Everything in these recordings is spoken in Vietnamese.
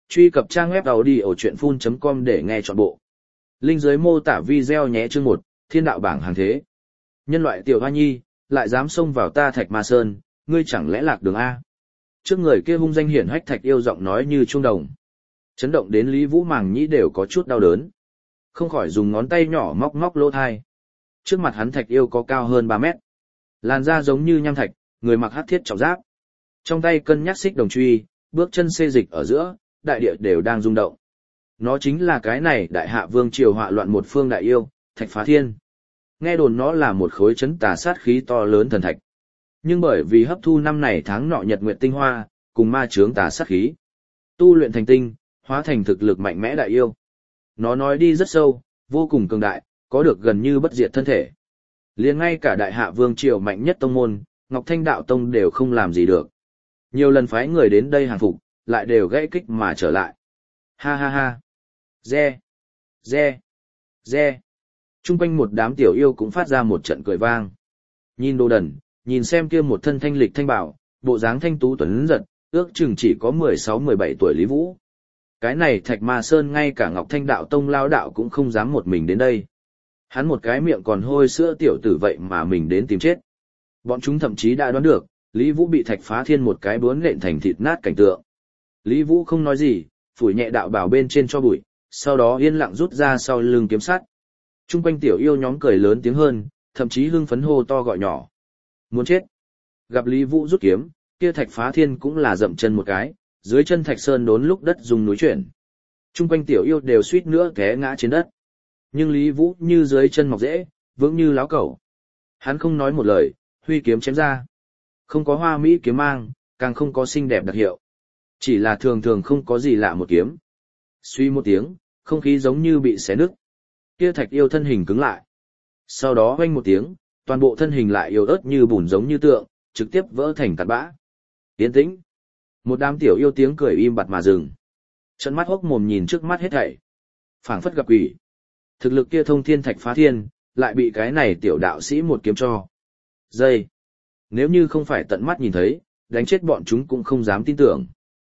Truy cập trang web audiochuyenphun.com để nghe trọn bộ. Link dưới mô tả video nhé. Chương 1, Thiên đạo bảng hàng thế. Nhân loại tiểu hoa nhi, lại dám xông vào ta Thạch Ma Sơn, ngươi chẳng lẽ lạc đường A? Trước người kia hung danh hiển hách Thạch Yêu giọng nói như chuông đồng. Chấn động đến Lý Vũ màng nhĩ đều có chút đau đớn. Không khỏi dùng ngón tay nhỏ móc móc lỗ thai. Trước mặt hắn Thạch Yêu có cao hơn 3 mét. Làn da giống như nham thạch, người mặc hắc thiết trọng giáp. Trong tay cân nhắc xích đồng truy, bước chân xê dịch ở giữa, đại địa đều đang rung động. Nó chính là cái này đại hạ vương triều họa loạn một phương đại yêu, Thạch Phá Thiên. Nghe đồn nó là một khối chấn tà sát khí to lớn thần thạch. Nhưng bởi vì hấp thu năm này tháng nọ nhật nguyệt tinh hoa, cùng ma chướng tà sát khí, tu luyện thành tinh, hóa thành thực lực mạnh mẽ đại yêu. Nó nói đi rất sâu, vô cùng cường đại, có được gần như bất diệt thân thể. Liền ngay cả đại hạ vương triều mạnh nhất tông môn, Ngọc Thanh Đạo Tông đều không làm gì được. Nhiều lần phái người đến đây hàng phục, lại đều gãy kích mà trở lại. Ha ha ha. Re. Re. Re. Trung quanh một đám tiểu yêu cũng phát ra một trận cười vang. Nhìn đồ đần, nhìn xem kia một thân thanh lịch thanh bảo, bộ dáng thanh tú tuấn giật, ước chừng chỉ có 16-17 tuổi Lý Vũ. Cái này Thạch Ma Sơn ngay cả Ngọc Thanh Đạo Tông lao đạo cũng không dám một mình đến đây. Hắn một cái miệng còn hôi sữa tiểu tử vậy mà mình đến tìm chết. Bọn chúng thậm chí đã đoán được, Lý Vũ bị Thạch Phá Thiên một cái bướn nện thành thịt nát cảnh tượng. Lý Vũ không nói gì, phủi nhẹ đạo bảo bên trên cho bụi, sau đó yên lặng rút ra sau lưng kiếm sắt. Trung quanh tiểu yêu nhóm cười lớn tiếng hơn, thậm chí hưng phấn hô to gọi nhỏ. Muốn chết. Gặp Lý Vũ rút kiếm, kia Thạch Phá Thiên cũng là dậm chân một cái, dưới chân Thạch Sơn đốn lúc đất rung núi chuyển. Trung quanh tiểu yêu đều suýt nữa té ngã trên đất. Nhưng Lý Vũ như dưới chân mọc rễ, vững như láo cẩu. Hắn không nói một lời, huy kiếm chém ra. Không có hoa mỹ kiếm mang, càng không có xinh đẹp đặc hiệu. Chỉ là thường thường không có gì lạ một kiếm. Suy một tiếng, không khí giống như bị xé nứt. Kia Thạch yêu thân hình cứng lại. Sau đó oanh một tiếng, toàn bộ thân hình lại yếu ớt như bùn giống như tượng, trực tiếp vỡ thành cát bã. Yên tĩnh. Một đám tiểu yêu tiếng cười im bặt mà dừng. Trận mắt hốc mồm nhìn trước mắt hết thảy. Phảng phất gặp quỷ. Thực lực kia thông thiên Thạch Phá Thiên, lại bị cái này tiểu đạo sĩ một kiếm cho. Dây. Nếu như không phải tận mắt nhìn thấy, đánh chết bọn chúng cũng không dám tin tưởng.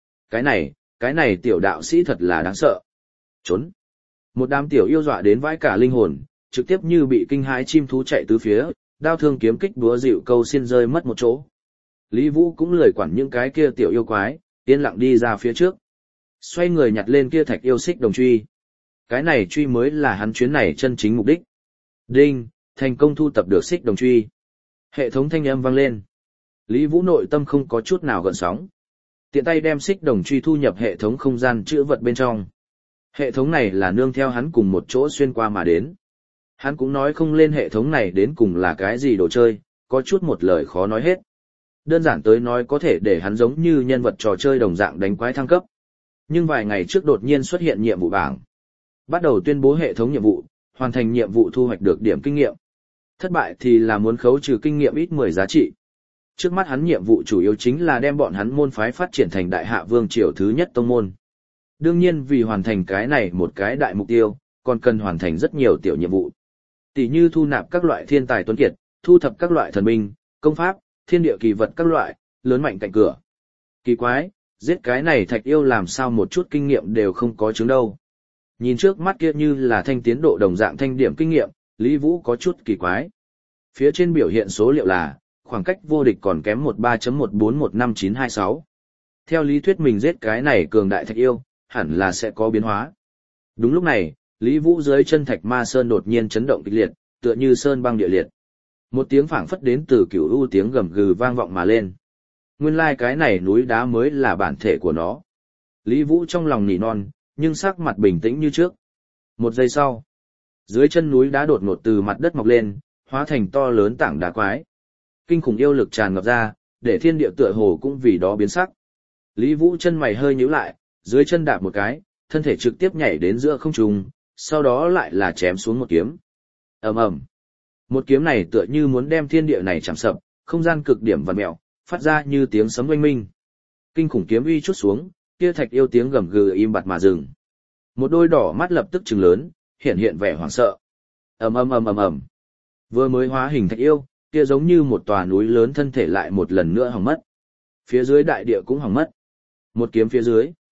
Cái này tiểu đạo sĩ thật là đáng sợ. Trốn. Một đám tiểu yêu dọa đến vãi cả linh hồn, trực tiếp như bị kinh hãi chim thú chạy tứ phía, đao thương kiếm kích búa dịu câu xin rơi mất một chỗ. Lý Vũ cũng lười quản những cái kia tiểu yêu quái, yên lặng đi ra phía trước. Xoay người nhặt lên kia Thạch yêu xích đồng truy. Cái này truy mới là hắn chuyến này chân chính mục đích. Đinh, thành công thu tập được xích đồng truy. Hệ thống thanh âm vang lên. Lý Vũ nội tâm không có chút nào gợn sóng. Tiện tay đem xích đồng truy thu nhập hệ thống không gian chữ vật bên trong. Hệ thống này là nương theo hắn cùng một chỗ xuyên qua mà đến. Hắn cũng nói không lên hệ thống này đến cùng là cái gì đồ chơi, có chút một lời khó nói hết. Đơn giản tới nói có thể để hắn giống như nhân vật trò chơi đồng dạng đánh quái thăng cấp. Nhưng vài ngày trước đột nhiên xuất hiện nhiệm vụ bảng. Bắt đầu tuyên bố hệ thống nhiệm vụ, hoàn thành nhiệm vụ thu hoạch được điểm kinh nghiệm. Thất bại thì là muốn khấu trừ kinh nghiệm ít 10 giá trị. Trước mắt hắn nhiệm vụ chủ yếu chính là đem bọn hắn môn phái phát triển thành đại hạ vương triều thứ nhất tông môn. Đương nhiên vì hoàn thành cái này một cái đại mục tiêu, còn cần hoàn thành rất nhiều tiểu nhiệm vụ. Tỷ như thu nạp các loại thiên tài tuấn kiệt, thu thập các loại thần binh, công pháp, thiên địa kỳ vật các loại, lớn mạnh cạnh cửa. Kỳ quái, giết cái này Thạch yêu làm sao một chút kinh nghiệm đều không có chứng đâu. Nhìn trước mắt kia như là thanh tiến độ đồng dạng thanh điểm kinh nghiệm, Lý Vũ có chút kỳ quái. Phía trên biểu hiện số liệu là, khoảng cách vô địch còn kém 13.1415926. Theo lý thuyết mình giết cái này cường đại Thạch yêu, hẳn là sẽ có biến hóa. Đúng lúc này, Lý Vũ dưới chân Thạch Ma Sơn đột nhiên chấn động kịch liệt, tựa như sơn băng địa liệt. Một tiếng phảng phất đến từ cửu u tiếng gầm gừ vang vọng mà lên. Nguyên lai cái này núi đá mới là bản thể của nó. Lý Vũ trong lòng nỉ non, nhưng sắc mặt bình tĩnh như trước. Một giây sau, dưới chân núi đá đột ngột từ mặt đất mọc lên, hóa thành to lớn tảng đá quái. Kinh khủng yêu lực tràn ngập ra, để thiên địa tựa hồ cũng vì đó biến sắc. Lý Vũ chân mày hơi nhíu lại, dưới chân đạp một cái, thân thể trực tiếp nhảy đến giữa không trung, sau đó lại là chém xuống một kiếm. Ầm ầm. Một kiếm này tựa như muốn đem thiên địa này chạm sập, không gian cực điểm vặn mèo, phát ra như tiếng sấm oanh minh. Kinh khủng kiếm uy chút xuống, kia Thạch yêu tiếng gầm gừ im bặt mà dừng. Một đôi đỏ mắt lập tức trừng lớn, hiện vẻ hoảng sợ. Ầm ầm ầm ầm ầm. Vừa mới hóa hình Thạch yêu, kia giống như một tòa núi lớn thân thể lại một lần nữa hỏng mất. Phía dưới đại địa cũng hỏng mất. Một kiếm phía dưới.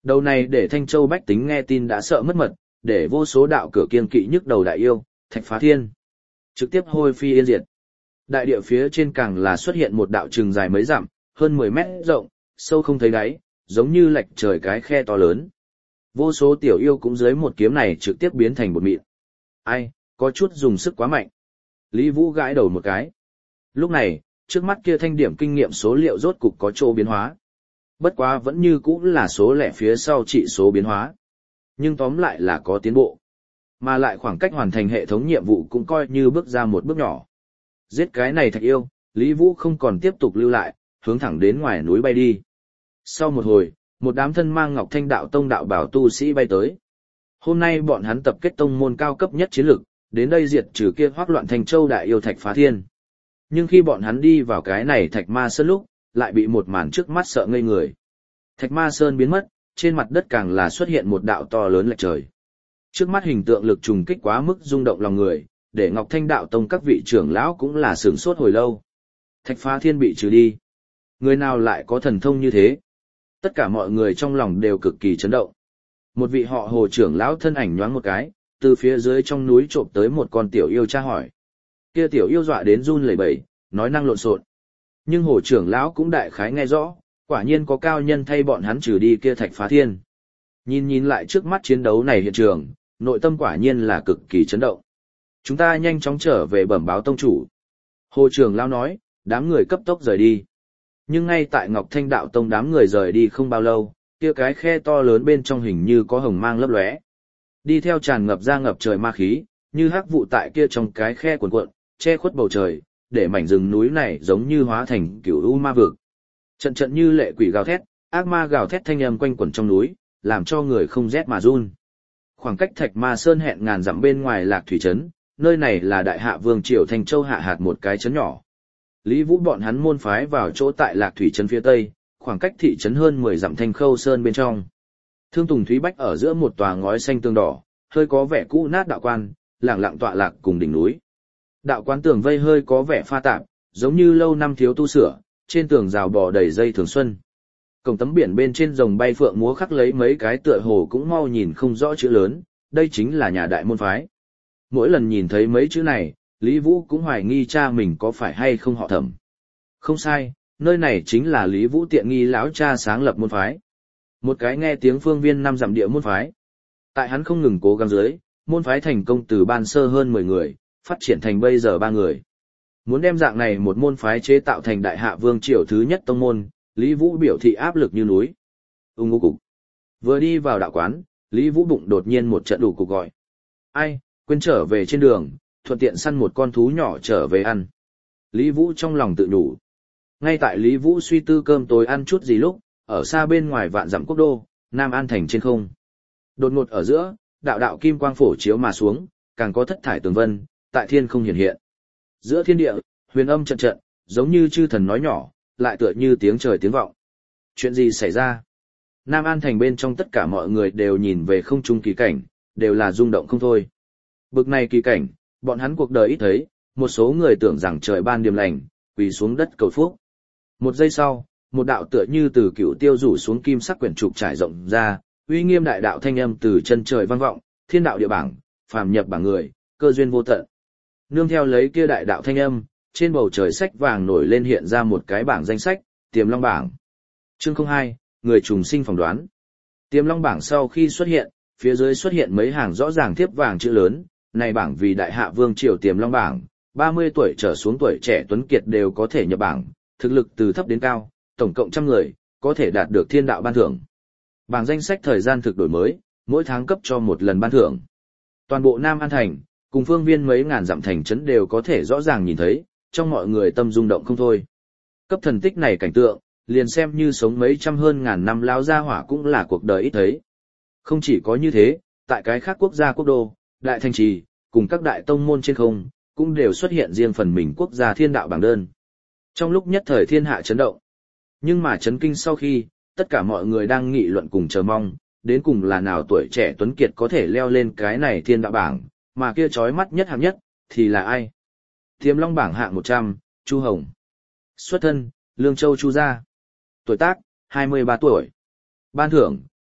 Đầu này để Thanh Châu bách tính nghe tin đã sợ mất mật, để vô số đạo cửa kiên kỵ nhức đầu đại yêu, Thạch Phá Thiên. Trực tiếp hôi phi yên diệt. Đại địa phía trên càng là xuất hiện một đạo trường dài mấy dặm, hơn 10 mét rộng, sâu không thấy đáy, giống như lệch trời cái khe to lớn. Vô số tiểu yêu cũng dưới một kiếm này trực tiếp biến thành bột mịn. Ai, có chút dùng sức quá mạnh. Lý Vũ gãi đầu một cái. Lúc này, trước mắt kia thanh điểm kinh nghiệm số liệu rốt cục có chỗ biến hóa. Bất quá vẫn như cũ là số lẻ phía sau trị số biến hóa. Nhưng tóm lại là có tiến bộ. Mà lại khoảng cách hoàn thành hệ thống nhiệm vụ cũng coi như bước ra một bước nhỏ. Giết cái này thạch yêu, Lý Vũ không còn tiếp tục lưu lại, hướng thẳng đến ngoài núi bay đi. Sau một hồi, một đám thân mang Ngọc Thanh đạo tông đạo bảo tu sĩ bay tới. Hôm nay bọn hắn tập kết tông môn cao cấp nhất chiến lực, đến đây diệt trừ kia hoác loạn Thanh Châu đại yêu Thạch Phá Thiên. Nhưng khi bọn hắn đi vào cái này Thạch Ma Sơn lúc, lại bị một màn trước mắt sợ ngây người. Thạch Ma Sơn biến mất, trên mặt đất càng là xuất hiện một đạo to lớn lệch trời. Trước mắt hình tượng lực trùng kích quá mức rung động lòng người, để Ngọc Thanh đạo tông các vị trưởng lão cũng là sửng sốt hồi lâu. Thạch Phá Thiên bị trừ đi. Người nào lại có thần thông như thế? Tất cả mọi người trong lòng đều cực kỳ chấn động. Một vị họ Hồ trưởng lão thân ảnh nhoáng một cái, từ phía dưới trong núi trộm tới một con tiểu yêu tra hỏi. Kia tiểu yêu dọa đến run lẩy bẩy, nói năng lộn xộn. Nhưng Hồ trưởng lão cũng đại khái nghe rõ, quả nhiên có cao nhân thay bọn hắn trừ đi kia Thạch Phá Thiên. Nhìn lại trước mắt chiến đấu này hiện trường, nội tâm quả nhiên là cực kỳ chấn động. Chúng ta nhanh chóng trở về bẩm báo tông chủ. Hồ trưởng lão nói, đám người cấp tốc rời đi. Nhưng ngay tại Ngọc Thanh đạo tông đám người rời đi không bao lâu, kia cái khe to lớn bên trong hình như có hồng mang lấp lóe. Đi theo tràn ngập ra ngập trời ma khí, như hắc vụ tại kia trong cái khe cuồn cuộn, che khuất bầu trời, để mảnh rừng núi này giống như hóa thành cửu u ma vực. Trận trận như lệ quỷ gào thét, ác ma gào thét thanh âm quanh quẩn trong núi, làm cho người không rét mà run. Khoảng cách Thạch Ma Sơn hẹn ngàn dặm bên ngoài Lạc Thủy trấn, nơi này là Đại Hạ Vương triều Thanh Châu hạ hạt một cái trấn nhỏ. Lý Vũ bọn hắn môn phái vào chỗ tại Lạc Thủy trấn phía tây, khoảng cách thị trấn hơn 10 dặm Thanh Khâu Sơn bên trong. Thương Tùng Thúy Bách ở giữa một tòa ngói xanh tường đỏ, hơi có vẻ cũ nát đạo quan, lẳng lặng tọa lạc cùng đỉnh núi. Đạo quán tường vây hơi có vẻ pha tạp, giống như lâu năm thiếu tu sửa, trên tường rào bò đầy dây thường xuân. Cổng tấm biển bên trên rồng bay phượng múa khắc lấy mấy cái tựa hồ cũng mau nhìn không rõ chữ lớn, đây chính là nhà đại môn phái. Mỗi lần nhìn thấy mấy chữ này, Lý Vũ cũng hoài nghi cha mình có phải hay không họ Thẩm. Không sai, nơi này chính là Lý Vũ tiện nghi lão cha sáng lập môn phái. Một cái nghe tiếng phương viên 5 dặm địa môn phái. Tại hắn không ngừng cố gắng dưới, môn phái thành công từ ban sơ hơn 10 người, phát triển thành bây giờ 3 người. Muốn đem dạng này một môn phái chế tạo thành Đại Hạ Vương triều thứ nhất tông môn, Lý Vũ biểu thị áp lực như núi. Ngô cục. Vừa đi vào đạo quán, Lý Vũ bụng đột nhiên một trận đủ cục gọi. Ai, quên trở về trên đường, thuận tiện săn một con thú nhỏ trở về ăn. Lý Vũ trong lòng tự nhủ. Ngay tại Lý Vũ suy tư cơm tối ăn chút gì lúc, ở xa bên ngoài vạn dặm quốc đô, Nam An thành trên không. Đột ngột ở giữa, đạo đạo kim quang phổ chiếu mà xuống, càng có thất thải tường vân, tại thiên không hiện hiện. Giữa thiên địa, huyền âm trận trận, giống như chư thần nói nhỏ, lại tựa như tiếng trời tiếng vọng. Chuyện gì xảy ra? Nam An thành bên trong tất cả mọi người đều nhìn về không trung kỳ cảnh, đều là rung động không thôi. Bực này kỳ cảnh, bọn hắn cuộc đời ít thấy, một số người tưởng rằng trời ban điềm lành, quỳ xuống đất cầu phúc. Một giây sau, một đạo tựa như từ cựu tiêu rủ xuống kim sắc quyển trục trải rộng ra, uy nghiêm đại đạo thanh âm từ chân trời vang vọng, thiên đạo địa bảng, phàm nhập bảng người, cơ duyên vô tận. Nương theo lấy kia đại đạo thanh âm, trên bầu trời sách vàng nổi lên hiện ra một cái bảng danh sách, Tiềm Long bảng. Chương 02, người trùng sinh phỏng đoán. Tiềm Long bảng sau khi xuất hiện, phía dưới xuất hiện mấy hàng rõ ràng thiếp vàng chữ lớn, này bảng vì Đại Hạ Vương triều Tiềm Long bảng, 30 tuổi trở xuống tuổi trẻ tuấn kiệt đều có thể nhập bảng, thực lực từ thấp đến cao, tổng cộng 100 người, có thể đạt được thiên đạo ban thưởng. Bảng danh sách thời gian thực đổi mới, mỗi tháng cấp cho một lần ban thưởng. Toàn bộ Nam An thành, cùng phương viên mấy ngàn dặm thành trấn đều có thể rõ ràng nhìn thấy, trong mọi người tâm rung động không thôi. Cấp thần tích này cảnh tượng, liền xem như sống mấy trăm hơn ngàn năm lao gia hỏa cũng là cuộc đời ít thấy. Không chỉ có như thế, tại cái khác quốc gia quốc đô, đại thành trì, cùng các đại tông môn trên không, cũng đều xuất hiện riêng phần mình quốc gia thiên đạo bảng đơn. Trong lúc nhất thời thiên hạ chấn động. Nhưng mà chấn kinh sau khi, tất cả mọi người đang nghị luận cùng chờ mong, đến cùng là nào tuổi trẻ tuấn kiệt có thể leo lên cái này thiên đạo bảng, mà kia chói mắt nhất hạng nhất, thì là ai? Tiềm Long bảng hạng 100, Chu Hồng. Xuất thân, Lương Châu Chu gia. Tuổi tác, 23 tuổi. Ban thưởng,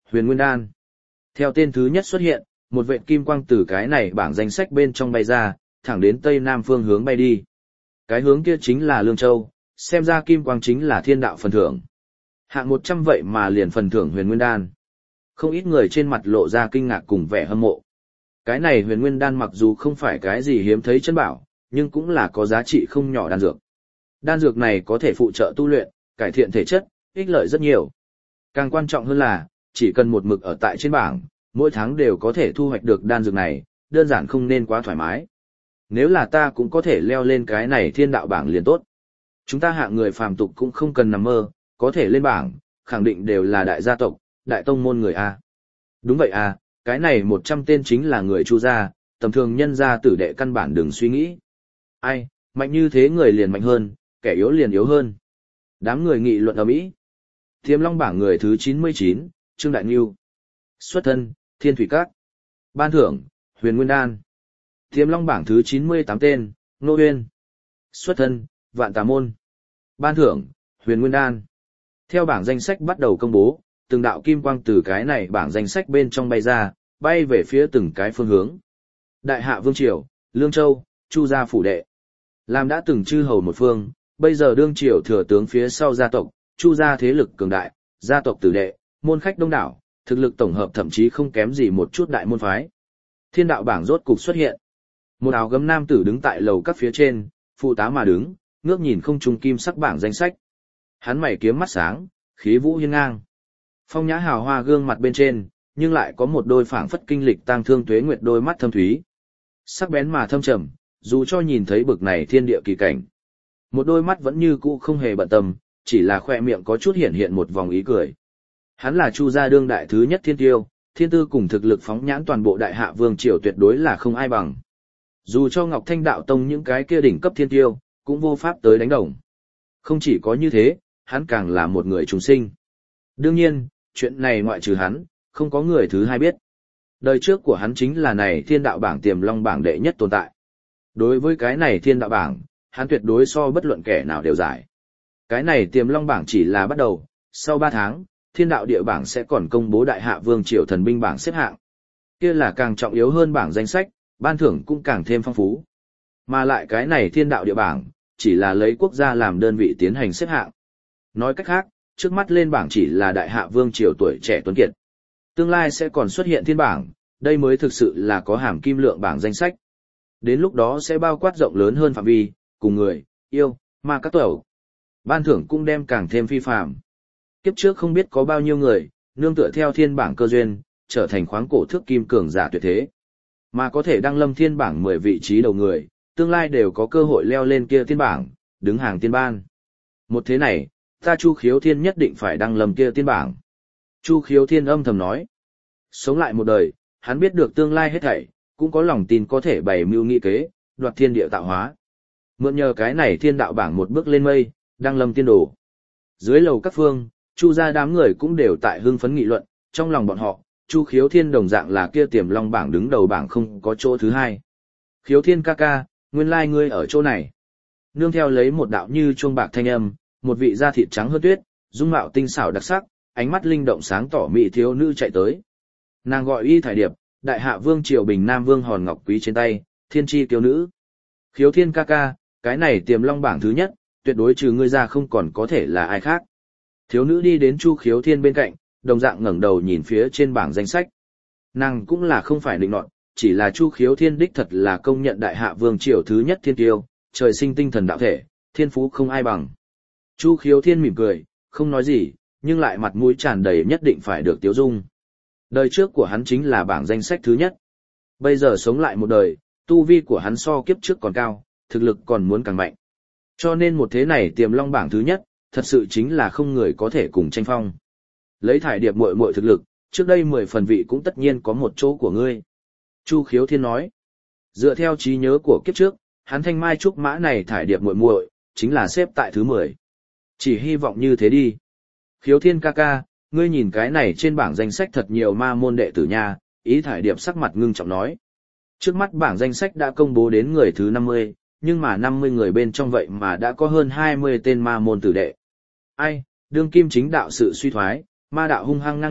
Huyền Nguyên Đan. Theo tên thứ nhất xuất hiện, một vệt kim quang từ cái này bảng danh sách bên trong bay ra, thẳng đến tây nam phương hướng bay đi. Cái hướng kia chính là Lương Châu, xem ra kim quang chính là thiên đạo phần thưởng. Hạng 100 vậy mà liền phần thưởng Huyền Nguyên Đan. Không ít người trên mặt lộ ra kinh ngạc cùng vẻ hâm mộ. Cái này Huyền Nguyên Đan mặc dù không phải cái gì hiếm thấy chân bảo, nhưng cũng là có giá trị không nhỏ đan dược. Đan dược này có thể phụ trợ tu luyện, cải thiện thể chất, ích lợi rất nhiều. Càng quan trọng hơn là, chỉ cần một mực ở tại trên bảng, mỗi tháng đều có thể thu hoạch được đan dược này, đơn giản không nên quá thoải mái. Nếu là ta cũng có thể leo lên cái này thiên đạo bảng liền tốt. Chúng ta hạng người phàm tục cũng không cần nằm mơ, có thể lên bảng, khẳng định đều là đại gia tộc, đại tông môn người A. Đúng vậy à, cái này 100 tên chính là người Chu gia, tầm thường nhân gia tử đệ căn bản đừng suy nghĩ. Ai, mạnh như thế người liền mạnh hơn, kẻ yếu liền yếu hơn. Đám người nghị luận ầm ĩ. Tiềm Long bảng người thứ 99, Trương Đại Nhu. Xuất thân, Thiên Thủy Các. Ban thưởng, Huyền Nguyên Đan. Tiềm Long bảng thứ 98 tên, Nô Uyên. Xuất thân, Vạn Tà Môn. Ban thưởng, Huyền Nguyên Đan. Theo bảng danh sách bắt đầu công bố, từng đạo kim quang từ cái này bảng danh sách bên trong bay ra, bay về phía từng cái phương hướng. Đại Hạ Vương Triều, Lương Châu, Chu gia phủ đệ. Làm đã từng chư hầu một phương, bây giờ đương triều thừa tướng phía sau gia tộc, Chu gia thế lực cường đại, gia tộc tử đệ, môn khách đông đảo, thực lực tổng hợp thậm chí không kém gì một chút đại môn phái. Thiên đạo bảng rốt cục xuất hiện. Một áo gấm nam tử đứng tại lầu các phía trên, phụ tá mà đứng, ngước nhìn không trung kim sắc bảng danh sách. Hắn mày kiếm mắt sáng, khí vũ hiên ngang. Phong nhã hào hoa gương mặt bên trên, nhưng lại có một đôi phảng phất kinh lịch tang thương tuế nguyệt đôi mắt thâm thúy. Sắc bén mà thâm trầm, dù cho nhìn thấy bực này thiên địa kỳ cảnh. Một đôi mắt vẫn như cũ không hề bận tâm, chỉ là khoe miệng có chút hiện hiện một vòng ý cười. Hắn là Chu gia đương đại thứ nhất thiên tiêu, thiên tư cùng thực lực phóng nhãn toàn bộ đại hạ vương triều tuyệt đối là không ai bằng. Dù cho Ngọc Thanh đạo tông những cái kia đỉnh cấp thiên tiêu, cũng vô pháp tới đánh đồng. Không chỉ có như thế, hắn càng là một người trùng sinh. Đương nhiên, chuyện này ngoại trừ hắn, không có người thứ hai biết. Đời trước của hắn chính là này thiên đạo bảng Tiềm Long bảng đệ nhất tồn tại. Đối với cái này thiên đạo bảng, hắn tuyệt đối so bất luận kẻ nào đều giải. Cái này Tiềm Long bảng chỉ là bắt đầu, sau 3 tháng, thiên đạo địa bảng sẽ còn công bố đại hạ vương triều thần binh bảng xếp hạng. Kia là càng trọng yếu hơn bảng danh sách, ban thưởng cũng càng thêm phong phú. Mà lại cái này thiên đạo địa bảng, chỉ là lấy quốc gia làm đơn vị tiến hành xếp hạng. Nói cách khác, trước mắt lên bảng chỉ là đại hạ vương triều tuổi trẻ tuấn kiệt. Tương lai sẽ còn xuất hiện thiên bảng, đây mới thực sự là có hàm kim lượng bảng danh sách. Đến lúc đó sẽ bao quát rộng lớn hơn phạm vi, cùng người, yêu, ma các tẩu. Ban thưởng cũng đem càng thêm phi phàm. Kiếp trước không biết có bao nhiêu người, nương tựa theo thiên bảng cơ duyên, trở thành khoáng cổ thước kim cường giả tuyệt thế. Mà có thể đăng lâm thiên bảng 10 vị trí đầu người, tương lai đều có cơ hội leo lên kia thiên bảng, đứng hàng tiên ban. Một thế này, ta Chu Khiếu Thiên nhất định phải đăng lâm kia tiên bảng. Chu Khiếu Thiên âm thầm nói. Sống lại một đời, hắn biết được tương lai hết thảy, cũng có lòng tin có thể bày mưu nghị kế, đoạt thiên địa tạo hóa. Mượn nhờ cái này thiên đạo bảng một bước lên mây, đăng lâm tiên đồ. Dưới lầu các phương, Chu gia đám người cũng đều tại hưng phấn nghị luận, trong lòng bọn họ, Chu Khiếu Thiên đồng dạng là kia Tiềm Long bảng đứng đầu bảng không có chỗ thứ hai. Khiếu Thiên ca ca, nguyên lai ngươi ở chỗ này. Nương theo lấy một đạo như chuông bạc thanh âm, một vị da thịt trắng hơn tuyết, dung mạo tinh xảo đặc sắc, ánh mắt linh động sáng tỏ mỹ thiếu nữ chạy tới. Nàng gọi Y Thải Điệp, đại hạ vương triều Bình Nam vương hòn ngọc quý trên tay, thiên chi kiêu nữ. Khiếu Thiên ca ca, cái này Tiềm Long bảng thứ nhất, tuyệt đối trừ ngươi ra không còn có thể là ai khác. Thiếu nữ đi đến Chu Khiếu Thiên bên cạnh, đồng dạng ngẩng đầu nhìn phía trên bảng danh sách. Nàng cũng là không phải định nọt, chỉ là Chu Khiếu Thiên đích thật là công nhận đại hạ vương triều thứ nhất thiên tiêu, trời sinh tinh thần đạo thể, thiên phú không ai bằng. Chu Khiếu Thiên mỉm cười, không nói gì, nhưng lại mặt mũi tràn đầy nhất định phải được tiếu dung. Đời trước của hắn chính là bảng danh sách thứ nhất. Bây giờ sống lại một đời, tu vi của hắn so kiếp trước còn cao, thực lực còn muốn càng mạnh. Cho nên một thế này Tiềm Long bảng thứ nhất, thật sự chính là không người có thể cùng tranh phong. Lấy Thải Điệp muội muội thực lực, trước đây 10 phần vị cũng tất nhiên có một chỗ của ngươi. Chu Khiếu Thiên nói, dựa theo trí nhớ của kiếp trước, hắn thanh mai trúc mã này Thải Điệp muội muội chính là xếp tại thứ 10. Chỉ hy vọng như thế đi. Khiếu Thiên ca ca, ngươi nhìn cái này trên bảng danh sách thật nhiều ma môn đệ tử nha, Ý Thải Điệp sắc mặt ngưng trọng nói. Trước mắt bảng danh sách đã công bố đến người thứ 50, nhưng mà 50 người bên trong vậy mà đã có hơn 20 tên ma môn tử đệ. Ai, đương kim chính đạo sự suy thoái, ma đạo hung hăng ngang ngược,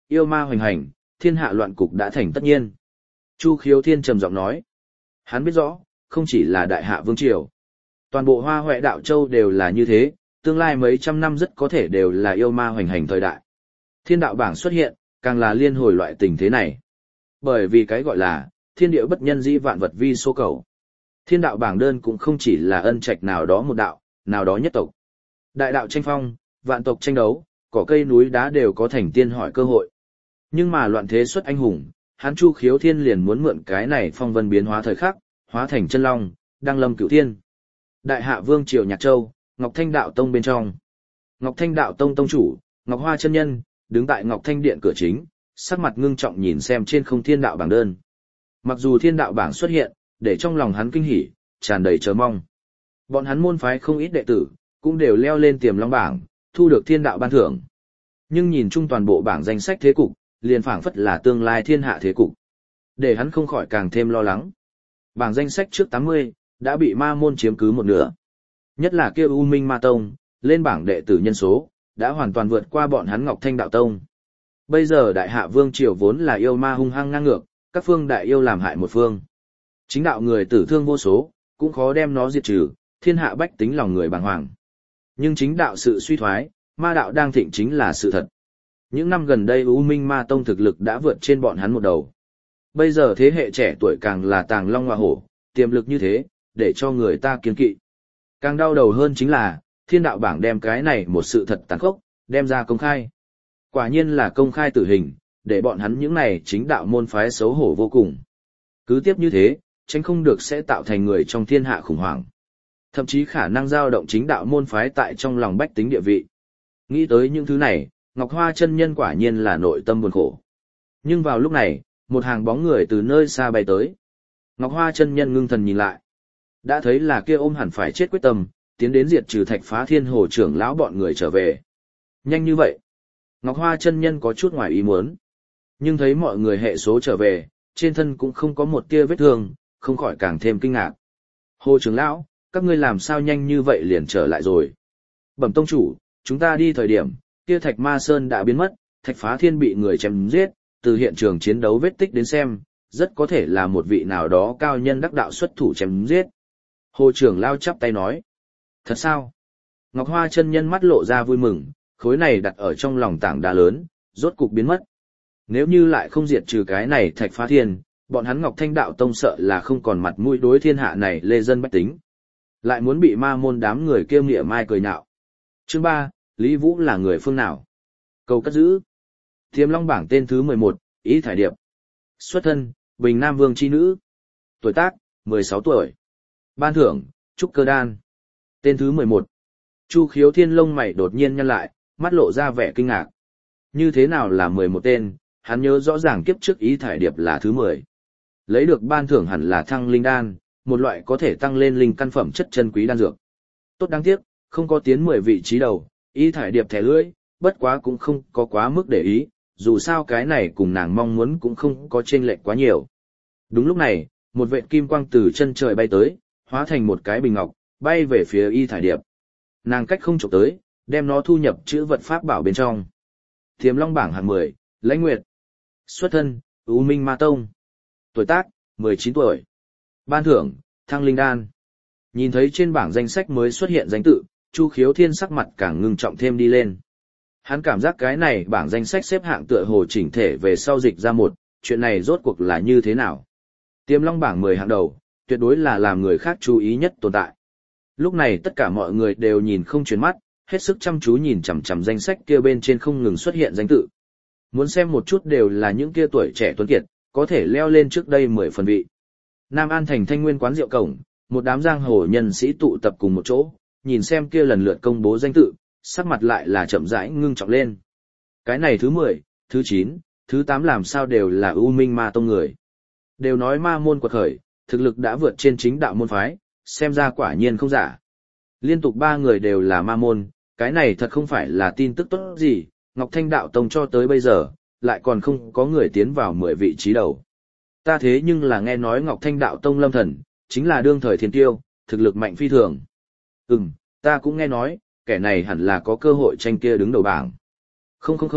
yêu ma hoành hành, thiên hạ loạn cục đã thành tất nhiên. Chu Khiếu Thiên trầm giọng nói. Hắn biết rõ, không chỉ là đại hạ vương triều. Toàn bộ Hoa Huệ Đạo Châu đều là như thế, tương lai mấy trăm năm rất có thể đều là yêu ma hoành hành thời đại. Thiên đạo bảng xuất hiện, càng là liên hồi loại tình thế này. Bởi vì cái gọi là, thiên địa bất nhân dĩ vạn vật vi số cầu. Thiên đạo bảng đơn cũng không chỉ là ân trạch nào đó một đạo, nào đó nhất tộc. Đại đạo tranh phong, vạn tộc tranh đấu, cỏ cây núi đá đều có thành tiên hỏi cơ hội. Nhưng mà loạn thế xuất anh hùng, hắn Chu Khiếu Thiên liền muốn mượn cái này phong vân biến hóa thời khắc, hóa thành chân long, đăng lâm cửu thiên. Đại hạ vương triều Nhạc Châu, Ngọc Thanh Đạo Tông bên trong. Ngọc Thanh Đạo Tông tông chủ, Ngọc Hoa chân nhân, đứng tại Ngọc Thanh điện cửa chính, sắc mặt ngưng trọng nhìn xem trên không thiên đạo bảng đơn. Mặc dù thiên đạo bảng xuất hiện, để trong lòng hắn kinh hỉ, tràn đầy chờ mong. Bọn hắn môn phái không ít đệ tử, cũng đều leo lên tiềm long bảng, thu được thiên đạo ban thưởng. Nhưng nhìn chung toàn bộ bảng danh sách thế cục, liền phảng phất là tương lai thiên hạ thế cục. Để hắn không khỏi càng thêm lo lắng. Bảng danh sách trước 80, đã bị ma môn chiếm cứ một nửa. Nhất là kia U Minh Ma Tông, lên bảng đệ tử nhân số, đã hoàn toàn vượt qua bọn hắn Ngọc Thanh Đạo Tông. Bây giờ đại hạ vương triều vốn là yêu ma hung hăng ngang ngược, các phương đại yêu làm hại một phương. Chính đạo người tử thương vô số, cũng khó đem nó diệt trừ, thiên hạ bách tính lòng người bàng hoàng. Nhưng chính đạo sự suy thoái, ma đạo đang thịnh chính là sự thật. Những năm gần đây U Minh Ma Tông thực lực đã vượt trên bọn hắn một đầu. Bây giờ thế hệ trẻ tuổi càng là tàng long hoa hổ, tiềm lực như thế, để cho người ta kiêng kỵ. Càng đau đầu hơn chính là, thiên đạo bảng đem cái này một sự thật tàn khốc, đem ra công khai. Quả nhiên là công khai tử hình, để bọn hắn những này chính đạo môn phái xấu hổ vô cùng. Cứ tiếp như thế, tránh không được sẽ tạo thành người trong thiên hạ khủng hoảng. Thậm chí khả năng dao động chính đạo môn phái tại trong lòng bách tính địa vị. Nghĩ tới những thứ này, Ngọc Hoa chân nhân quả nhiên là nội tâm buồn khổ. Nhưng vào lúc này, một hàng bóng người từ nơi xa bay tới. Ngọc Hoa chân nhân ngưng thần nhìn lại. Đã thấy là kia ôm hẳn phải chết quyết tâm, tiến đến diệt trừ Thạch Phá Thiên Hồ trưởng lão bọn người trở về. Nhanh như vậy. Ngọc Hoa chân nhân có chút ngoài ý muốn. Nhưng thấy mọi người hệ số trở về, trên thân cũng không có một tia vết thương, không khỏi càng thêm kinh ngạc. Hồ trưởng lão, các ngươi làm sao nhanh như vậy liền trở lại rồi. Bẩm tông chủ, chúng ta đi thời điểm, kia Thạch Ma Sơn đã biến mất, Thạch Phá Thiên bị người chém giết, từ hiện trường chiến đấu vết tích đến xem, rất có thể là một vị nào đó cao nhân đắc đạo xuất thủ chém giết. Hồ trưởng lao chắp tay nói. Thật sao? Ngọc Hoa chân nhân mắt lộ ra vui mừng, khối này đặt ở trong lòng tảng đá lớn, rốt cục biến mất. Nếu như lại không diệt trừ cái này Thạch Phá Thiên, bọn hắn Ngọc Thanh Đạo Tông sợ là không còn mặt mũi đối thiên hạ này lê dân bách tính. Lại muốn bị ma môn đám người kêu nghĩa mai cười nhạo. Chương 3, Lý Vũ là người phương nào? Cầu cất giữ. Tiềm Long bảng tên thứ 11, Ý Thải Điệp. Xuất thân, Bình Nam Vương chi nữ. Tuổi tác, 16 tuổi. Ban thưởng, Trúc Cơ Đan. Tên thứ 11. Chu Khiếu Thiên lông mày đột nhiên nhăn lại, mắt lộ ra vẻ kinh ngạc. Như thế nào là 11 tên, hắn nhớ rõ ràng kiếp trước Ý Thải Điệp là thứ 10. Lấy được ban thưởng hẳn là Thăng Linh Đan, một loại có thể tăng lên linh căn phẩm chất chân quý đan dược. Tốt đáng tiếc, không có tiến 10 vị trí đầu, Ý Thải Điệp thẻ lưỡi, bất quá cũng không có quá mức để ý, dù sao cái này cùng nàng mong muốn cũng không có chênh lệch quá nhiều. Đúng lúc này, một vệt kim quang từ chân trời bay tới, hóa thành một cái bình ngọc, bay về phía Y Thải Điệp. Nàng cách không chụp tới, đem nó thu nhập chữ vật pháp bảo bên trong. Tiềm Long bảng hạng 10, Lãnh Nguyệt. Xuất thân, U Minh Ma Tông. Tuổi tác, 19 tuổi. Ban thưởng, Thăng Linh Đan. Nhìn thấy trên bảng danh sách mới xuất hiện danh tự, Chu Khiếu Thiên sắc mặt càng ngưng trọng thêm đi lên. Hắn cảm giác cái này bảng danh sách xếp hạng tựa hồ chỉnh thể về sau dịch ra một, chuyện này rốt cuộc là như thế nào? Tiềm Long bảng 10 hạng đầu, tuyệt đối là làm người khác chú ý nhất tồn tại. Lúc này tất cả mọi người đều nhìn không chuyển mắt, hết sức chăm chú nhìn chằm chằm danh sách kia bên trên không ngừng xuất hiện danh tự. Muốn xem một chút đều là những kia tuổi trẻ tuấn kiệt, có thể leo lên trước đây 10 phần vị. Nam An thành Thanh Nguyên quán rượu cổng, một đám giang hồ nhân sĩ tụ tập cùng một chỗ, nhìn xem kia lần lượt công bố danh tự, sắc mặt lại là chậm rãi ngưng trọng lên. Cái này thứ 10, thứ 9, thứ 8 làm sao đều là U Minh Ma Tông người. Đều nói ma môn quật khởi, thực lực đã vượt trên chính đạo môn phái, xem ra quả nhiên không giả. Liên tục 3 người đều là ma môn, cái này thật không phải là tin tức tốt gì, Ngọc Thanh Đạo Tông cho tới bây giờ, lại còn không có người tiến vào 10 vị trí đầu. Ta thế nhưng là nghe nói Ngọc Thanh Đạo Tông lâm thần, chính là đương thời thiên tiêu, thực lực mạnh phi thường. Ta cũng nghe nói, kẻ này hẳn là có cơ hội tranh kia đứng đầu bảng. Không,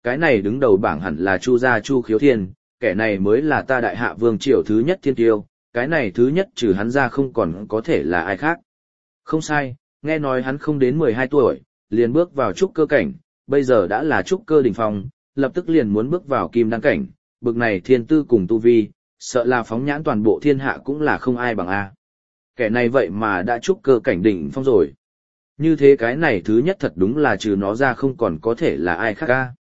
cái này đứng đầu bảng hẳn là Chu gia Chu Khiếu Thiên, kẻ này mới là ta đại hạ vương triều thứ nhất thiên tiêu, cái này thứ nhất trừ hắn ra không còn có thể là ai khác. Không sai, nghe nói hắn không đến 12 tuổi, liền bước vào trúc cơ cảnh, bây giờ đã là trúc cơ đỉnh phong, lập tức liền muốn bước vào kim đan cảnh, bực này thiên tư cùng tu vi, sợ là phóng nhãn toàn bộ thiên hạ cũng là không ai bằng a. Kẻ này vậy mà đã trúc cơ cảnh đỉnh phong rồi. Như thế cái này thứ nhất thật đúng là trừ nó ra không còn có thể là ai khác a.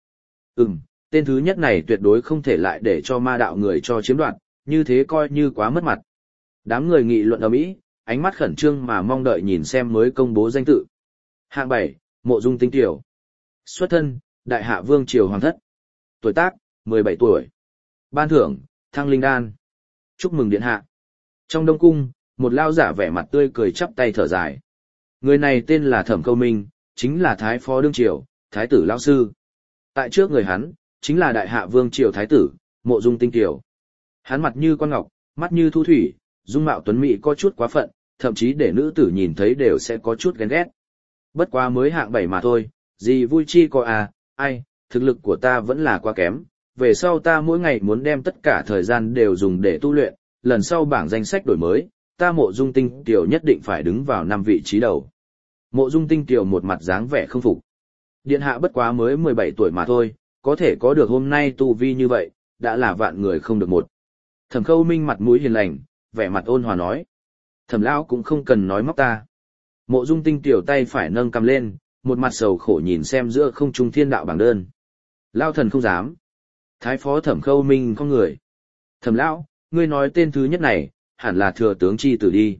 Tên thứ nhất này tuyệt đối không thể lại để cho ma đạo người cho chiếm đoạt, như thế coi như quá mất mặt. Đám người nghị luận ầm ĩ, ánh mắt khẩn trương mà mong đợi nhìn xem mới công bố danh tự. Hạng 7, Mộ Dung Tinh Tiểu. Xuất thân, Đại Hạ Vương triều hoàng thất. Tuổi tác, 17 tuổi. Ban thưởng, Thăng Linh Đan. Chúc mừng điện hạ. Trong Đông cung, một lao giả vẻ mặt tươi cười chắp tay thở dài. Người này tên là Thẩm Câu Minh, chính là Thái Phó đương triều, Thái tử lão sư. Tại trước người hắn, chính là Đại Hạ Vương triều Thái tử, Mộ Dung Tinh Tiểu. Hắn mặt như con ngọc, mắt như thu thủy, dung mạo tuấn mỹ có chút quá phận, thậm chí để nữ tử nhìn thấy đều sẽ có chút ghen ghét. Bất quá mới hạng 7 mà thôi, gì vui chi có à, ai, thực lực của ta vẫn là quá kém, về sau ta mỗi ngày muốn đem tất cả thời gian đều dùng để tu luyện, lần sau bảng danh sách đổi mới, ta Mộ Dung Tinh Tiểu nhất định phải đứng vào 5 vị trí đầu. Mộ Dung Tinh Tiểu một mặt dáng vẻ không phục. Điện hạ bất quá mới 17 tuổi mà thôi, có thể có được hôm nay tu vi như vậy, đã là vạn người không được một. Thẩm Khâu Minh mặt mũi hiền lành, vẻ mặt ôn hòa nói. Thẩm lão cũng không cần nói móc ta. Mộ Dung Tinh Tiểu tay phải nâng cầm lên, một mặt sầu khổ nhìn xem giữa không trung thiên đạo bảng đơn. Lao thần không dám. Thái phó Thẩm Khâu Minh không người. Thẩm lão, ngươi nói tên thứ nhất này, hẳn là thừa tướng chi tử đi.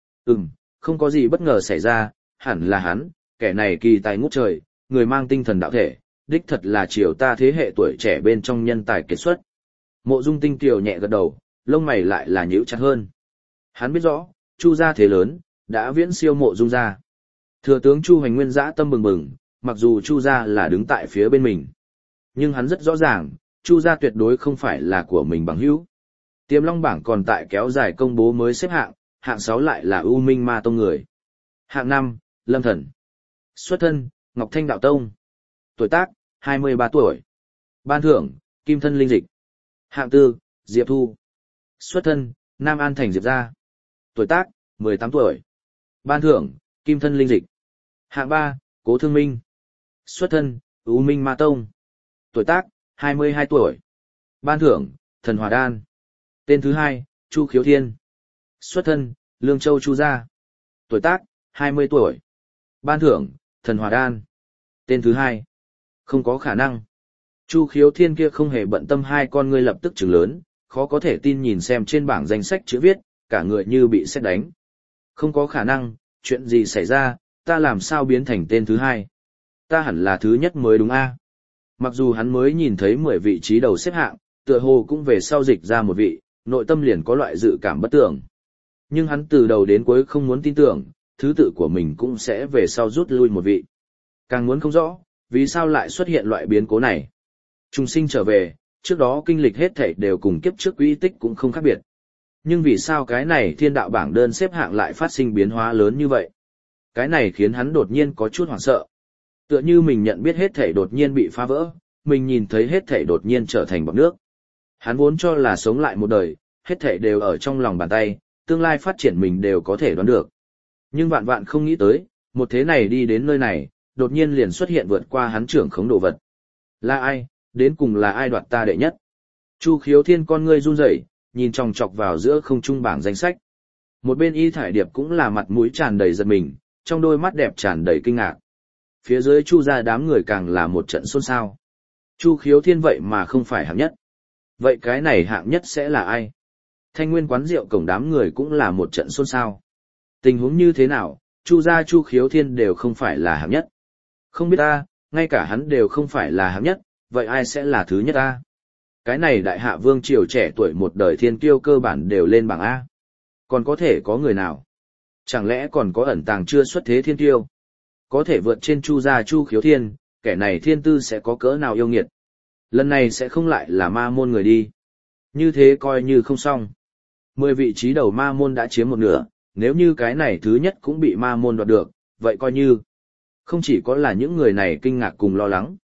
Không có gì bất ngờ xảy ra, hẳn là hắn, kẻ này kỳ tài ngút trời, người mang tinh thần đạo thể, đích thật là triều ta thế hệ tuổi trẻ bên trong nhân tài kiệt xuất. Mộ Dung Tinh Tiểu nhẹ gật đầu, lông mày lại là nhíu chặt hơn. Hắn biết rõ, Chu gia thế lớn, đã viễn siêu Mộ Dung gia. Thừa tướng Chu Hoành Nguyên dã tâm bừng bừng, mặc dù Chu gia là đứng tại phía bên mình, nhưng hắn rất rõ ràng, Chu gia tuyệt đối không phải là của mình bằng hữu. Tiềm Long bảng còn tại kéo dài công bố mới xếp hạng, hạng 6 lại là U Minh Ma Tông người. Hạng 5, Lâm Thần. Xuất thân, Ngọc Thanh Đạo Tông. Tuổi tác, 23 tuổi. Ban thưởng, Kim Thân Linh Dịch. Hạng 4, Diệp Thu. Xuất thân, Nam An Thành Diệp gia. Tuổi tác, 18 tuổi. Ban thưởng, Kim Thân Linh Dịch. Hạng 3, Cố Thương Minh. Xuất thân, U Minh Ma Tông. Tuổi tác, 22 tuổi. Ban thưởng, Thần Hỏa Đan. Tên thứ 2, Chu Khiếu Thiên. Xuất thân, Lương Châu Chu gia. Tuổi tác, 20 tuổi. Ban thưởng, Thần Hỏa Đan. Tên thứ 2. Không có khả năng. Chu Khiếu Thiên kia không hề bận tâm hai con ngươi lập tức trừng lớn, khó có thể tin nhìn xem trên bảng danh sách chữ viết, cả người như bị sét đánh. Không có khả năng, chuyện gì xảy ra, ta làm sao biến thành tên thứ 2? Ta hẳn là thứ nhất mới đúng a? Mặc dù hắn mới nhìn thấy 10 vị trí đầu xếp hạng, tựa hồ cũng về sau dịch ra một vị, nội tâm liền có loại dự cảm bất tưởng. Nhưng hắn từ đầu đến cuối không muốn tin tưởng, thứ tự của mình cũng sẽ về sau rút lui một vị. Càng muốn không rõ, vì sao lại xuất hiện loại biến cố này. Trùng sinh trở về, trước đó kinh lịch hết thảy đều cùng kiếp trước quỹ tích cũng không khác biệt. Nhưng vì sao cái này thiên đạo bảng đơn xếp hạng lại phát sinh biến hóa lớn như vậy? Cái này khiến hắn đột nhiên có chút hoảng sợ. Tựa như mình nhận biết hết thảy đột nhiên bị phá vỡ, mình nhìn thấy hết thảy đột nhiên trở thành bọt nước. Hắn vốn cho là sống lại một đời, hết thảy đều ở trong lòng bàn tay, tương lai phát triển mình đều có thể đoán được. Nhưng vạn vạn không nghĩ tới, một thế này đi đến nơi này, đột nhiên liền xuất hiện vượt qua hắn trưởng khống đồ vật. Là ai, đến cùng là ai đoạt ta đệ nhất? Chu Khiếu Thiên con ngươi run rẩy, nhìn chòng chọc vào giữa không trung bảng danh sách. Một bên Y Thải Điệp cũng là mặt mũi tràn đầy giật mình, trong đôi mắt đẹp tràn đầy kinh ngạc. Phía dưới Chu gia đám người càng là một trận xôn xao. Chu Khiếu Thiên vậy mà không phải hạng nhất. Vậy cái này hạng nhất sẽ là ai? Thanh Nguyên quán rượu cổng đám người cũng là một trận xôn xao. Tình huống như thế nào, Chu gia Chu Khiếu Thiên đều không phải là hạng nhất. Không biết ta, ngay cả hắn đều không phải là hạng nhất, vậy ai sẽ là thứ nhất ta? Cái này đại hạ vương triều trẻ tuổi một đời thiên kiêu cơ bản đều lên bảng A. Còn có thể có người nào? Chẳng lẽ còn có ẩn tàng chưa xuất thế thiên kiêu? Có thể vượt trên Chu gia Chu Khiếu Thiên, kẻ này thiên tư sẽ có cỡ nào yêu nghiệt? Lần này sẽ không lại là ma môn người đi. Như thế coi như không xong. 10 vị trí đầu ma môn đã chiếm một nửa, nếu như cái này thứ nhất cũng bị ma môn đoạt được, vậy coi như. Không chỉ có là những người này kinh ngạc cùng lo lắng.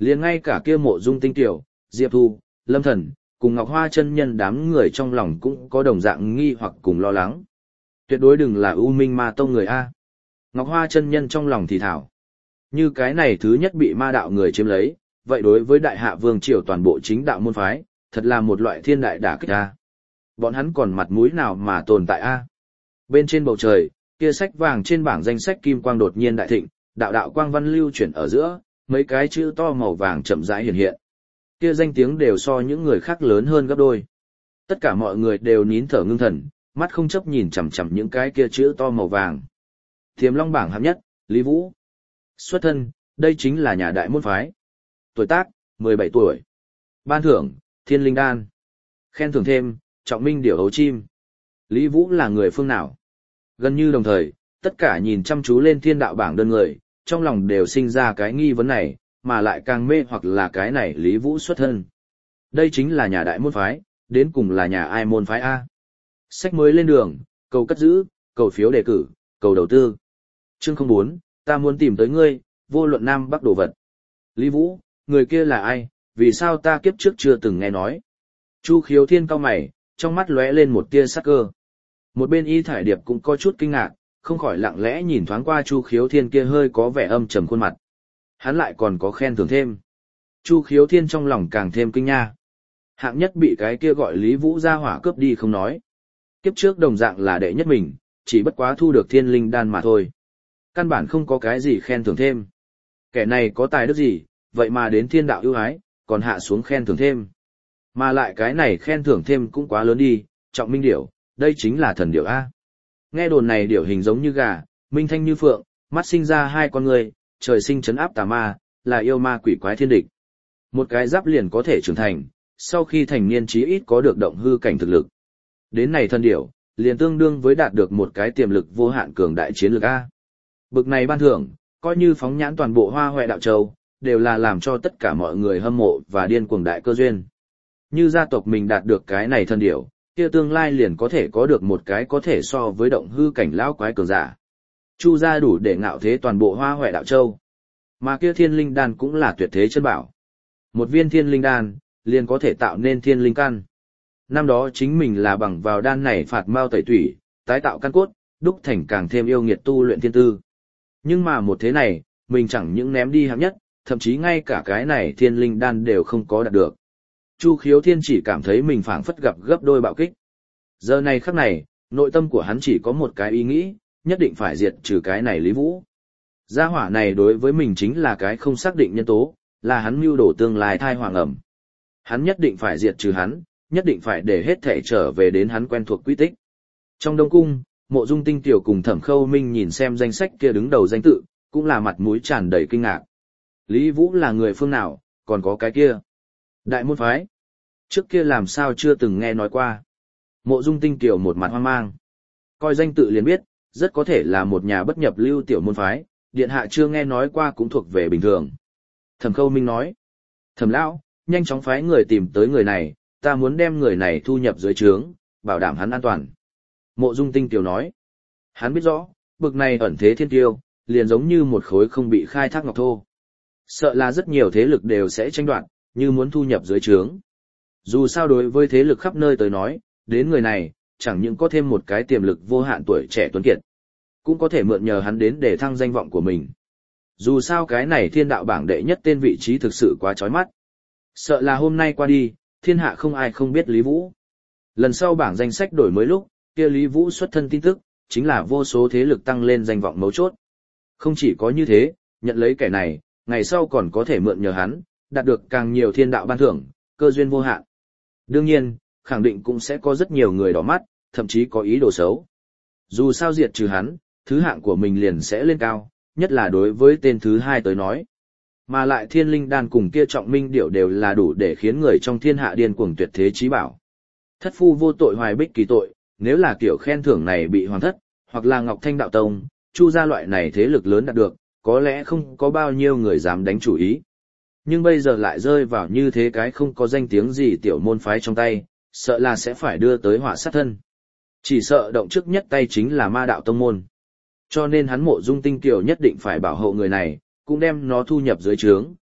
Liền ngay cả kia Mộ Dung Tinh Tiểu, Diệp Thu, Lâm Thần, cùng Ngọc Hoa chân nhân đám người trong lòng cũng có đồng dạng nghi hoặc cùng lo lắng. Tuyệt đối đừng là U Minh Ma Tông người A. Ngọc Hoa chân nhân trong lòng thì thảo. Như cái này thứ nhất bị ma đạo người chiếm lấy, vậy đối với đại hạ vương triều toàn bộ chính đạo môn phái, thật là một loại thiên đại đả kích A. Bọn hắn còn mặt mũi nào mà tồn tại A. Bên trên bầu trời, kia sách vàng trên bảng danh sách kim quang đột nhiên đại thịnh, đạo đạo quang văn lưu chuyển ở giữa, mấy cái chữ to màu vàng chậm rãi hiện hiện. Kia danh tiếng đều so những người khác lớn hơn gấp đôi. Tất cả mọi người đều nín thở ngưng thần, mắt không chấp nhìn chằm chằm những cái kia chữ to màu vàng. Thiềm Long bảng hạng nhất, Lý Vũ. Xuất thân, đây chính là nhà đại môn phái. Tuổi tác, 17 tuổi. Ban thưởng, Thiên Linh Đan. Khen thưởng thêm, Trọng Minh Điểu Hấu Chim. Lý Vũ là người phương nào? Gần như đồng thời, tất cả nhìn chăm chú lên thiên đạo bảng đơn người, trong lòng đều sinh ra cái nghi vấn này, mà lại càng mê hoặc là cái này Lý Vũ xuất thân. Đây chính là nhà đại môn phái, đến cùng là nhà ai môn phái A. Sách mới lên đường, cầu cất giữ, cầu phiếu đề cử, cầu đầu tư. Chương 04, ta muốn tìm tới ngươi, vô luận Nam Bắc đồ vật. Lý Vũ, người kia là ai, vì sao ta kiếp trước chưa từng nghe nói. Chu Khiếu Thiên cau mày, trong mắt lóe lên một tia sắc cơ. Một bên Y Thải Điệp cũng có chút kinh ngạc, không khỏi lặng lẽ nhìn thoáng qua Chu Khiếu Thiên kia hơi có vẻ âm trầm khuôn mặt. Hắn lại còn có khen thưởng thêm. Chu Khiếu Thiên trong lòng càng thêm kinh nha. Hạng nhất bị cái kia gọi Lý Vũ ra hỏa cướp đi không nói. Kiếp trước đồng dạng là đệ nhất mình, chỉ bất quá thu được Thiên Linh Đan mà thôi. Căn bản không có cái gì khen thưởng thêm. Kẻ này có tài đức gì, vậy mà đến thiên đạo ưu ái, còn hạ xuống khen thưởng thêm. Mà lại cái này khen thưởng thêm cũng quá lớn đi, Trọng Minh Điểu, đây chính là thần điểu A. Nghe đồn này điểu hình giống như gà, minh thanh như phượng, mắt sinh ra hai con người, trời sinh trấn áp tà ma, là yêu ma quỷ quái thiên địch. Một cái giáp liền có thể trưởng thành, sau khi thành niên chí ít có được động hư cảnh thực lực. Đến này thần điểu, liền tương đương với đạt được một cái tiềm lực vô hạn cường đại chiến lược A. Bực này ban thưởng, coi như phóng nhãn toàn bộ Hoa Hoè đạo châu, đều là làm cho tất cả mọi người hâm mộ và điên cuồng đại cơ duyên. Như gia tộc mình đạt được cái này thần điểu, kia tương lai liền có thể có được một cái có thể so với động hư cảnh lão quái cường giả. Chu gia đủ để ngạo thế toàn bộ Hoa Hoè đạo châu. Mà kia Thiên Linh Đan cũng là tuyệt thế chân bảo. Một viên Thiên Linh Đan, liền có thể tạo nên Thiên Linh Căn. Năm đó chính mình là bằng vào đan này phạt mao tẩy tủy, tái tạo căn cốt, đúc thành càng thêm yêu nghiệt tu luyện thiên tư. Nhưng mà một thế này, mình chẳng những ném đi hạng nhất, thậm chí ngay cả cái này Thiên Linh Đan đều không có đạt được. Chu Khiếu Thiên chỉ cảm thấy mình phảng phất gặp gấp đôi bạo kích. Giờ này khắc này, nội tâm của hắn chỉ có một cái ý nghĩ, nhất định phải diệt trừ cái này Lý Vũ. Gia hỏa này đối với mình chính là cái không xác định nhân tố, là hắn mưu đồ tương lai thai hoàng ẩm. Hắn nhất định phải diệt trừ hắn, nhất định phải để hết thể trở về đến hắn quen thuộc quy tích. Trong Đông Cung, Mộ Dung Tinh Tiểu cùng Thẩm Khâu Minh nhìn xem danh sách kia đứng đầu danh tự, cũng là mặt mũi tràn đầy kinh ngạc. Lý Vũ là người phương nào, còn có cái kia. Đại môn phái. Trước kia làm sao chưa từng nghe nói qua. Mộ Dung Tinh Tiểu một mặt hoang mang. Coi danh tự liền biết, rất có thể là một nhà bất nhập lưu tiểu môn phái, điện hạ chưa nghe nói qua cũng thuộc về bình thường. Thẩm Khâu Minh nói. Thẩm lão, nhanh chóng phái người tìm tới người này, ta muốn đem người này thu nhập dưới trướng, bảo đảm hắn an toàn. Mộ Dung Tinh Tiểu nói. Hắn biết rõ, bực này ẩn thế thiên tiêu, liền giống như một khối không bị khai thác ngọc thô. Sợ là rất nhiều thế lực đều sẽ tranh đoạt, như muốn thu nhập dưới trướng. Dù sao đối với thế lực khắp nơi tới nói, đến người này, chẳng những có thêm một cái tiềm lực vô hạn tuổi trẻ tuấn kiệt, cũng có thể mượn nhờ hắn đến để thăng danh vọng của mình. Dù sao cái này thiên đạo bảng đệ nhất tên vị trí thực sự quá chói mắt. Sợ là hôm nay qua đi, thiên hạ không ai không biết Lý Vũ. Lần sau bảng danh sách đổi mới lúc, kia Lý Vũ xuất thân tin tức, chính là vô số thế lực tăng lên danh vọng mấu chốt. Không chỉ có như thế, nhận lấy kẻ này, ngày sau còn có thể mượn nhờ hắn, đạt được càng nhiều thiên đạo ban thưởng, cơ duyên vô hạn. Đương nhiên, khẳng định cũng sẽ có rất nhiều người đỏ mắt, thậm chí có ý đồ xấu. Dù sao diệt trừ hắn, thứ hạng của mình liền sẽ lên cao, nhất là đối với tên thứ hai tới nói. Mà lại Thiên Linh Đan cùng kia Trọng Minh Điểu đều là đủ để khiến người trong thiên hạ điên cuồng tuyệt thế chí bảo. Thất phu vô tội hoài bích kỳ tội, nếu là kiểu khen thưởng này bị hoàng thất, hoặc là Ngọc Thanh Đạo Tông, Chu gia loại này thế lực lớn đạt được, có lẽ không có bao nhiêu người dám đánh chủ ý. Nhưng bây giờ lại rơi vào như thế cái không có danh tiếng gì tiểu môn phái trong tay, sợ là sẽ phải đưa tới họa sát thân. Chỉ sợ động trước nhất tay chính là ma đạo tông môn. Cho nên hắn Mộ Dung Tinh Kiều nhất định phải bảo hộ người này, cũng đem nó thu nhập dưới trướng,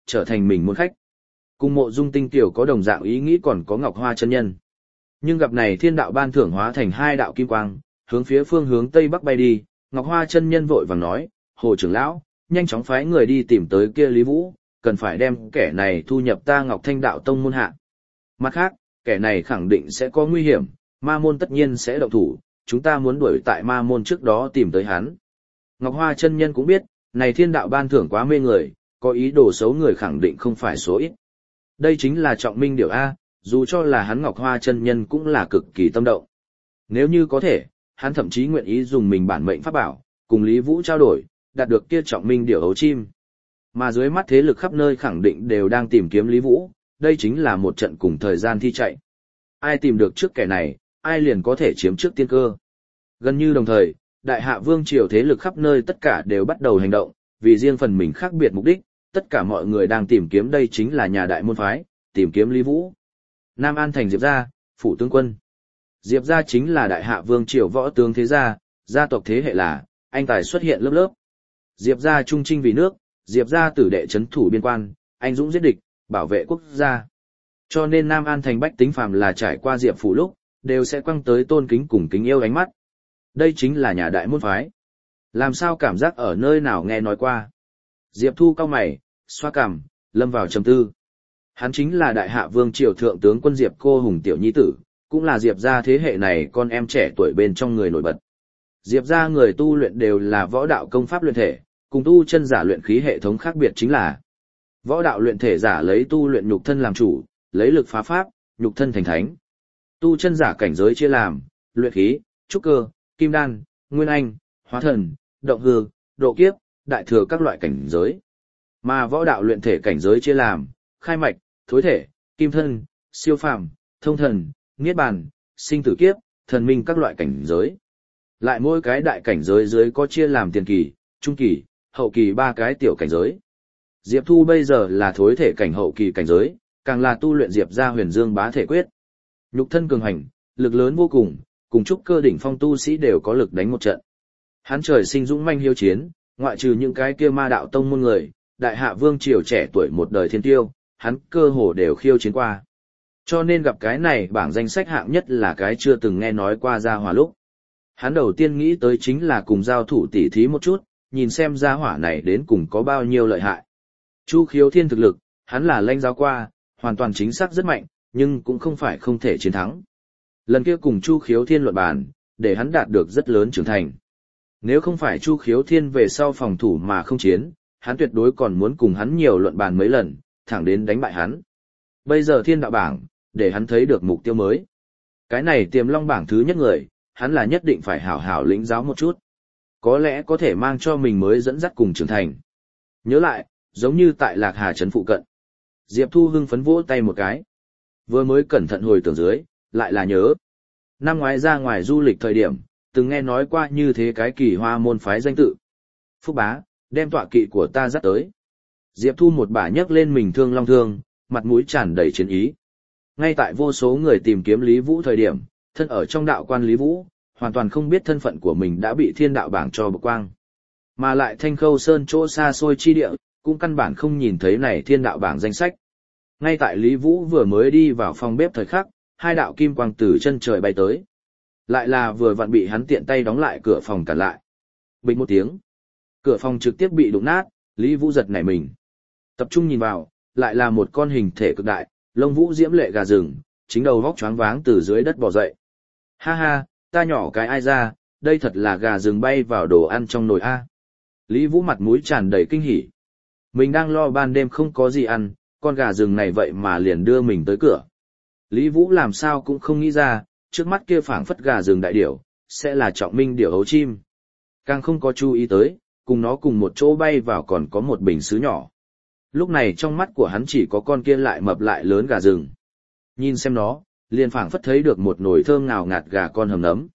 trở thành mình môn khách. Cùng Mộ Dung Tinh Tiểu có đồng dạng ý nghĩ còn có Ngọc Hoa chân nhân. Nhưng gặp này thiên đạo ban thưởng hóa thành hai đạo kim quang, hướng phía phương hướng tây bắc bay đi, Ngọc Hoa chân nhân vội vàng nói, Hồ trưởng lão, nhanh chóng phái người đi tìm tới kia Lý Vũ, cần phải đem kẻ này thu nhập ta Ngọc Thanh đạo tông môn hạ. Mặt khác, kẻ này khẳng định sẽ có nguy hiểm, ma môn tất nhiên sẽ động thủ, chúng ta muốn đuổi tại ma môn trước đó tìm tới hắn. Ngọc Hoa chân nhân cũng biết, này thiên đạo ban thưởng quá mê người, có ý đồ xấu người khẳng định không phải số ít. Đây chính là trọng minh điều A, dù cho là hắn Ngọc Hoa chân nhân cũng là cực kỳ tâm động. Nếu như có thể, hắn thậm chí nguyện ý dùng mình bản mệnh pháp bảo, cùng Lý Vũ trao đổi, đạt được kia trọng minh điều ấu chim. Mà dưới mắt thế lực khắp nơi khẳng định đều đang tìm kiếm Lý Vũ, đây chính là một trận cùng thời gian thi chạy. Ai tìm được trước kẻ này, ai liền có thể chiếm trước tiên cơ. Gần như đồng thời, đại hạ vương triều thế lực khắp nơi tất cả đều bắt đầu hành động, vì riêng phần mình khác biệt mục đích, tất cả mọi người đang tìm kiếm đây chính là nhà đại môn phái, tìm kiếm Lý Vũ. Nam An thành Diệp gia, phủ tướng quân. Diệp gia chính là đại hạ vương triều võ tướng thế gia, gia tộc thế hệ là, anh tài xuất hiện lớp lớp. Diệp gia trung trinh vì nước, Diệp gia tử đệ trấn thủ biên quan, anh dũng giết địch, bảo vệ quốc gia. Cho nên Nam An thành bách tính phàm là trải qua Diệp phủ lúc, đều sẽ quăng tới tôn kính cùng kính yêu ánh mắt. Đây chính là nhà đại môn phái. Làm sao cảm giác ở nơi nào nghe nói qua. Diệp Thu cau mày, xoa cằm, lâm vào trầm tư. Hắn chính là đại hạ vương triều thượng tướng quân Diệp cô hùng tiểu nhi tử, cũng là Diệp gia thế hệ này con em trẻ tuổi bên trong người nổi bật. Diệp gia người tu luyện đều là võ đạo công pháp luyện thể, cùng tu chân giả luyện khí hệ thống khác biệt chính là võ đạo luyện thể giả lấy tu luyện nhục thân làm chủ, lấy lực phá pháp, nhục thân thành thánh. Tu chân giả cảnh giới chia làm luyện khí, trúc cơ, kim đan, nguyên anh, hóa thần, động hư, độ kiếp, đại thừa các loại cảnh giới. Mà võ đạo luyện thể cảnh giới chia làm khai mạch, thối thể, kim thân, siêu phàm, thông thần, niết bàn, sinh tử kiếp, thần minh các loại cảnh giới. Lại mỗi cái đại cảnh giới dưới có chia làm tiền kỳ, trung kỳ, hậu kỳ ba cái tiểu cảnh giới. Diệp Thu bây giờ là thối thể cảnh hậu kỳ cảnh giới, càng là tu luyện Diệp gia Huyền Dương Bá thể quyết. Nhục thân cường hành, lực lớn vô cùng trúc cơ đỉnh phong tu sĩ đều có lực đánh một trận. Hắn trời sinh dũng manh hiếu chiến, ngoại trừ những cái kia ma đạo tông môn người, đại hạ vương triều trẻ tuổi một đời thiên tiêu, hắn cơ hồ đều khiêu chiến qua. Cho nên gặp cái này bảng danh sách hạng nhất là cái chưa từng nghe nói qua gia hỏa lúc. Hắn đầu tiên nghĩ tới chính là cùng giao thủ tỉ thí một chút, nhìn xem gia hỏa này đến cùng có bao nhiêu lợi hại. Chu Khiếu Thiên thực lực, hắn là lãnh giáo qua, hoàn toàn chính xác rất mạnh, nhưng cũng không phải không thể chiến thắng. Lần kia cùng Chu Khiếu Thiên luận bàn, để hắn đạt được rất lớn trưởng thành. Nếu không phải Chu Khiếu Thiên về sau phòng thủ mà không chiến, hắn tuyệt đối còn muốn cùng hắn nhiều luận bàn mấy lần, thẳng đến đánh bại hắn. Bây giờ thiên đạo bảng, để hắn thấy được mục tiêu mới. Cái này tiềm long bảng thứ nhất người, hắn là nhất định phải hảo hảo lĩnh giáo một chút. Có lẽ có thể mang cho mình mới dẫn dắt cùng trưởng thành. Nhớ lại, giống như tại Lạc Hà trấn phụ cận. Diệp Thu hưng phấn vỗ tay một cái. Vừa mới cẩn thận hồi tưởng dưới, lại là nhớ. Năm ngoái ra ngoài du lịch thời điểm, từng nghe nói qua như thế cái kỳ hoa môn phái danh tự. Phúc bá, đem tọa kỵ của ta dắt tới. Diệp Thu một bả nhấc lên mình thương long thương, mặt mũi tràn đầy chiến ý. Ngay tại vô số người tìm kiếm Lý Vũ thời điểm, thân ở trong đạo quan Lý Vũ, hoàn toàn không biết thân phận của mình đã bị thiên đạo bảng cho bực quang. Mà lại Thanh Khâu Sơn chỗ xa xôi chi địa, cũng căn bản không nhìn thấy này thiên đạo bảng danh sách. Ngay tại Lý Vũ vừa mới đi vào phòng bếp thời khắc, hai đạo kim quang từ chân trời bay tới. Lại là vừa vặn bị hắn tiện tay đóng lại cửa phòng cản lại. Bình một tiếng. Cửa phòng trực tiếp bị đụng nát, Lý Vũ giật nảy mình. Tập trung nhìn vào, lại là một con hình thể cực đại, lông vũ diễm lệ gà rừng, chính đầu vóc choáng váng từ dưới đất bò dậy. Ha ha, ta nhỏ cái ai ra, đây thật là gà rừng bay vào đồ ăn trong nồi A. Lý Vũ mặt mũi tràn đầy kinh hỉ. Mình đang lo ban đêm không có gì ăn, con gà rừng này vậy mà liền đưa mình tới cửa. Lý Vũ làm sao cũng không nghĩ ra, trước mắt kia phảng phất gà rừng đại điểu, sẽ là trọng minh điểu ấu chim. Càng không có chú ý tới, cùng nó cùng một chỗ bay vào còn có một bình sứ nhỏ. Lúc này trong mắt của hắn chỉ có con kia lại mập lại lớn gà rừng. Nhìn xem nó, liền phảng phất thấy được một nồi thơm ngào ngạt gà con hầm nấm.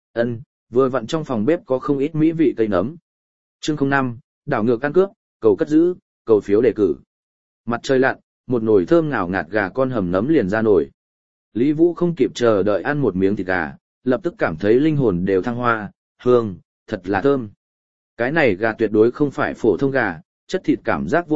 Vừa vặn trong phòng bếp có không ít mỹ vị cây nấm. Chương 05, đảo ngược căn cước, cầu cất giữ, cầu phiếu đề cử. Mặt trời lặn, một nồi thơm ngào ngạt gà con hầm nấm liền ra nồi. Lý Vũ không kịp chờ đợi ăn một miếng thịt gà, lập tức cảm thấy linh hồn đều thăng hoa, hương, thật là thơm. Cái này gà tuyệt đối không phải phổ thông gà, chất thịt cảm giác vô địch,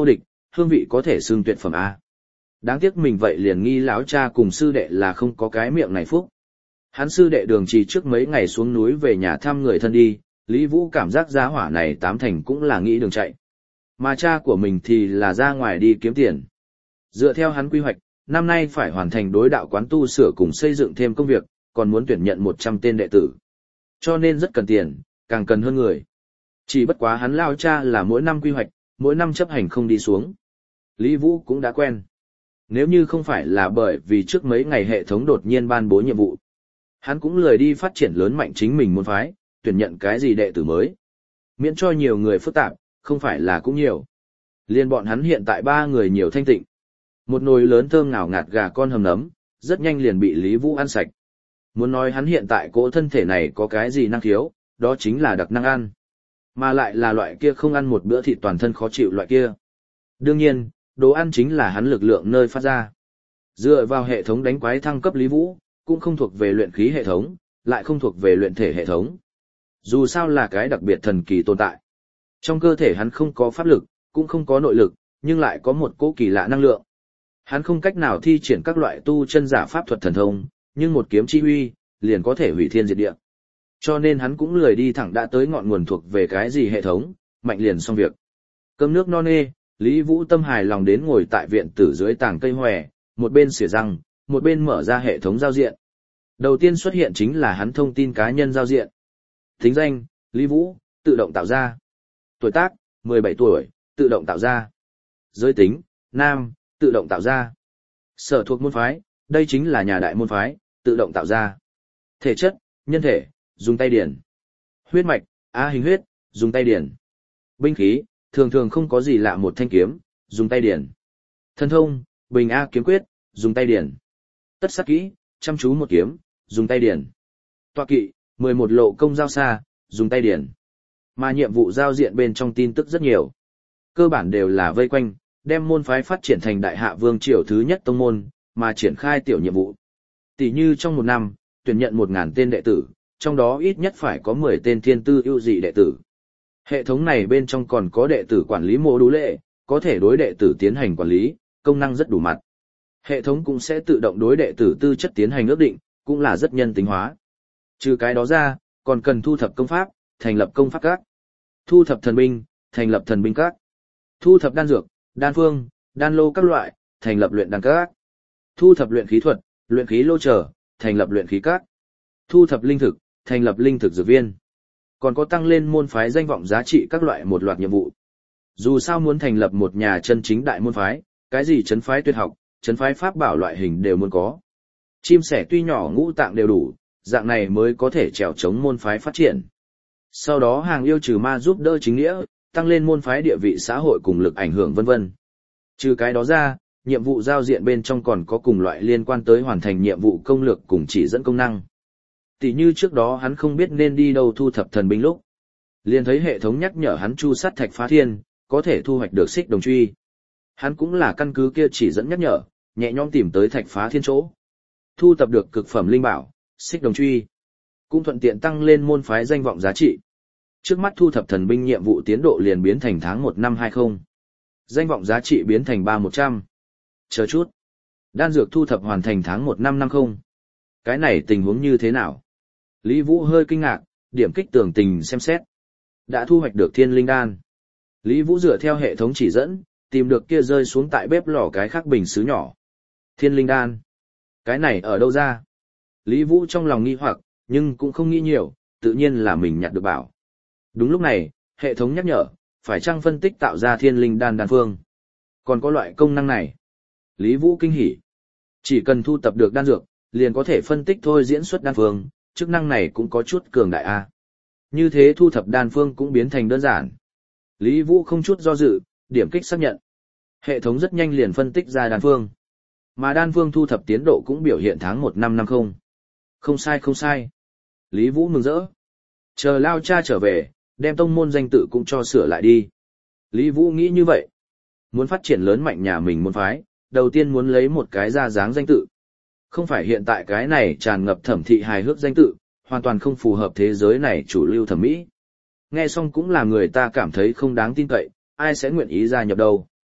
hương vị có thể xưng tuyệt phẩm A. Đáng tiếc mình vậy liền nghi lão cha cùng sư đệ là không có cái miệng này phúc. Hắn sư đệ Đường Trì trước mấy ngày xuống núi về nhà thăm người thân đi, Lý Vũ cảm giác giá hỏa này tám thành cũng là nghĩ đường chạy. Mà cha của mình thì là ra ngoài đi kiếm tiền. Dựa theo hắn quy hoạch, năm nay phải hoàn thành đối đạo quán tu sửa cùng xây dựng thêm công việc, còn muốn tuyển nhận 100 tên đệ tử. Cho nên rất cần tiền, càng cần hơn người. Chỉ bất quá hắn lao cha là mỗi năm quy hoạch, mỗi năm chấp hành không đi xuống. Lý Vũ cũng đã quen. Nếu như không phải là bởi vì trước mấy ngày hệ thống đột nhiên ban bố nhiệm vụ, hắn cũng lười đi phát triển lớn mạnh chính mình môn phái, tuyển nhận cái gì đệ tử mới. Miễn cho nhiều người phức tạp, không phải là cũng nhiều. Liên bọn hắn hiện tại 3 người nhiều thanh tịnh. Một nồi lớn thơm ngào ngạt gà con hầm nấm, rất nhanh liền bị Lý Vũ ăn sạch. Muốn nói hắn hiện tại cỗ thân thể này có cái gì năng khiếu, đó chính là đặc năng ăn. Mà lại là loại kia không ăn một bữa thịt toàn thân khó chịu loại kia. Đương nhiên, đồ ăn chính là hắn lực lượng nơi phát ra. Dựa vào hệ thống đánh quái thăng cấp Lý Vũ, cũng không thuộc về luyện khí hệ thống, lại không thuộc về luyện thể hệ thống. Dù sao là cái đặc biệt thần kỳ tồn tại. Trong cơ thể hắn không có pháp lực, cũng không có nội lực, nhưng lại có một cỗ kỳ lạ năng lượng. Hắn không cách nào thi triển các loại tu chân giả pháp thuật thần thông, nhưng một kiếm chi huy, liền có thể hủy thiên diệt địa. Cho nên hắn cũng lười đi thẳng đã tới ngọn nguồn thuộc về cái gì hệ thống, mạnh liền xong việc. Cơm nước no nê, Lý Vũ tâm hài lòng đến ngồi tại viện tử dưới tảng cây hòe, một bên xỉa răng, một bên mở ra hệ thống giao diện. Đầu tiên xuất hiện chính là hắn thông tin cá nhân giao diện. Tính danh, Lý Vũ, tự động tạo ra. Tuổi tác, 17 tuổi, tự động tạo ra. Giới tính, nam, tự động tạo ra. Sở thuộc môn phái, đây chính là nhà đại môn phái, tự động tạo ra. Thể chất, nhân thể, dùng tay điển. Huyết mạch, A hình huyết, dùng tay điển. Binh khí, thường thường không có gì lạ một thanh kiếm, dùng tay điển. Thần thông, bình A kiếm quyết, dùng tay điển. Tất sát kỹ, chăm chú một kiếm, dùng tay điển. Tọa kỵ, 11 lộ công giao xa, dùng tay điển. Mà nhiệm vụ giao diện bên trong tin tức rất nhiều. Cơ bản đều là vây quanh, đem môn phái phát triển thành đại hạ vương triều thứ nhất tông môn, mà triển khai tiểu nhiệm vụ. Tỷ như trong một năm, tuyển nhận 1.000 tên đệ tử, trong đó ít nhất phải có 10 tên thiên tư ưu dị đệ tử. Hệ thống này bên trong còn có đệ tử quản lý mô đũ lệ, có thể đối đệ tử tiến hành quản lý, công năng rất đủ mặt. Hệ thống cũng sẽ tự động đối đệ tử tư chất tiến hành ước định, cũng là rất nhân tính hóa. Trừ cái đó ra, còn cần thu thập công pháp, thành lập công pháp các. Thu thập thần binh, thành lập thần binh các. Thu thập đan dược, đan phương, đan lô các loại, thành lập luyện đan các. Thu thập luyện khí thuật, luyện khí lô trở, thành lập luyện khí các. Thu thập linh thực, thành lập linh thực dược viên. Còn có tăng lên môn phái danh vọng giá trị các loại một loạt nhiệm vụ. Dù sao muốn thành lập một nhà chân chính đại môn phái, cái gì trấn phái tuyệt học, trấn phái pháp bảo loại hình đều muốn có. Chim sẻ tuy nhỏ ngũ tạng đều đủ, dạng này mới có thể trèo chống môn phái phát triển. Sau đó hàng yêu trừ ma giúp đỡ chính nghĩa, tăng lên môn phái địa vị xã hội cùng lực ảnh hưởng vân vân. Trừ cái đó ra, nhiệm vụ giao diện bên trong còn có cùng loại liên quan tới hoàn thành nhiệm vụ công lược cùng chỉ dẫn công năng. Tỷ như trước đó hắn không biết nên đi đâu thu thập thần binh lúc, liền thấy hệ thống nhắc nhở hắn chu sát thạch phá thiên, có thể thu hoạch được xích đồng truy. Hắn cũng là căn cứ kia chỉ dẫn nhắc nhở, nhẹ nhõm tìm tới thạch phá thiên chỗ. Thu thập được cực phẩm linh bảo, xích đồng truy. Cũng thuận tiện tăng lên môn phái danh vọng giá trị. Trước mắt thu thập thần binh nhiệm vụ tiến độ liền biến thành tháng 1 năm 20. Danh vọng giá trị biến thành 3-100. Chờ chút. Đan dược thu thập hoàn thành tháng 1 năm 50. Cái này tình huống như thế nào? Lý Vũ hơi kinh ngạc, điểm kích tường tình xem xét. Đã thu hoạch được thiên linh đan. Lý Vũ dựa theo hệ thống chỉ dẫn, tìm được kia rơi xuống tại bếp lò cái khắc bình sứ nhỏ. Thiên linh đan. Cái này ở đâu ra? Lý Vũ trong lòng nghi hoặc, nhưng cũng không nghĩ nhiều, tự nhiên là mình nhặt được bảo. Đúng lúc này, hệ thống nhắc nhở, phải chăng phân tích tạo ra thiên linh đan đan phương. Còn có loại công năng này. Lý Vũ kinh hỉ. Chỉ cần thu tập được đan dược, liền có thể phân tích thôi diễn xuất đan phương, chức năng này cũng có chút cường đại a. Như thế thu thập đan phương cũng biến thành đơn giản. Lý Vũ không chút do dự, điểm kích xác nhận. Hệ thống rất nhanh liền phân tích ra đan phương. Mà đan phương thu thập tiến độ cũng biểu hiện tháng 1 năm 50. Không sai không sai. Lý Vũ mừng rỡ. Chờ lao cha trở về, đem tông môn danh tự cũng cho sửa lại đi. Lý Vũ nghĩ như vậy. Muốn phát triển lớn mạnh nhà mình môn phái, đầu tiên muốn lấy một cái ra dáng danh tự. Không phải hiện tại cái này tràn ngập thẩm thị hài hước danh tự, hoàn toàn không phù hợp thế giới này chủ lưu thẩm mỹ. Nghe xong cũng là người ta cảm thấy không đáng tin cậy, ai sẽ nguyện ý gia nhập đâu.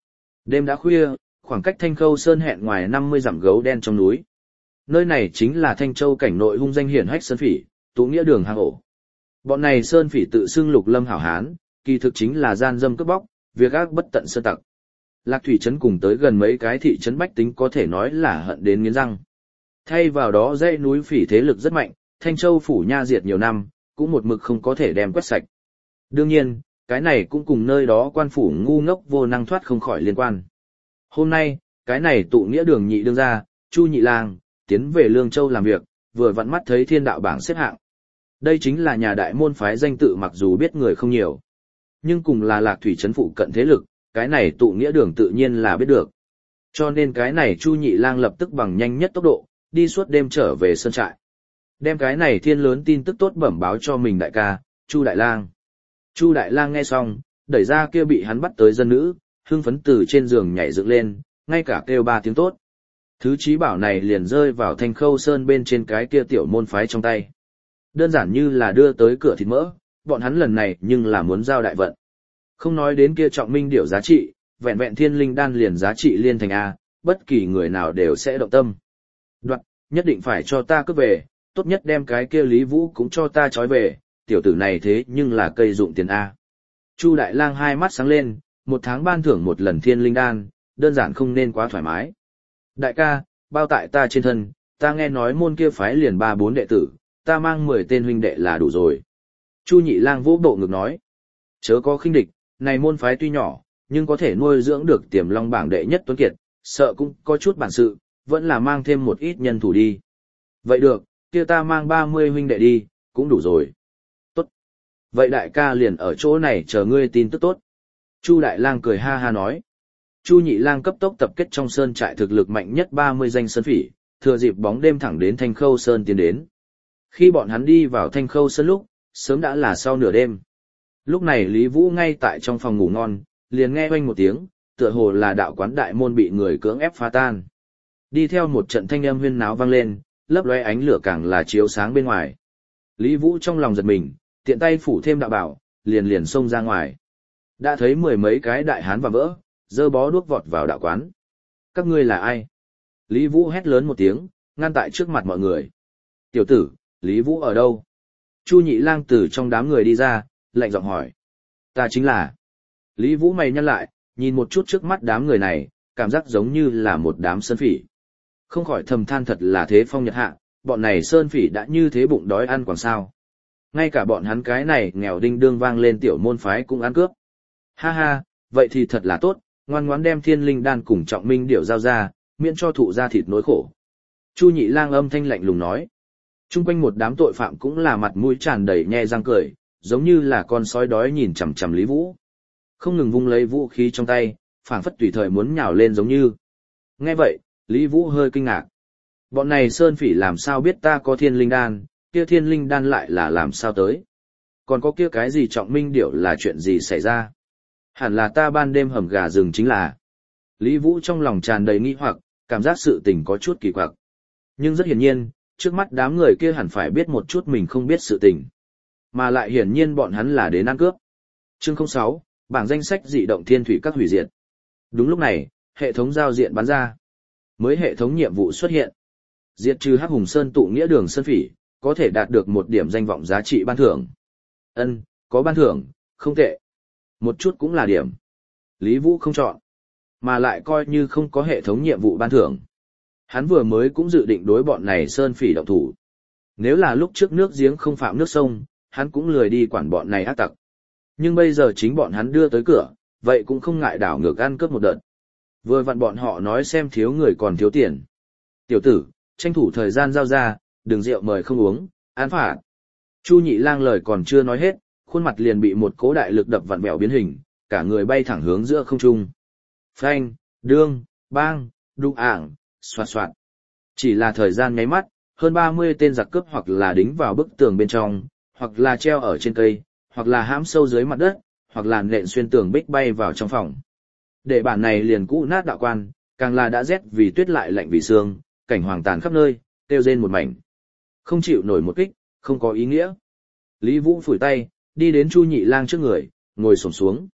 Đêm đã khuya, khoảng cách Thanh Khâu Sơn hẹn ngoài 50 dặm gấu đen trong núi. Nơi này chính là Thanh Châu cảnh nội hung danh hiển hách sơn phỉ, tụ nghĩa đường hang ổ. Bọn này sơn phỉ tự xưng lục lâm hảo hán, kỳ thực chính là gian dâm cướp bóc, việc ác bất tận sơn tặc. Lạc Thủy trấn cùng tới gần mấy cái thị trấn bách tính có thể nói là hận đến nghiến răng. Thay vào đó dãy núi phỉ thế lực rất mạnh, Thanh Châu phủ nha diệt nhiều năm, cũng một mực không có thể đem quét sạch. Đương nhiên, cái này cũng cùng nơi đó quan phủ ngu ngốc vô năng thoát không khỏi liên quan. Hôm nay, cái này tụ nghĩa đường nhị đương ra, Chu Nhị Lang, tiến về Lương Châu làm việc, vừa vặn mắt thấy thiên đạo bảng xếp hạng. Đây chính là nhà đại môn phái danh tự mặc dù biết người không nhiều. Nhưng cùng là Lạc Thủy trấn phụ cận thế lực, cái này tụ nghĩa đường tự nhiên là biết được. Cho nên cái này Chu Nhị Lang lập tức bằng nhanh nhất tốc độ, đi suốt đêm trở về sơn trại. Đem cái này thiên lớn tin tức tốt bẩm báo cho mình đại ca, Chu Đại Lang. Chu Đại Lang nghe xong, đẩy ra kia bị hắn bắt tới dân nữ, hưng phấn từ trên giường nhảy dựng lên, ngay cả kêu 3 tiếng tốt. Thứ chí bảo này liền rơi vào Thanh Khâu Sơn bên trên cái kia tiểu môn phái trong tay. Đơn giản như là đưa tới cửa thịt mỡ, bọn hắn lần này nhưng là muốn giao đại vận. Không nói đến kia trọng minh điểu giá trị, vẹn vẹn thiên linh đan liền giá trị liên thành A, bất kỳ người nào đều sẽ động tâm. Đoạt, nhất định phải cho ta cướp về, tốt nhất đem cái kia Lý Vũ cũng cho ta trói về, tiểu tử này thế nhưng là cây dụng tiền A. Chu Đại Lang hai mắt sáng lên, 1 tháng ban thưởng 1 lần thiên linh đan, đơn giản không nên quá thoải mái. Đại ca, bao tại ta trên thân, ta nghe nói môn kia phái liền 3-4 đệ tử, ta mang 10 tên huynh đệ là đủ rồi. Chu Nhị Lang vỗ bộ ngực nói, chớ có khinh địch, này môn phái tuy nhỏ, nhưng có thể nuôi dưỡng được Tiềm Long bảng đệ nhất tuấn kiệt, sợ cũng có chút bản sự, vẫn là mang thêm một ít nhân thủ đi. Vậy được, kia ta mang 30 huynh đệ đi, cũng đủ rồi. Tốt. Vậy đại ca liền ở chỗ này chờ ngươi tin tức tốt. Chu Đại Lang cười ha ha nói. Chu Nhị Lang cấp tốc tập kết trong sơn trại thực lực mạnh nhất 30 danh sơn phỉ, thừa dịp bóng đêm thẳng đến Thanh Khâu Sơn tiến đến. Khi bọn hắn đi vào Thanh Khâu Sơn lúc, sớm đã là sau nửa đêm. Lúc này Lý Vũ ngay tại trong phòng ngủ ngon, liền nghe oanh một tiếng, tựa hồ là đạo quán đại môn bị người cưỡng ép phá tan. Đi theo một trận thanh âm huyên náo vang lên, lấp lóe ánh lửa càng là chiếu sáng bên ngoài. Lý Vũ trong lòng giật mình, tiện tay phủ thêm đạo bảo, liền xông ra ngoài. Đã thấy 10 mấy cái đại hán và vỡ, dơ bó đuốc vọt vào đạo quán. Các ngươi là ai? Lý Vũ hét lớn một tiếng, ngăn tại trước mặt mọi người. Tiểu tử, Lý Vũ ở đâu? Chu Nhị Lang từ trong đám người đi ra, lạnh giọng hỏi. Ta chính là. Lý Vũ mày nhăn lại, nhìn một chút trước mắt đám người này, cảm giác giống như là một đám sơn phỉ. Không khỏi thầm than thật là thế phong nhật hạ, bọn này sơn phỉ đã như thế bụng đói ăn còn sao. Ngay cả bọn hắn cái này nghèo đinh đương vang lên tiểu môn phái cũng ăn cướp. Ha ha, vậy thì thật là tốt, ngoan ngoãn đem thiên linh đan cùng trọng minh điểu giao ra, miễn cho thụ ra thịt nỗi khổ. Chu Nhị Lang âm thanh lạnh lùng nói. Trung quanh một đám tội phạm cũng là mặt mũi tràn đầy nhe răng cười, giống như là con sói đói nhìn chằm chằm Lý Vũ. Không ngừng vung lấy vũ khí trong tay, phảng phất tùy thời muốn nhào lên giống như. Nghe vậy, Lý Vũ hơi kinh ngạc. Bọn này sơn phỉ làm sao biết ta có thiên linh đan, kia thiên linh đan lại là làm sao tới. Còn có kia cái gì trọng minh điểu là chuyện gì xảy ra. Hẳn là ta ban đêm hầm gà rừng chính là. Lý Vũ trong lòng tràn đầy nghi hoặc, cảm giác sự tình có chút kỳ quặc. Nhưng rất hiển nhiên, trước mắt đám người kia hẳn phải biết một chút mình không biết sự tình. Mà lại hiển nhiên bọn hắn là đến ăn cướp. Chương 06, bảng danh sách dị động thiên thủy các hủy diệt. Đúng lúc này, hệ thống giao diện bắn ra. Mới hệ thống nhiệm vụ xuất hiện. Diệt trừ Hắc Hùng Sơn tụ nghĩa đường sơn phỉ, có thể đạt được 1 điểm danh vọng giá trị ban thưởng. Ân, có ban thưởng, không tệ. Một chút cũng là điểm. Lý Vũ không chọn, mà lại coi như không có hệ thống nhiệm vụ ban thưởng. Hắn vừa mới cũng dự định đối bọn này sơn phỉ động thủ. Nếu là lúc trước nước giếng không phạm nước sông, hắn cũng lười đi quản bọn này ác tặc. Nhưng bây giờ chính bọn hắn đưa tới cửa, vậy cũng không ngại đảo ngược ăn cướp một đợt. Vừa vặn bọn họ nói xem thiếu người còn thiếu tiền. Tiểu tử, tranh thủ thời gian giao ra, đừng rượu mời không uống, án phạt. Chu Nhị Lang lời còn chưa nói hết, khuôn mặt liền bị một cỗ đại lực đập vặn vẹo biến hình, cả người bay thẳng hướng giữa không trung. Phanh, đương, bang, đụng ảng, xoạt xoạt. Chỉ là thời gian nháy mắt, hơn 30 tên giặc cướp hoặc là đính vào bức tường bên trong, hoặc là treo ở trên cây, hoặc là hãm sâu dưới mặt đất, hoặc là nện xuyên tường bích bay vào trong phòng. Để bản này liền cũ nát đạo quan, càng là đã rét vì tuyết lại lạnh vì sương, cảnh hoàng tàn khắp nơi, tiêu rên một mảnh. Không chịu nổi một kích, không có ý nghĩa. Lý Vũ phủi tay, đi đến Chu Nhị Lang trước người, ngồi xổm xuống.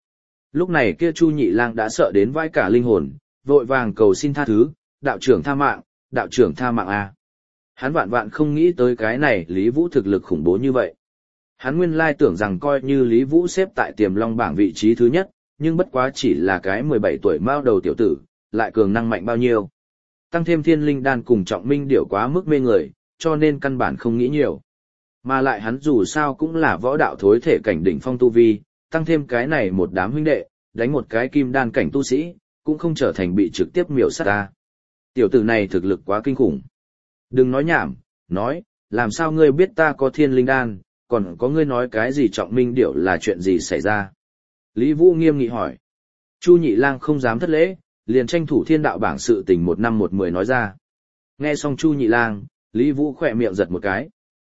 Lúc này kia Chu Nhị Lang đã sợ đến vãi cả linh hồn, vội vàng cầu xin tha thứ, đạo trưởng tha mạng a. Hắn vạn vạn không nghĩ tới cái này Lý Vũ thực lực khủng bố như vậy. Hắn nguyên lai tưởng rằng coi như Lý Vũ xếp tại Tiềm Long bảng vị trí thứ nhất, nhưng bất quá chỉ là cái 17 tuổi mao đầu tiểu tử, lại cường năng mạnh bao nhiêu. Tăng thêm Thiên Linh Đan cùng Trọng Minh Điểu quá mức mê người, cho nên căn bản không nghĩ nhiều. Mà lại hắn dù sao cũng là võ đạo thối thể cảnh đỉnh phong tu vi, tăng thêm cái này một đám huynh đệ, đánh một cái kim đan cảnh tu sĩ, cũng không trở thành bị trực tiếp miểu sát ta. Tiểu tử này thực lực quá kinh khủng. Đừng nói nhảm, nói, làm sao ngươi biết ta có Thiên Linh Đan, còn có ngươi nói cái gì Trọng Minh Điểu là chuyện gì xảy ra? Lý Vũ nghiêm nghị hỏi. Chu Nhị Lang không dám thất lễ, liền tranh thủ thiên đạo bảng sự tình 1 năm 1 10 nói ra. Nghe xong Chu Nhị Lang, Lý Vũ khỏe miệng giật một cái.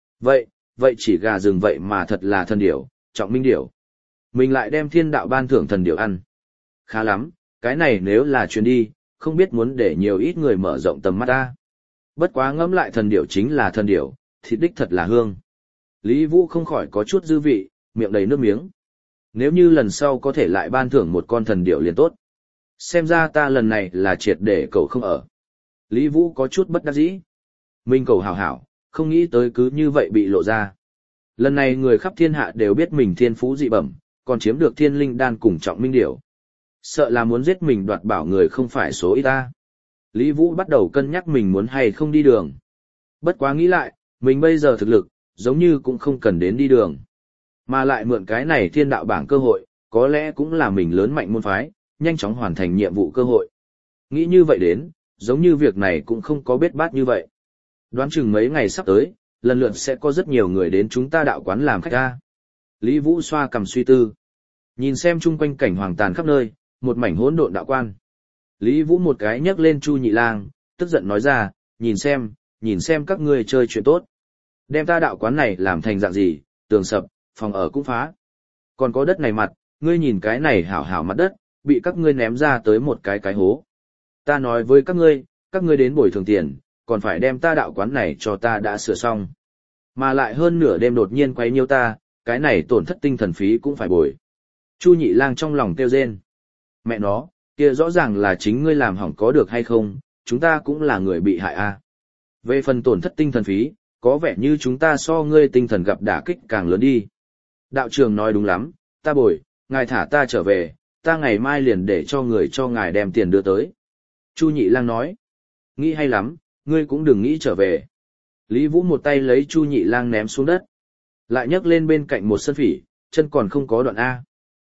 Vậy chỉ gà rừng vậy mà thật là thần điểu, Trọng Minh Điểu. Mình lại đem thiên đạo ban thưởng thần điểu ăn. Khá lắm, cái này nếu là chuyến đi, không biết muốn để nhiều ít người mở rộng tầm mắt ta. Bất quá ngẫm lại thần điểu chính là thần điểu, thịt đích thật là hương. Lý Vũ không khỏi có chút dư vị, miệng đầy nước miếng. Nếu như lần sau có thể lại ban thưởng một con thần điểu liền tốt. Xem ra ta lần này là triệt để cậu không ở. Lý Vũ có chút bất đắc dĩ. Mình cầu hảo hảo, không nghĩ tới cứ như vậy bị lộ ra. Lần này người khắp thiên hạ đều biết mình thiên phú dị bẩm, còn chiếm được Thiên Linh Đan cùng Trọng Minh Điểu. Sợ là muốn giết mình đoạt bảo người không phải số ít ta. Lý Vũ bắt đầu cân nhắc mình muốn hay không đi đường. Bất quá nghĩ lại, mình bây giờ thực lực, giống như cũng không cần đến đi đường. Mà lại mượn cái này thiên đạo bảng cơ hội, có lẽ cũng là mình lớn mạnh môn phái, nhanh chóng hoàn thành nhiệm vụ cơ hội. Nghĩ như vậy đến, giống như việc này cũng không có bết bát như vậy. Đoán chừng mấy ngày sắp tới, lần lượt sẽ có rất nhiều người đến chúng ta đạo quán làm khách ta. Lý Vũ xoa cằm suy tư. Nhìn xem chung quanh cảnh hoàng tàn khắp nơi, một mảnh hỗn độn đạo quan. Lý Vũ một cái nhấc lên Chu Nhị Lang, tức giận nói ra, nhìn xem các ngươi chơi chuyện tốt. Đem ta đạo quán này làm thành dạng gì, tường sập, phòng ở cũng phá. Còn có đất này mặt, ngươi nhìn cái này hảo hảo mặt đất, bị các ngươi ném ra tới một cái hố. Ta nói với các ngươi đến bồi thường tiền, còn phải đem ta đạo quán này cho ta đã sửa xong. Mà lại hơn nửa đêm đột nhiên quấy nhiêu ta, cái này tổn thất tinh thần phí cũng phải bồi. Chu Nhị Lang trong lòng kêu rên. Mẹ nó, kia rõ ràng là chính ngươi làm hỏng có được hay không, chúng ta cũng là người bị hại a. Về phần tổn thất tinh thần phí, có vẻ như chúng ta so ngươi tinh thần gặp đả kích càng lớn đi. Đạo trưởng nói đúng lắm, ta bồi, ngài thả ta trở về, ta ngày mai liền để cho người cho ngài đem tiền đưa tới. Chu Nhị Lang nói, nghĩ hay lắm, ngươi cũng đừng nghĩ trở về. Lý Vũ một tay lấy Chu Nhị Lang ném xuống đất, lại nhấc lên bên cạnh một sân phỉ, chân còn không có đoạn A.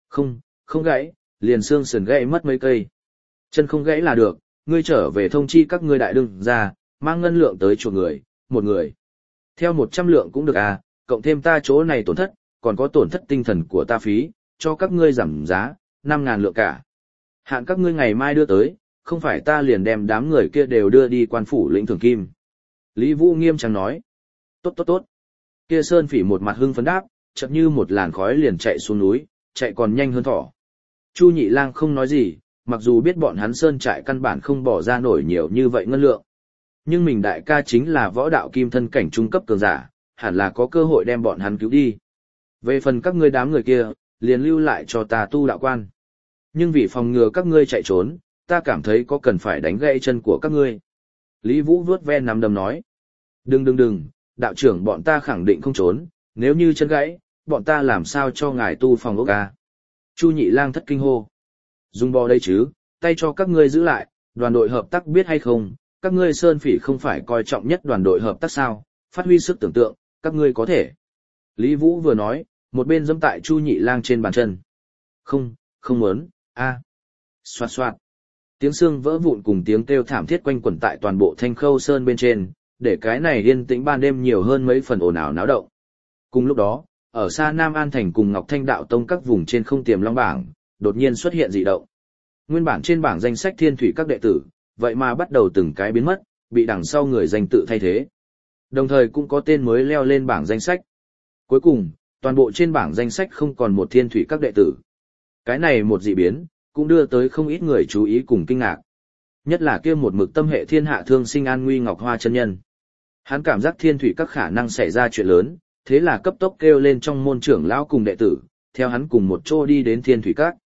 Không gãy, liền xương sườn gãy mất mấy cây. Chân không gãy là được, ngươi trở về thông chi các ngươi đại đương ra, mang ngân lượng tới chuộc người, một người. Theo 100 lượng cũng được à, cộng thêm ta chỗ này tổn thất, còn có tổn thất tinh thần của ta phí, cho các ngươi giảm giá, 5.000 lượng cả. Hạn các ngươi ngày mai đưa tới, không phải ta liền đem đám người kia đều đưa đi quan phủ lĩnh thưởng kim. Lý Vũ nghiêm trang nói. Tốt. Kia Sơn Phỉ một mặt hưng phấn đáp, chợt như một làn khói liền chạy xuống núi, chạy còn nhanh hơn thỏ. Chu Nhị Lang không nói gì, mặc dù biết bọn hắn Sơn trại căn bản không bỏ ra nổi nhiều như vậy ngân lượng. Nhưng mình đại ca chính là võ đạo kim thân cảnh trung cấp cường giả, hẳn là có cơ hội đem bọn hắn cứu đi. Về phần các ngươi đám người kia, liền lưu lại cho ta tu đạo quan. Nhưng vì phòng ngừa các ngươi chạy trốn, ta cảm thấy có cần phải đánh gãy chân của các ngươi. Lý Vũ vuốt ve nắm đấm nói. Đừng, đạo trưởng bọn ta khẳng định không trốn, nếu như chân gãy, bọn ta làm sao cho ngài tu phòng ốc à? Chu Nhị Lang thất kinh hô. Dùng bò đây chứ, tay cho các ngươi giữ lại, đoàn đội hợp tác biết hay không, các ngươi Sơn Phỉ không phải coi trọng nhất đoàn đội hợp tác sao, phát huy sức tưởng tượng, các ngươi có thể. Lý Vũ vừa nói, một bên giẫm tại Chu Nhị Lang trên bàn chân. Không muốn, a. Xoạt. Tiếng xương vỡ vụn cùng tiếng kêu thảm thiết quanh quẩn tại toàn bộ Thanh Khâu Sơn bên trên, để cái này yên tĩnh ban đêm nhiều hơn mấy phần ồn ào náo động. Cùng lúc đó, ở xa Nam An Thành cùng Ngọc Thanh Đạo Tông các vùng trên không tiềm long bảng, đột nhiên xuất hiện dị động. Nguyên bản trên bảng danh sách thiên thủy các đệ tử, vậy mà bắt đầu từng cái biến mất, bị đằng sau người danh tự thay thế. Đồng thời cũng có tên mới leo lên bảng danh sách. Cuối cùng, toàn bộ trên bảng danh sách không còn một thiên thủy các đệ tử. Cái này một dị biến, cũng đưa tới không ít người chú ý cùng kinh ngạc. Nhất là kia một mực tâm hệ thiên hạ thương sinh an nguy Ngọc Hoa chân nhân. Hắn cảm giác thiên thủy các khả năng xảy ra chuyện lớn, thế là cấp tốc kêu lên trong môn trưởng lão cùng đệ tử, theo hắn cùng một chỗ đi đến thiên thủy các.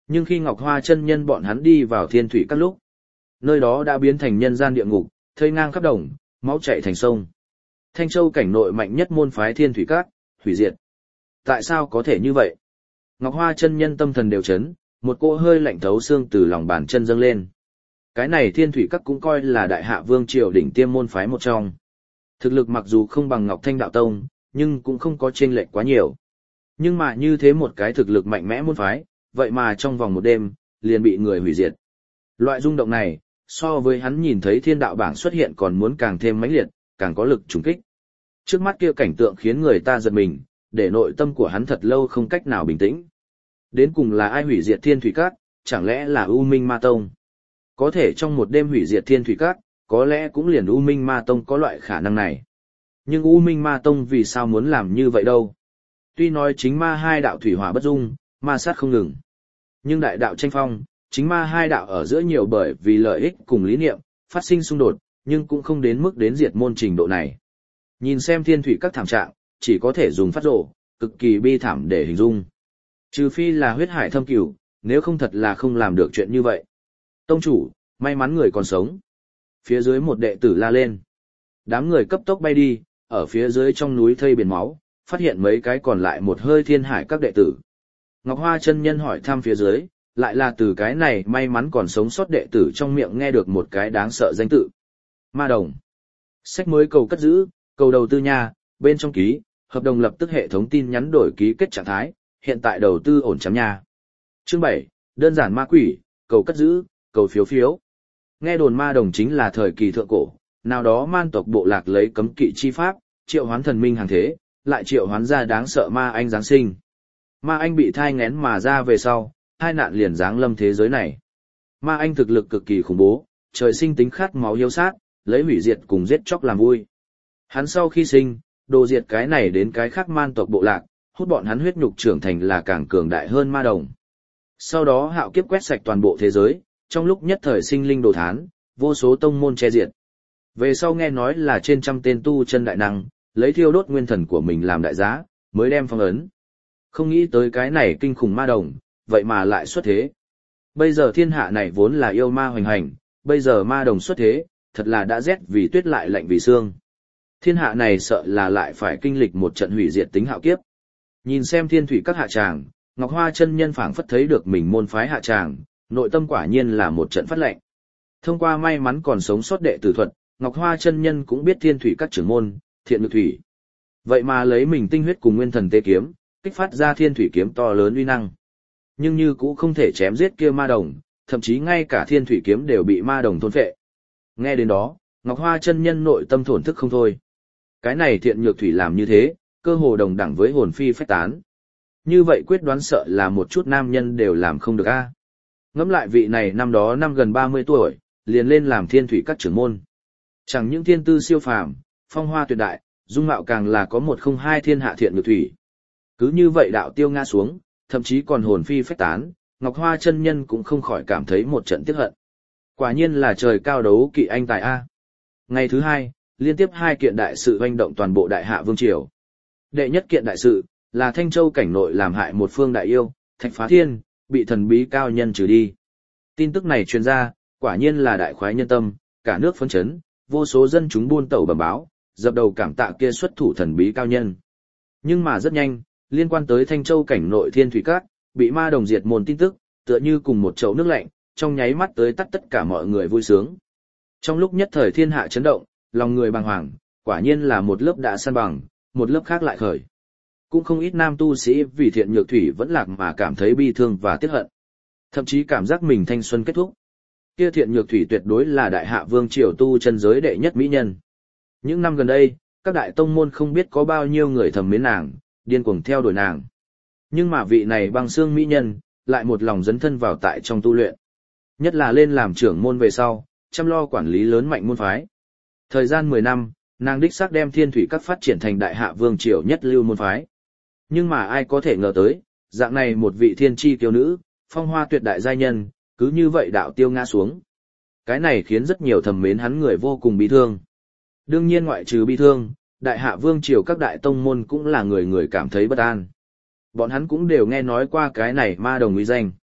Nhưng khi Ngọc Hoa chân nhân bọn hắn đi vào thiên thủy các lúc, nơi đó đã biến thành nhân gian địa ngục, thây ngang khắp đồng, máu chảy thành sông. Thanh Châu cảnh nội mạnh nhất môn phái thiên thủy các, hủy diệt. Tại sao có thể như vậy? Ngọc Hoa chân nhân tâm thần đều chấn, một cỗ hơi lạnh thấu xương từ lòng bàn chân dâng lên. Cái này thiên thủy các cũng coi là đại hạ vương triều đỉnh tiêm môn phái một trong. Thực lực mặc dù không bằng Ngọc Thanh đạo tông, nhưng cũng không có chênh lệch quá nhiều. Nhưng mà như thế một cái thực lực mạnh mẽ môn phái, vậy mà trong vòng một đêm, liền bị người hủy diệt. Loại rung động này, so với hắn nhìn thấy thiên đạo bảng xuất hiện còn muốn càng thêm mãnh liệt, càng có lực trùng kích. Trước mắt kia cảnh tượng khiến người ta giật mình, để nội tâm của hắn thật lâu không cách nào bình tĩnh. Đến cùng là ai hủy diệt thiên thủy các, chẳng lẽ là U Minh Ma Tông? Có thể trong một đêm hủy diệt thiên thủy các, có lẽ cũng liền U Minh Ma Tông có loại khả năng này. Nhưng U Minh Ma Tông vì sao muốn làm như vậy đâu? Tuy nói chính ma hai đạo thủy hỏa bất dung, ma sát không ngừng. Nhưng đại đạo tranh phong, chính ma hai đạo ở giữa nhiều bởi vì lợi ích cùng lý niệm, phát sinh xung đột, nhưng cũng không đến mức đến diệt môn trình độ này. Nhìn xem thiên thủy các thảm trạng, chỉ có thể dùng phát rộ, cực kỳ bi thảm để hình dung. Trừ phi là huyết hải thâm cửu, nếu không thật là không làm được chuyện như vậy. Tông chủ, may mắn người còn sống. Phía dưới một đệ tử la lên. Đám người cấp tốc bay đi, ở phía dưới trong núi thây biển máu, phát hiện mấy cái còn lại một hơi thiên hải các đệ tử. Ngọc Hoa chân nhân hỏi thăm phía dưới, lại là từ cái này may mắn còn sống sót đệ tử trong miệng nghe được một cái đáng sợ danh tự. Ma Đồng. Sách mới cầu cất giữ, cầu đầu tư nha, bên trong ký, hợp đồng lập tức hệ thống tin nhắn đổi ký kết trạng thái, hiện tại đầu tư ổn chấm nha. Chương 7, đơn giản ma quỷ, cầu cất giữ, cầu phiếu phiếu. Nghe đồn Ma Đồng chính là thời kỳ thượng cổ, nào đó man tộc bộ lạc lấy cấm kỵ chi pháp, triệu hoán thần minh hàng thế, lại triệu hoán ra đáng sợ ma anh giáng sinh. Ma anh bị thai nghén mà ra về sau, hai nạn liền giáng lâm thế giới này. Ma anh thực lực cực kỳ khủng bố, trời sinh tính khát máu hiếu sát, lấy hủy diệt cùng giết chóc làm vui. Hắn sau khi sinh, đồ diệt cái này đến cái khác man tộc bộ lạc, hút bọn hắn huyết nhục trưởng thành là càng cường đại hơn Ma Đồng. Sau đó hạo kiếp quét sạch toàn bộ thế giới, trong lúc nhất thời sinh linh đồ thán, vô số tông môn che diệt. Về sau nghe nói là trên trăm tên tu chân đại năng, lấy thiêu đốt nguyên thần của mình làm đại giá, mới đem phong ấn. Không nghĩ tới cái này kinh khủng Ma Đồng, vậy mà lại xuất thế. Bây giờ thiên hạ này vốn là yêu ma hoành hành, bây giờ Ma Đồng xuất thế, thật là đã rét vì tuyết lại lạnh vì xương. Thiên hạ này sợ là lại phải kinh lịch một trận hủy diệt tính hạo kiếp. Nhìn xem thiên thủy các hạ tràng, Ngọc Hoa chân nhân phảng phất thấy được mình môn phái hạ tràng, nội tâm quả nhiên là một trận phát lệnh. Thông qua may mắn còn sống sót đệ tử thuật, Ngọc Hoa chân nhân cũng biết thiên thủy các trưởng môn, Thiện Nhược Thủy. Vậy mà lấy mình tinh huyết cùng nguyên thần tế kiếm, kích phát ra thiên thủy kiếm to lớn uy năng. Nhưng như cũng không thể chém giết kia Ma Đồng, thậm chí ngay cả thiên thủy kiếm đều bị Ma Đồng thôn phệ. Nghe đến đó, Ngọc Hoa chân nhân nội tâm thổn thức không thôi. Cái này Thiện Nhược Thủy làm như thế, cơ hồ đồng đẳng với hồn phi phách tán. Như vậy quyết đoán sợ là một chút nam nhân đều làm không được a. Ngẫm lại vị này năm đó năm gần 30 tuổi, liền lên làm thiên thủy các trưởng môn. Chẳng những thiên tư siêu phàm, phong hoa tuyệt đại, dung mạo càng là có 102 thiên hạ Thiện Nhược Thủy. Cứ như vậy đạo tiêu ngã xuống, thậm chí còn hồn phi phách tán, Ngọc Hoa chân nhân cũng không khỏi cảm thấy một trận tiếc hận. Quả nhiên là trời cao đấu kỵ anh tài a. Ngày thứ hai, liên tiếp 2 kiện đại sự hoành động toàn bộ đại hạ vương triều. Đệ nhất kiện đại sự là Thanh Châu cảnh nội làm hại một phương đại yêu, Thạch Phá Thiên, bị thần bí cao nhân trừ đi. Tin tức này truyền ra, quả nhiên là đại khoái nhân tâm, cả nước phấn chấn, vô số dân chúng buôn tẩu bẩm báo, dập đầu cảm tạ kia xuất thủ thần bí cao nhân. Nhưng mà rất nhanh, liên quan tới Thanh Châu cảnh nội thiên thủy các, bị Ma Đồng diệt môn tin tức, tựa như cùng một chậu nước lạnh, trong nháy mắt tới tắt tất cả mọi người vui sướng. Trong lúc nhất thời thiên hạ chấn động, lòng người bàng hoàng, quả nhiên là một lớp đã san bằng, một lớp khác lại khởi. Cũng không ít nam tu sĩ vì Thiện Nhược Thủy vẫn lạc mà cảm thấy bi thương và tiếc hận. Thậm chí cảm giác mình thanh xuân kết thúc. Kia Thiện Nhược Thủy tuyệt đối là đại hạ vương triều tu chân giới đệ nhất mỹ nhân. Những năm gần đây, các đại tông môn không biết có bao nhiêu người thầm mến nàng, điên cuồng theo đuổi nàng. Nhưng mà vị này băng xương mỹ nhân, lại một lòng dấn thân vào tại trong tu luyện. Nhất là lên làm trưởng môn về sau, chăm lo quản lý lớn mạnh môn phái. Thời gian 10 năm, nàng đích xác đem thiên thủy các phát triển thành đại hạ vương triều nhất lưu môn phái. Nhưng mà ai có thể ngờ tới, dạng này một vị thiên chi kiêu nữ, phong hoa tuyệt đại giai nhân, cứ như vậy đạo tiêu ngã xuống. Cái này khiến rất nhiều thầm mến hắn người vô cùng bi thương. Đương nhiên ngoại trừ bi thương, đại hạ vương triều các đại tông môn cũng là người người cảm thấy bất an. Bọn hắn cũng đều nghe nói qua cái này Ma Đồng uy danh.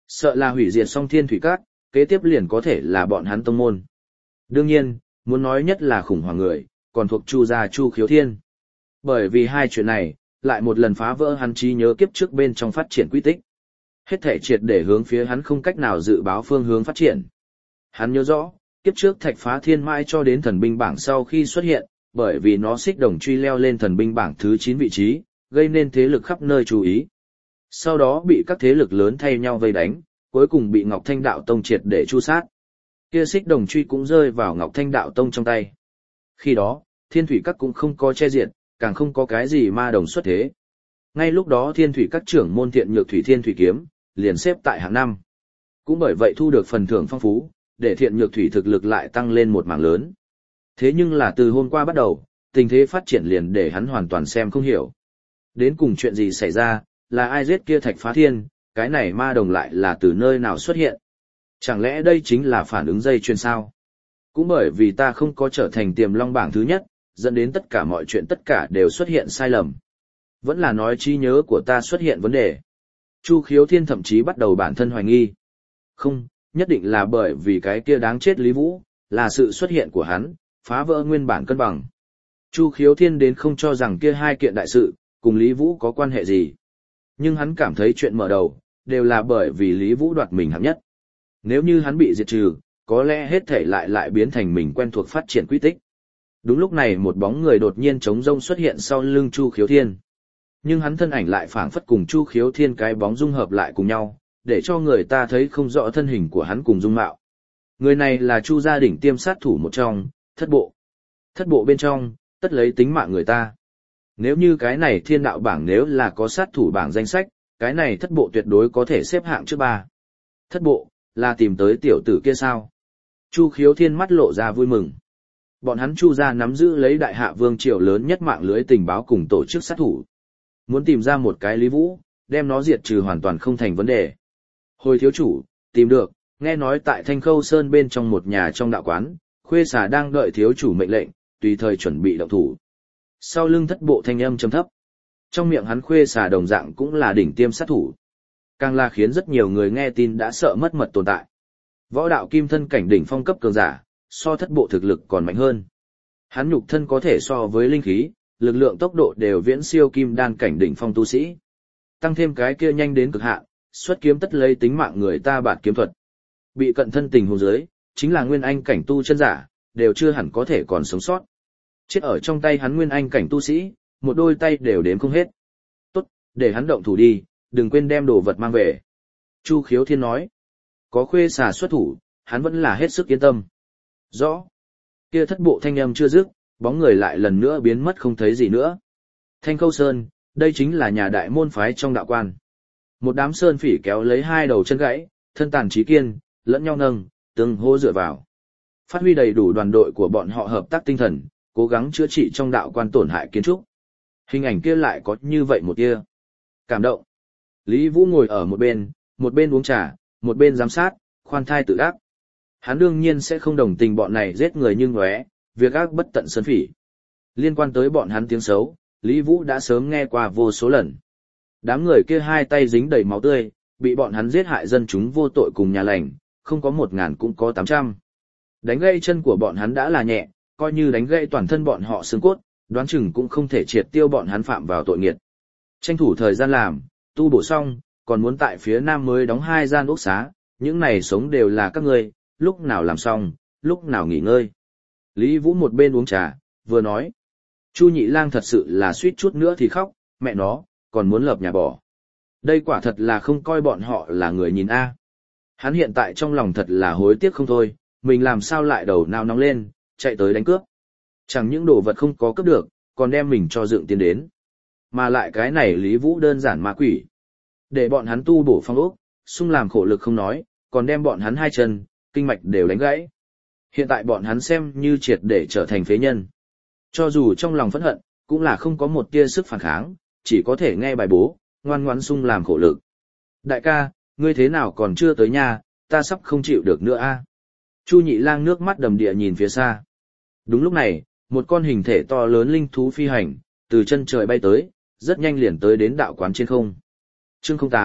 Sợ là hủy diệt xong Thiên Thủy Các, kế tiếp liền có thể là bọn hắn tông môn. Đương nhiên, muốn nói nhất là khủng hoảng người, còn thuộc Chu gia Chu Khiếu Thiên. Bởi vì hai chuyện này, lại một lần phá vỡ hắn trí nhớ kiếp trước bên trong phát triển quy tích. Hết thể triệt để hướng phía hắn không cách nào dự báo phương hướng phát triển. Hắn nhớ rõ, kiếp trước Thạch Phá Thiên mãi cho đến thần binh bảng sau khi xuất hiện, bởi vì nó xích đồng truy leo lên thần binh bảng thứ 9 vị trí, gây nên thế lực khắp nơi chú ý. Sau đó bị các thế lực lớn thay nhau vây đánh, cuối cùng bị Ngọc Thanh Đạo Tông triệt để tru sát. Kia xích đồng truy cũng rơi vào Ngọc Thanh Đạo Tông trong tay. Khi đó, Thiên Thủy Các cũng không có che diệt, càng không có cái gì ma đồng xuất thế. Ngay lúc đó Thiên Thủy Các trưởng môn Thiện Nhược Thủy Thiên Thủy Kiếm, liền xếp tại hạng 5. Cũng bởi vậy thu được phần thưởng phong phú, để Thiện Nhược Thủy thực lực lại tăng lên một mảng lớn. Thế nhưng là từ hôm qua bắt đầu, tình thế phát triển liền để hắn hoàn toàn xem không hiểu. Đến cùng chuyện gì xảy ra, là ai giết kia Thạch Phá Thiên, cái này ma đồng lại là từ nơi nào xuất hiện. Chẳng lẽ đây chính là phản ứng dây chuyền sao? Cũng bởi vì ta không có trở thành Tiềm Long bảng thứ nhất, dẫn đến tất cả mọi chuyện tất cả đều xuất hiện sai lầm. Vẫn là nói trí nhớ của ta xuất hiện vấn đề. Chu Khiếu Thiên thậm chí bắt đầu bản thân hoài nghi. Không, nhất định là bởi vì cái kia đáng chết Lý Vũ, là sự xuất hiện của hắn, phá vỡ nguyên bản cân bằng. Chu Khiếu Thiên đến không cho rằng kia hai kiện đại sự, cùng Lý Vũ có quan hệ gì. Nhưng hắn cảm thấy chuyện mở đầu, đều là bởi vì Lý Vũ đoạt mình hạng nhất. Nếu như hắn bị diệt trừ, có lẽ hết thể lại biến thành mình quen thuộc phát triển quy tích. Đúng lúc này một bóng người đột nhiên trống rông xuất hiện sau lưng Chu Khiếu Thiên. Nhưng hắn thân ảnh lại phảng phất cùng Chu Khiếu Thiên cái bóng dung hợp lại cùng nhau, để cho người ta thấy không rõ thân hình của hắn cùng dung mạo. Người này là Chu gia đỉnh tiêm sát thủ một trong, Thất Bộ. Thất Bộ bên trong, tất lấy tính mạng người ta. Nếu như cái này Thiên Đạo bảng nếu là có sát thủ bảng danh sách, cái này Thất Bộ tuyệt đối có thể xếp hạng trước 3. Thất Bộ, là tìm tới tiểu tử kia sao? Chu Khiếu Thiên mắt lộ ra vui mừng. Bọn hắn Chu gia nắm giữ lấy đại hạ vương triều lớn nhất mạng lưới tình báo cùng tổ chức sát thủ. Muốn tìm ra một cái Lý Vũ, đem nó diệt trừ hoàn toàn không thành vấn đề. Hồi thiếu chủ, tìm được, nghe nói tại Thanh Khâu Sơn bên trong một nhà trong đạo quán, Khuê Xà đang đợi thiếu chủ mệnh lệnh, tùy thời chuẩn bị động thủ. Sau lưng Thất Bộ thanh âm trầm thấp. Trong miệng hắn Khuê Xà đồng dạng cũng là đỉnh tiêm sát thủ. Càng là khiến rất nhiều người nghe tin đã sợ mất mật tồn tại. Võ đạo kim thân cảnh đỉnh phong cấp cường giả, so Thất Bộ thực lực còn mạnh hơn. Hắn nhục thân có thể so với linh khí, lực lượng tốc độ đều viễn siêu kim đan cảnh đỉnh phong tu sĩ. Tăng thêm cái kia nhanh đến cực hạn, xuất kiếm tất lấy tính mạng người ta bạt kiếm thuật. Bị cận thân tình huống dưới, chính là nguyên anh cảnh tu chân giả, đều chưa hẳn có thể còn sống sót. Chết ở trong tay hắn nguyên anh cảnh tu sĩ, một đôi tay đều đếm không hết. Tốt, để hắn động thủ đi, đừng quên đem đồ vật mang về. Chu Khiếu Thiên nói, có Khuê Xà xuất thủ, hắn vẫn là hết sức yên tâm. Rõ. Kia Thất Bộ thanh âm chưa dứt, bóng người lại lần nữa biến mất không thấy gì nữa. Thanh Khâu Sơn, đây chính là nhà đại môn phái trong đạo quan. Một đám sơn phỉ kéo lấy hai đầu chân gãy, thân tàn trí kiên, lẫn nhau nâng, tương hô dựa vào. Phát huy đầy đủ đoàn đội của bọn họ hợp tác tinh thần, cố gắng chữa trị trong đạo quan tổn hại kiến trúc. Hình ảnh kia lại có như vậy một tia. Cảm động. Lý Vũ ngồi ở một bên uống trà, một bên giám sát, khoan thai tự ác. Hắn đương nhiên sẽ không đồng tình bọn này giết người như ngóe, việc ác bất tận sơn phỉ. Liên quan tới bọn hắn tiếng xấu, Lý Vũ đã sớm nghe qua vô số lần. Đám người kia hai tay dính đầy máu tươi, bị bọn hắn giết hại dân chúng vô tội cùng nhà lành, không có 1000 cũng có 800. Đánh gãy chân của bọn hắn đã là nhẹ, coi như đánh gãy toàn thân bọn họ xương cốt, đoán chừng cũng không thể triệt tiêu bọn hắn phạm vào tội nghiệt. Tranh thủ thời gian làm, tu bổ xong, còn muốn tại phía nam mới đóng 2 gian ốc xá, những này sống đều là các ngươi, lúc nào làm xong, lúc nào nghỉ ngơi. Lý Vũ một bên uống trà, vừa nói. Chu Nhị Lang thật sự là suýt chút nữa thì khóc, mẹ nó, còn muốn lập nhà bỏ. Đây quả thật là không coi bọn họ là người nhìn a. Hắn hiện tại trong lòng thật là hối tiếc không thôi, mình làm sao lại đầu nào nóng lên, chạy tới đánh cướp. Chẳng những đồ vật không có cướp được, còn đem mình cho dựng tiền đến. Mà lại cái này Lý Vũ đơn giản ma quỷ. Để bọn hắn tu bổ phong ốc, sung làm khổ lực không nói, còn đem bọn hắn hai chân, kinh mạch đều đánh gãy. Hiện tại bọn hắn xem như triệt để trở thành phế nhân. Cho dù trong lòng phẫn hận, cũng là không có một tia sức phản kháng, chỉ có thể nghe bài bố, ngoan ngoãn sung làm khổ lực. Đại ca, ngươi thế nào còn chưa tới nhà, ta sắp không chịu được nữa a. Chu Nhị Lang nước mắt đầm địa nhìn phía xa. Đúng lúc này, một con hình thể to lớn linh thú phi hành, từ chân trời bay tới, rất nhanh liền tới đến đạo quán trên không. Chương 08,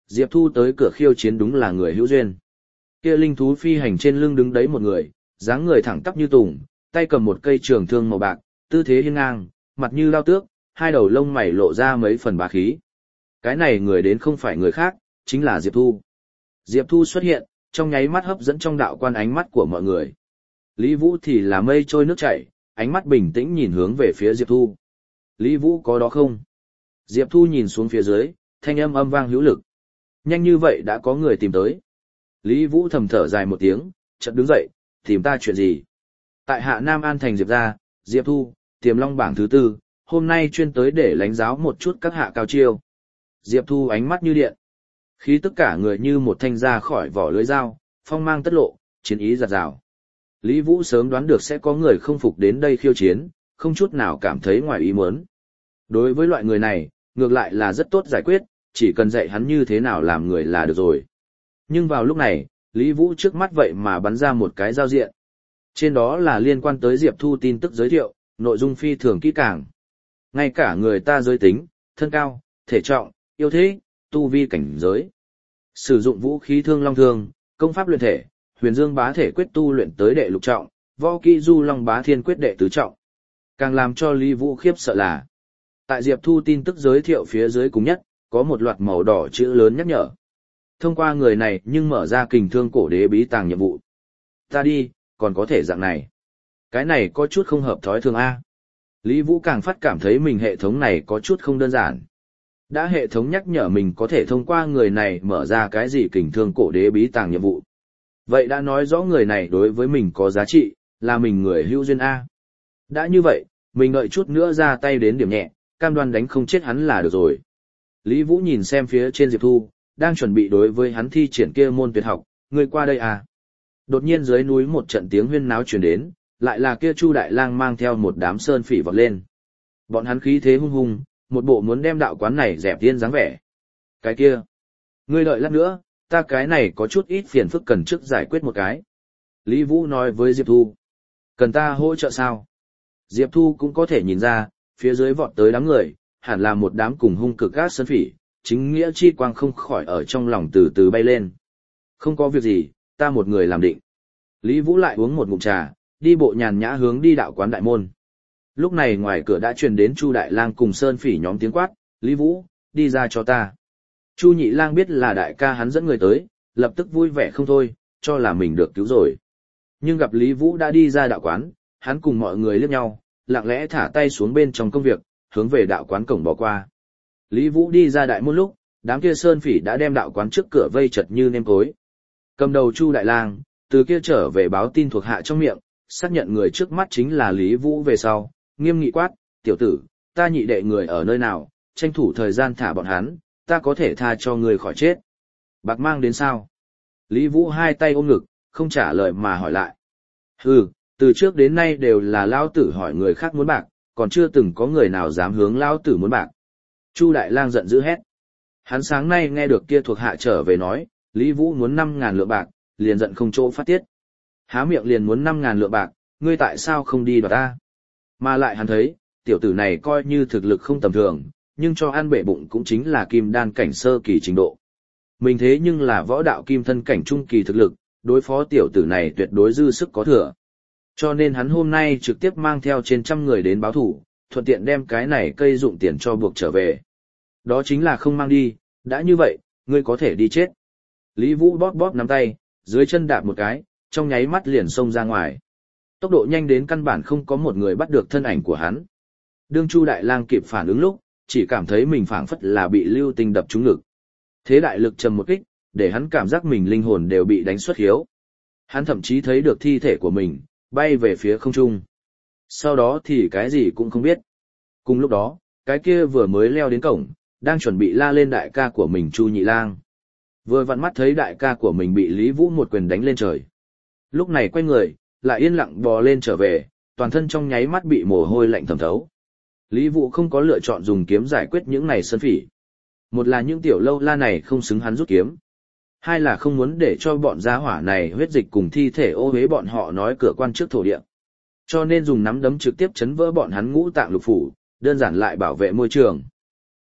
Diệp Thu tới cửa khiêu chiến đúng là người hữu duyên. Kia linh thú phi hành trên lưng đứng đấy một người, dáng người thẳng tắp như tùng, tay cầm một cây trường thương màu bạc, tư thế hiên ngang, mặt như lao tước, hai đầu lông mày lộ ra mấy phần bá khí. Cái này người đến không phải người khác, chính là Diệp Thu. Diệp Thu xuất hiện, trong nháy mắt hấp dẫn trong đạo quan ánh mắt của mọi người. Lý Vũ thì là mây trôi nước chảy, ánh mắt bình tĩnh nhìn hướng về phía Diệp Thu. Lý Vũ có đó không? Diệp Thu nhìn xuống phía dưới, thanh âm âm vang hữu lực. Nhanh như vậy đã có người tìm tới. Lý Vũ thầm thở dài một tiếng, chợt đứng dậy, tìm ta chuyện gì? Tại Hạ Nam An thành Diệp gia, Diệp Thu, Tiềm Long bảng thứ 4, hôm nay chuyên tới để lãnh giáo một chút các hạ cao chiêu. Diệp Thu ánh mắt như điện. Khí tất cả người như một thanh ra khỏi vỏ lưới dao, phong mang tất lộ, chiến ý giạt rào. Lý Vũ sớm đoán được sẽ có người không phục đến đây khiêu chiến, không chút nào cảm thấy ngoài ý muốn. Đối với loại người này, ngược lại là rất tốt giải quyết, chỉ cần dạy hắn như thế nào làm người là được rồi. Nhưng vào lúc này, Lý Vũ trước mắt vậy mà bắn ra một cái giao diện. Trên đó là liên quan tới Diệp Thu tin tức giới thiệu, nội dung phi thường kỹ càng. Ngay cả người ta giới tính, thân cao, thể trọng, yêu thế, tu vi cảnh giới. Sử dụng vũ khí thương long thương, công pháp luyện thể, huyền dương bá thể quyết tu luyện tới đệ lục trọng, võ kỹ du long bá thiên quyết đệ tứ trọng. Càng làm cho Lý Vũ khiếp sợ là, tại Diệp Thu tin tức giới thiệu phía dưới cùng nhất, có một loạt màu đỏ chữ lớn nhắc nhở. Thông qua người này nhưng mở ra kình thương cổ đế bí tàng nhiệm vụ. Ta đi, còn có thể dạng này. Cái này có chút không hợp thói thường A. Lý Vũ càng phát cảm thấy mình hệ thống này có chút không đơn giản. Đã hệ thống nhắc nhở mình có thể thông qua người này mở ra cái gì kình thương cổ đế bí tàng nhiệm vụ. Vậy đã nói rõ người này đối với mình có giá trị, là mình người hữu duyên A. Đã như vậy, mình đợi chút nữa ra tay đến điểm nhẹ, cam đoan đánh không chết hắn là được rồi. Lý Vũ nhìn xem phía trên Diệp Thu, đang chuẩn bị đối với hắn thi triển kia môn tuyệt học, người qua đây à. Đột nhiên dưới núi một trận tiếng huyên náo truyền đến, lại là kia Chu Đại Lang mang theo một đám sơn phỉ vọt lên. Bọn hắn khí thế hung hùng, một bộ muốn đem đạo quán này dẹp tiên dáng vẻ. Cái kia, ngươi đợi lát nữa, ta cái này có chút ít phiền phức cần trước giải quyết một cái. Lý Vũ nói với Diệp Thu, cần ta hỗ trợ sao? Diệp Thu cũng có thể nhìn ra, phía dưới vọt tới đám người, hẳn là một đám cùng hung cực các sơn phỉ, chính nghĩa chi quang không khỏi ở trong lòng từ từ bay lên. Không có việc gì, ta một người làm định. Lý Vũ lại uống một ngụm trà, đi bộ nhàn nhã hướng đi đạo quán đại môn. Lúc này ngoài cửa đã truyền đến Chu Đại Lang cùng sơn phỉ nhóm tiếng quát, Lý Vũ, đi ra cho ta. Chu Nhị Lang biết là đại ca hắn dẫn người tới, lập tức vui vẻ không thôi, cho là mình được cứu rồi. Nhưng gặp Lý Vũ đã đi ra đạo quán, hắn cùng mọi người liếc nhau, lặng lẽ thả tay xuống bên trong công việc, hướng về đạo quán cổng bỏ qua. Lý Vũ đi ra đại môn lúc, đám kia sơn phỉ đã đem đạo quán trước cửa vây chật như nêm cối. Cầm đầu Chu Đại Lang, từ kia trở về báo tin thuộc hạ trong miệng, xác nhận người trước mắt chính là Lý Vũ về sau, nghiêm nghị quát, tiểu tử, ta nhị đệ người ở nơi nào, tranh thủ thời gian thả bọn hắn, ta có thể tha cho người khỏi chết. Bạc mang đến sao? Lý Vũ hai tay ôm ngực, không trả lời mà hỏi lại. Hừ, từ trước đến nay đều là lão tử hỏi người khác muốn bạc, còn chưa từng có người nào dám hướng lão tử muốn bạc. Chu Đại Lang giận dữ hét. Hắn sáng nay nghe được kia thuộc hạ trở về nói, Lý Vũ muốn 5.000 lượng bạc, liền giận không chỗ phát tiết. Há miệng liền muốn 5.000 lượng bạc, ngươi tại sao không đi đoạt ta? Mà lại hắn thấy, tiểu tử này coi như thực lực không tầm thường, nhưng cho ăn bể bụng cũng chính là kim đan cảnh sơ kỳ trình độ. Mình thế nhưng là võ đạo kim thân cảnh trung kỳ thực lực, đối phó tiểu tử này tuyệt đối dư sức có thừa. Cho nên hắn hôm nay trực tiếp mang theo trên 100 người đến báo thủ, thuận tiện đem cái này cây dụng tiền cho buộc trở về. Đó chính là không mang đi, đã như vậy, ngươi có thể đi chết. Lý Vũ bóp bóp nắm tay, dưới chân đạp một cái, trong nháy mắt liền xông ra ngoài. Tốc độ nhanh đến căn bản không có một người bắt được thân ảnh của hắn. Đương Chu Đại Lang kịp phản ứng lúc, chỉ cảm thấy mình phảng phất là bị lưu tinh đập trúng ngực. Thế đại lực trầm một kích, để hắn cảm giác mình linh hồn đều bị đánh xuất hiếu. Hắn thậm chí thấy được thi thể của mình, bay về phía không trung. Sau đó thì cái gì cũng không biết. Cùng lúc đó, cái kia vừa mới leo đến cổng, đang chuẩn bị la lên đại ca của mình Chu Nhị Lang. Vừa vặn mắt thấy đại ca của mình bị Lý Vũ một quyền đánh lên trời. Lúc này quay người, lại yên lặng bò lên trở về, toàn thân trong nháy mắt bị mồ hôi lạnh thấm thấu. Lý Vũ không có lựa chọn dùng kiếm giải quyết những này sơn phỉ. Một là những tiểu lâu la này không xứng hắn rút kiếm. Hai là không muốn để cho bọn gia hỏa này huyết dịch cùng thi thể ô uế bọn họ nói cửa quan trước thổ địa. Cho nên dùng nắm đấm trực tiếp chấn vỡ bọn hắn ngũ tạng lục phủ, đơn giản lại bảo vệ môi trường.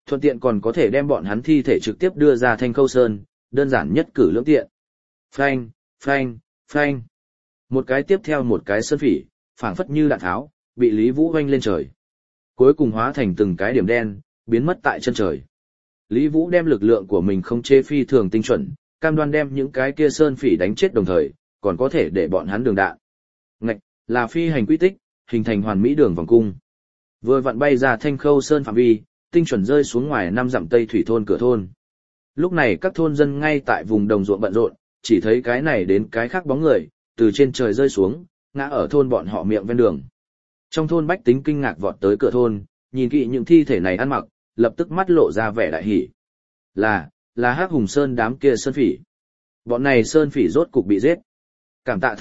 Thuận tiện còn có thể đem bọn hắn thi thể trực tiếp đưa ra Thanh Khâu Sơn, đơn giản nhất cử lưỡng tiện. Phanh, phanh, phanh. Một cái tiếp theo một cái sơn phỉ, phảng phất như đạn tháo, bị Lý Vũ hoanh lên trời. Cuối cùng hóa thành từng cái điểm đen, biến mất tại chân trời. Lý Vũ đem lực lượng của mình không chế phi thường tinh chuẩn, cam đoan đem những cái kia sơn phỉ đánh chết đồng thời, còn có thể để bọn hắn đường đạn. Ngạch, là phi hành quy tích, hình thành hoàn mỹ đường vòng cung. Vừa vặn bay ra Thanh Khâu Sơn phạm vi, tinh chuẩn rơi xuống ngoài 5 dặm Tây thủy thôn cửa thôn. Lúc này các thôn dân ngay tại vùng đồng ruộng bận rộn, chỉ thấy cái này đến cái khác bóng người, từ trên trời rơi xuống, ngã ở thôn bọn họ miệng ven đường. Trong thôn bách tính kinh ngạc vọt tới cửa thôn, nhìn kỹ những thi thể này ăn mặc, lập tức mắt lộ ra vẻ đại hỉ. Là Hắc Hùng Sơn đám kia sơn phỉ. Bọn này sơn phỉ rốt cục bị giết. Cảm tạ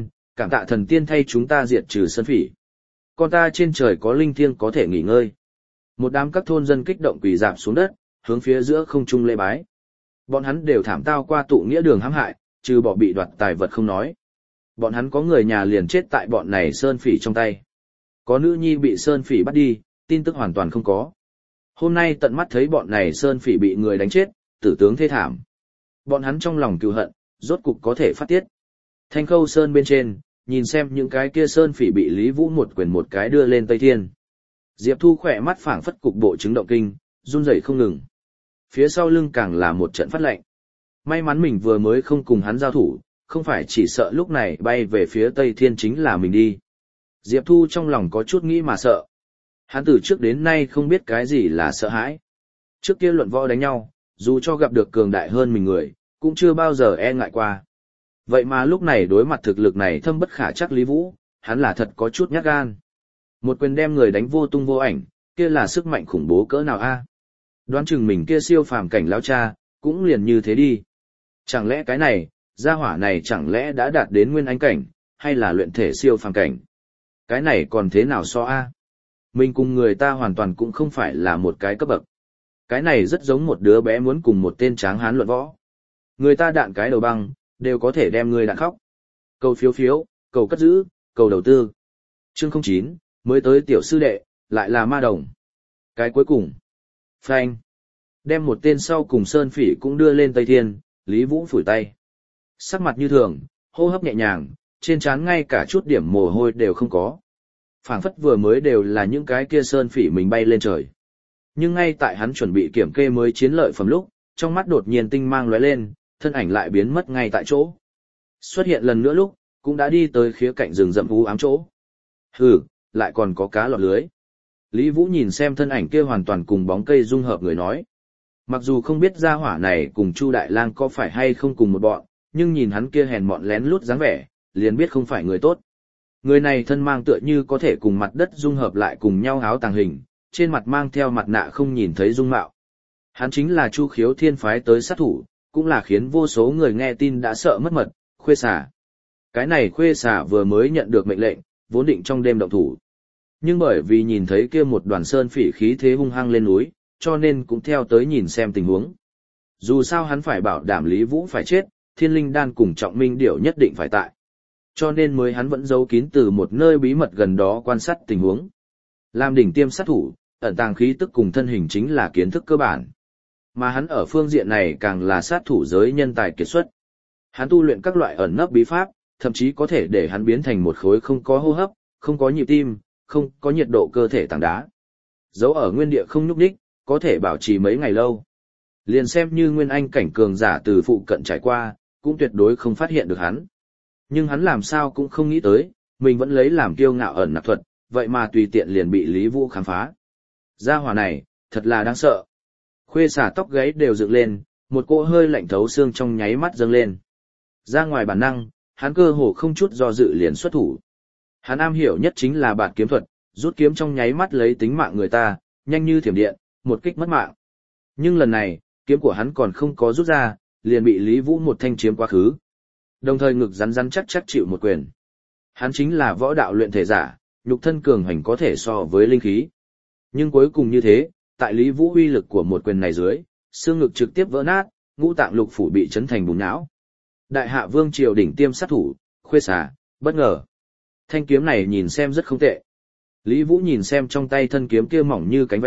thần tiên thay chúng ta diệt trừ sơn phỉ. Con ta trên trời có linh thiêng có thể nghỉ ngơi. Một đám các thôn dân kích động quỳ rạp xuống đất, hướng phía giữa không trung lễ bái. Bọn hắn đều thảm tao qua tụ nghĩa đường hãm hại, trừ bỏ bị đoạt tài vật không nói. Bọn hắn có người nhà liền chết tại bọn này sơn phỉ trong tay. Có nữ nhi bị sơn phỉ bắt đi, tin tức hoàn toàn không có. Hôm nay tận mắt thấy bọn này sơn phỉ bị người đánh chết, tử tướng thê thảm. Bọn hắn trong lòng cừu hận, rốt cục có thể phát tiết. Thanh Khâu Sơn bên trên, nhìn xem những cái kia sơn phỉ bị Lý Vũ một quyền một cái đưa lên Tây Thiên. Diệp Thu khỏe mắt phảng phất cục bộ chứng động kinh, run rẩy không ngừng. Phía sau lưng càng là một trận phát lạnh. May mắn mình vừa mới không cùng hắn giao thủ, không phải chỉ sợ lúc này bay về phía Tây Thiên chính là mình đi. Diệp Thu trong lòng có chút nghĩ mà sợ. Hắn từ trước đến nay không biết cái gì là sợ hãi. Trước kia luận võ đánh nhau, dù cho gặp được cường đại hơn mình người, cũng chưa bao giờ e ngại qua. Vậy mà lúc này đối mặt thực lực này thâm bất khả chắc Lý Vũ, hắn là thật có chút nhát gan. Một quyền đem người đánh vô tung vô ảnh, kia là sức mạnh khủng bố cỡ nào a? Đoán chừng mình kia siêu phàm cảnh lão cha, cũng liền như thế đi. Chẳng lẽ cái này, gia hỏa này chẳng lẽ đã đạt đến nguyên anh cảnh, hay là luyện thể siêu phàm cảnh? Cái này còn thế nào so a? Mình cùng người ta hoàn toàn cũng không phải là một cái cấp bậc. Cái này rất giống một đứa bé muốn cùng một tên tráng hán luận võ. Người ta đạn cái đầu băng, đều có thể đem người đạn khóc. Cầu phiếu phiếu, cầu cất giữ, cầu đầu tư. Chương 09, mới tới tiểu sư đệ, lại là ma đồng. Cái cuối cùng. Phanh. Đem một tên sau cùng sơn phỉ cũng đưa lên Tây Thiên, Lý Vũ phủi tay. Sắc mặt như thường, hô hấp nhẹ nhàng, trên trán ngay cả chút điểm mồ hôi đều không có. Phảng phất vừa mới đều là những cái kia sơn phỉ mình bay lên trời. Nhưng ngay tại hắn chuẩn bị kiểm kê mới chiến lợi phẩm lúc, trong mắt đột nhiên tinh mang lóe lên, thân ảnh lại biến mất ngay tại chỗ. Xuất hiện lần nữa lúc, cũng đã đi tới khía cạnh rừng rậm u ám chỗ. Hừ, lại còn có cá lọt lưới. Lý Vũ nhìn xem thân ảnh kia hoàn toàn cùng bóng cây dung hợp người nói. Mặc dù không biết gia hỏa này cùng Chu Đại Lang có phải hay không cùng một bọn, nhưng nhìn hắn kia hèn mọn lén lút dáng vẻ, liền biết không phải người tốt. Người này thân mang tựa như có thể cùng mặt đất dung hợp lại cùng nhau áo tàng hình, trên mặt mang theo mặt nạ không nhìn thấy dung mạo. Hắn chính là Chu Khiếu Thiên phái tới sát thủ, cũng là khiến vô số người nghe tin đã sợ mất mật, Khuê Xà. Cái này Khuê Xà vừa mới nhận được mệnh lệnh, vốn định trong đêm động thủ. Nhưng bởi vì nhìn thấy kia một đoàn sơn phỉ khí thế hung hăng lên núi, cho nên cũng theo tới nhìn xem tình huống. Dù sao hắn phải bảo đảm Lý Vũ phải chết, Thiên Linh Đan cùng Trọng Minh Điểu nhất định phải tại. Cho nên mới hắn vẫn giấu kín từ một nơi bí mật gần đó quan sát tình huống. Làm đỉnh tiêm sát thủ, ẩn tàng khí tức cùng thân hình chính là kiến thức cơ bản. Mà hắn ở phương diện này càng là sát thủ giới nhân tài kiệt xuất. Hắn tu luyện các loại ẩn nấp bí pháp, thậm chí có thể để hắn biến thành một khối không có hô hấp, không có nhịp tim, không có nhiệt độ cơ thể tảng đá. Giấu ở nguyên địa không nhúc nhích, có thể bảo trì mấy ngày lâu. Liền xem như nguyên anh cảnh cường giả từ phụ cận trải qua, cũng tuyệt đối không phát hiện được hắn. Nhưng hắn làm sao cũng không nghĩ tới, mình vẫn lấy làm kiêu ngạo ẩn nặc thuật, vậy mà tùy tiện liền bị Lý Vũ khám phá. Gia hỏa này, thật là đáng sợ. Khuê Xà tóc gáy đều dựng lên, một cỗ hơi lạnh thấu xương trong nháy mắt dâng lên. Ra ngoài bản năng, hắn cơ hồ không chút do dự liền xuất thủ. Hắn am hiểu nhất chính là bạt kiếm thuật, rút kiếm trong nháy mắt lấy tính mạng người ta, nhanh như thiểm điện, một kích mất mạng. Nhưng lần này, kiếm của hắn còn không có rút ra, liền bị Lý Vũ một thanh chiếm quá khứ. Đồng thời ngực rắn rắn chắc chắc chịu một quyền. Hắn chính là võ đạo luyện thể giả, nhục thân cường hành có thể so với linh khí. Nhưng cuối cùng như thế, tại Lý Vũ uy lực của một quyền này dưới, xương ngực trực tiếp vỡ nát, ngũ tạng lục phủ bị chấn thành bùn não. Đại hạ vương triều đỉnh tiêm sát thủ, Khuê Xà, bất ngờ. Thanh kiếm này nhìn xem rất không tệ. Lý Vũ nhìn xem trong tay thân kiếm kia mỏng như cánh ve,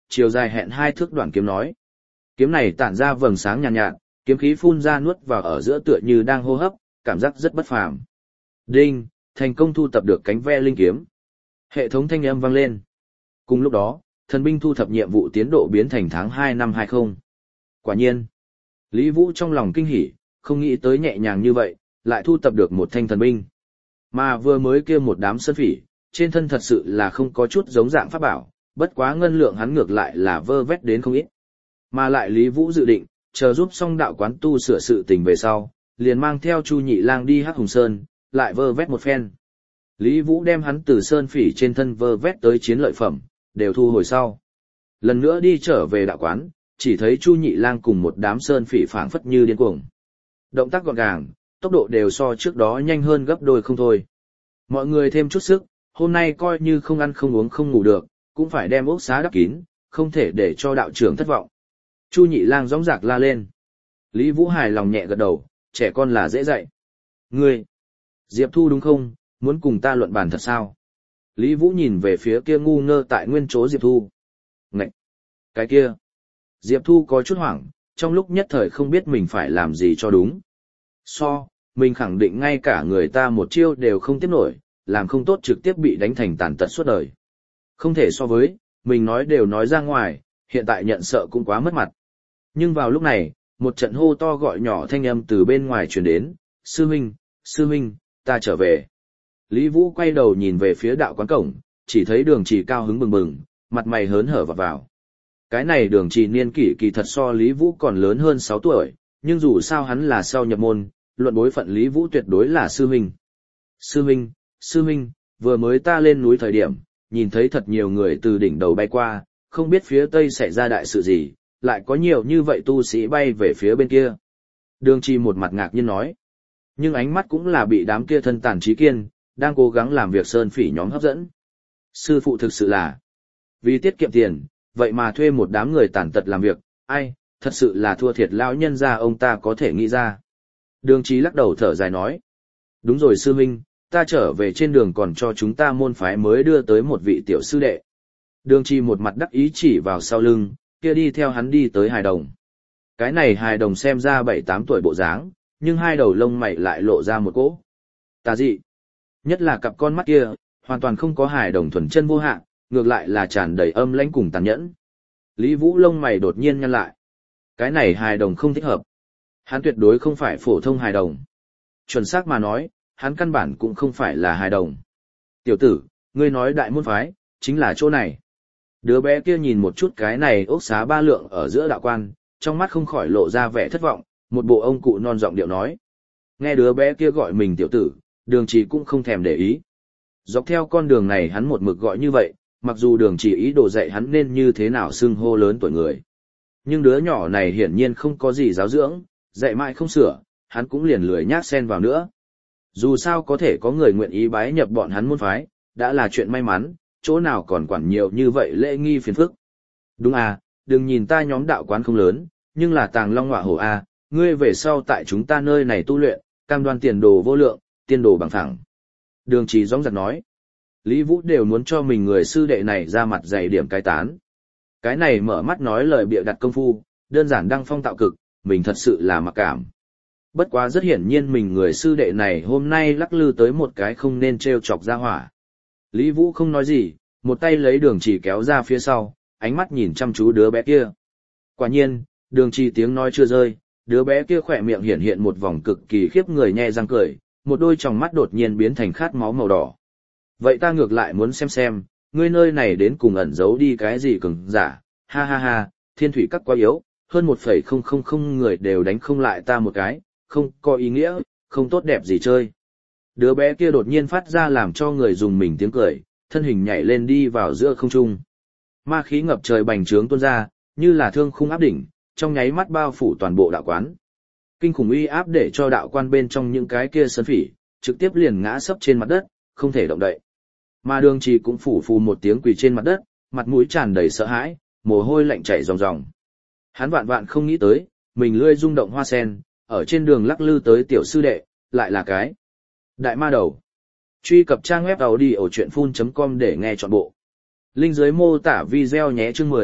chiều dài hẹn 2 thước đoạn kiếm nói. Kiếm này tản ra vầng sáng nhàn nhạt, kiếm khí phun ra nuốt vào ở giữa tựa như đang hô hấp, cảm giác rất bất phàm. Đinh, thành công thu tập được cánh ve linh kiếm. Hệ thống thanh âm vang lên. Cùng lúc đó, thần binh thu thập nhiệm vụ tiến độ biến thành tháng 2 năm 20. Quả nhiên, Lý Vũ trong lòng kinh hỉ, không nghĩ tới nhẹ nhàng như vậy, lại thu tập được một thanh thần binh. Mà vừa mới kia một đám sơn phỉ, trên thân thật sự là không có chút giống dạng pháp bảo, bất quá ngân lượng hắn ngược lại là vơ vét đến không ít. Mà lại Lý Vũ dự định, chờ giúp xong đạo quán tu sửa sự tình về sau, liền mang theo Chu Nhị Lang đi Hắc Hùng Sơn, lại vơ vét một phen. Lý Vũ đem hắn từ sơn phỉ trên thân vơ vét tới chiến lợi phẩm, đều thu hồi sau. Lần nữa đi trở về đạo quán, chỉ thấy Chu Nhị Lang cùng một đám sơn phỉ phảng phất như điên cuồng. Động tác gọn gàng, tốc độ đều so trước đó nhanh hơn gấp đôi không thôi. Mọi người thêm chút sức, hôm nay coi như không ăn không uống không ngủ được, cũng phải đem ốc xá đắp kín, không thể để cho đạo trưởng thất vọng. Chu Nhị Lang dõng dạc la lên. Lý Vũ hài lòng nhẹ gật đầu, trẻ con là dễ dạy. Ngươi, Diệp Thu đúng không, muốn cùng ta luận bàn thật sao? Lý Vũ nhìn về phía kia ngu ngơ tại nguyên chỗ Diệp Thu. Ngậy! Cái kia! Diệp Thu có chút hoảng, trong lúc nhất thời không biết mình phải làm gì cho đúng. Mình khẳng định ngay cả người ta một chiêu đều không tiếp nổi, làm không tốt trực tiếp bị đánh thành tàn tật suốt đời. Không thể so với, mình nói đều nói ra ngoài, hiện tại nhận sợ cũng quá mất mặt. Nhưng vào lúc này, một trận hô to gọi nhỏ thanh âm từ bên ngoài truyền đến, sư huynh, ta trở về. Lý Vũ quay đầu nhìn về phía đạo quán cổng, chỉ thấy Đường Trì cao hứng bừng bừng, mặt mày hớn hở vào. Cái này Đường Trì niên kỷ kỳ thật so Lý Vũ còn lớn hơn 6 tuổi, nhưng dù sao hắn là sau nhập môn, luận bối phận Lý Vũ tuyệt đối là sư huynh. Sư huynh, vừa mới ta lên núi thời điểm, nhìn thấy thật nhiều người từ đỉnh đầu bay qua, không biết phía tây xảy ra đại sự gì, lại có nhiều như vậy tu sĩ bay về phía bên kia. Đường Trì một mặt ngạc nhiên nói, nhưng ánh mắt cũng là bị đám kia thân tàn trí kiên, đang cố gắng làm việc sơn phỉ nhóm hấp dẫn. Sư phụ thực sự là, vì tiết kiệm tiền, vậy mà thuê một đám người tàn tật làm việc, ai, thật sự là thua thiệt lão nhân gia ông ta có thể nghĩ ra. Đường Trí lắc đầu thở dài nói, đúng rồi sư huynh, ta trở về trên đường còn cho chúng ta môn phái mới đưa tới một vị tiểu sư đệ. Đường Trí một mặt đắc ý chỉ vào sau lưng, kia đi theo hắn đi tới hài đồng. Cái này hài đồng xem ra 7-8 tuổi bộ dáng, nhưng hai đầu lông mày lại lộ ra một cỗ tà dị. Nhất là cặp con mắt kia, hoàn toàn không có hài đồng thuần chân vô hạn, ngược lại là tràn đầy âm lãnh cùng tàn nhẫn. Lý Vũ lông mày đột nhiên nhăn lại. Cái này hài đồng không thích hợp. Hắn tuyệt đối không phải phổ thông hài đồng. Chuẩn xác mà nói, hắn căn bản cũng không phải là hài đồng. Tiểu tử, ngươi nói đại môn phái, chính là chỗ này. Đứa bé kia nhìn một chút cái này ốc xá ba lượng ở giữa đạo quan, trong mắt không khỏi lộ ra vẻ thất vọng, một bộ ông cụ non giọng điệu nói. Nghe đứa bé kia gọi mình tiểu tử, Đường Chỉ cũng không thèm để ý. Dọc theo con đường này hắn một mực gọi như vậy, mặc dù Đường Chỉ ý đồ dạy hắn nên như thế nào xưng hô lớn tuổi người. Nhưng đứa nhỏ này hiển nhiên không có gì giáo dưỡng, dạy mãi không sửa, hắn cũng liền lười nhác xen vào nữa. Dù sao có thể có người nguyện ý bái nhập bọn hắn môn phái, đã là chuyện may mắn, chỗ nào còn quản nhiều như vậy lễ nghi phiền phức. Đúng à, đừng nhìn ta nhóm đạo quán không lớn, nhưng là tàng long ngọa hổ à, ngươi về sau tại chúng ta nơi này tu luyện, cam đoan tiền đồ vô lượng, tiên đồ bằng phẳng. Đường Trì dõng dạc nói. Lý Vũ đều muốn cho mình người sư đệ này ra mặt dày điểm cái tán. Cái này mở mắt nói lời bịa đặt công phu, đơn giản đăng phong tạo cực, mình thật sự là mặc cảm. Bất quá rất hiển nhiên mình người sư đệ này hôm nay lắc lư tới một cái không nên trêu chọc ra hỏa. Lý Vũ không nói gì, một tay lấy Đường Trì kéo ra phía sau, ánh mắt nhìn chăm chú đứa bé kia. Quả nhiên, Đường Trì tiếng nói chưa rơi, đứa bé kia khỏe miệng hiện hiện một vòng cực kỳ khiếp người nhe răng cười, một đôi tròng mắt đột nhiên biến thành khát máu màu đỏ. Vậy ta ngược lại muốn xem, ngươi nơi này đến cùng ẩn giấu đi cái gì cường giả, ha ha ha, thiên thủy các quá yếu, hơn 1,000 người đều đánh không lại ta một cái, không có ý nghĩa, không tốt đẹp gì chơi. Đứa bé kia đột nhiên phát ra làm cho người dùng mình tiếng cười, thân hình nhảy lên đi vào giữa không trung. Ma khí ngập trời bành trướng tuôn ra, như là thương khung áp đỉnh, trong nháy mắt bao phủ toàn bộ đạo quán. Kinh khủng uy áp để cho đạo quan bên trong những cái kia sơn phỉ, trực tiếp liền ngã sấp trên mặt đất, không thể động đậy. Mà Đường Trì cũng phủ phù một tiếng quỳ trên mặt đất, mặt mũi tràn đầy sợ hãi, mồ hôi lạnh chảy ròng ròng. Hắn vạn vạn không nghĩ tới, mình lươi rung động hoa sen, ở trên đường lắc lư tới tiểu sư đệ, lại là cái đại ma đầu. Truy cập trang web audio chuyện phun.com để nghe trọn bộ. Link dưới mô tả video nhé chương 10,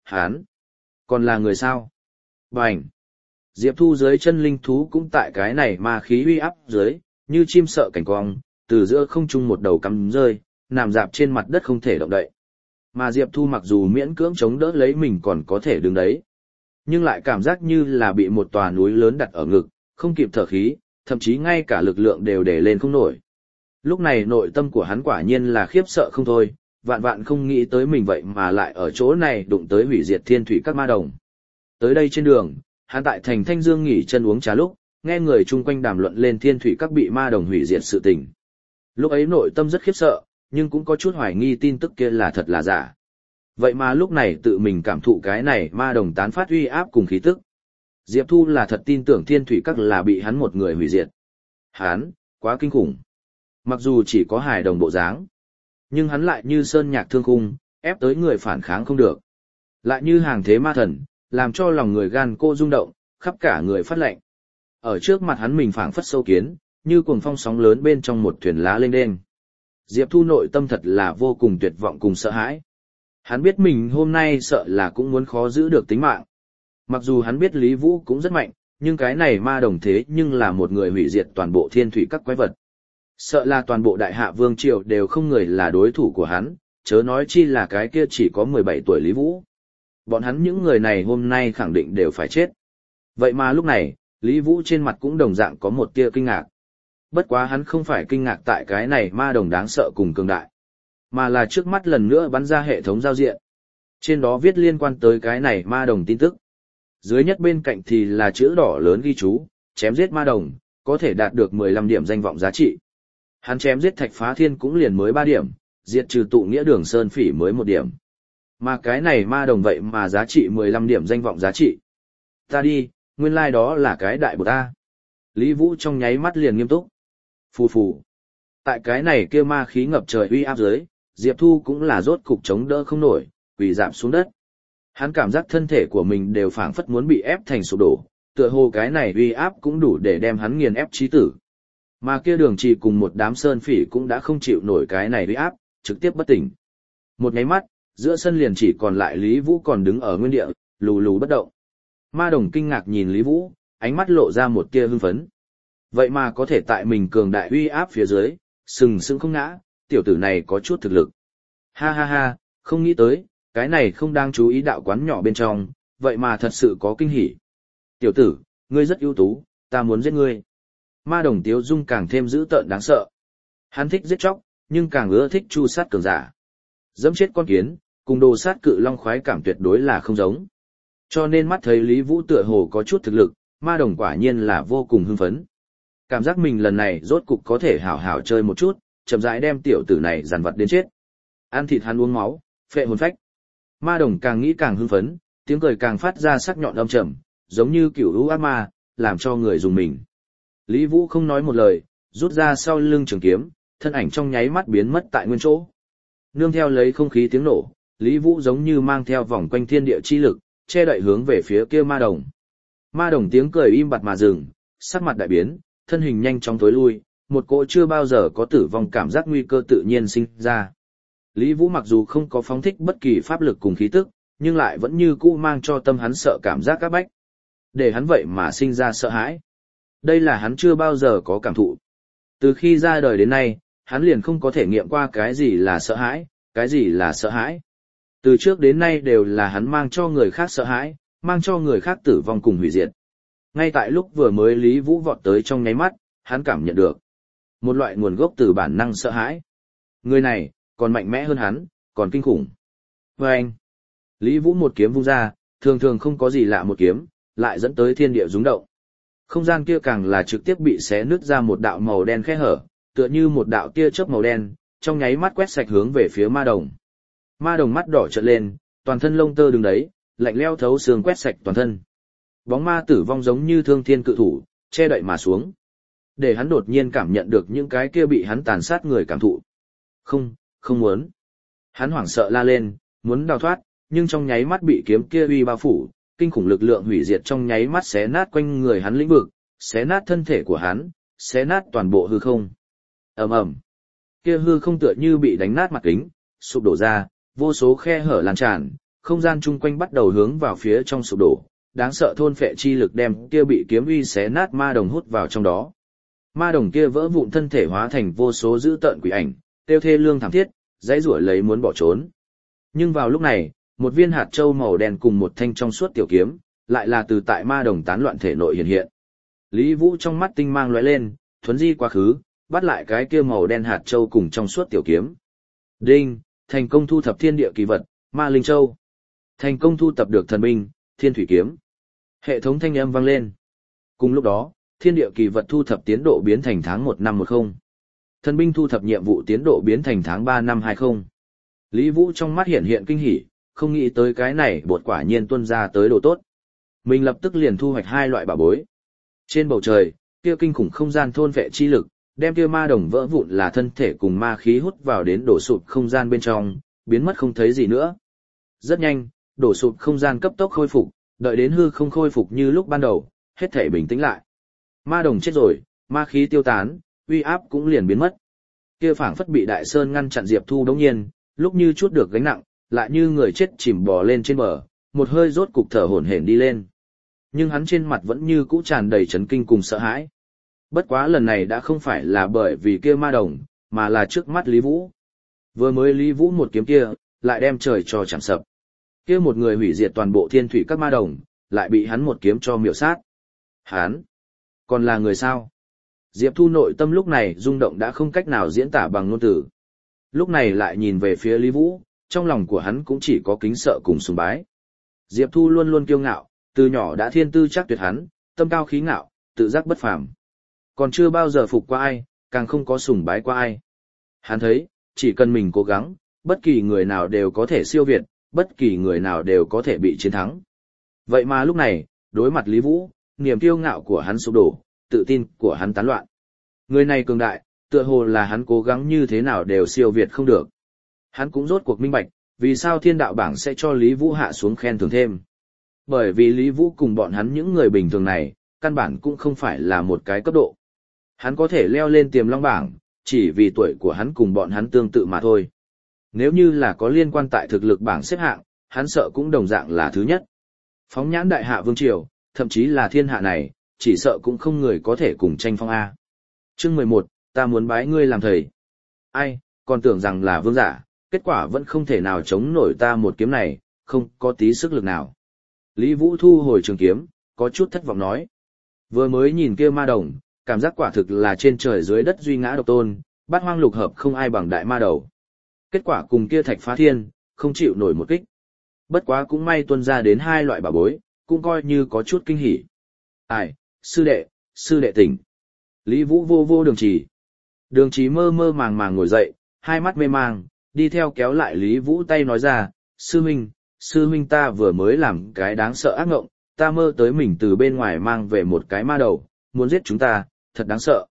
Hán, còn là người sao? Bành! Diệp Thu dưới chân linh thú cũng tại cái này ma khí uy áp dưới, như chim sợ cảnh quang, từ giữa không trung một đầu cắm rơi, nằm dạp trên mặt đất không thể động đậy. Mà Diệp Thu mặc dù miễn cưỡng chống đỡ lấy mình còn có thể đứng đấy, nhưng lại cảm giác như là bị một tòa núi lớn đặt ở ngực, không kịp thở khí, thậm chí ngay cả lực lượng đều để lên không nổi. Lúc này nội tâm của hắn quả nhiên là khiếp sợ không thôi, vạn vạn không nghĩ tới mình vậy mà lại ở chỗ này đụng tới hủy diệt thiên thủy các ma đồng. Tới đây trên đường, hắn tại thành Thanh Dương nghỉ chân uống trà lúc, nghe người chung quanh đàm luận lên thiên thủy các bị ma đồng hủy diệt sự tình. Lúc ấy nội tâm rất khiếp sợ, nhưng cũng có chút hoài nghi tin tức kia là thật là giả. Vậy mà lúc này tự mình cảm thụ cái này ma đồng tán phát uy áp cùng khí tức. Diệp Thu là thật tin tưởng thiên thủy các là bị hắn một người hủy diệt. Hắn, quá kinh khủng. Mặc dù chỉ có hài đồng bộ dáng, nhưng hắn lại như sơn nhạc thương khung, ép tới người phản kháng không được. Lại như hàng thế ma thần, làm cho lòng người gan cô rung động, khắp cả người phát lạnh. Ở trước mặt hắn mình phảng phất sâu kiến, như cuồng phong sóng lớn bên trong một thuyền lá lênh đênh. Diệp Thu nội tâm thật là vô cùng tuyệt vọng cùng sợ hãi. Hắn biết mình hôm nay sợ là cũng muốn khó giữ được tính mạng. Mặc dù hắn biết Lý Vũ cũng rất mạnh, nhưng cái này ma đồng thế nhưng là một người hủy diệt toàn bộ thiên thủy các quái vật. Sợ là toàn bộ đại hạ vương triều đều không người là đối thủ của hắn, chớ nói chi là cái kia chỉ có 17 tuổi Lý Vũ. Bọn hắn những người này hôm nay khẳng định đều phải chết. Vậy mà lúc này, Lý Vũ trên mặt cũng đồng dạng có một tia kinh ngạc. Bất quá hắn không phải kinh ngạc tại cái này ma đồng đáng sợ cùng cường đại, mà là trước mắt lần nữa bắn ra hệ thống giao diện. Trên đó viết liên quan tới cái này ma đồng tin tức. Dưới nhất bên cạnh thì là chữ đỏ lớn ghi chú, chém giết ma đồng, có thể đạt được 15 điểm danh vọng giá trị. Hắn chém giết Thạch Phá Thiên cũng liền mới 3 điểm, diệt trừ tụ nghĩa Đường Sơn Phỉ mới 1 điểm. Mà cái này ma đồng vậy mà giá trị 15 điểm danh vọng giá trị. Ta đi, nguyên lai đó là cái đại bột ta. Lý Vũ trong nháy mắt liền nghiêm túc. Phù phù. Tại cái này kia ma khí ngập trời uy áp dưới, Diệp Thu cũng là rốt cục chống đỡ không nổi, quỳ rạp xuống đất. Hắn cảm giác thân thể của mình đều phảng phất muốn bị ép thành sụp đổ, tựa hồ cái này uy áp cũng đủ để đem hắn nghiền ép chí tử. Mà kia Đường Trì cùng một đám sơn phỉ cũng đã không chịu nổi cái này uy áp, trực tiếp bất tỉnh. Một nháy mắt, giữa sân liền chỉ còn lại Lý Vũ còn đứng ở nguyên địa, lù lù bất động. Ma đồng kinh ngạc nhìn Lý Vũ, ánh mắt lộ ra một tia hưng phấn. Vậy mà có thể tại mình cường đại uy áp phía dưới, sừng sững không ngã, tiểu tử này có chút thực lực. Ha ha ha, không nghĩ tới, cái này không đang chú ý đạo quán nhỏ bên trong, vậy mà thật sự có kinh hỉ. Tiểu tử, ngươi rất ưu tú, ta muốn giết ngươi. Ma đồng tiếu dung càng thêm dữ tợn đáng sợ. Hắn thích giết chóc, nhưng càng ưa thích chu sát cường giả. Dẫm chết con kiến, cùng đồ sát cự long khoái cảm tuyệt đối là không giống. Cho nên mắt thấy Lý Vũ tựa hồ có chút thực lực, ma đồng quả nhiên là vô cùng hưng phấn. Cảm giác mình lần này rốt cục có thể hảo hảo chơi một chút, chậm rãi đem tiểu tử này dằn vặt đến chết. Ăn thịt hắn uống máu, phệ hồn phách. Ma đồng càng nghĩ càng hưng phấn, tiếng cười càng phát ra sắc nhọn âm trầm, giống như kiểu lũ ác ma, làm cho người dùng mình. Lý Vũ không nói một lời, rút ra sau lưng trường kiếm, thân ảnh trong nháy mắt biến mất tại nguyên chỗ. Nương theo lấy không khí tiếng nổ, Lý Vũ giống như mang theo vòng quanh thiên địa chi lực, che đậy hướng về phía kia ma đồng. Ma đồng tiếng cười im bặt mà dừng, sắc mặt đại biến, thân hình nhanh chóng tối lui, một cỗ chưa bao giờ có tử vong cảm giác nguy cơ tự nhiên sinh ra. Lý Vũ mặc dù không có phóng thích bất kỳ pháp lực cùng khí tức, nhưng lại vẫn như cũ mang cho tâm hắn sợ cảm giác các bách. Để hắn vậy mà sinh ra sợ hãi. Đây là hắn chưa bao giờ có cảm thụ. Từ khi ra đời đến nay, hắn liền không có thể nghiệm qua cái gì là sợ hãi, cái gì là sợ hãi. Từ trước đến nay đều là hắn mang cho người khác sợ hãi, mang cho người khác tử vong cùng hủy diệt. Ngay tại lúc vừa mới Lý Vũ vọt tới trong nháy mắt, hắn cảm nhận được một loại nguồn gốc từ bản năng sợ hãi. Người này, còn mạnh mẽ hơn hắn, còn kinh khủng. Và anh, Lý Vũ một kiếm vung ra, thường thường không có gì lạ một kiếm, lại dẫn tới thiên địa rung động. Không gian kia càng là trực tiếp bị xé nứt ra một đạo màu đen khe hở, tựa như một đạo tia chớp màu đen, trong nháy mắt quét sạch hướng về phía ma đồng. Ma đồng mắt đỏ trợn lên, toàn thân lông tơ đứng đấy, lạnh lẽo thấu xương quét sạch toàn thân. Bóng ma tử vong giống như thương thiên cự thủ, che đậy mà xuống. Để hắn đột nhiên cảm nhận được những cái kia bị hắn tàn sát người cảm thụ. Không muốn. Hắn hoảng sợ la lên, muốn đào thoát, nhưng trong nháy mắt bị kiếm kia uy bao phủ, kinh khủng lực lượng hủy diệt trong nháy mắt xé nát quanh người hắn lĩnh vực, xé nát thân thể của hắn, xé nát toàn bộ hư không. Ầm ầm. Kia hư không tựa như bị đánh nát mặt kính, sụp đổ ra, vô số khe hở lan tràn, không gian chung quanh bắt đầu hướng vào phía trong sụp đổ, đáng sợ thôn phệ chi lực đem kia bị kiếm uy xé nát ma đồng hút vào trong đó. Ma đồng kia vỡ vụn thân thể hóa thành vô số dữ tợn quỷ ảnh, tiêu thê lương thảm thiết, dãy rủa lấy muốn bỏ trốn. Nhưng vào lúc này, một viên hạt châu màu đen cùng một thanh trong suốt tiểu kiếm, lại là từ tại ma đồng tán loạn thể nội hiện hiện. Lý Vũ trong mắt tinh mang lóe lên, thuấn di quá khứ, bắt lại cái kia màu đen hạt châu cùng trong suốt tiểu kiếm. Đinh, thành công thu thập thiên địa kỳ vật, Ma Linh Châu. Thành công thu thập được thần binh, Thiên Thủy Kiếm. Hệ thống thanh âm vang lên. Cùng lúc đó, thiên địa kỳ vật thu thập tiến độ biến thành tháng 1 năm 10. Thần binh thu thập nhiệm vụ tiến độ biến thành tháng 3 năm 20. Lý Vũ trong mắt hiện hiện kinh hỉ, không nghĩ tới cái này bột quả nhiên tuân ra tới độ tốt. Mình lập tức liền thu hoạch hai loại bảo bối. Trên bầu trời, kia kinh khủng không gian thôn vệ chi lực, đem kia ma đồng vỡ vụn là thân thể cùng ma khí hút vào đến đổ sụp không gian bên trong, biến mất không thấy gì nữa. Rất nhanh, đổ sụp không gian cấp tốc khôi phục, đợi đến hư không khôi phục như lúc ban đầu, hết thể bình tĩnh lại. Ma đồng chết rồi, ma khí tiêu tán, uy áp cũng liền biến mất. Kia phảng phất bị Đại Sơn ngăn chặn Diệp Thu đống nhiên, lúc như chút được gánh nặng, lại như người chết chìm bò lên trên bờ, một hơi rốt cục thở hổn hển đi lên. Nhưng hắn trên mặt vẫn như cũ tràn đầy chấn kinh cùng sợ hãi. Bất quá lần này đã không phải là bởi vì kia ma đồng, mà là trước mắt Lý Vũ. Vừa mới Lý Vũ một kiếm kia, lại đem trời cho chạm sập. Kia một người hủy diệt toàn bộ thiên thủy các ma đồng, lại bị hắn một kiếm cho miểu sát. Hắn, còn là người sao? Diệp Thu nội tâm lúc này rung động đã không cách nào diễn tả bằng ngôn từ. Lúc này lại nhìn về phía Lý Vũ, trong lòng của hắn cũng chỉ có kính sợ cùng sùng bái. Diệp Thu luôn luôn kiêu ngạo, từ nhỏ đã thiên tư chắc tuyệt hắn, tâm cao khí ngạo, tự giác bất phàm. Còn chưa bao giờ phục qua ai, càng không có sùng bái qua ai. Hắn thấy, chỉ cần mình cố gắng, bất kỳ người nào đều có thể siêu việt, bất kỳ người nào đều có thể bị chiến thắng. Vậy mà lúc này, đối mặt Lý Vũ, niềm kiêu ngạo của hắn sụp đổ, tự tin của hắn tán loạn. Người này cường đại, tựa hồ là hắn cố gắng như thế nào đều siêu việt không được. Hắn cũng rốt cuộc minh bạch, vì sao thiên đạo bảng sẽ cho Lý Vũ hạ xuống khen thưởng thêm. Bởi vì Lý Vũ cùng bọn hắn những người bình thường này, căn bản cũng không phải là một cái cấp độ. Hắn có thể leo lên tiềm long bảng, chỉ vì tuổi của hắn cùng bọn hắn tương tự mà thôi. Nếu như là có liên quan tại thực lực bảng xếp hạng, hắn sợ cũng đồng dạng là thứ nhất. Phóng nhãn đại hạ vương triều, thậm chí là thiên hạ này, chỉ sợ cũng không người có thể cùng tranh phong A. Chương 11, ta muốn bái ngươi làm thầy. Ai, còn tưởng rằng là vương giả, kết quả vẫn không thể nào chống nổi ta một kiếm này, không có tí sức lực nào. Lý Vũ thu hồi trường kiếm, có chút thất vọng nói. Vừa mới nhìn kia ma đồng, cảm giác quả thực là trên trời dưới đất duy ngã độc tôn, bát hoang lục hợp không ai bằng đại ma đầu. Kết quả cùng kia thạch phá thiên, không chịu nổi một kích. Bất quá cũng may tuân ra đến hai loại bảo bối, cũng coi như có chút kinh hỉ. Ai, sư đệ tỉnh. Lý Vũ vô vô Đường Trì. Đường Trì mơ mơ màng màng ngồi dậy, hai mắt mê mang, đi theo kéo lại Lý Vũ tay nói ra, sư huynh ta vừa mới làm cái đáng sợ ác ngộng, ta mơ tới mình từ bên ngoài mang về một cái ma đầu, muốn giết chúng ta, thật đáng sợ.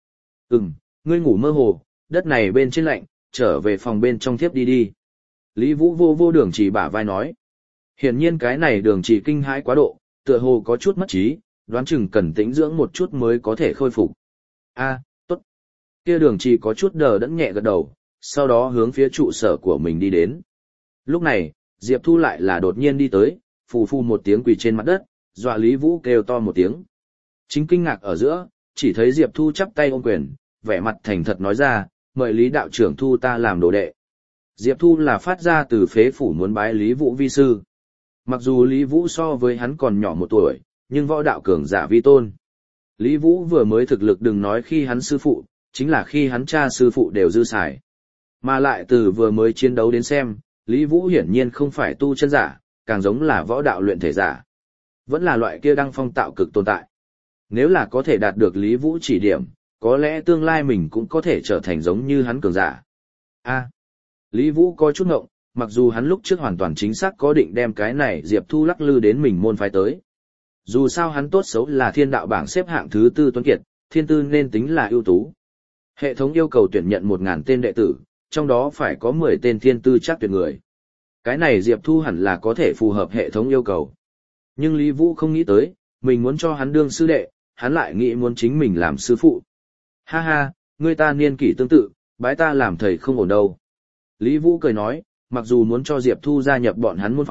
Ngươi ngủ mơ hồ, đất này bên trên lạnh, trở về phòng bên trong thiếp đi đi. Lý Vũ vô vô Đường Trì bả vai nói. Hiển nhiên cái này Đường Trì kinh hãi quá độ, tựa hồ có chút mất trí, đoán chừng cần tĩnh dưỡng một chút mới có thể khôi phục. Tốt. Kia Đường Trì có chút đờ đẫn nhẹ gật đầu, sau đó hướng phía trụ sở của mình đi đến. Lúc này, Diệp Thu lại là đột nhiên đi tới, phù phù một tiếng quỳ trên mặt đất, dọa Lý Vũ kêu to một tiếng. Chính kinh ngạc ở giữa, chỉ thấy Diệp Thu chắp tay ôm quyền, vẻ mặt thành thật nói ra, mời Lý đạo trưởng thu ta làm đồ đệ. Diệp Thu là phát ra từ phế phủ muốn bái Lý Vũ vi sư. Mặc dù Lý Vũ so với hắn còn nhỏ 1 tuổi, nhưng võ đạo cường giả vi tôn. Lý Vũ vừa mới thực lực đừng nói khi hắn sư phụ, chính là khi hắn cha sư phụ đều dư xài. Mà lại từ vừa mới chiến đấu đến xem, Lý Vũ hiển nhiên không phải tu chân giả, càng giống là võ đạo luyện thể giả. Vẫn là loại kia đăng phong tạo cực tồn tại. Nếu là có thể đạt được Lý Vũ chỉ điểm, có lẽ tương lai mình cũng có thể trở thành giống như hắn cường giả. Lý Vũ có chút ngộng, mặc dù hắn lúc trước hoàn toàn chính xác có định đem cái này Diệp Thu lắc lư đến mình môn phái tới. Dù sao hắn tốt xấu là thiên đạo bảng xếp hạng thứ 4 tuấn kiệt, thiên tư nên tính là ưu tú. Hệ thống yêu cầu tuyển nhận 1000 tên đệ tử, trong đó phải có 10 tên thiên tư chắc tuyệt người. Cái này Diệp Thu hẳn là có thể phù hợp hệ thống yêu cầu. Nhưng Lý Vũ không nghĩ tới, mình muốn cho hắn đương sư đệ, hắn lại nghĩ muốn chính mình làm sư phụ. Ha ha, ngươi ta niên kỷ tương tự, bái ta làm thầy không ổn đâu. Lý Vũ cười nói, mặc dù muốn cho Diệp Thu gia nhập bọn hắn môn phái,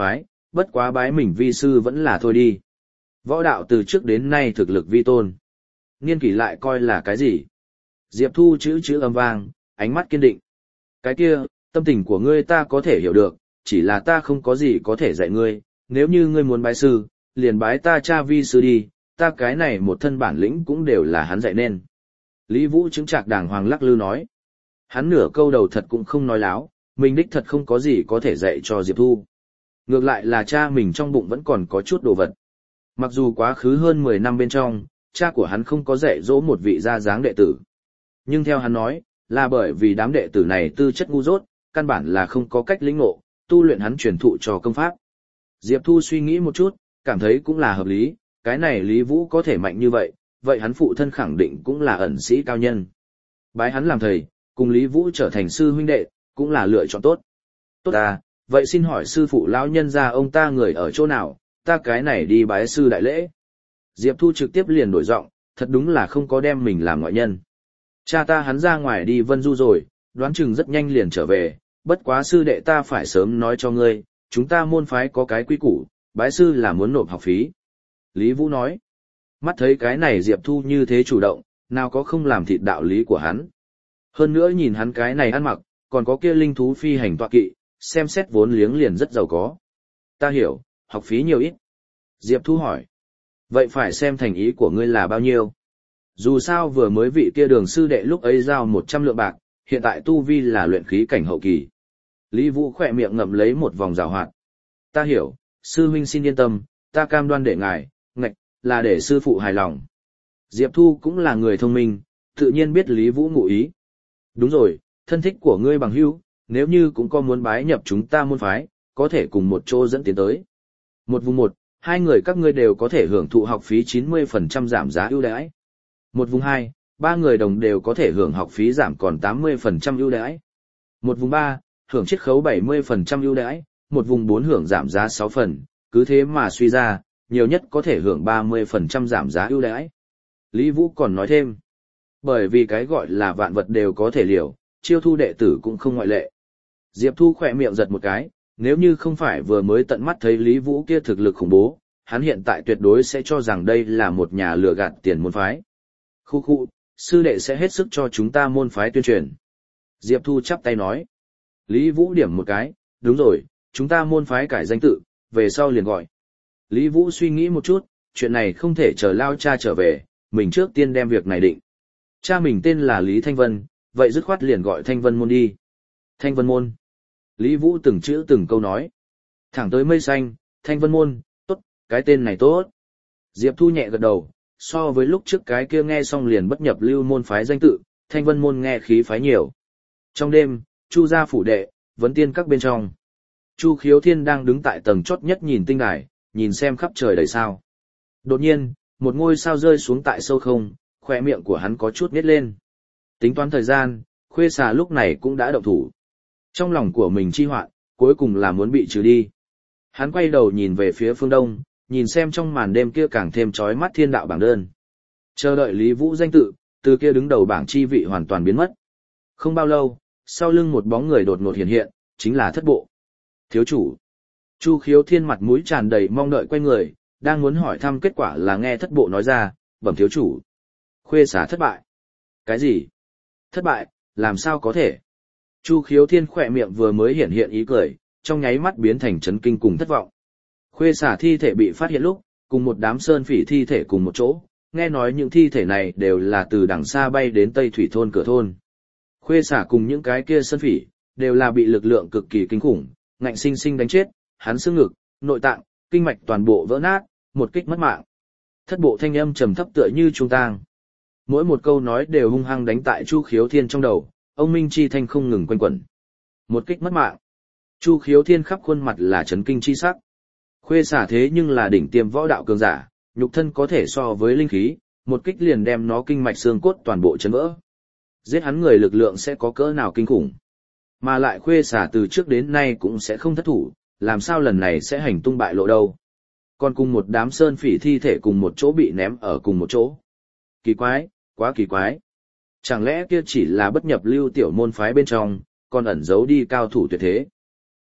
bất quá bái mình vi sư vẫn là thôi đi. Võ đạo từ trước đến nay thực lực vi tôn. Niên kỷ lại coi là cái gì? Diệp Thu chữ âm vang, ánh mắt kiên định. Cái kia, tâm tình của ngươi ta có thể hiểu được, chỉ là ta không có gì có thể dạy ngươi, nếu như ngươi muốn bái sư, liền bái ta cha vi sư đi, ta cái này một thân bản lĩnh cũng đều là hắn dạy nên. Lý Vũ chứng trạc đàng hoàng lắc lư nói. Hắn nửa câu đầu thật cũng không nói láo, mình đích thật không có gì có thể dạy cho Diệp Thu. Ngược lại là cha mình trong bụng vẫn còn có chút đồ vật. Mặc dù quá khứ hơn 10 năm bên trong, cha của hắn không có dạy dỗ một vị gia dáng đệ tử. Nhưng theo hắn nói, là bởi vì đám đệ tử này tư chất ngu dốt, căn bản là không có cách lĩnh ngộ, tu luyện hắn truyền thụ cho công pháp. Diệp Thu suy nghĩ một chút, cảm thấy cũng là hợp lý, cái này Lý Vũ có thể mạnh như vậy, vậy hắn phụ thân khẳng định cũng là ẩn sĩ cao nhân. Bái hắn làm thầy, cùng Lý Vũ trở thành sư huynh đệ, cũng là lựa chọn tốt. Tốt à, vậy xin hỏi sư phụ lão nhân gia ông ta người ở chỗ nào, ta cái này đi bái sư đại lễ. Diệp Thu trực tiếp liền đổi giọng, thật đúng là không có đem mình làm ngoại nhân. Cha ta hắn ra ngoài đi Vân Du rồi, đoán chừng rất nhanh liền trở về, bất quá sư đệ ta phải sớm nói cho ngươi, chúng ta môn phái có cái quy củ, bái sư là muốn nộp học phí. Lý Vũ nói, mắt thấy cái này Diệp Thu như thế chủ động, nào có không làm thịt đạo lý của hắn. Hơn nữa nhìn hắn cái này ăn mặc, còn có kia linh thú phi hành tọa kỵ, xem xét vốn liếng liền rất giàu có. Ta hiểu, học phí nhiều ít. Diệp Thu hỏi, vậy phải xem thành ý của ngươi là bao nhiêu. Dù sao vừa mới vị kia Đường sư đệ lúc ấy giao 100 lượng bạc, hiện tại tu vi là luyện khí cảnh hậu kỳ. Lý Vũ khỏe miệng ngậm lấy một vòng rào hoạt. Ta hiểu, sư huynh xin yên tâm, ta cam đoan để ngài, ngạch, là để sư phụ hài lòng. Diệp Thu cũng là người thông minh, tự nhiên biết Lý Vũ ngụ ý. Đúng rồi, thân thích của ngươi bằng hữu, nếu như cũng có muốn bái nhập chúng ta môn phái, có thể cùng một chỗ dẫn tiến tới. Một vùng một, hai người các ngươi đều có thể hưởng thụ học phí 90% giảm giá ưu đãi. Một vùng hai, ba người đồng đều có thể hưởng học phí giảm còn 80% ưu đãi. Một vùng ba, hưởng chiết khấu 70% ưu đãi, một vùng bốn hưởng giảm giá 6 phần, cứ thế mà suy ra, nhiều nhất có thể hưởng 30% giảm giá ưu đãi. Lý Vũ còn nói thêm, bởi vì cái gọi là vạn vật đều có thể liều, chiêu thu đệ tử cũng không ngoại lệ. Diệp Thu khỏe miệng giật một cái, nếu như không phải vừa mới tận mắt thấy Lý Vũ kia thực lực khủng bố, hắn hiện tại tuyệt đối sẽ cho rằng đây là một nhà lừa gạt tiền môn phái. Khu khu, sư đệ sẽ hết sức cho chúng ta môn phái tuyên truyền. Diệp Thu chắp tay nói. Lý Vũ điểm một cái, đúng rồi, chúng ta môn phái cải danh tự, về sau liền gọi. Lý Vũ suy nghĩ một chút, chuyện này không thể chờ lao cha trở về, mình trước tiên đem việc này định. Cha mình tên là Lý Thanh Vân, vậy dứt khoát liền gọi Thanh Vân môn đi. Thanh Vân môn. Lý Vũ từng chữ từng câu nói. Thẳng tới mây xanh, Thanh Vân môn, tốt, cái tên này tốt. Diệp Thu nhẹ gật đầu, so với lúc trước cái kia nghe xong liền bất nhập lưu môn phái danh tự, Thanh Vân môn nghe khí phái nhiều. Trong đêm, Chu gia phủ đệ, vấn tiên các bên trong. Chu Khiếu Thiên đang đứng tại tầng chót nhất nhìn tinh đài, nhìn xem khắp trời đầy sao. Đột nhiên, một ngôi sao rơi xuống tại sâu không, khóe miệng của hắn có chút nhếch lên. Tính toán thời gian, Khuê Xà lúc này cũng đã động thủ. Trong lòng của mình chi hoạn, cuối cùng là muốn bị trừ đi. Hắn quay đầu nhìn về phía phương đông, nhìn xem trong màn đêm kia càng thêm chói mắt thiên đạo bảng đơn. Chờ đợi Lý Vũ danh tự, từ kia đứng đầu bảng chi vị hoàn toàn biến mất. Không bao lâu, sau lưng một bóng người đột ngột hiện hiện, chính là Thất Bộ. Thiếu chủ. Chu Khiếu Thiên mặt mũi tràn đầy mong đợi quay người, đang muốn hỏi thăm kết quả là nghe Thất Bộ nói ra, bẩm thiếu chủ. Khuê Xà thất bại. Cái gì? Thất bại, làm sao có thể? Chu Khiếu Thiên khỏe miệng vừa mới hiện hiện ý cười, trong nháy mắt biến thành chấn kinh cùng thất vọng. Khuê Xà thi thể bị phát hiện lúc, cùng một đám sơn phỉ thi thể cùng một chỗ, nghe nói những thi thể này đều là từ đằng xa bay đến Tây Thủy thôn cửa thôn. Khuê Xà cùng những cái kia sơn phỉ, đều là bị lực lượng cực kỳ kinh khủng, ngạnh sinh sinh đánh chết, hắn xương ngực, nội tạng, kinh mạch toàn bộ vỡ nát, một kích mất mạng. Thất Bộ thanh âm trầm thấp tựa như trung tang. Mỗi một câu nói đều hung hăng đánh tại Chu Khiếu Thiên trong đầu, ông minh chi thanh không ngừng quanh quẩn. Một kích mất mạng. Chu Khiếu Thiên khắp khuôn mặt là chấn kinh chi sắc. Khuê Xà thế nhưng là đỉnh tiêm võ đạo cường giả, nhục thân có thể so với linh khí, một kích liền đem nó kinh mạch xương cốt toàn bộ chấn vỡ. Giết hắn người lực lượng sẽ có cỡ nào kinh khủng. Mà lại Khuê Xà từ trước đến nay cũng sẽ không thất thủ, làm sao lần này sẽ hành tung bại lộ đâu. Còn cùng một đám sơn phỉ thi thể cùng một chỗ bị ném ở cùng một chỗ. Kỳ quái, quá kỳ quái. Chẳng lẽ kia chỉ là bất nhập lưu tiểu môn phái bên trong, còn ẩn giấu đi cao thủ tuyệt thế.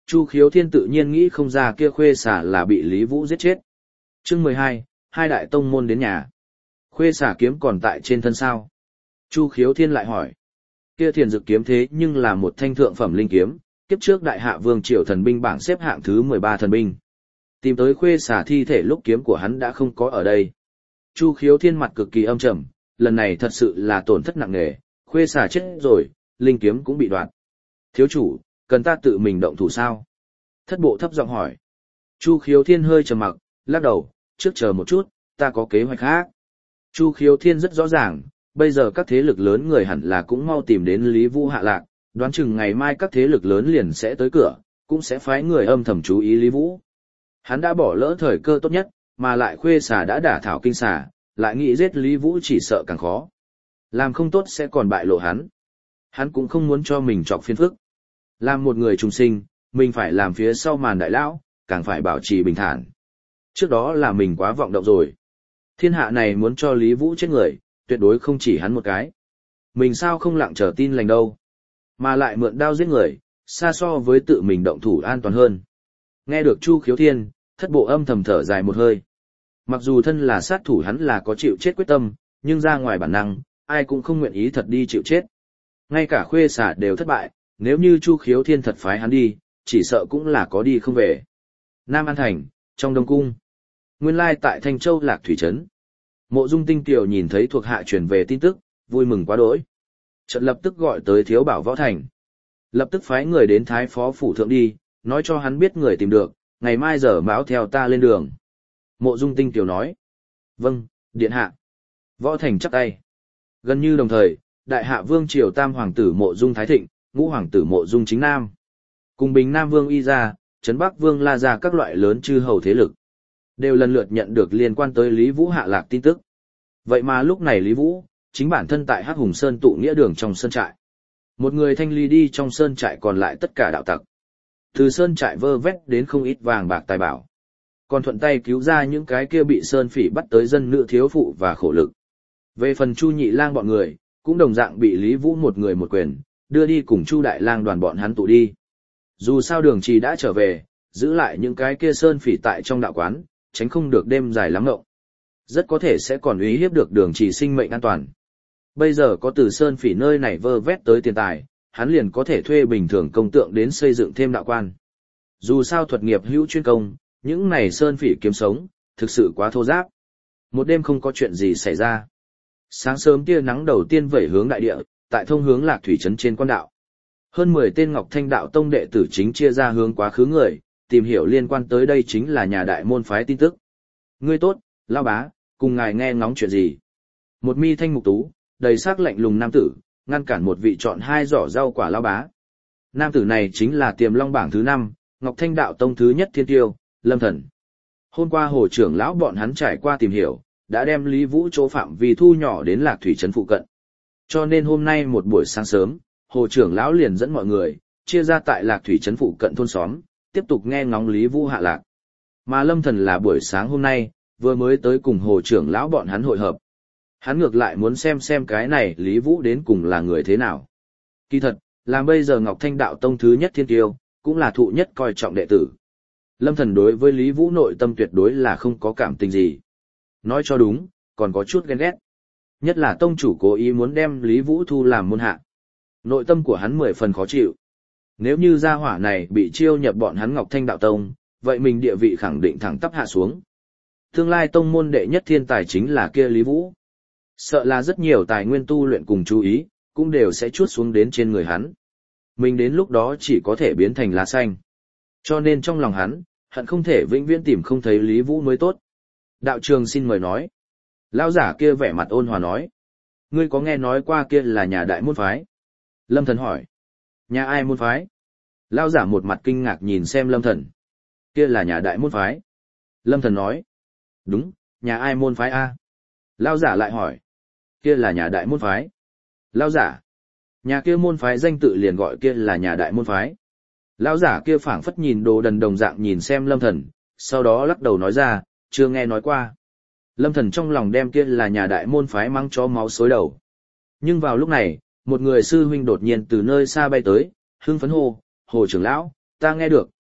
Chu Khiếu Thiên tự nhiên nghĩ không ra kia Khuê Xả là bị Lý Vũ giết chết. Chương 12, hai đại tông môn đến nhà. Khuê Xả kiếm còn tại trên thân sao? Chu Khiếu Thiên lại hỏi. Kia Thiền Dực kiếm thế nhưng là một thanh thượng phẩm linh kiếm, kiếp trước đại hạ vương triều thần binh bảng xếp hạng thứ 13 thần binh. Tìm tới Khuê Xả thi thể lúc kiếm của hắn đã không có ở đây. Chu Khiếu Thiên mặt cực kỳ âm trầm, lần này thật sự là tổn thất nặng nề, Khuê Xả chết rồi, linh kiếm cũng bị đoạt. Thiếu chủ, cần ta tự mình động thủ sao? Thất bộ thấp giọng hỏi. Chu Khiếu Thiên hơi trầm mặc, lắc đầu, trước chờ một chút, ta có kế hoạch khác. Chu Khiếu Thiên rất rõ ràng, bây giờ các thế lực lớn người hẳn là cũng mau tìm đến Lý Vũ hạ lạc, đoán chừng ngày mai các thế lực lớn liền sẽ tới cửa, cũng sẽ phái người âm thầm chú ý Lý Vũ. Hắn đã bỏ lỡ thời cơ tốt nhất, mà lại Khuê Xả đã đả thảo kinh xả, lại nghĩ giết Lý Vũ chỉ sợ càng khó. Làm không tốt sẽ còn bại lộ hắn. Hắn cũng không muốn cho mình chọc phiền phức. Làm một người trùng sinh, mình phải làm phía sau màn đại lão, càng phải bảo trì bình thản. Trước đó là mình quá vọng động rồi. Thiên hạ này muốn cho Lý Vũ chết người, tuyệt đối không chỉ hắn một cái. Mình sao không lặng chờ tin lành đâu. Mà lại mượn đao giết người, xa so với tự mình động thủ an toàn hơn. Nghe được Chu Khiếu Thiên, thất bộ âm thầm thở dài một hơi. Mặc dù thân là sát thủ hắn là có chịu chết quyết tâm, nhưng ra ngoài bản năng, ai cũng không nguyện ý thật đi chịu chết. Ngay cả Khuê Xả đều thất bại, nếu như Chu Khiếu Thiên thật phái hắn đi, chỉ sợ cũng là có đi không về. Nam An Thành, trong Đông Cung. Nguyên lai tại Thanh Châu Lạc Thủy Trấn. Mộ Dung Tinh Tiểu nhìn thấy thuộc hạ truyền về tin tức, vui mừng quá đỗi. Chợt lập tức gọi tới Thiếu Bảo Võ Thành. Lập tức phái người đến Thái Phó Phủ Thượng đi, nói cho hắn biết người tìm được, ngày mai giờ mão theo ta lên đường. Mộ Dung Tinh Tiểu nói. Vâng, điện hạ. Võ Thành chắp tay. Gần như đồng thời, Đại Hạ Vương Triều Tam Hoàng tử Mộ Dung Thái Thịnh, Ngũ Hoàng tử Mộ Dung Chính Nam. Cùng Bình Nam Vương Y Gia, Trấn Bắc Vương La Gia các loại lớn chư hầu thế lực. Đều lần lượt nhận được liên quan tới Lý Vũ hạ lạc tin tức. Vậy mà lúc này Lý Vũ, chính bản thân tại Hắc Hùng Sơn tụ nghĩa đường trong sơn trại. Một người thanh ly đi trong sơn trại còn lại tất cả đạo tặc. Từ sơn trại vơ vét đến không ít vàng bạc tài bảo. Còn thuận tay cứu ra những cái kia bị sơn phỉ bắt tới dân nữ thiếu phụ và khổ lực. Về phần Chu Nhị Lang bọn người, cũng đồng dạng bị Lý Vũ một người một quyền, đưa đi cùng Chu Đại Lang đoàn bọn hắn tụ đi. Dù sao Đường Trì đã trở về, giữ lại những cái kia sơn phỉ tại trong đạo quán, tránh không được đêm dài lắm ngộng. Rất có thể sẽ còn uy hiếp được Đường Trì sinh mệnh an toàn. Bây giờ có từ sơn phỉ nơi này vơ vét tới tiền tài, hắn liền có thể thuê bình thường công tượng đến xây dựng thêm đạo quan. Dù sao thuật nghiệp hữu chuyên công, những này sơn phỉ kiếm sống, thực sự quá thô giáp. Một đêm không có chuyện gì xảy ra. Sáng sớm tia nắng đầu tiên vẩy hướng đại địa, tại thông hướng Lạc Thủy Trấn trên quan đạo. Hơn 10 tên Ngọc Thanh đạo tông đệ tử chính chia ra hướng quá khứ người, tìm hiểu liên quan tới đây chính là nhà đại môn phái tin tức. Ngươi tốt, lão bá, cùng ngài nghe ngóng chuyện gì? Một mi thanh mục tú, đầy sắc lạnh lùng nam tử, ngăn cản một vị chọn 2 giỏ rau quả lão bá. Nam tử này chính là Tiềm Long bảng thứ 5, Ngọc Thanh đạo tông thứ nhất thiên tiêu, Lâm Thần. Hôm qua Hồ trưởng lão bọn hắn trải qua tìm hiểu, đã đem Lý Vũ chỗ phạm vi thu nhỏ đến Lạc Thủy Trấn phụ cận. Cho nên hôm nay một buổi sáng sớm, Hồ trưởng lão liền dẫn mọi người, chia ra tại Lạc Thủy Trấn phụ cận thôn xóm, tiếp tục nghe ngóng Lý Vũ hạ lạc. Mà Lâm Thần là buổi sáng hôm nay, vừa mới tới cùng Hồ trưởng lão bọn hắn hội hợp. Hắn ngược lại muốn xem cái này Lý Vũ đến cùng là người thế nào. Kỳ thật, làm bây giờ Ngọc Thanh đạo tông thứ nhất thiên tiêu, cũng là thụ nhất coi trọng đệ tử. Lâm Thần đối với Lý Vũ nội tâm tuyệt đối là không có cảm tình gì. Nói cho đúng, còn có chút ghen ghét. Nhất là tông chủ cố ý muốn đem Lý Vũ thu làm môn hạ. Nội tâm của hắn 10 phần khó chịu. Nếu như gia hỏa này bị chiêu nhập bọn hắn Ngọc Thanh đạo tông, vậy mình địa vị khẳng định thẳng tắp hạ xuống. Tương lai tông môn đệ nhất thiên tài chính là kia Lý Vũ. Sợ là rất nhiều tài nguyên tu luyện cùng chú ý, cũng đều sẽ chuốt xuống đến trên người hắn. Mình đến lúc đó chỉ có thể biến thành lá xanh. Cho nên trong lòng hắn, hận không thể vĩnh viễn tìm không thấy Lý Vũ mới tốt. Đạo trường xin mời nói. Lão giả kia vẻ mặt ôn hòa nói. Ngươi có nghe nói qua kia là nhà đại môn phái? Lâm Thần hỏi. Nhà ai môn phái? Lão giả một mặt kinh ngạc nhìn xem Lâm Thần. Kia là nhà đại môn phái. Lâm Thần nói. Đúng, nhà ai môn phái a? Lão giả lại hỏi. Kia là nhà đại môn phái. Lão giả. Nhà kia môn phái danh tự liền gọi kia là nhà đại môn phái. Lão giả kia phảng phất nhìn đồ đần đồng dạng nhìn xem Lâm Thần, sau đó lắc đầu nói ra, chưa nghe nói qua. Lâm Thần trong lòng đem kia là nhà đại môn phái mang chó máu xối đầu. Nhưng vào lúc này, một người sư huynh đột nhiên từ nơi xa bay tới, hưng phấn hô, Hồ trưởng lão, ta nghe được,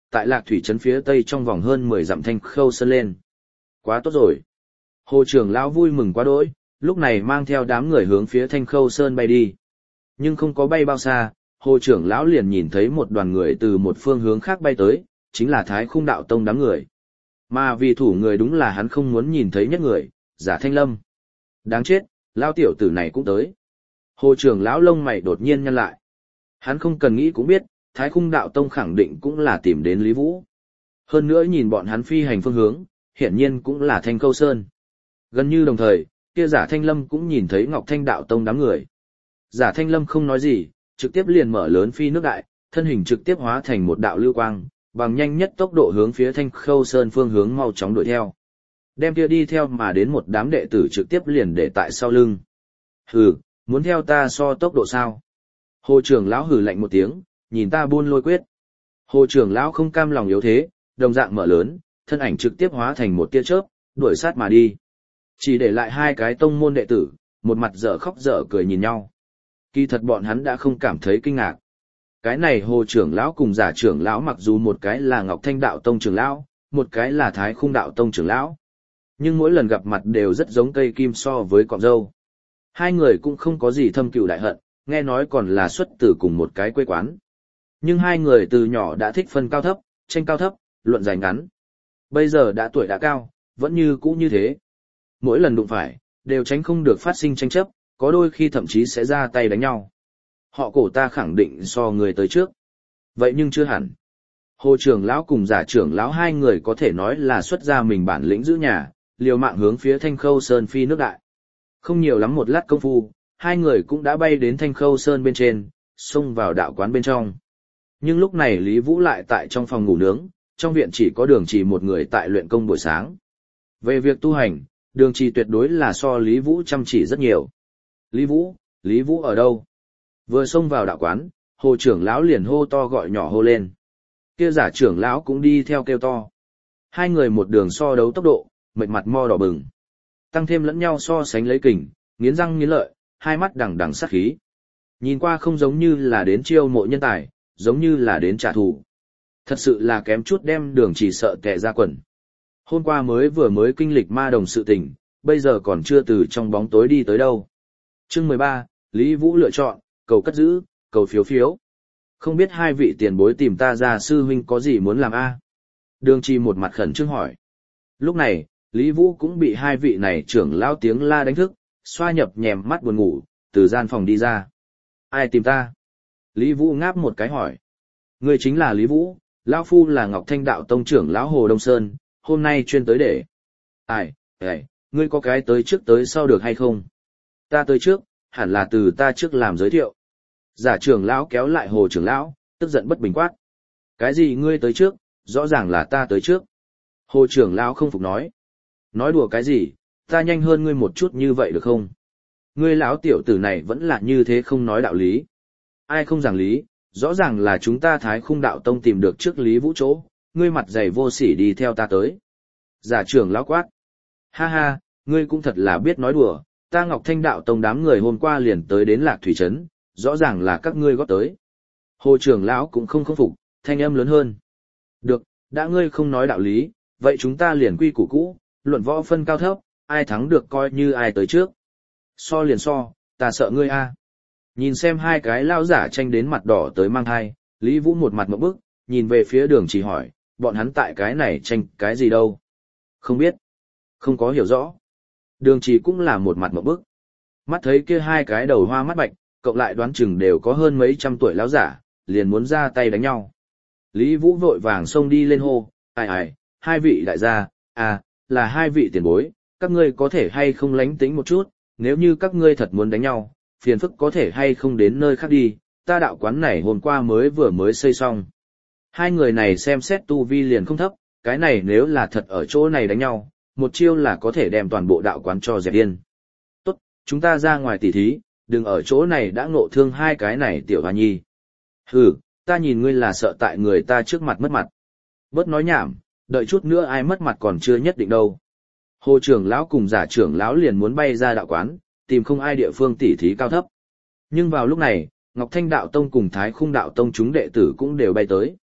tại Lạc Thủy trấn phía tây trong vòng hơn 10 dặm Thanh Khâu Sơn lên. Quá tốt rồi. Hồ trưởng lão vui mừng quá đỗi, lúc này mang theo đám người hướng phía Thanh Khâu Sơn bay đi. Nhưng không có bay bao xa, Hồ trưởng lão liền nhìn thấy một đoàn người từ một phương hướng khác bay tới, chính là Thái Khung Đạo Tông đám người. Mà vì thủ người đúng là hắn không muốn nhìn thấy nhất người, Giả Thanh Lâm. Đáng chết, lao tiểu tử này cũng tới. Hồ trưởng lão lông mày đột nhiên nhăn lại. Hắn không cần nghĩ cũng biết, Thái Khung Đạo Tông khẳng định cũng là tìm đến Lý Vũ. Hơn nữa nhìn bọn hắn phi hành phương hướng, hiển nhiên cũng là Thanh Khâu Sơn. Gần như đồng thời, kia Giả Thanh Lâm cũng nhìn thấy Ngọc Thanh Đạo Tông đám người. Giả Thanh Lâm không nói gì, trực tiếp liền mở lớn phi nước đại, thân hình trực tiếp hóa thành một đạo lưu quang, bằng nhanh nhất tốc độ hướng phía Thanh Khâu Sơn phương hướng mau chóng đuổi theo. Đem kia đi theo mà đến một đám đệ tử trực tiếp liền để tại sau lưng. Hừ, muốn theo ta so tốc độ sao? Hồ trưởng lão hừ lạnh một tiếng, nhìn ta buôn lôi quyết. Hồ trưởng lão không cam lòng yếu thế, đồng dạng mở lớn, thân ảnh trực tiếp hóa thành một tia chớp, đuổi sát mà đi. Chỉ để lại hai cái tông môn đệ tử, một mặt dở khóc dở cười nhìn nhau. Kỳ thật bọn hắn đã không cảm thấy kinh ngạc. Cái này Hồ trưởng lão cùng Giả trưởng lão mặc dù một cái là Ngọc Thanh Đạo Tông trưởng lão, một cái là Thái Khung Đạo Tông trưởng lão. Nhưng mỗi lần gặp mặt đều rất giống cây kim so với cọng dâu. Hai người cũng không có gì thâm cừu đại hận, nghe nói còn là xuất từ cùng một cái quê quán. Nhưng hai người từ nhỏ đã thích phân cao thấp, tranh cao thấp, luận dài ngắn. Bây giờ đã tuổi đã cao, vẫn như cũ như thế. Mỗi lần đụng phải, đều tránh không được phát sinh tranh chấp, có đôi khi thậm chí sẽ ra tay đánh nhau. Họ cổ ta khẳng định so người tới trước. Vậy nhưng chưa hẳn. Hồ trưởng lão cùng Giả trưởng lão hai người có thể nói là xuất ra mình bản lĩnh giữ nhà, liều mạng hướng phía Thanh Khâu Sơn phi nước đại. Không nhiều lắm một lát công phu, hai người cũng đã bay đến Thanh Khâu Sơn bên trên, xông vào đạo quán bên trong. Nhưng lúc này Lý Vũ lại tại trong phòng ngủ nướng, trong viện chỉ có Đường Trì một người tại luyện công buổi sáng. Về việc tu hành, Đường Trì tuyệt đối là so Lý Vũ chăm chỉ rất nhiều. Lý Vũ ở đâu? Vừa xông vào đạo quán, Hồ trưởng lão liền hô to gọi nhỏ hô lên. Kia Giả trưởng lão cũng đi theo kêu to. Hai người một đường so đấu tốc độ, mệt mặt mo đỏ bừng. Tăng thêm lẫn nhau so sánh lấy kình, nghiến răng nghiến lợi, hai mắt đằng đằng sát khí. Nhìn qua không giống như là đến chiêu mộ nhân tài, giống như là đến trả thù. Thật sự là kém chút đem Đường Trì sợ tè ra quần. Hôm qua vừa mới kinh lịch ma đồng sự tình, bây giờ còn chưa từ trong bóng tối đi tới đâu. Chương 13, Lý Vũ lựa chọn, cầu cất giữ, cầu phiếu phiếu. Không biết hai vị tiền bối tìm ta ra sư huynh có gì muốn làm a? Đường Trì một mặt khẩn trương hỏi. Lúc này, Lý Vũ cũng bị hai vị này trưởng lão tiếng la đánh thức, xoa nhập nhèm mắt buồn ngủ, từ gian phòng đi ra. Ai tìm ta? Lý Vũ ngáp một cái hỏi. Ngươi chính là Lý Vũ, lão phu là Ngọc Thanh Đạo Tông trưởng lão Hồ Đông Sơn, hôm nay chuyên tới để. Ai, ngươi có cái tới trước tới sau được hay không? Ta tới trước, hẳn là từ ta trước làm giới thiệu. Giả trưởng lão kéo lại Hồ trưởng lão, tức giận bất bình quát. Cái gì ngươi tới trước, rõ ràng là ta tới trước. Hồ trưởng lão không phục nói. Nói đùa cái gì, ta nhanh hơn ngươi một chút như vậy được không? Ngươi lão tiểu tử này vẫn là như thế không nói đạo lý. Ai không giảng lý, rõ ràng là chúng ta Thái Khung Đạo Tông tìm được trước Lý Vũ chỗ, ngươi mặt dày vô sỉ đi theo ta tới. Giả trưởng lão quát. Ha ha, ngươi cũng thật là biết nói đùa, ta Ngọc Thanh Đạo Tông đám người hôm qua liền tới đến Lạc Thủy Trấn, rõ ràng là các ngươi góp tới. Hồ trưởng lão cũng không phục, thanh âm lớn hơn. Được, đã ngươi không nói đạo lý, vậy chúng ta liền quy củ cũ, luận võ phân cao thấp, ai thắng được coi như ai tới trước. So liền so, ta sợ ngươi a. Nhìn xem hai cái lao giả tranh đến mặt đỏ tới mang thai, Lý Vũ một mặt ngộp bức, nhìn về phía Đường Trì hỏi, bọn hắn tại cái này tranh cái gì đâu? Không biết, không có hiểu rõ. Đường Trì cũng là một mặt ngộp bức. Mắt thấy kia hai cái đầu hoa mắt bạch, cộng lại đoán chừng đều có hơn mấy trăm tuổi lão giả, liền muốn ra tay đánh nhau. Lý Vũ vội vàng xông đi lên hô, hai vị đại gia, là hai vị tiền bối, các ngươi có thể hay không lánh tính một chút, nếu như các ngươi thật muốn đánh nhau, phiền phức có thể hay không đến nơi khác đi, ta đạo quán này hôm qua vừa mới xây xong. Hai người này xem xét tu vi liền không thấp, cái này nếu là thật ở chỗ này đánh nhau, một chiêu là có thể đem toàn bộ đạo quán cho dẹp điên. Tốt, chúng ta ra ngoài tỉ thí, đừng ở chỗ này đã ngộ thương hai cái này tiểu hoa nhi. Hừ, ta nhìn ngươi là sợ tại người ta trước mặt mất mặt. Bớt nói nhảm, đợi chút nữa ai mất mặt còn chưa nhất định đâu. Hồ trưởng lão cùng Giả trưởng lão liền muốn bay ra đạo quán, tìm không ai địa phương tỉ thí cao thấp. Nhưng vào lúc này, Ngọc Thanh Đạo Tông cùng Thái Khung Đạo Tông chúng đệ tử cũng đều bay tới.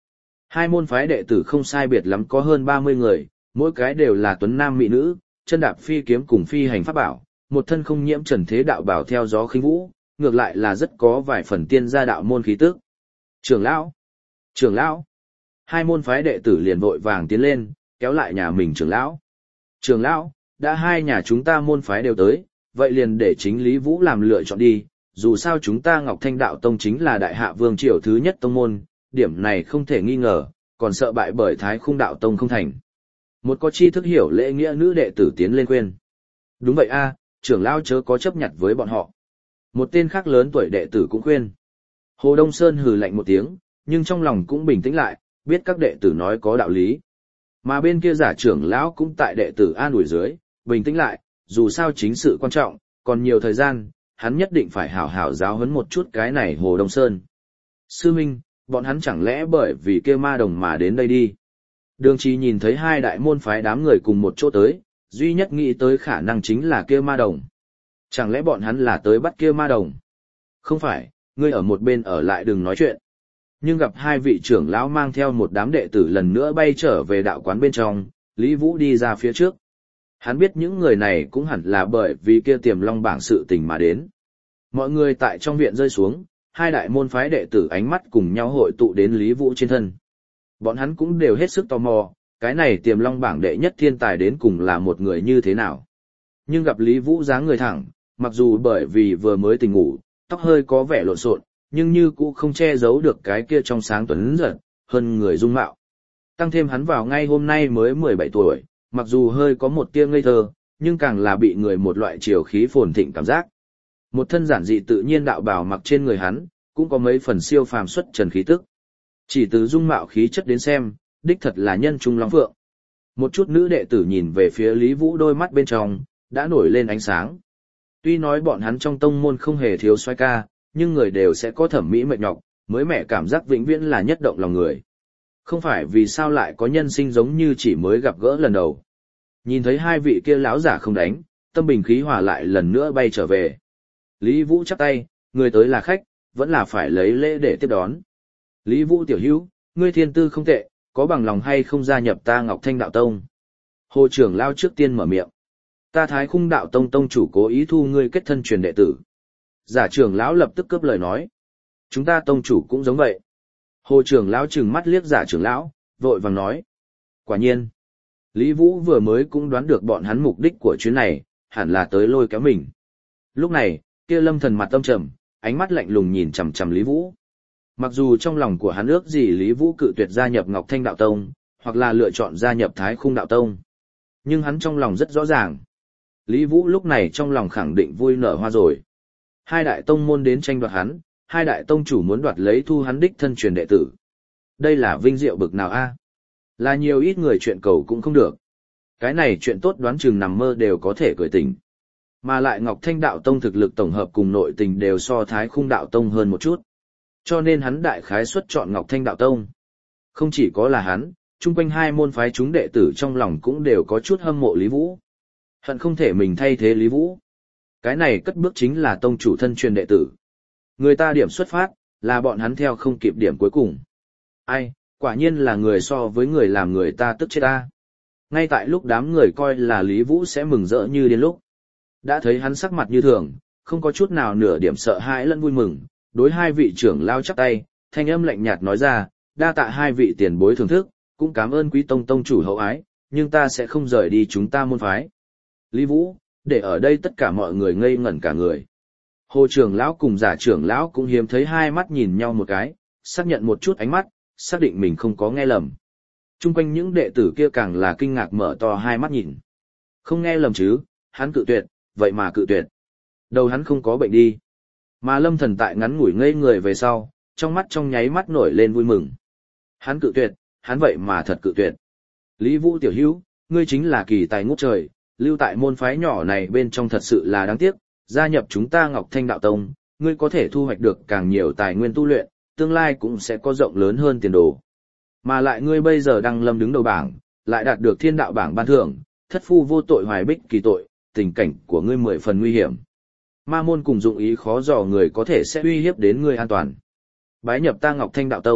Hai môn phái đệ tử không sai biệt lắm có hơn 30 người, mỗi cái đều là tuấn nam mỹ nữ, chân đạp phi kiếm cùng phi hành pháp bảo, một thân không nhiễm trần thế đạo bảo theo gió khinh vũ, ngược lại là rất có vài phần tiên gia đạo môn khí tức. Trưởng lão! Trưởng lão! Hai môn phái đệ tử liền vội vàng tiến lên, kéo lại nhà mình trưởng lão. Trưởng lão, đã hai nhà chúng ta môn phái đều tới, vậy liền để chính Lý Vũ làm lựa chọn đi, dù sao chúng ta Ngọc Thanh Đạo Tông chính là đại hạ vương triều thứ nhất tông môn, điểm này không thể nghi ngờ, còn sợ bại bởi Thái Khung Đạo Tông không thành. Một có chi thức hiểu lễ nghĩa nữ đệ tử tiến lên khuyên. Đúng vậy a, trưởng lão chớ có chấp nhặt với bọn họ. Một tên khác lớn tuổi đệ tử cũng khuyên. Hồ Đông Sơn hừ lạnh một tiếng, nhưng trong lòng cũng bình tĩnh lại, biết các đệ tử nói có đạo lý. Mà bên kia giả trưởng lão cũng tại đệ tử an ủi dưới, bình tĩnh lại, dù sao chính sự quan trọng, còn nhiều thời gian, hắn nhất định phải hảo hảo giáo huấn một chút cái này Hồ Đông Sơn. Sư Minh, bọn hắn chẳng lẽ bởi vì kia ma đồng mà đến đây đi. Đường Trì nhìn thấy hai đại môn phái đám người cùng một chỗ tới, duy nhất nghĩ tới khả năng chính là kia ma đồng. Chẳng lẽ bọn hắn là tới bắt kia ma đồng? Không phải, ngươi ở một bên ở lại đừng nói chuyện. Nhưng gặp hai vị trưởng lão mang theo một đám đệ tử lần nữa bay trở về đạo quán bên trong, Lý Vũ đi ra phía trước. Hắn biết những người này cũng hẳn là bởi vì kia Tiềm Long bảng sự tình mà đến. Mọi người tại trong viện rơi xuống, hai đại môn phái đệ tử ánh mắt cùng nhau hội tụ đến Lý Vũ trên thân. Bọn hắn cũng đều hết sức tò mò, cái này Tiềm Long bảng đệ nhất thiên tài đến cùng là một người như thế nào. Nhưng gặp Lý Vũ dáng người thẳng, mặc dù bởi vì vừa mới tỉnh ngủ, tóc hơi có vẻ lộn xộn, nhưng như cũng không che giấu được cái kia trong sáng tuấn giật, hơn người dung mạo. Tăng thêm hắn vào ngay hôm nay mới 17 tuổi, mặc dù hơi có một tia ngây thơ, nhưng càng là bị người một loại chiều khí phồn thịnh cảm giác. Một thân giản dị tự nhiên đạo bào mặc trên người hắn, cũng có mấy phần siêu phàm xuất trần khí tức. Chỉ từ dung mạo khí chất đến xem, đích thật là nhân trung long phượng. Một chút nữ đệ tử nhìn về phía Lý Vũ đôi mắt bên trong, đã nổi lên ánh sáng. Tuy nói bọn hắn trong tông môn không hề thiếu soái ca, nhưng người đều sẽ có thẩm mỹ mệt nhọc, mới mẻ cảm giác vĩnh viễn là nhất động lòng người. Không phải vì sao lại có nhân sinh giống như chỉ mới gặp gỡ lần đầu. Nhìn thấy hai vị kia lão giả không đánh, tâm bình khí hòa lại lần nữa bay trở về. Lý Vũ chắp tay, người tới là khách, vẫn là phải lấy lễ để tiếp đón. Lý Vũ tiểu hữu, ngươi thiên tư không tệ, có bằng lòng hay không gia nhập ta Ngọc Thanh Đạo Tông? Hồ trưởng lao trước tiên mở miệng. Ta Thái Khung Đạo Tông tông chủ cố ý thu ngươi kết thân truyền đệ tử. Giả trưởng lão lập tức cướp lời nói. Chúng ta tông chủ cũng giống vậy. Hồ trưởng lão trừng mắt liếc giả trưởng lão, vội vàng nói. Quả nhiên. Lý Vũ vừa mới cũng đoán được bọn hắn mục đích của chuyến này, hẳn là tới lôi kéo mình. Lúc này, kia Lâm Thần mặt tâm trầm, ánh mắt lạnh lùng nhìn chằm chằm Lý Vũ. Mặc dù trong lòng của hắn ước gì Lý Vũ cự tuyệt gia nhập Ngọc Thanh Đạo Tông, hoặc là lựa chọn gia nhập Thái Khung Đạo Tông. Nhưng hắn trong lòng rất rõ ràng. Lý Vũ lúc này trong lòng khẳng định vui nở hoa rồi. Hai đại tông môn đến tranh đoạt hắn, hai đại tông chủ muốn đoạt lấy thu hắn đích thân truyền đệ tử. Đây là vinh diệu bực nào a? Là nhiều ít người chuyện cầu cũng không được. Cái này chuyện tốt đoán chừng nằm mơ đều có thể cười tỉnh. Mà lại Ngọc Thanh Đạo Tông thực lực tổng hợp cùng nội tình đều so Thái Khung Đạo Tông hơn một chút. Cho nên hắn đại khái xuất chọn Ngọc Thanh Đạo Tông. Không chỉ có là hắn, chung quanh hai môn phái chúng đệ tử trong lòng cũng đều có chút hâm mộ Lý Vũ. Hận không thể mình thay thế Lý Vũ. Cái này cất bước chính là tông chủ thân truyền đệ tử. Người ta điểm xuất phát, là bọn hắn theo không kịp điểm cuối cùng. Ai, quả nhiên là người so với người làm người ta tức chết ta. Ngay tại lúc đám người coi là Lý Vũ sẽ mừng rỡ như đến lúc. Đã thấy hắn sắc mặt như thường, không có chút nào nửa điểm sợ hãi lẫn vui mừng, đối hai vị trưởng lao chắp tay, thanh âm lạnh nhạt nói ra, đa tạ hai vị tiền bối thưởng thức, cũng cảm ơn quý tông tông chủ hậu ái, nhưng ta sẽ không rời đi chúng ta môn phái. Lý Vũ, để ở đây tất cả mọi người ngây ngẩn cả người. Hồ trưởng lão cùng giả trưởng lão cũng hiếm thấy hai mắt nhìn nhau một cái, xác nhận một chút ánh mắt, xác định mình không có nghe lầm. Trung quanh những đệ tử kia càng là kinh ngạc mở to hai mắt nhìn. Không nghe lầm chứ, hắn cự tuyệt, vậy mà cự tuyệt. Đầu hắn không có bệnh đi. Mà Lâm Thần tại ngắn ngủi ngây người về sau, trong mắt trong nháy mắt nổi lên vui mừng. Hắn cự tuyệt, hắn vậy mà thật cự tuyệt. Lý Vũ tiểu hữu, ngươi chính là kỳ tài ngút trời, lưu tại môn phái nhỏ này bên trong thật sự là đáng tiếc, gia nhập chúng ta Ngọc Thanh Đạo Tông, ngươi có thể thu hoạch được càng nhiều tài nguyên tu luyện, tương lai cũng sẽ có rộng lớn hơn tiền đồ. Mà lại ngươi bây giờ đang lâm đứng đầu bảng, lại đạt được thiên đạo bảng ban thưởng, thất phu vô tội hoài bích kỳ tội, tình cảnh của ngươi 10 phần nguy hiểm. Ma môn cùng dụng ý khó dò người có thể sẽ uy hiếp đến ngươi an toàn. Bái nhập ta Ngọc Thanh Đạo Tông,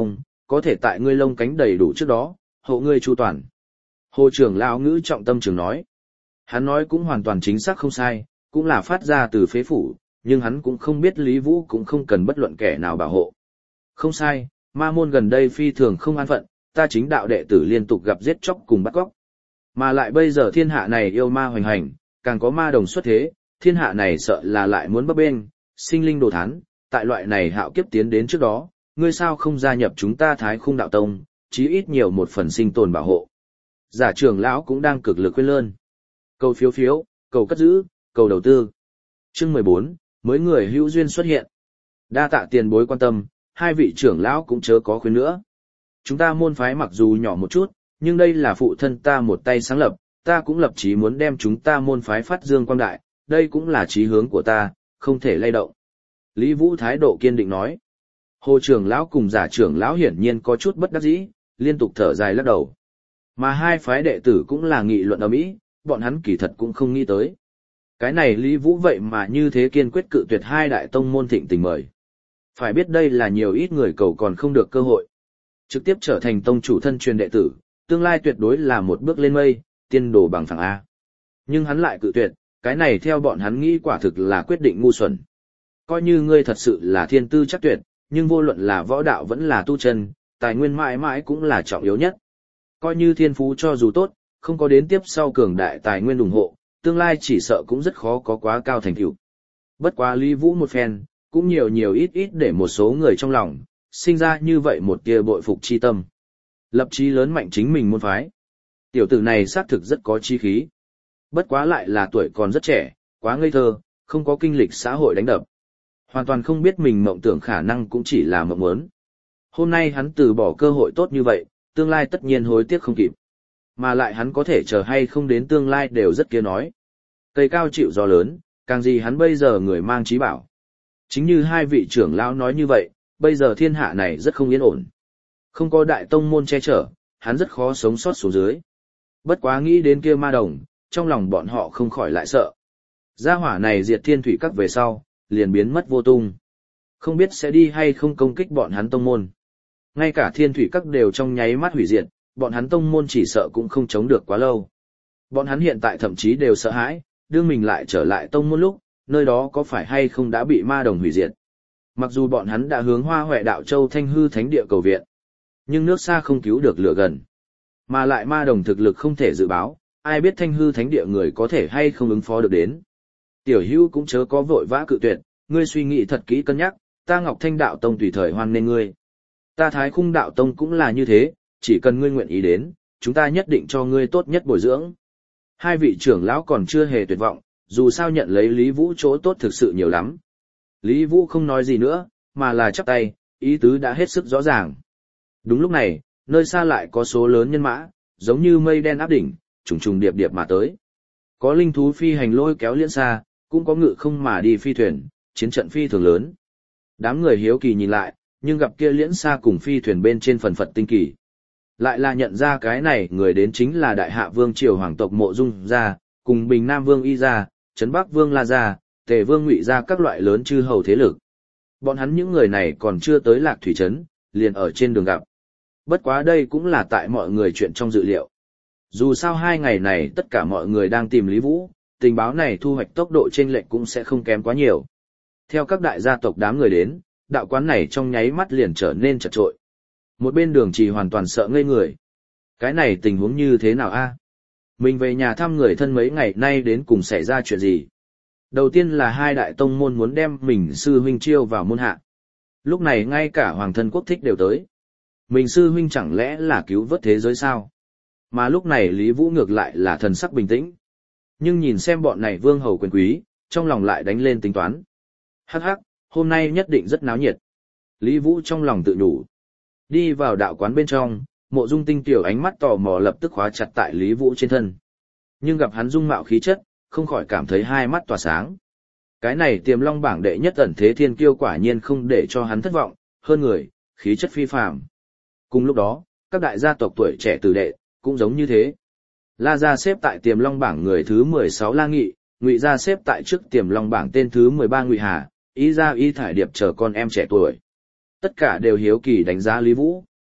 có thể tại ngươi lông cánh đầy đủ trước đó, hộ ngươi chu toàn. Hồ trưởng lão ngữ trọng tâm trường nói. Hắn nói cũng hoàn toàn chính xác không sai, cũng là phát ra từ phế phủ, nhưng hắn cũng không biết Lý Vũ cũng không cần bất luận kẻ nào bảo hộ. Không sai, ma môn gần đây phi thường không an phận, ta chính đạo đệ tử liên tục gặp giết chóc cùng bắt cóc. Mà lại bây giờ thiên hạ này yêu ma hoành hành, càng có ma đồng xuất thế, thiên hạ này sợ là lại muốn bấp bênh, sinh linh đồ thán, tại loại này hạo kiếp tiến đến trước đó, ngươi sao không gia nhập chúng ta Thái Khung đạo tông, chí ít nhiều một phần sinh tồn bảo hộ. Giả trưởng lão cũng đang cực lực khuyên lơn. Cầu phiếu phiếu, cầu cất giữ, cầu đầu tư. Chương 14, mới người hữu duyên xuất hiện. Đa tạ tiền bối quan tâm, hai vị trưởng lão cũng chớ có khuyên nữa. Chúng ta môn phái mặc dù nhỏ một chút, nhưng đây là phụ thân ta một tay sáng lập, ta cũng lập chí muốn đem chúng ta môn phái phát dương quang đại, đây cũng là chí hướng của ta, không thể lay động. Lý Vũ thái độ kiên định nói. Hồ trưởng lão cùng giả trưởng lão hiển nhiên có chút bất đắc dĩ, liên tục thở dài lắc đầu. Mà hai phái đệ tử cũng là nghị luận ầm ĩ, bọn hắn kỳ thật cũng không nghĩ tới. Cái này Lý Vũ vậy mà như thế kiên quyết cự tuyệt hai đại tông môn thịnh tình mời. Phải biết đây là nhiều ít người cầu còn không được cơ hội. Trực tiếp trở thành tông chủ thân truyền đệ tử, tương lai tuyệt đối là một bước lên mây, tiên đồ bằng phẳng A. Nhưng hắn lại cự tuyệt, cái này theo bọn hắn nghĩ quả thực là quyết định ngu xuẩn. Coi như ngươi thật sự là thiên tư chắc tuyệt, nhưng vô luận là võ đạo vẫn là tu chân, tài nguyên mãi mãi cũng là trọng yếu nhất. Coi như thiên phú cho dù tốt, không có đến tiếp sau cường đại tài nguyên ủng hộ, tương lai chỉ sợ cũng rất khó có quá cao thành tựu. Bất quá Lý Vũ một phen, cũng nhiều ít để một số người trong lòng, sinh ra như vậy một tia bội phục chi tâm. Lập chí lớn mạnh chính mình môn phái. Tiểu tử này xác thực rất có chí khí. Bất quá lại là tuổi còn rất trẻ, quá ngây thơ, không có kinh lịch xã hội đánh đập. Hoàn toàn không biết mình mộng tưởng khả năng cũng chỉ là mộng muốn. Hôm nay hắn từ bỏ cơ hội tốt như vậy, tương lai tất nhiên hối tiếc không kịp. Mà lại hắn có thể chờ hay không đến tương lai đều rất kia nói. Cây cao chịu gió lớn, càng gì hắn bây giờ người mang trí bảo. Chính như hai vị trưởng lão nói như vậy, bây giờ thiên hạ này rất không yên ổn. Không có đại tông môn che chở, hắn rất khó sống sót xuống dưới. Bất quá nghĩ đến kia ma đồng, trong lòng bọn họ không khỏi lại sợ. Gia hỏa này diệt thiên thủy các về sau, liền biến mất vô tung. Không biết sẽ đi hay không công kích bọn hắn tông môn. Ngay cả thiên thủy các đều trong nháy mắt hủy diệt, bọn hắn tông môn chỉ sợ cũng không chống được quá lâu. Bọn hắn hiện tại thậm chí đều sợ hãi, đương mình lại trở lại tông môn lúc, nơi đó có phải hay không đã bị ma đồng hủy diệt. Mặc dù bọn hắn đã hướng Hoa Huệ Đạo Châu Thanh Hư Thánh Địa cầu viện, nhưng nước xa không cứu được lửa gần. Mà lại ma đồng thực lực không thể dự báo, ai biết Thanh Hư Thánh Địa người có thể hay không ứng phó được đến. Tiểu Hữu cũng chớ có vội vã cự tuyệt, ngươi suy nghĩ thật kỹ cân nhắc, ta Ngọc Thanh Đạo Tông tùy thời hoan nghênh ngươi. Ta Thái Khung Đạo Tông cũng là như thế, chỉ cần ngươi nguyện ý đến, chúng ta nhất định cho ngươi tốt nhất bồi dưỡng. Hai vị trưởng lão còn chưa hề tuyệt vọng, dù sao nhận lấy Lý Vũ chỗ tốt thực sự nhiều lắm. Lý Vũ không nói gì nữa, mà là chắp tay, ý tứ đã hết sức rõ ràng. Đúng lúc này, nơi xa lại có số lớn nhân mã, giống như mây đen áp đỉnh, trùng điệp mà tới. Có linh thú phi hành lôi kéo liễn xa, cũng có ngự không mà đi phi thuyền, chiến trận phi thường lớn. Đám người hiếu kỳ nhìn lại, nhưng gặp kia liễn xa cùng phi thuyền bên trên phần phật tinh kỳ. Lại là nhận ra cái này người đến chính là Đại Hạ Vương triều hoàng tộc Mộ Dung gia, cùng Bình Nam Vương Y gia, Trấn Bắc Vương La gia, Tề Vương Ngụy gia các loại lớn chư hầu thế lực. Bọn hắn những người này còn chưa tới Lạc Thủy trấn, liền ở trên đường gặp. Bất quá đây cũng là tại mọi người chuyện trong dự liệu. Dù sao 2 ngày này tất cả mọi người đang tìm Lý Vũ, tình báo này thu hoạch tốc độ chênh lệch cũng sẽ không kém quá nhiều. Theo các đại gia tộc đám người đến, đạo quán này trong nháy mắt liền trở nên chật trội. Một bên đường trì hoàn toàn sợ ngây người. Cái này tình huống như thế nào a? Mình về nhà thăm người thân mấy ngày nay đến cùng xảy ra chuyện gì? Đầu tiên là hai đại tông môn muốn đem mình sư huynh chiêu vào môn hạ. Lúc này ngay cả hoàng thân quốc thích đều tới. Mình sư huynh chẳng lẽ là cứu vớt thế giới sao? Mà lúc này Lý Vũ ngược lại là thần sắc bình tĩnh. Nhưng nhìn xem bọn này vương hầu quyền quý, trong lòng lại đánh lên tính toán. Hắc hắc, hôm nay nhất định rất náo nhiệt. Lý Vũ trong lòng tự nhủ. Đi vào đạo quán bên trong, Mộ Dung Tinh tiểu ánh mắt tò mò lập tức khóa chặt tại Lý Vũ trên thân. Nhưng gặp hắn dung mạo khí chất, không khỏi cảm thấy hai mắt tỏa sáng. Cái này Tiềm Long bảng đệ nhất ẩn thế thiên kiêu quả nhiên không để cho hắn thất vọng, hơn người, khí chất phi phàm. Cùng lúc đó, các đại gia tộc tuổi trẻ tử đệ cũng giống như thế. La gia xếp tại Tiềm Long bảng người thứ 16 La Nghị, Ngụy gia xếp tại trước Tiềm Long bảng tên thứ 13 Ngụy Hà, Y gia Y Thải Điệp chờ con em trẻ tuổi. Tất cả đều hiếu kỳ đánh giá Lý Vũ.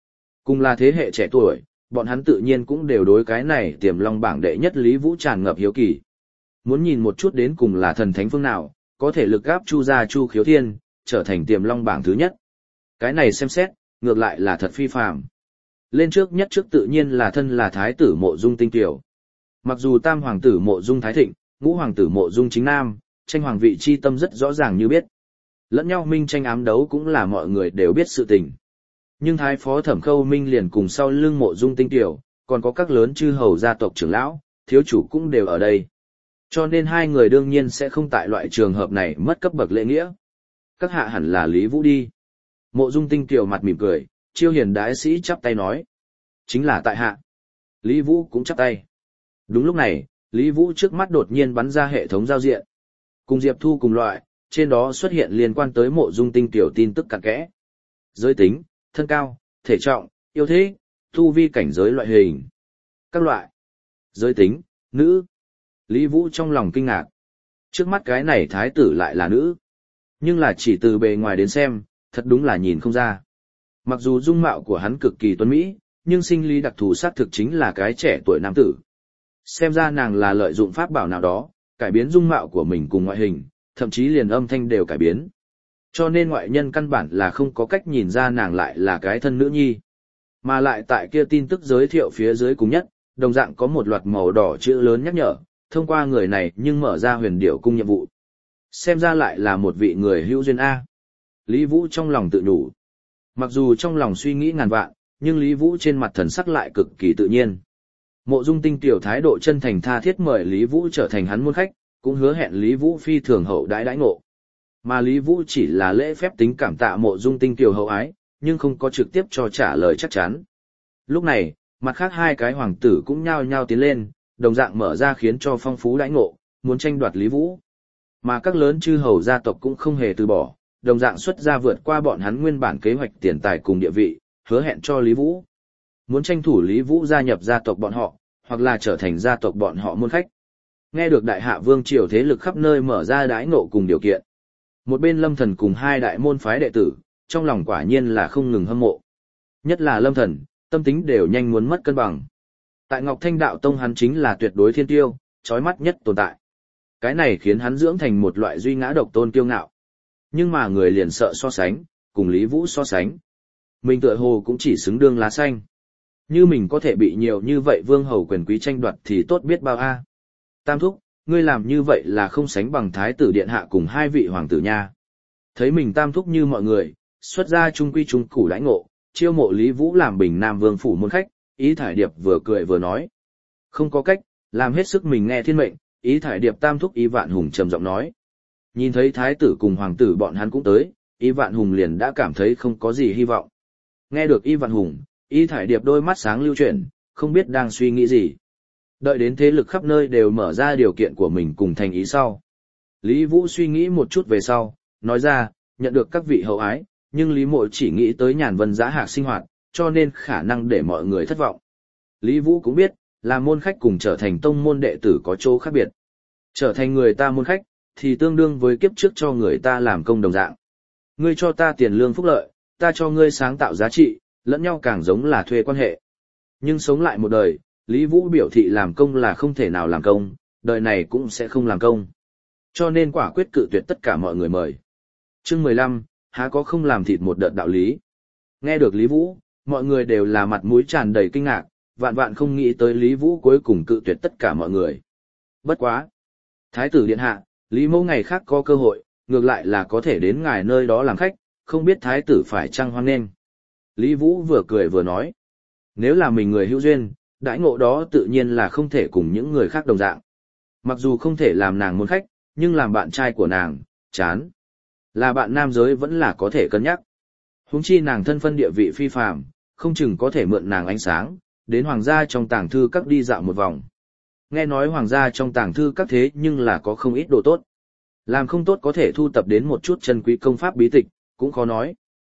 Cùng là thế hệ trẻ tuổi, bọn hắn tự nhiên cũng đều đối cái này Tiềm Long bảng đệ nhất Lý Vũ tràn ngập hiếu kỳ. Muốn nhìn một chút đến cùng là thần thánh phương nào, có thể lực gáp Chu gia Chu Khiếu Thiên, trở thành Tiềm Long bảng thứ nhất. Cái này xem xét, ngược lại là thật phi phàm. Lên trước nhất trước tự nhiên là thân là thái tử Mộ Dung Tinh Kiều. Mặc dù tam hoàng tử Mộ Dung Thái Thịnh, ngũ hoàng tử Mộ Dung Chính Nam, tranh hoàng vị chi tâm rất rõ ràng như biết. Lẫn nhau minh tranh ám đấu cũng là mọi người đều biết sự tình. Nhưng thái phó Thẩm Khâu Minh liền cùng sau lưng Mộ Dung Tinh Kiều, còn có các lớn chư hầu gia tộc trưởng lão, thiếu chủ cũng đều ở đây. Cho nên hai người đương nhiên sẽ không tại loại trường hợp này mất cấp bậc lễ nghĩa. Các hạ hẳn là Lý Vũ đi. Mộ Dung Tinh Kiều mặt mỉm cười, chiêu hiền đái sĩ chắp tay nói. Chính là tại hạ. Lý Vũ cũng chắp tay. Đúng lúc này, Lý Vũ trước mắt đột nhiên bắn ra hệ thống giao diện. Cùng Diệp Thu cùng loại, trên đó xuất hiện liên quan tới Mộ Dung Tinh Kiều tin tức cặn kẽ. Giới tính, thân cao, thể trọng, yêu thế, tu vi cảnh giới loại hình. Các loại. Giới tính, nữ. Lý Vũ trong lòng kinh ngạc. Trước mắt cái này thái tử lại là nữ. Nhưng là chỉ từ bề ngoài đến xem, thật đúng là nhìn không ra. Mặc dù dung mạo của hắn cực kỳ tuấn mỹ, nhưng sinh lý đặc thù xác thực chính là cái trẻ tuổi nam tử. Xem ra nàng là lợi dụng pháp bảo nào đó, cải biến dung mạo của mình cùng ngoại hình, thậm chí liền âm thanh đều cải biến. Cho nên ngoại nhân căn bản là không có cách nhìn ra nàng lại là cái thân nữ nhi. Mà lại tại kia tin tức giới thiệu phía dưới cùng nhất, đồng dạng có một loạt màu đỏ chữ lớn nhắc nhở, thông qua người này nhưng mở ra huyền điệu cung nhiệm vụ. Xem ra lại là một vị người hữu duyên A. Lý Vũ trong lòng tự nhủ. Mặc dù trong lòng suy nghĩ ngàn vạn, nhưng Lý Vũ trên mặt thần sắc lại cực kỳ tự nhiên. Mộ Dung Tinh Tiểu thái độ chân thành tha thiết mời Lý Vũ trở thành hắn môn khách, cũng hứa hẹn Lý Vũ phi thường hậu đãi đãi ngộ. Mà Lý Vũ chỉ là lễ phép tính cảm tạ Mộ Dung Tinh Tiểu hậu ái, nhưng không có trực tiếp cho trả lời chắc chắn. Lúc này, mặt khác hai cái hoàng tử cũng nhao nhao tiến lên, đồng dạng mở ra khiến cho phong phú đãi ngộ, muốn tranh đoạt Lý Vũ. Mà các lớn chư hầu gia tộc cũng không hề từ bỏ, đồng dạng xuất ra vượt qua bọn hắn nguyên bản kế hoạch tiền tài cùng địa vị, hứa hẹn cho Lý Vũ. Muốn tranh thủ Lý Vũ gia nhập gia tộc bọn họ, hoặc là trở thành gia tộc bọn họ môn khách. Nghe được đại hạ vương triều thế lực khắp nơi mở ra đãi ngộ cùng điều kiện. Một bên Lâm Thần cùng hai đại môn phái đệ tử, trong lòng quả nhiên là không ngừng hâm mộ. Nhất là Lâm Thần, tâm tính đều nhanh muốn mất cân bằng. Tại Ngọc Thanh Đạo Tông hắn chính là tuyệt đối thiên tiêu, chói mắt nhất tồn tại. Cái này khiến hắn dưỡng thành một loại duy ngã độc tôn kiêu ngạo. Nhưng mà người liền sợ so sánh, cùng Lý Vũ so sánh. Mình tựa hồ cũng chỉ xứng đương lá xanh. Như mình có thể bị nhiều như vậy vương hầu quyền quý tranh đoạt thì tốt biết bao a. Tam thúc, ngươi làm như vậy là không sánh bằng thái tử điện hạ cùng hai vị hoàng tử nha. Thấy mình tam thúc như mọi người, xuất ra trung quy trung củ đãi ngộ, chiêu mộ Lý Vũ làm Bình Nam vương phủ môn khách, Ý Thải Điệp vừa cười vừa nói. Không có cách, làm hết sức mình nghe thiên mệnh, Ý Thải Điệp tam thúc Ý Vạn Hùng trầm giọng nói. Nhìn thấy thái tử cùng hoàng tử bọn hắn cũng tới, Ý Vạn Hùng liền đã cảm thấy không có gì hy vọng. Nghe được Ý Vạn Hùng, Ý Thải Điệp đôi mắt sáng lưu chuyển, không biết đang suy nghĩ gì. Đợi đến thế lực khắp nơi đều mở ra điều kiện của mình cùng thành ý sau. Lý Vũ suy nghĩ một chút về sau, nói ra, nhận được các vị hậu ái, nhưng Lý Mộ chỉ nghĩ tới nhàn vân giá hạc sinh hoạt, cho nên khả năng để mọi người thất vọng. Lý Vũ cũng biết, là môn khách cùng trở thành tông môn đệ tử có chỗ khác biệt. Trở thành người ta môn khách, thì tương đương với kiếp trước cho người ta làm công đồng dạng. Ngươi cho ta tiền lương phúc lợi, ta cho ngươi sáng tạo giá trị, lẫn nhau càng giống là thuê quan hệ. Nhưng sống lại một đời, Lý Vũ biểu thị làm công là không thể nào làm công, đời này cũng sẽ không làm công. Cho nên quả quyết cự tuyệt tất cả mọi người mời. Chương 15, há có không làm thịt một đợt đạo lý. Nghe được Lý Vũ, mọi người đều là mặt mũi tràn đầy kinh ngạc, vạn vạn không nghĩ tới Lý Vũ cuối cùng cự tuyệt tất cả mọi người. Bất quá. Thái tử điện hạ, Lý Mẫu ngày khác có cơ hội, ngược lại là có thể đến ngài nơi đó làm khách, không biết thái tử phải chăng hoan nghênh. Lý Vũ vừa cười vừa nói. Nếu là mình người hữu duyên, đãi ngộ đó tự nhiên là không thể cùng những người khác đồng dạng. Mặc dù không thể làm nàng môn khách, nhưng làm bạn trai của nàng, chán. Là bạn nam giới vẫn là có thể cân nhắc. Huống chi nàng thân phân địa vị phi phàm, không chừng có thể mượn nàng ánh sáng, đến hoàng gia trong tàng thư các đi dạo một vòng. Nghe nói hoàng gia trong tàng thư các thế nhưng là có không ít đồ tốt. Làm không tốt có thể thu tập đến một chút chân quý công pháp bí tịch, cũng khó nói.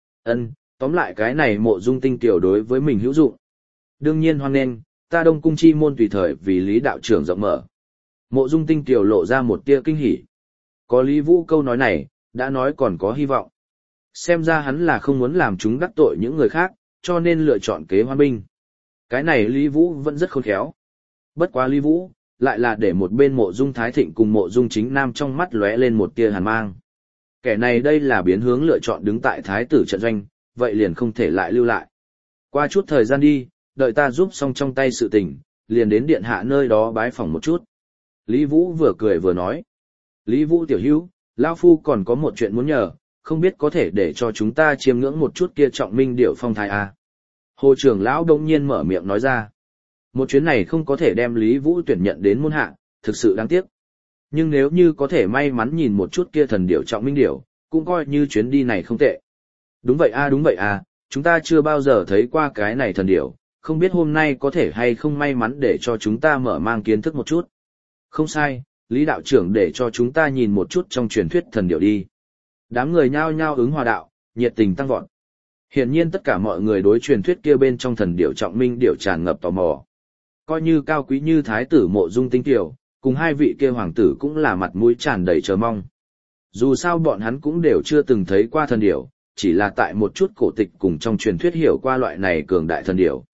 Tóm lại cái này Mộ Dung Tinh Tiểu đối với mình hữu dụng. Đương nhiên hoan nghênh, ta Đông Cung chi môn tùy thời vì Lý đạo trưởng rộng mở. Mộ Dung Tinh Tiểu lộ ra một tia kinh hỉ. Có Lý Vũ câu nói này, đã nói còn có hy vọng. Xem ra hắn là không muốn làm chúng đắc tội những người khác, cho nên lựa chọn kế hoan binh. Cái này Lý Vũ vẫn rất khôn khéo. Bất quá Lý Vũ, lại là để một bên Mộ Dung Thái Thịnh cùng Mộ Dung Chính Nam trong mắt lóe lên một tia hàn mang. Kẻ này đây là biến hướng lựa chọn đứng tại thái tử trận doanh, vậy liền không thể lại lưu lại. Qua chút thời gian đi, đợi ta giúp xong trong tay sự tình, liền đến điện hạ nơi đó bái phỏng một chút. Lý Vũ vừa cười vừa nói. Lý Vũ tiểu hữu, Lao Phu còn có một chuyện muốn nhờ, không biết có thể để cho chúng ta chiêm ngưỡng một chút kia trọng minh điệu phong thái à. Hồ trưởng lão đông nhiên mở miệng nói ra. Một chuyến này không có thể đem Lý Vũ tuyển nhận đến môn hạ, thực sự đáng tiếc. Nhưng nếu như có thể may mắn nhìn một chút kia thần điệu trọng minh điệu, cũng coi như chuyến đi này không tệ. Đúng vậy à, chúng ta chưa bao giờ thấy qua cái này thần điệu, không biết hôm nay có thể hay không may mắn để cho chúng ta mở mang kiến thức một chút. Không sai, Lý đạo trưởng để cho chúng ta nhìn một chút trong truyền thuyết thần điệu đi. Đám người nhao nhao ứng hòa đạo, nhiệt tình tăng vọt. Hiển nhiên tất cả mọi người đối truyền thuyết kia bên trong thần điệu trọng minh điệu tràn ngập tò mò. Coi như cao quý như thái tử Mộ Dung Tinh Tiểu, cùng hai vị kia hoàng tử cũng là mặt mũi tràn đầy chờ mong. Dù sao bọn hắn cũng đều chưa từng thấy qua thần điệu, chỉ là tại một chút cổ tịch cùng trong truyền thuyết hiểu qua loại này cường đại thần điệu.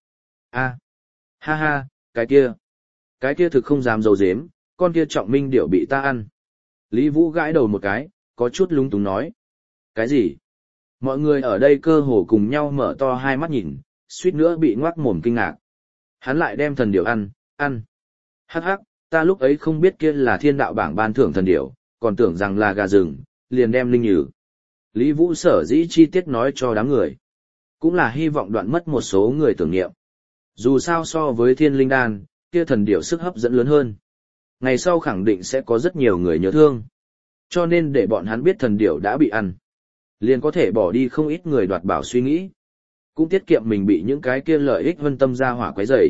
Ha, cái kia thực không dám giấu giếm, con kia trọng minh điệu bị ta ăn. Lý Vũ gãi đầu một cái, có chút lúng túng nói. Cái gì? Mọi người ở đây cơ hồ cùng nhau mở to hai mắt nhìn, suýt nữa bị ngoác mồm kinh ngạc. Hắn lại đem thần điệu ăn. Hắc, ta lúc ấy không biết kia là thiên đạo bảng ban thưởng thần điệu, còn tưởng rằng là gà rừng, liền đem linh nhử. Lý Vũ sở dĩ chi tiết nói cho đám người. Cũng là hy vọng đoạn mất một số người tưởng niệm. Dù sao so với thiên linh đan, kia thần điệu sức hấp dẫn lớn hơn. Ngày sau khẳng định sẽ có rất nhiều người nhớ thương. Cho nên để bọn hắn biết thần điệu đã bị ăn. Liền có thể bỏ đi không ít người đoạt bảo suy nghĩ. Cũng tiết kiệm mình bị những cái kia lợi ích vân tâm ra hỏa quấy rầy.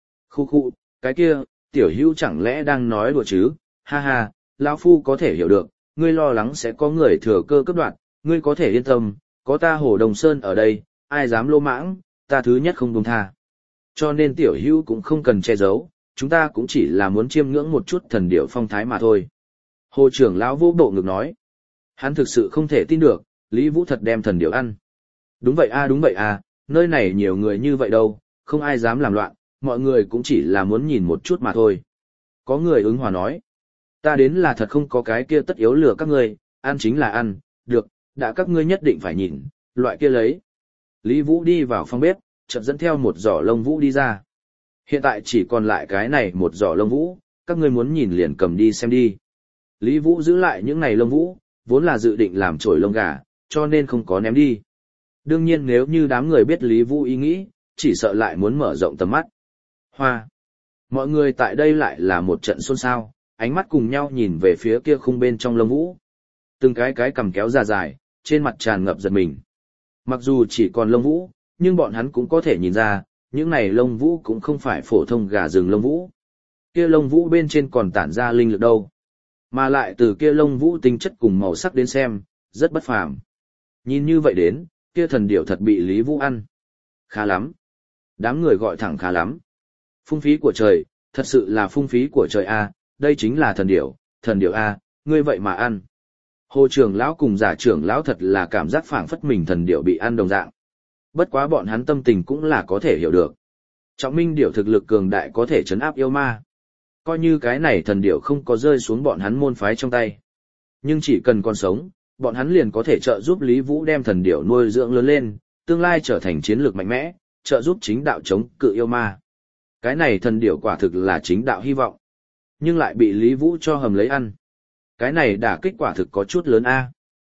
Khu, cái kia, tiểu hữu chẳng lẽ đang nói đùa chứ? Ha, lão phu có thể hiểu được, ngươi lo lắng sẽ có người thừa cơ cướp đoạt, ngươi có thể yên tâm, có ta Hồ Đồng Sơn ở đây, ai dám lô mãng, ta thứ nhất không buông tha. Cho nên tiểu hữu cũng không cần che giấu, chúng ta cũng chỉ là muốn chiêm ngưỡng một chút thần điệu phong thái mà thôi. Hồ trưởng lão vô bộ ngực nói. Hắn thực sự không thể tin được, Lý Vũ thật đem thần điệu ăn. Đúng vậy à, nơi này nhiều người như vậy đâu, không ai dám làm loạn, mọi người cũng chỉ là muốn nhìn một chút mà thôi. Có người ứng hòa nói. Ta đến là thật không có cái kia tất yếu lừa các ngươi, ăn chính là ăn, được, đã các ngươi nhất định phải nhìn, loại kia lấy. Lý Vũ đi vào phòng bếp, chợt dẫn theo một giỏ lông vũ đi ra. Hiện tại chỉ còn lại cái này một giỏ lông vũ, các ngươi muốn nhìn liền cầm đi xem đi. Lý Vũ giữ lại những này lông vũ, vốn là dự định làm chổi lông gà, cho nên không có ném đi. Đương nhiên nếu như đám người biết Lý Vũ ý nghĩ, chỉ sợ lại muốn mở rộng tầm mắt. Hoa! Mọi người tại đây lại là một trận xôn xao, ánh mắt cùng nhau nhìn về phía kia khung bên trong lông vũ. Từng cái cầm kéo ra dài, trên mặt tràn ngập giật mình. Mặc dù chỉ còn lông vũ, nhưng bọn hắn cũng có thể nhìn ra, những này lông vũ cũng không phải phổ thông gà rừng lông vũ. Kia lông vũ bên trên còn tản ra linh lực đâu. Mà lại từ kia lông vũ tính chất cùng màu sắc đến xem, rất bất phàm. Nhìn như vậy đến, kia thần điểu thật bị Lý Vũ ăn. Khá lắm. Đám người gọi thẳng khá lắm. Phung phí của trời, thật sự là phung phí của trời a, đây chính là thần điểu a, ngươi vậy mà ăn. Hồ trưởng lão cùng giả trưởng lão thật là cảm giác phảng phất mình thần điểu bị ăn đồng dạng. Bất quá bọn hắn tâm tình cũng là có thể hiểu được. Trọng minh điểu thực lực cường đại có thể trấn áp yêu ma. Coi như cái này thần điểu không có rơi xuống bọn hắn môn phái trong tay. Nhưng chỉ cần còn sống, bọn hắn liền có thể trợ giúp Lý Vũ đem thần điểu nuôi dưỡng lớn lên, tương lai trở thành chiến lược mạnh mẽ, trợ giúp chính đạo chống cự yêu ma. Cái này thần điểu quả thực là chính đạo hy vọng. Nhưng lại bị Lý Vũ cho hầm lấy ăn. Cái này đả kích quả thực có chút lớn a.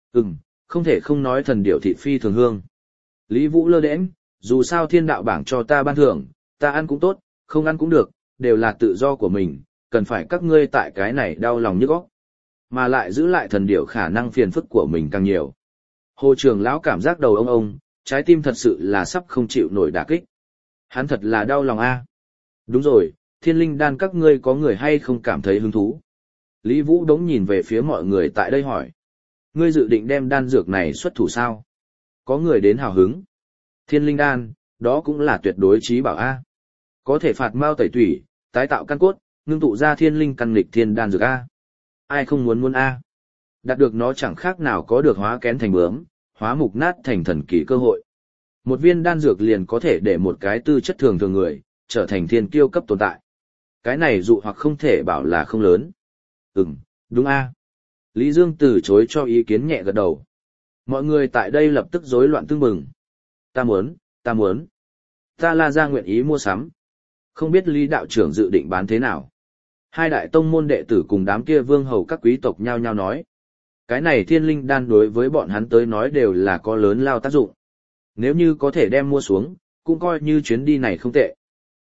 Không thể không nói thần điểu thịt phi thường hương. Lý Vũ lơ đễnh, dù sao thiên đạo bảng cho ta ban thưởng, ta ăn cũng tốt, không ăn cũng được, đều là tự do của mình, cần phải các ngươi tại cái này đau lòng nhức óc. Mà lại giữ lại thần điểu khả năng phiền phức của mình càng nhiều. Hồ trưởng lão cảm giác đầu ông, trái tim thật sự là sắp không chịu nổi đả kích. Hắn thật là đau lòng a. Đúng rồi, thiên linh đan các ngươi có người hay không cảm thấy hứng thú? Lý Vũ đống nhìn về phía mọi người tại đây hỏi. Ngươi dự định đem đan dược này xuất thủ sao? Có người đến hào hứng. Thiên linh đan, đó cũng là tuyệt đối trí bảo a. Có thể phạt mao tẩy tủy, tái tạo căn cốt, ngưng tụ ra thiên linh căn nghịch thiên đan dược a. Ai không muốn a? Đạt được nó chẳng khác nào có được hóa kén thành bướm, hóa mục nát thành thần kỳ cơ hội. Một viên đan dược liền có thể để một cái tư chất thường thường người, trở thành thiên kiêu cấp tồn tại. Cái này dụ hoặc không thể bảo là không lớn. Đúng a. Lý Dương từ chối cho ý kiến nhẹ gật đầu. Mọi người tại đây lập tức rối loạn tương bừng. Ta muốn. Ta La Gia nguyện ý mua sắm. Không biết Lý đạo trưởng dự định bán thế nào. Hai đại tông môn đệ tử cùng đám kia vương hầu các quý tộc nhao nhao nói. Cái này thiên linh đan đối với bọn hắn tới nói đều là có lớn lao tác dụng. Nếu như có thể đem mua xuống, cũng coi như chuyến đi này không tệ.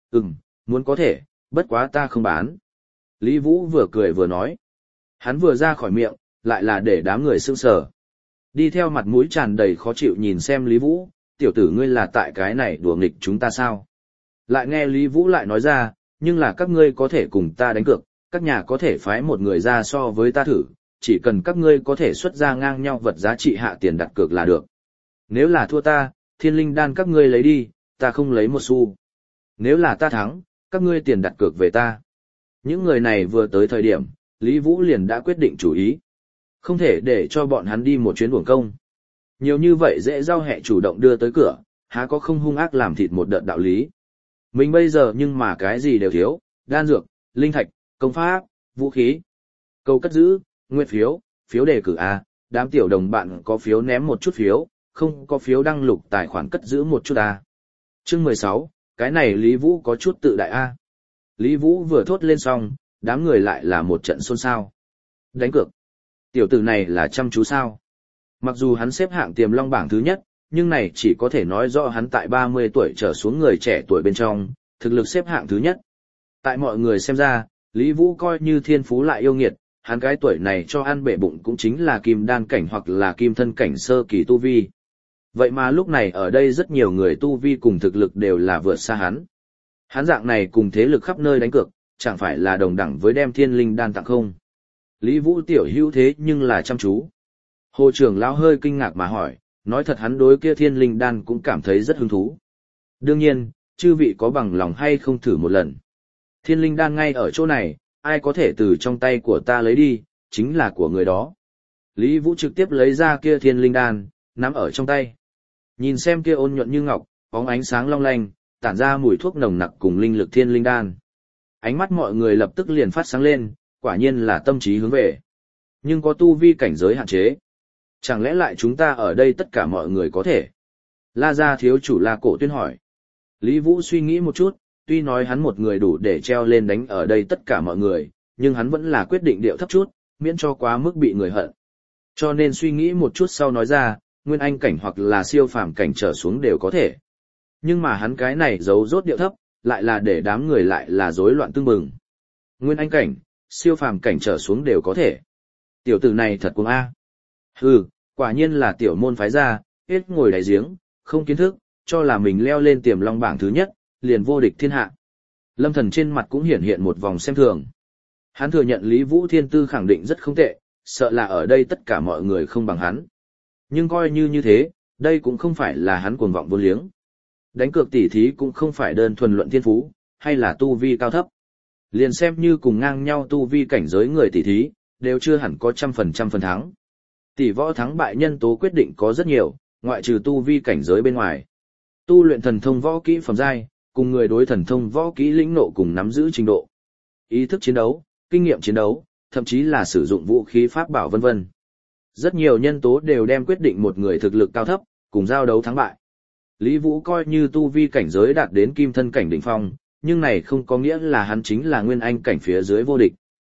Muốn có thể, bất quá ta không bán. Lý Vũ vừa cười vừa nói. Hắn vừa ra khỏi miệng, lại là để đám người sững sờ. Đi theo mặt mũi tràn đầy khó chịu nhìn xem Lý Vũ, tiểu tử ngươi là tại cái này đùa nghịch chúng ta sao? Lại nghe Lý Vũ lại nói ra, nhưng là các ngươi có thể cùng ta đánh cược, các nhà có thể phái một người ra so với ta thử, chỉ cần các ngươi có thể xuất ra ngang nhau vật giá trị hạ tiền đặt cược là được. Nếu là thua ta, thiên linh đan các ngươi lấy đi, ta không lấy một xu. Nếu là ta thắng, các ngươi tiền đặt cược về ta. Những người này vừa tới thời điểm, Lý Vũ liền đã quyết định chủ ý. Không thể để cho bọn hắn đi một chuyến uổng công. Nhiều như vậy dễ giao hẹ chủ động đưa tới cửa, há có không hung ác làm thịt một đợt đạo lý. Mình bây giờ nhưng mà cái gì đều thiếu, đan dược, linh thạch, công pháp, vũ khí. Câu cất giữ, nguyên phiếu, phiếu đề cử A, đám tiểu đồng bạn có phiếu ném một chút phiếu, không có phiếu đăng lục tài khoản cất giữ một chút A. Chương 16, cái này Lý Vũ có chút tự đại A. Lý Vũ vừa thốt lên xong, đám người lại là một trận xôn xao. Đánh cược. Tiểu tử này là chăm chú sao. Mặc dù hắn xếp hạng tiềm long bảng thứ nhất, nhưng này chỉ có thể nói rõ hắn tại 30 tuổi trở xuống người trẻ tuổi bên trong, thực lực xếp hạng thứ nhất. Tại mọi người xem ra, Lý Vũ coi như thiên phú lại yêu nghiệt, hắn cái tuổi này cho ăn bể bụng cũng chính là kim đan cảnh hoặc là kim thân cảnh sơ kỳ tu vi. Vậy mà lúc này ở đây rất nhiều người tu vi cùng thực lực đều là vượt xa hắn. Hắn dạng này cùng thế lực khắp nơi đánh cược, chẳng phải là đồng đẳng với đem thiên linh đan tặng không. Lý Vũ tiểu hữu thế nhưng là chăm chú. Hồ trưởng lão hơi kinh ngạc mà hỏi, nói thật hắn đối kia thiên linh đan cũng cảm thấy rất hứng thú. Đương nhiên, chư vị có bằng lòng hay không thử một lần. Thiên linh đan ngay ở chỗ này, ai có thể từ trong tay của ta lấy đi, chính là của người đó. Lý Vũ trực tiếp lấy ra kia thiên linh đan, nắm ở trong tay. Nhìn xem kia ôn nhuận như ngọc, bóng ánh sáng long lanh, tản ra mùi thuốc nồng nặc cùng linh lực thiên linh đan. Ánh mắt mọi người lập tức liền phát sáng lên, quả nhiên là tâm trí hướng về. Nhưng có tu vi cảnh giới hạn chế. Chẳng lẽ lại chúng ta ở đây tất cả mọi người có thể? La Gia thiếu chủ La Cổ Tuyên hỏi. Lý Vũ suy nghĩ một chút, tuy nói hắn một người đủ để treo lên đánh ở đây tất cả mọi người, nhưng hắn vẫn là quyết định điệu thấp chút, miễn cho quá mức bị người hận. Cho nên suy nghĩ một chút sau nói ra, nguyên anh cảnh hoặc là siêu phàm cảnh trở xuống đều có thể. Nhưng mà hắn cái này giấu rốt điệu thấp, lại là để đám người lại là rối loạn tương bừng. Nguyên anh cảnh, siêu phàm cảnh trở xuống đều có thể. Tiểu tử này thật cuồng a. Hừ, quả nhiên là tiểu môn phái ra, hết ngồi đáy giếng, không kiến thức, cho là mình leo lên tiềm long bảng thứ nhất, liền vô địch thiên hạ. Lâm Thần trên mặt cũng hiển hiện một vòng xem thường. Hắn thừa nhận Lý Vũ thiên tư khẳng định rất không tệ, sợ là ở đây tất cả mọi người không bằng hắn. Nhưng coi như thế, đây cũng không phải là hắn cuồng vọng vô liếng. Đánh cược tỉ thí cũng không phải đơn thuần luận thiên phú, hay là tu vi cao thấp. Liền xem như cùng ngang nhau tu vi cảnh giới người tỉ thí, đều chưa hẳn có 100% phần thắng. Tỷ võ thắng bại nhân tố quyết định có rất nhiều, ngoại trừ tu vi cảnh giới bên ngoài. Tu luyện thần thông võ kỹ phẩm giai, cùng người đối thần thông võ kỹ lĩnh nộ cùng nắm giữ trình độ. Ý thức chiến đấu, kinh nghiệm chiến đấu, thậm chí là sử dụng vũ khí pháp bảo vân vân. Rất nhiều nhân tố đều đem quyết định một người thực lực cao thấp, cùng giao đấu thắng bại. Lý Vũ coi như tu vi cảnh giới đạt đến kim thân cảnh đỉnh phong, nhưng này không có nghĩa là hắn chính là nguyên anh cảnh phía dưới vô địch.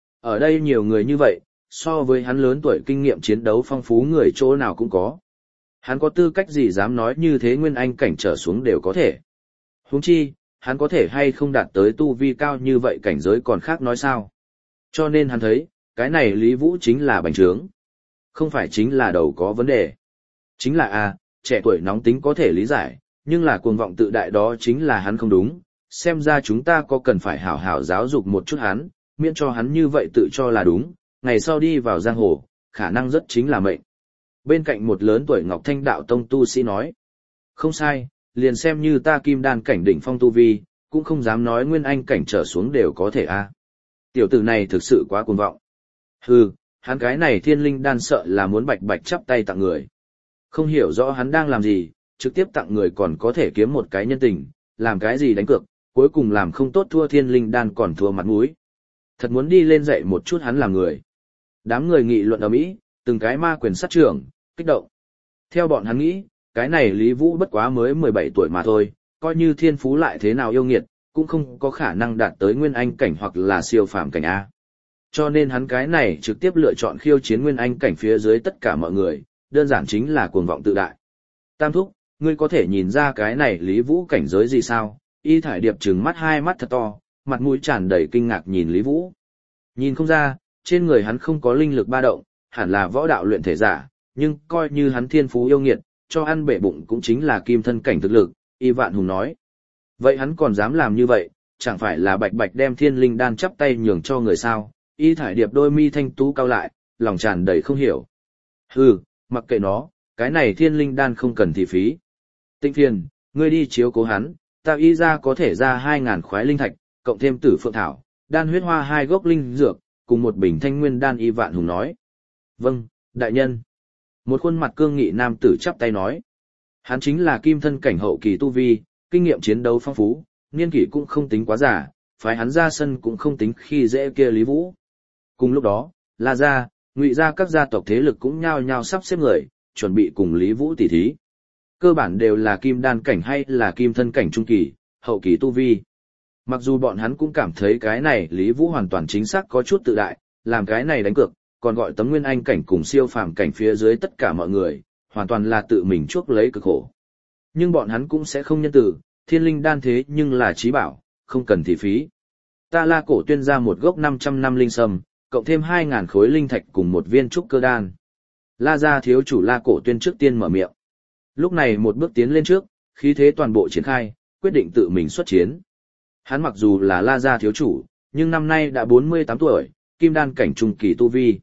Ở đây nhiều người như vậy, so với hắn lớn tuổi kinh nghiệm chiến đấu phong phú người chỗ nào cũng có. Hắn có tư cách gì dám nói như thế nguyên anh cảnh trở xuống đều có thể. Huống chi, hắn có thể hay không đạt tới tu vi cao như vậy cảnh giới còn khác nói sao. Cho nên hắn thấy, cái này Lý Vũ chính là bành trướng. Không phải chính là đầu có vấn đề. Chính là trẻ tuổi nóng tính có thể lý giải, nhưng là cuồng vọng tự đại đó chính là hắn không đúng. Xem ra chúng ta có cần phải hảo hảo giáo dục một chút hắn, miễn cho hắn như vậy tự cho là đúng, ngày sau đi vào giang hồ, khả năng rất chính là mệnh. Bên cạnh một lớn tuổi Ngọc Thanh đạo tông tu sĩ nói, không sai, liền xem như ta kim đan cảnh đỉnh phong tu vi, cũng không dám nói nguyên anh cảnh trở xuống đều có thể Tiểu tử này thực sự quá cuồng vọng. Hừ, hắn cái này thiên linh đan sợ là muốn bạch bạch chắp tay tặng người. Không hiểu rõ hắn đang làm gì, trực tiếp tặng người còn có thể kiếm một cái nhân tình, làm cái gì đánh cược, cuối cùng làm không tốt thua thiên linh đan còn thua mặt mũi. Thật muốn đi lên dạy một chút hắn làm người. Đám người nghị luận ầm ĩ, từng cái ma quyền sát trưởng, kích động. Theo bọn hắn nghĩ, cái này Lý Vũ bất quá mới 17 tuổi mà thôi, coi như thiên phú lại thế nào yêu nghiệt, cũng không có khả năng đạt tới nguyên anh cảnh hoặc là siêu phàm cảnh A. Cho nên hắn cái này trực tiếp lựa chọn khiêu chiến nguyên anh cảnh phía dưới tất cả mọi người, đơn giản chính là cuồng vọng tự đại. Tam thúc, ngươi có thể nhìn ra cái này Lý Vũ cảnh giới gì sao? Y Thải Điệp trừng mắt hai mắt thật to, mặt mũi tràn đầy kinh ngạc nhìn Lý Vũ. Nhìn không ra, trên người hắn không có linh lực ba động, hẳn là võ đạo luyện thể giả, nhưng coi như hắn thiên phú yêu nghiệt, cho ăn bể bụng cũng chính là kim thân cảnh thực lực, Y Vạn Hùng nói. Vậy hắn còn dám làm như vậy, chẳng phải là bạch bạch đem thiên linh đan chắp tay nhường cho người sao? Y Thải Điệp đôi mi thanh tú cao lại, lòng tràn đầy không hiểu. Hừ, mặc kệ nó, cái này thiên linh đan không cần thì phí. Tịnh Phiền, ngươi đi chiếu cố hắn, ta y ra có thể ra 2.000 khoái linh thạch, cộng thêm tử phượng thảo, đan huyết hoa 2 gốc linh dược, cùng một bình thanh nguyên đan. Y Vạn Hùng nói. Vâng, đại nhân. Một khuôn mặt cương nghị nam tử chắp tay nói. Hắn chính là kim thân cảnh hậu kỳ tu vi, kinh nghiệm chiến đấu phong phú, niên kỷ cũng không tính quá già, phái hắn ra sân cũng không tính khi dễ kia Lý Vũ. Cùng lúc đó, La gia, Ngụy gia các gia tộc thế lực cũng nhao nhao sắp xếp người, chuẩn bị cùng Lý Vũ tỉ thí. Cơ bản đều là kim đan cảnh hay là kim thân cảnh trung kỳ, hậu kỳ tu vi. Mặc dù bọn hắn cũng cảm thấy cái này Lý Vũ hoàn toàn chính xác có chút tự đại, làm cái này đánh cược, còn gọi tấm nguyên anh cảnh cùng siêu phàm cảnh phía dưới tất cả mọi người, hoàn toàn là tự mình chuốc lấy cực khổ. Nhưng bọn hắn cũng sẽ không nhân từ, thiên linh đan thế nhưng là trí bảo, không cần thị phí. Ta La Cổ tuyên ra một gốc 500 năm linh sâm, cộng thêm 2.000 khối linh thạch cùng một viên trúc cơ đan. La gia thiếu chủ La Cổ tuyên trước tiên mở miệng. Lúc này một bước tiến lên trước, khí thế toàn bộ triển khai, quyết định tự mình xuất chiến. Hắn mặc dù là La gia thiếu chủ, nhưng năm nay đã 48 tuổi, kim đan cảnh trung kỳ tu vi.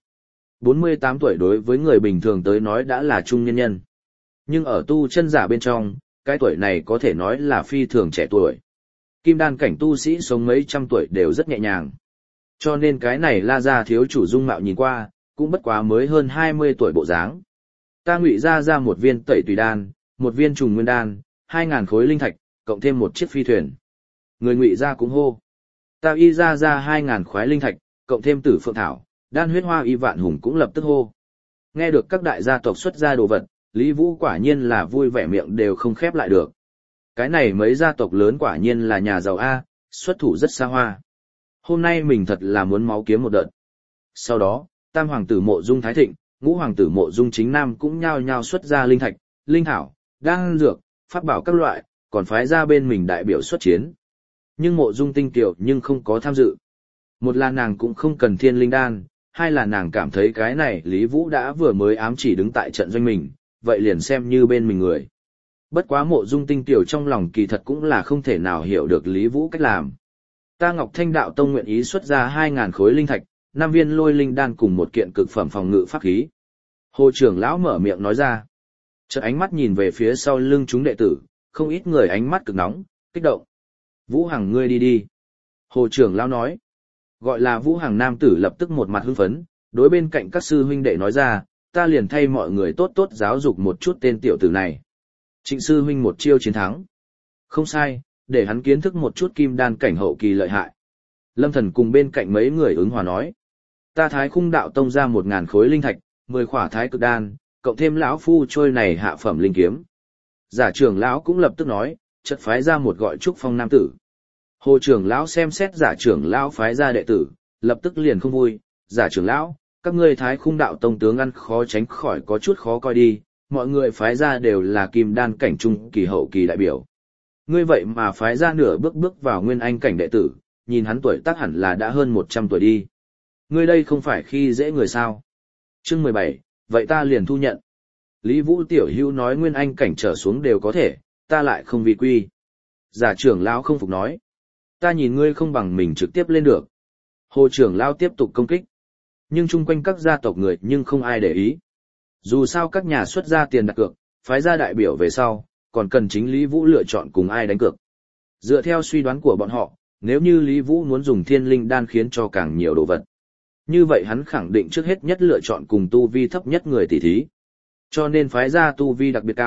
48 tuổi đối với người bình thường tới nói đã là trung nhân nhân. Nhưng ở tu chân giả bên trong, cái tuổi này có thể nói là phi thường trẻ tuổi. Kim đan cảnh tu sĩ sống mấy trăm tuổi đều rất nhẹ nhàng. Cho nên cái này La gia thiếu chủ dung mạo nhìn qua, cũng bất quá mới hơn 20 tuổi bộ dáng. Ta Ngụy gia ra một viên tẩy tùy đan, một viên trùng nguyên đan, 2.000 khối linh thạch, cộng thêm một chiếc phi thuyền. Người Ngụy gia cũng hô. Ta Y gia ra 2.000 khoái linh thạch, cộng thêm tử phượng thảo, đan huyết hoa. Y Vạn Hùng cũng lập tức hô. Nghe được các đại gia tộc xuất ra đồ vật, Lý Vũ quả nhiên là vui vẻ miệng đều không khép lại được. Cái này mấy gia tộc lớn quả nhiên là nhà giàu A, xuất thủ rất xa hoa. Hôm nay mình thật là muốn máu kiếm một đợt. Sau đó, tam hoàng tử Mộ Dung Thái Thịnh, ngũ hoàng tử Mộ Dung Chính Nam cũng nhao nhao xuất ra linh thạch, linh thảo, đan dược, pháp bảo các loại, còn phái ra bên mình đại biểu xuất chiến. Nhưng Mộ Dung Tinh Tiểu nhưng không có tham dự. Một là nàng cũng không cần thiên linh đan, hai là nàng cảm thấy cái này Lý Vũ đã vừa mới ám chỉ đứng tại trận doanh mình, vậy liền xem như bên mình người. Bất quá Mộ Dung Tinh Tiểu trong lòng kỳ thật cũng là không thể nào hiểu được Lý Vũ cách làm. Ta Ngọc Thanh Đạo Tông nguyện ý xuất ra 2.000 khối linh thạch, 5 viên lôi linh đan cùng một kiện cực phẩm phòng ngự pháp khí. Hồ trưởng lão mở miệng nói ra. Chợt ánh mắt nhìn về phía sau lưng chúng đệ tử, không ít người ánh mắt cực nóng, kích động. Vũ Hằng ngươi đi đi. Hồ trưởng lão nói. Gọi là Vũ Hằng nam tử lập tức một mặt hưng phấn, đối bên cạnh các sư huynh đệ nói ra, ta liền thay mọi người tốt tốt giáo dục một chút tên tiểu tử này. Trịnh sư huynh một chiêu chiến thắng. Không sai, để hắn kiến thức một chút kim đan cảnh hậu kỳ lợi hại. Lâm Thần cùng bên cạnh mấy người ứng hòa nói. Ta Thái Khung Đạo Tông ra 1.000 khối linh thạch, 10 khỏa thái cực đan, cộng thêm lão phu trôi này hạ phẩm linh kiếm. Giả trưởng lão cũng lập tức nói, chợt phái ra một gọi trúc phong nam tử. Hồ trưởng lão xem xét giả trưởng lão phái ra đệ tử, lập tức liền không vui. Giả trưởng lão, các ngươi Thái Khung Đạo Tông tướng ăn khó tránh khỏi có chút khó coi đi, mọi người phái ra đều là kim đan cảnh trung kỳ hậu kỳ đại biểu. Ngươi vậy mà phái ra nửa bước vào nguyên anh cảnh đệ tử, nhìn hắn tuổi tác hẳn là đã hơn 100 tuổi đi. Ngươi đây không phải khi dễ người sao? Chương 17, vậy ta liền thu nhận. Lý Vũ tiểu hữu nói nguyên anh cảnh trở xuống đều có thể, ta lại không vi quy. Giả trưởng lão không phục nói. Ta nhìn ngươi không bằng mình trực tiếp lên được. Hồ trưởng lão tiếp tục công kích. Nhưng chung quanh các gia tộc người nhưng không ai để ý. Dù sao các nhà xuất ra tiền đặt cược, phái ra đại biểu về sau, còn cần chính Lý Vũ lựa chọn cùng ai đánh cược. Dựa theo suy đoán của bọn họ, nếu như Lý Vũ muốn dùng thiên linh đan khiến cho càng nhiều đồ vật, như vậy hắn khẳng định trước hết nhất lựa chọn cùng tu vi thấp nhất người tỷ thí. Cho nên phái ra tu vi đặc biệt cao,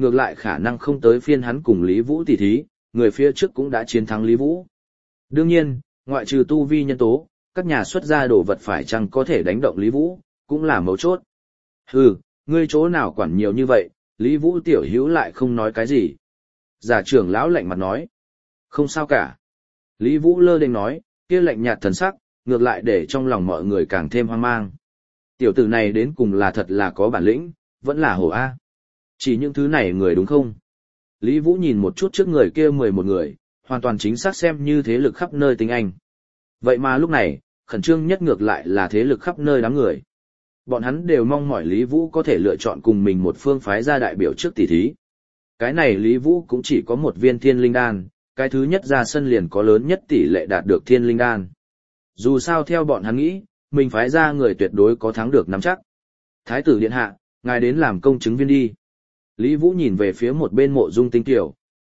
ngược lại khả năng không tới phiên hắn cùng Lý Vũ tỉ thí, người phía trước cũng đã chiến thắng Lý Vũ. Đương nhiên, ngoại trừ tu vi nhân tố, các nhà xuất gia đồ vật phải chăng có thể đánh động Lý Vũ, cũng là mấu chốt. Hừ, ngươi chỗ nào quản nhiều như vậy, Lý Vũ tiểu hữu lại không nói cái gì. Giả trưởng lão lạnh mặt nói. Không sao cả. Lý Vũ lơ đênh nói, kia lạnh nhạt thần sắc, ngược lại để trong lòng mọi người càng thêm hoang mang. Tiểu tử này đến cùng là thật là có bản lĩnh, vẫn là hổ A. Chỉ những thứ này người đúng không? Lý Vũ nhìn một chút trước người kia 11 người, hoàn toàn chính xác xem như thế lực khắp nơi tinh anh. Vậy mà lúc này, khẩn trương nhất ngược lại là thế lực khắp nơi đám người. Bọn hắn đều mong mỏi Lý Vũ có thể lựa chọn cùng mình một phương phái ra đại biểu trước tỷ thí. Cái này Lý Vũ cũng chỉ có một viên thiên linh đan, cái thứ nhất ra sân liền có lớn nhất tỷ lệ đạt được thiên linh đan. Dù sao theo bọn hắn nghĩ, mình phái ra người tuyệt đối có thắng được nắm chắc. Thái tử điện hạ, ngài đến làm công chứng viên đi. Lý Vũ nhìn về phía một bên Mộ Dung Tinh Kiều.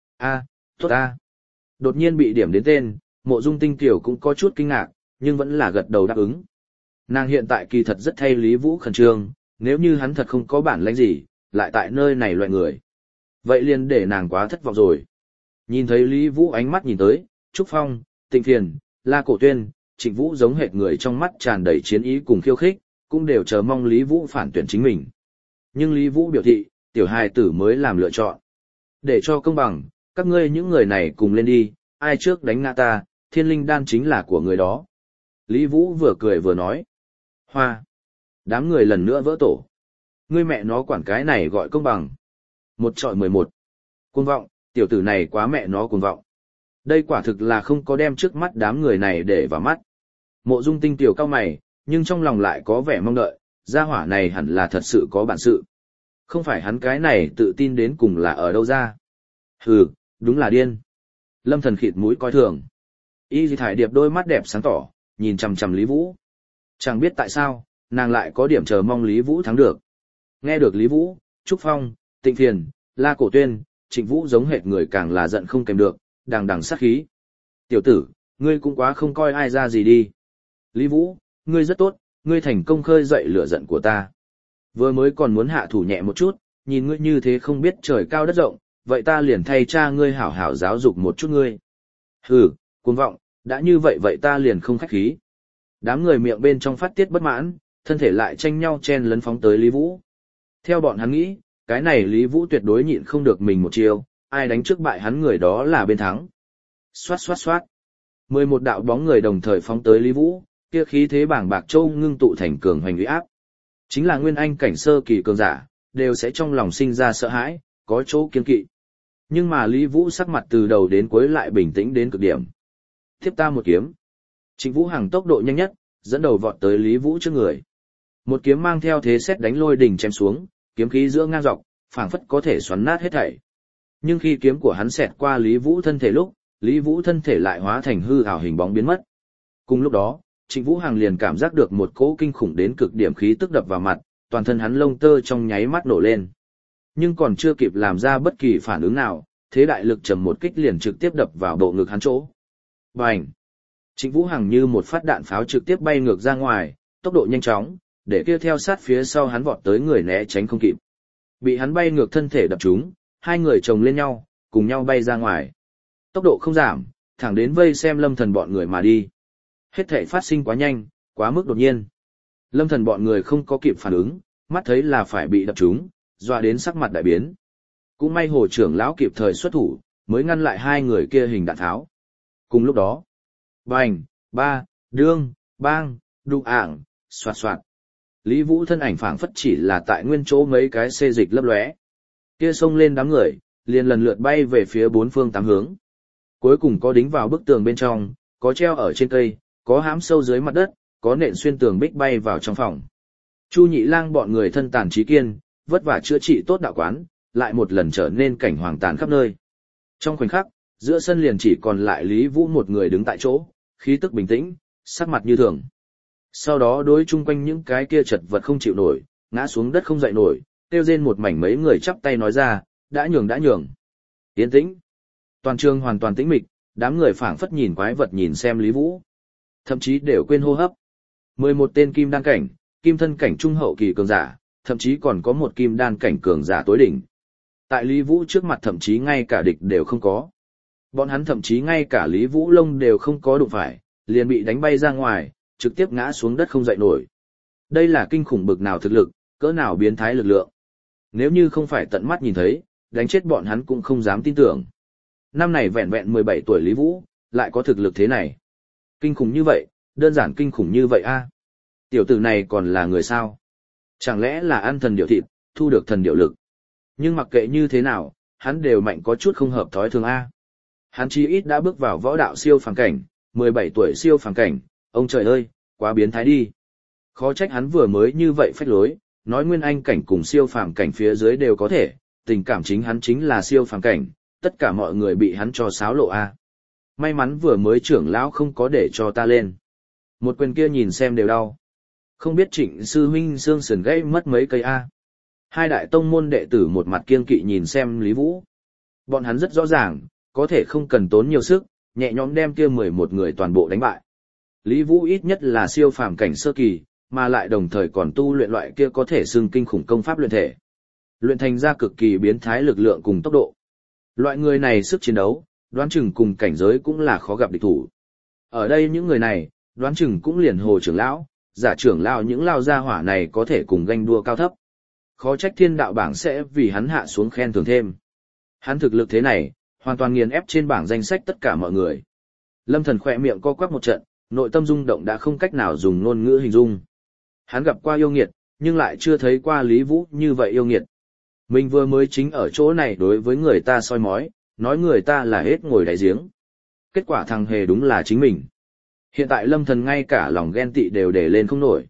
Tốt a. Đột nhiên bị điểm đến tên, Mộ Dung Tinh Kiều cũng có chút kinh ngạc, nhưng vẫn là gật đầu đáp ứng. Nàng hiện tại kỳ thật rất thay Lý Vũ khẩn trương, nếu như hắn thật không có bản lĩnh gì, lại tại nơi này loại người. Vậy liền để nàng quá thất vọng rồi. Nhìn thấy Lý Vũ ánh mắt nhìn tới, Trúc Phong, Tịnh Thiền, La Cổ Tuyên, Trịnh Vũ giống hệt người trong mắt tràn đầy chiến ý cùng khiêu khích, cũng đều chờ mong Lý Vũ phản tuyển chính mình. Nhưng Lý Vũ biểu thị, tiểu hài tử mới làm lựa chọn. Để cho công bằng, các ngươi những người này cùng lên đi, ai trước đánh ngã ta, thiên linh đan chính là của người đó. Lý Vũ vừa cười vừa nói. Hoa! Đám người lần nữa vỡ tổ. Ngươi mẹ nó quản cái này gọi công bằng. 1-11. Cuồng vọng, tiểu tử này quá mẹ nó cuồng vọng. Đây quả thực là không có đem trước mắt đám người này để vào mắt. Mộ Dung Tinh tiểu cao mày, nhưng trong lòng lại có vẻ mong đợi, gia hỏa này hẳn là thật sự có bản sự. Không phải hắn cái này tự tin đến cùng là ở đâu ra. Hừ, đúng là điên. Lâm Thần khịt mũi coi thường. Y Thải Điệp đôi mắt đẹp sáng tỏ, nhìn chằm chằm Lý Vũ. Chẳng biết tại sao, nàng lại có điểm chờ mong Lý Vũ thắng được. Nghe được Lý Vũ, Trúc Phong, Tịnh Thiền, La Cổ Tuyên, Trịnh Vũ giống hệt người càng là giận không kèm được, đằng đằng sát khí. Tiểu tử, ngươi cũng quá không coi ai ra gì đi. Lý Vũ, ngươi rất tốt, ngươi thành công khơi dậy lửa giận của ta. Vừa mới còn muốn hạ thủ nhẹ một chút, nhìn ngươi như thế không biết trời cao đất rộng, vậy ta liền thay cha ngươi hảo hảo giáo dục một chút ngươi. Hừ, cuồng vọng, đã như vậy vậy ta liền không khách khí. Đám người miệng bên trong phát tiết bất mãn, thân thể lại tranh nhau chen lấn phóng tới Lý Vũ. Theo bọn hắn nghĩ, cái này Lý Vũ tuyệt đối nhịn không được mình một chiêu, ai đánh trước bại hắn người đó là bên thắng. Xoát xoát xoát. 11 đạo bóng người đồng thời phóng tới Lý Vũ, kia khí thế bảng bạc châu ngưng tụ thành cường hoành uy áp. Chính là nguyên anh cảnh sơ kỳ cường giả, đều sẽ trong lòng sinh ra sợ hãi, có chỗ kiên kỵ. Nhưng mà Lý Vũ sắc mặt từ đầu đến cuối lại bình tĩnh đến cực điểm. Tiếp ta một kiếm. Trịnh Vũ Hằng tốc độ nhanh nhất, dẫn đầu vọt tới Lý Vũ trước người. Một kiếm mang theo thế sét đánh lôi đỉnh chém xuống, kiếm khí giữa ngang dọc, phảng phất có thể xoắn nát hết thảy. Nhưng khi kiếm của hắn xẹt qua Lý Vũ thân thể lúc, Lý Vũ thân thể lại hóa thành hư ảo hình bóng biến mất. Cùng lúc đó, Trịnh Vũ Hằng liền cảm giác được một cỗ kinh khủng đến cực điểm khí tức đập vào mặt, toàn thân hắn lông tơ trong nháy mắt nổ lên. Nhưng còn chưa kịp làm ra bất kỳ phản ứng nào, thế đại lực trầm một kích liền trực tiếp đập vào bộ ngực hắn chỗ. Bành! Trịnh Vũ Hằng như một phát đạn pháo trực tiếp bay ngược ra ngoài, tốc độ nhanh chóng, để kia theo sát phía sau hắn vọt tới người né tránh không kịp. Bị hắn bay ngược thân thể đập trúng, hai người chồng lên nhau, cùng nhau bay ra ngoài. Tốc độ không giảm, thẳng đến vây xem Lâm Thần bọn người mà đi. Hết thảy phát sinh quá nhanh, quá mức đột nhiên. Lâm Thần bọn người không có kịp phản ứng, mắt thấy là phải bị đập trúng, dọa đến sắc mặt đại biến. Cũng may Hồ trưởng lão kịp thời xuất thủ, mới ngăn lại hai người kia hình đạn tháo. Cùng lúc đó, bành, ba, đương, bang, đụng ảng, xoạt xoạt. Lý Vũ thân ảnh phảng phất chỉ là tại nguyên chỗ mấy cái xê dịch lấp lóe. Kia xông lên đám người, liền lần lượt bay về phía bốn phương tám hướng. Cuối cùng có đính vào bức tường bên trong, có treo ở trên cây, có hãm sâu dưới mặt đất, có nện xuyên tường bích bay vào trong phòng. Chu Nhị Lang bọn người thân tàn trí kiên, vất vả chữa trị tốt đạo quán, lại một lần trở nên cảnh hoàng tàn khắp nơi. Trong khoảnh khắc, giữa sân liền chỉ còn lại Lý Vũ một người đứng tại chỗ, khí tức bình tĩnh, sắc mặt như thường. Sau đó đối chung quanh những cái kia chật vật không chịu nổi, ngã xuống đất không dậy nổi, kêu rên một mảnh mấy người chắp tay nói ra, đã nhường đã nhường. Yên tĩnh. Toàn trường hoàn toàn tĩnh mịch, đám người phảng phất nhìn quái vật nhìn xem Lý Vũ. Thậm chí đều quên hô hấp. 11 tên kim đan cảnh, kim thân cảnh trung hậu kỳ cường giả, thậm chí còn có một kim đan cảnh cường giả tối đỉnh. Tại Lý Vũ trước mặt thậm chí ngay cả địch đều không có. Bọn hắn thậm chí ngay cả Lý Vũ lông đều không có đụng phải, liền bị đánh bay ra ngoài, trực tiếp ngã xuống đất không dậy nổi. Đây là kinh khủng bực nào thực lực, cỡ nào biến thái lực lượng. Nếu như không phải tận mắt nhìn thấy, đánh chết bọn hắn cũng không dám tin tưởng. Năm này vẹn vẹn 17 tuổi Lý Vũ, lại có thực lực thế này. Kinh khủng như vậy, đơn giản kinh khủng như vậy a. Tiểu tử này còn là người sao? Chẳng lẽ là ăn thần điệu thịt, thu được thần điệu lực? Nhưng mặc kệ như thế nào, hắn đều mạnh có chút không hợp thói thường a. Hắn chí ít đã bước vào võ đạo siêu phàm cảnh, 17 tuổi siêu phàm cảnh, ông trời ơi, quá biến thái đi. Khó trách hắn vừa mới như vậy phách lối, nói nguyên anh cảnh cùng siêu phàm cảnh phía dưới đều có thể, tình cảm chính hắn chính là siêu phàm cảnh, tất cả mọi người bị hắn cho xáo lộ a. May mắn vừa mới trưởng lão không có để cho ta lên. Một quyền kia nhìn xem đều đau. Không biết Trịnh sư huynh xương sườn gãy mất mấy cây a. Hai đại tông môn đệ tử một mặt kiên kỵ nhìn xem Lý Vũ. Bọn hắn rất rõ ràng, có thể không cần tốn nhiều sức, nhẹ nhõm đem kia 11 người toàn bộ đánh bại. Lý Vũ ít nhất là siêu phàm cảnh sơ kỳ, mà lại đồng thời còn tu luyện loại kia có thể xưng kinh khủng công pháp luyện thể. Luyện thành ra cực kỳ biến thái lực lượng cùng tốc độ. Loại người này sức chiến đấu, đoán chừng cùng cảnh giới cũng là khó gặp địch thủ. Ở đây những người này, đoán chừng cũng liền Hồ trưởng lão, Giả trưởng lão những lao gia hỏa này có thể cùng ganh đua cao thấp. Khó trách thiên đạo bảng sẽ vì hắn hạ xuống khen thưởng thêm. Hắn thực lực thế này, hoàn toàn nghiền ép trên bảng danh sách tất cả mọi người. Lâm Thần khỏe miệng co quắp một trận, nội tâm rung động đã không cách nào dùng ngôn ngữ hình dung. Hắn gặp qua yêu nghiệt, nhưng lại chưa thấy qua Lý Vũ như vậy yêu nghiệt. Mình vừa mới chính ở chỗ này đối với người ta soi mói, nói người ta là hết ngồi đáy giếng. Kết quả thằng hề đúng là chính mình. Hiện tại Lâm Thần ngay cả lòng ghen tị đều để lên không nổi.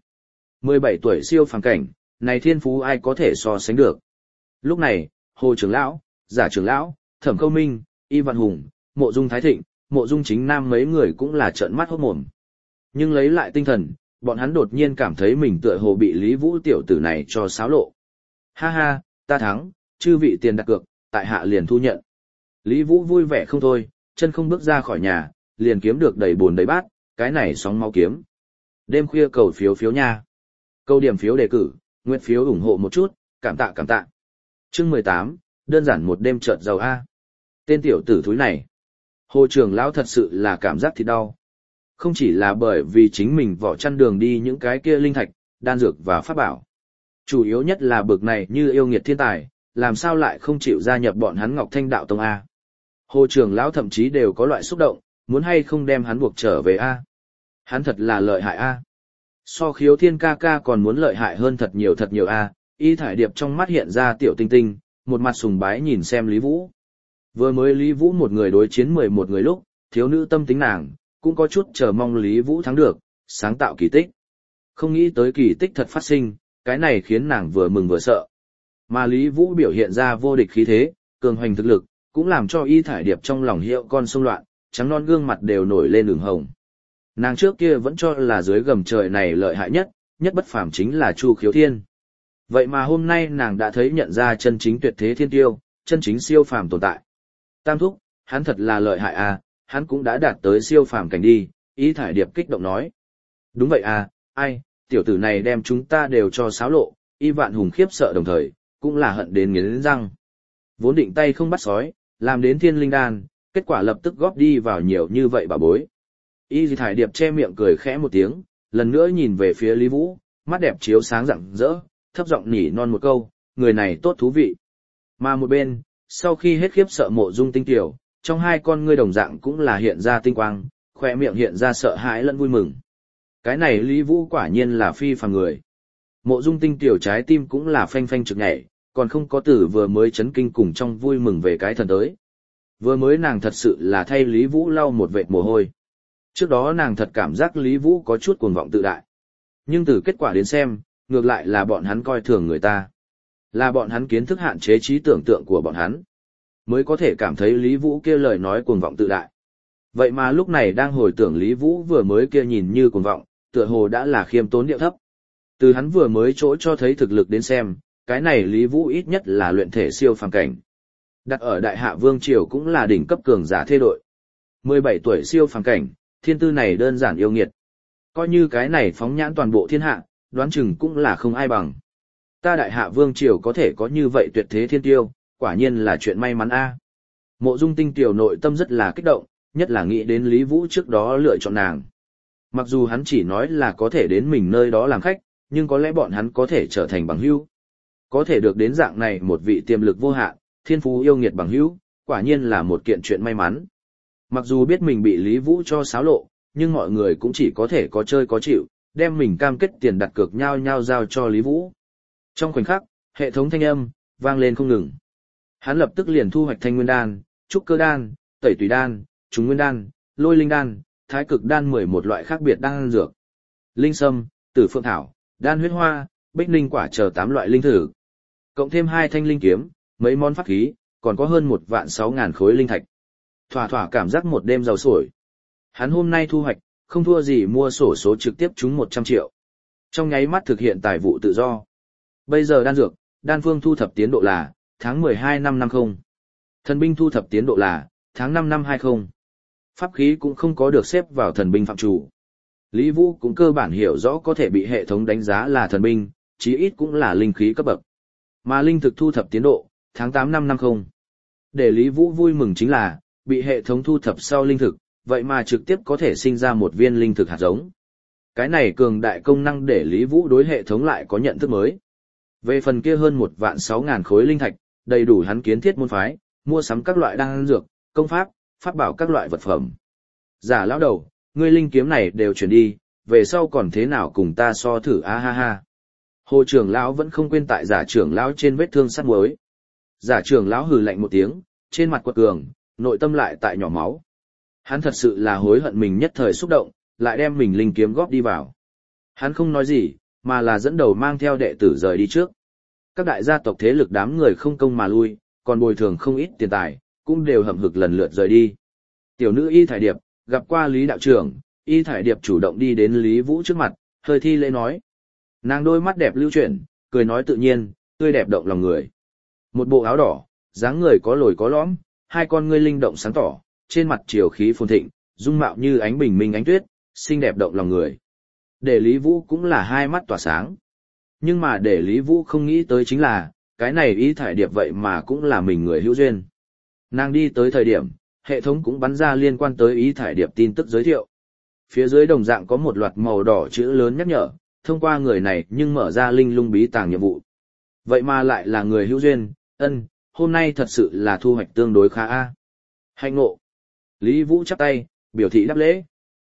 17 tuổi siêu phàm cảnh, này thiên phú ai có thể so sánh được. Lúc này, Hồ trưởng lão, Giả trưởng lão, Thẩm Câu Minh, Y Văn Hùng, Mộ Dung Thái Thịnh, Mộ Dung Chính Nam mấy người cũng là trợn mắt hốt mồm. Nhưng lấy lại tinh thần, bọn hắn đột nhiên cảm thấy mình tựa hồ bị Lý Vũ tiểu tử này cho xáo lộ. Ha ha, ta thắng, chư vị tiền đặt cược, tại hạ liền thu nhận. Lý Vũ vui vẻ không thôi, chân không bước ra khỏi nhà, liền kiếm được đầy bồn đầy bát, cái này sóng máu kiếm. Đêm khuya cầu phiếu phiếu nha. Câu điểm phiếu đề cử, nguyện phiếu ủng hộ một chút, cảm tạ cảm tạ. Chương 18, đơn giản một đêm chợt giàu A. Tên tiểu tử thúi này. Hồ trưởng lão thật sự là cảm giác thịt đau. Không chỉ là bởi vì chính mình vỏ chăn đường đi những cái kia linh thạch, đan dược và pháp bảo. Chủ yếu nhất là bực này như yêu nghiệt thiên tài, làm sao lại không chịu gia nhập bọn hắn Ngọc Thanh Đạo Tông A. Hồ trưởng lão thậm chí đều có loại xúc động, muốn hay không đem hắn buộc trở về A. Hắn thật là lợi hại A. So Khiếu Thiên ca ca còn muốn lợi hại hơn thật nhiều A. Y Thải Điệp trong mắt hiện ra tiểu tinh tinh, một mặt sùng bái nhìn xem Lý Vũ. Vừa mới Lý Vũ một người đối chiến 11 người lúc, thiếu nữ tâm tính nàng, cũng có chút chờ mong Lý Vũ thắng được, sáng tạo kỳ tích. Không nghĩ tới kỳ tích thật phát sinh, cái này khiến nàng vừa mừng vừa sợ. Mà Lý Vũ biểu hiện ra vô địch khí thế, cường hoành thực lực, cũng làm cho Y Thải Điệp trong lòng hiệu con sông loạn, trắng non gương mặt đều nổi lên ửng hồng. Nàng trước kia vẫn cho là dưới gầm trời này lợi hại nhất bất phàm chính là Chu Khiếu Thiên. Vậy mà hôm nay nàng đã thấy nhận ra chân chính tuyệt thế thiên tiêu, chân chính siêu phàm tồn tại. Tam thúc, hắn thật là lợi hại à, hắn cũng đã đạt tới siêu phàm cảnh đi, Y Thải Điệp kích động nói. Đúng vậy à, ai, tiểu tử này đem chúng ta đều cho xáo lộ, Y Vạn Hùng khiếp sợ đồng thời, cũng là hận đến nghiến răng. Vốn định tay không bắt sói, làm đến thiên linh đan, kết quả lập tức góp đi vào nhiều như vậy bà bối. Y Thải Điệp che miệng cười khẽ một tiếng, lần nữa nhìn về phía Lý Vũ, mắt đẹp chiếu sáng rạng rỡ, thấp giọng nỉ non một câu, người này tốt thú vị. Mà một bên, sau khi hết khiếp sợ Mộ Dung Tinh Tiểu, trong hai con ngươi đồng dạng cũng là hiện ra tinh quang, khoe miệng hiện ra sợ hãi lẫn vui mừng. Cái này Lý Vũ quả nhiên là phi phàm người. Mộ Dung Tinh Tiểu trái tim cũng là phanh phanh trực nhảy, còn không có tử vừa mới chấn kinh cùng trong vui mừng về cái thần tới. Vừa mới nàng thật sự là thay Lý Vũ lau một vệt mồ hôi. Trước đó nàng thật cảm giác Lý Vũ có chút cuồng vọng tự đại. Nhưng từ kết quả đến xem, ngược lại là bọn hắn coi thường người ta. Là bọn hắn kiến thức hạn chế trí tưởng tượng của bọn hắn. Mới có thể cảm thấy Lý Vũ kia lời nói cuồng vọng tự đại. Vậy mà lúc này đang hồi tưởng Lý Vũ vừa mới kia nhìn như cuồng vọng, tựa hồ đã là khiêm tốn điệu thấp. Từ hắn vừa mới chỗ cho thấy thực lực đến xem, cái này Lý Vũ ít nhất là luyện thể siêu phàm cảnh. Đặt ở Đại Hạ Vương Triều cũng là đỉnh cấp cường giả thê đội. 17 tuổi siêu phàm cảnh, thiên tư này đơn giản yêu nghiệt. Coi như cái này phóng nhãn toàn bộ thiên hạ, đoán chừng cũng là không ai bằng. Ta Đại Hạ Vương Triều có thể có như vậy tuyệt thế thiên tiêu, quả nhiên là chuyện may mắn a. Mộ Dung Tinh tiểu nội tâm rất là kích động, nhất là nghĩ đến Lý Vũ trước đó lựa chọn nàng. Mặc dù hắn chỉ nói là có thể đến mình nơi đó làm khách, nhưng có lẽ bọn hắn có thể trở thành bằng hữu. Có thể được đến dạng này một vị tiềm lực vô hạn, thiên phú yêu nghiệt bằng hữu, quả nhiên là một kiện chuyện may mắn. Mặc dù biết mình bị Lý Vũ cho xáo lộ, nhưng mọi người cũng chỉ có thể có chơi có chịu, đem mình cam kết tiền đặt cược nhau nhau giao cho Lý Vũ. Trong khoảnh khắc, hệ thống thanh âm vang lên không ngừng. Hắn lập tức liền thu hoạch Thanh Nguyên đan, Trúc Cơ đan, Tẩy Tùy đan, Trùng Nguyên đan, Lôi Linh đan, Thái Cực đan 11 loại khác biệt đan dược. Linh sâm, Tử Phượng thảo, đan huyết hoa, Bích Linh quả chờ 8 loại linh thử. Cộng thêm 2 thanh linh kiếm, mấy món pháp khí, còn có hơn 1.600.000 khối linh thạch. Thỏa thỏa cảm giác một đêm giàu sổi. Hắn hôm nay thu hoạch, không thua gì mua xổ số trực tiếp trúng 100 triệu. Trong nháy mắt thực hiện tài vụ tự do. Bây giờ đan dược, đan phương thu thập tiến độ là tháng 12 năm 50. Thần binh thu thập tiến độ là tháng 5 năm 20. Pháp khí cũng không có được xếp vào thần binh phạm chủ. Lý Vũ cũng cơ bản hiểu rõ có thể bị hệ thống đánh giá là thần binh, chí ít cũng là linh khí cấp bậc. Mà linh thực thu thập tiến độ, tháng 8 năm 50. Để Lý Vũ vui mừng chính là, bị hệ thống thu thập sau linh thực, vậy mà trực tiếp có thể sinh ra một viên linh thực hạt giống. Cái này cường đại công năng để Lý Vũ đối hệ thống lại có nhận thức mới. Về phần kia hơn 1.600.000 khối linh thạch, đầy đủ hắn kiến thiết môn phái, mua sắm các loại đan dược, công pháp, pháp bảo các loại vật phẩm. Giả lão đầu, ngươi linh kiếm này đều chuyển đi, về sau còn thế nào cùng ta so thử a ha ha. Hồ trưởng lão vẫn không quên tại giả trưởng lão trên vết thương sắt muối. Giả trưởng lão hừ lạnh một tiếng, trên mặt quật cường, nội tâm lại tại nhỏ máu. Hắn thật sự là hối hận mình nhất thời xúc động, lại đem mình linh kiếm góp đi vào. Hắn không nói gì, mà là dẫn đầu mang theo đệ tử rời đi trước. Các đại gia tộc thế lực đám người không công mà lui, còn bồi thường không ít tiền tài, cũng đều hậm hực lần lượt rời đi. Tiểu nữ Y Thải Điệp, gặp qua Lý đạo trưởng, Y Thải Điệp chủ động đi đến Lý Vũ trước mặt, hơi thi lễ nói. Nàng đôi mắt đẹp lưu chuyển, cười nói tự nhiên, tươi đẹp động lòng người. Một bộ áo đỏ, dáng người có lồi có lõm, hai con ngươi linh động sáng tỏ, trên mặt chiều khí phồn thịnh, dung mạo như ánh bình minh ánh tuyết, xinh đẹp động lòng người. Để Lý Vũ cũng là hai mắt tỏa sáng. Nhưng mà để Lý Vũ không nghĩ tới chính là, cái này Y Thải Điệp vậy mà cũng là mình người hữu duyên. Nàng đi tới thời điểm, hệ thống cũng bắn ra liên quan tới Y Thải Điệp tin tức giới thiệu. Phía dưới đồng dạng có một loạt màu đỏ chữ lớn nhắc nhở, thông qua người này nhưng mở ra linh lung bí tàng nhiệm vụ. Vậy mà lại là người hữu duyên, hôm nay thật sự là thu hoạch tương đối khá a. Hạnh ngộ. Lý Vũ chắp tay, biểu thị đáp lễ.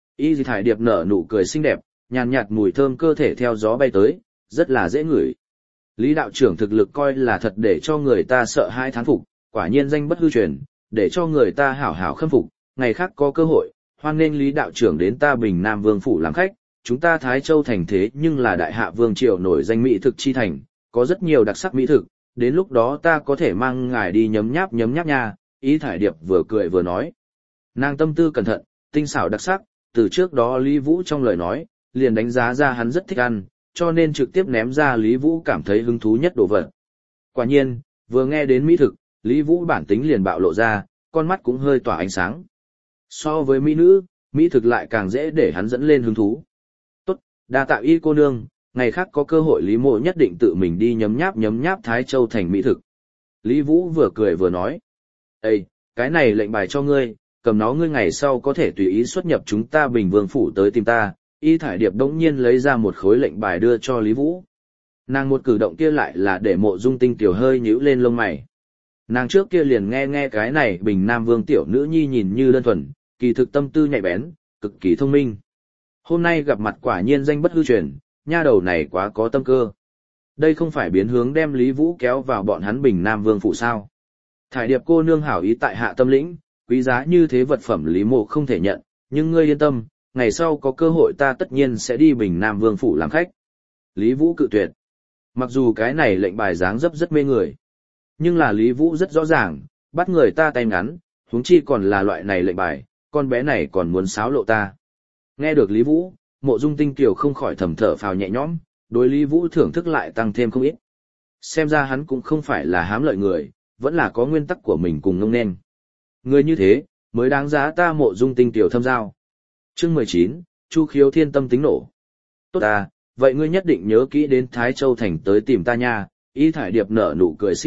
Y Thải Điệp nở nụ cười xinh đẹp, nhàn nhạt mùi thơm cơ thể theo gió bay tới, rất là dễ ngửi. Lý đạo trưởng thực lực coi là thật để cho người ta sợ hai thán phục, quả nhiên danh bất hư truyền, để cho người ta hảo hảo khâm phục, ngày khác có cơ hội, hoan nghênh Lý đạo trưởng đến ta Bình Nam Vương phủ làm khách, chúng ta Thái Châu thành thế nhưng là đại hạ vương triều nổi danh mỹ thực chi thành, có rất nhiều đặc sắc mỹ thực, đến lúc đó ta có thể mang ngài đi nhấm nháp nha, Y Thải Điệp vừa cười vừa nói. Nàng tâm tư cẩn thận, tinh xảo đặc sắc, từ trước đó Lý Vũ trong lời nói, liền đánh giá ra hắn rất thích ăn, cho nên trực tiếp ném ra Lý Vũ cảm thấy hứng thú nhất đồ vật. Quả nhiên, vừa nghe đến mỹ thực, Lý Vũ bản tính liền bạo lộ ra, con mắt cũng hơi tỏa ánh sáng. So với mỹ nữ, mỹ thực lại càng dễ để hắn dẫn lên hứng thú. Tốt, đa tạ Y cô nương, ngày khác có cơ hội Lý mộ nhất định tự mình đi nhấm nháp Thái Châu thành mỹ thực. Lý Vũ vừa cười vừa nói. Ê, cái này lệnh bài cho ngươi, cầm nó ngươi ngày sau có thể tùy ý xuất nhập chúng ta Bình Vương phủ tới tìm ta. Y Thải Điệp đống nhiên lấy ra một khối lệnh bài đưa cho Lý Vũ. Nàng một cử động kia lại là để Mộ Dung Tinh tiểu hơi nhíu lên lông mày. Nàng trước kia liền nghe cái này Bình Nam Vương tiểu nữ nhi nhìn như đơn thuần, kỳ thực tâm tư nhạy bén, cực kỳ thông minh. Hôm nay gặp mặt quả nhiên danh bất hư truyền, nha đầu này quá có tâm cơ. Đây không phải biến hướng đem Lý Vũ kéo vào bọn hắn Bình Nam Vương phụ sao? Thải Điệp cô nương hảo ý tại hạ tâm lĩnh, quý giá như thế vật phẩm Lý mộ không thể nhận, nhưng ngươi yên tâm, ngày sau có cơ hội ta tất nhiên sẽ đi Bình Nam Vương phủ làm khách. Lý Vũ cự tuyệt. Mặc dù cái này lệnh bài dáng dấp rất mê người, nhưng là Lý Vũ rất rõ ràng, bắt người ta tay ngắn, huống chi còn là loại này lệnh bài, con bé này còn muốn xáo lộ ta. Nghe được Lý Vũ, Mộ Dung Tinh Kiều không khỏi thầm thở phào nhẹ nhõm, đối Lý Vũ thưởng thức lại tăng thêm không ít. Xem ra hắn cũng không phải là hám lợi người, vẫn là có nguyên tắc của mình cùng ngông nên. Người như thế, mới đáng giá ta Mộ Dung Tinh Kiều thâm giao. Chương 19, Chu Khiếu thiên tâm tính nổ. Tốt à, vậy ngươi nhất định nhớ kỹ đến Thái Châu thành tới tìm ta nha. Y Thải Điệp nở nụ cười xinh đẹp,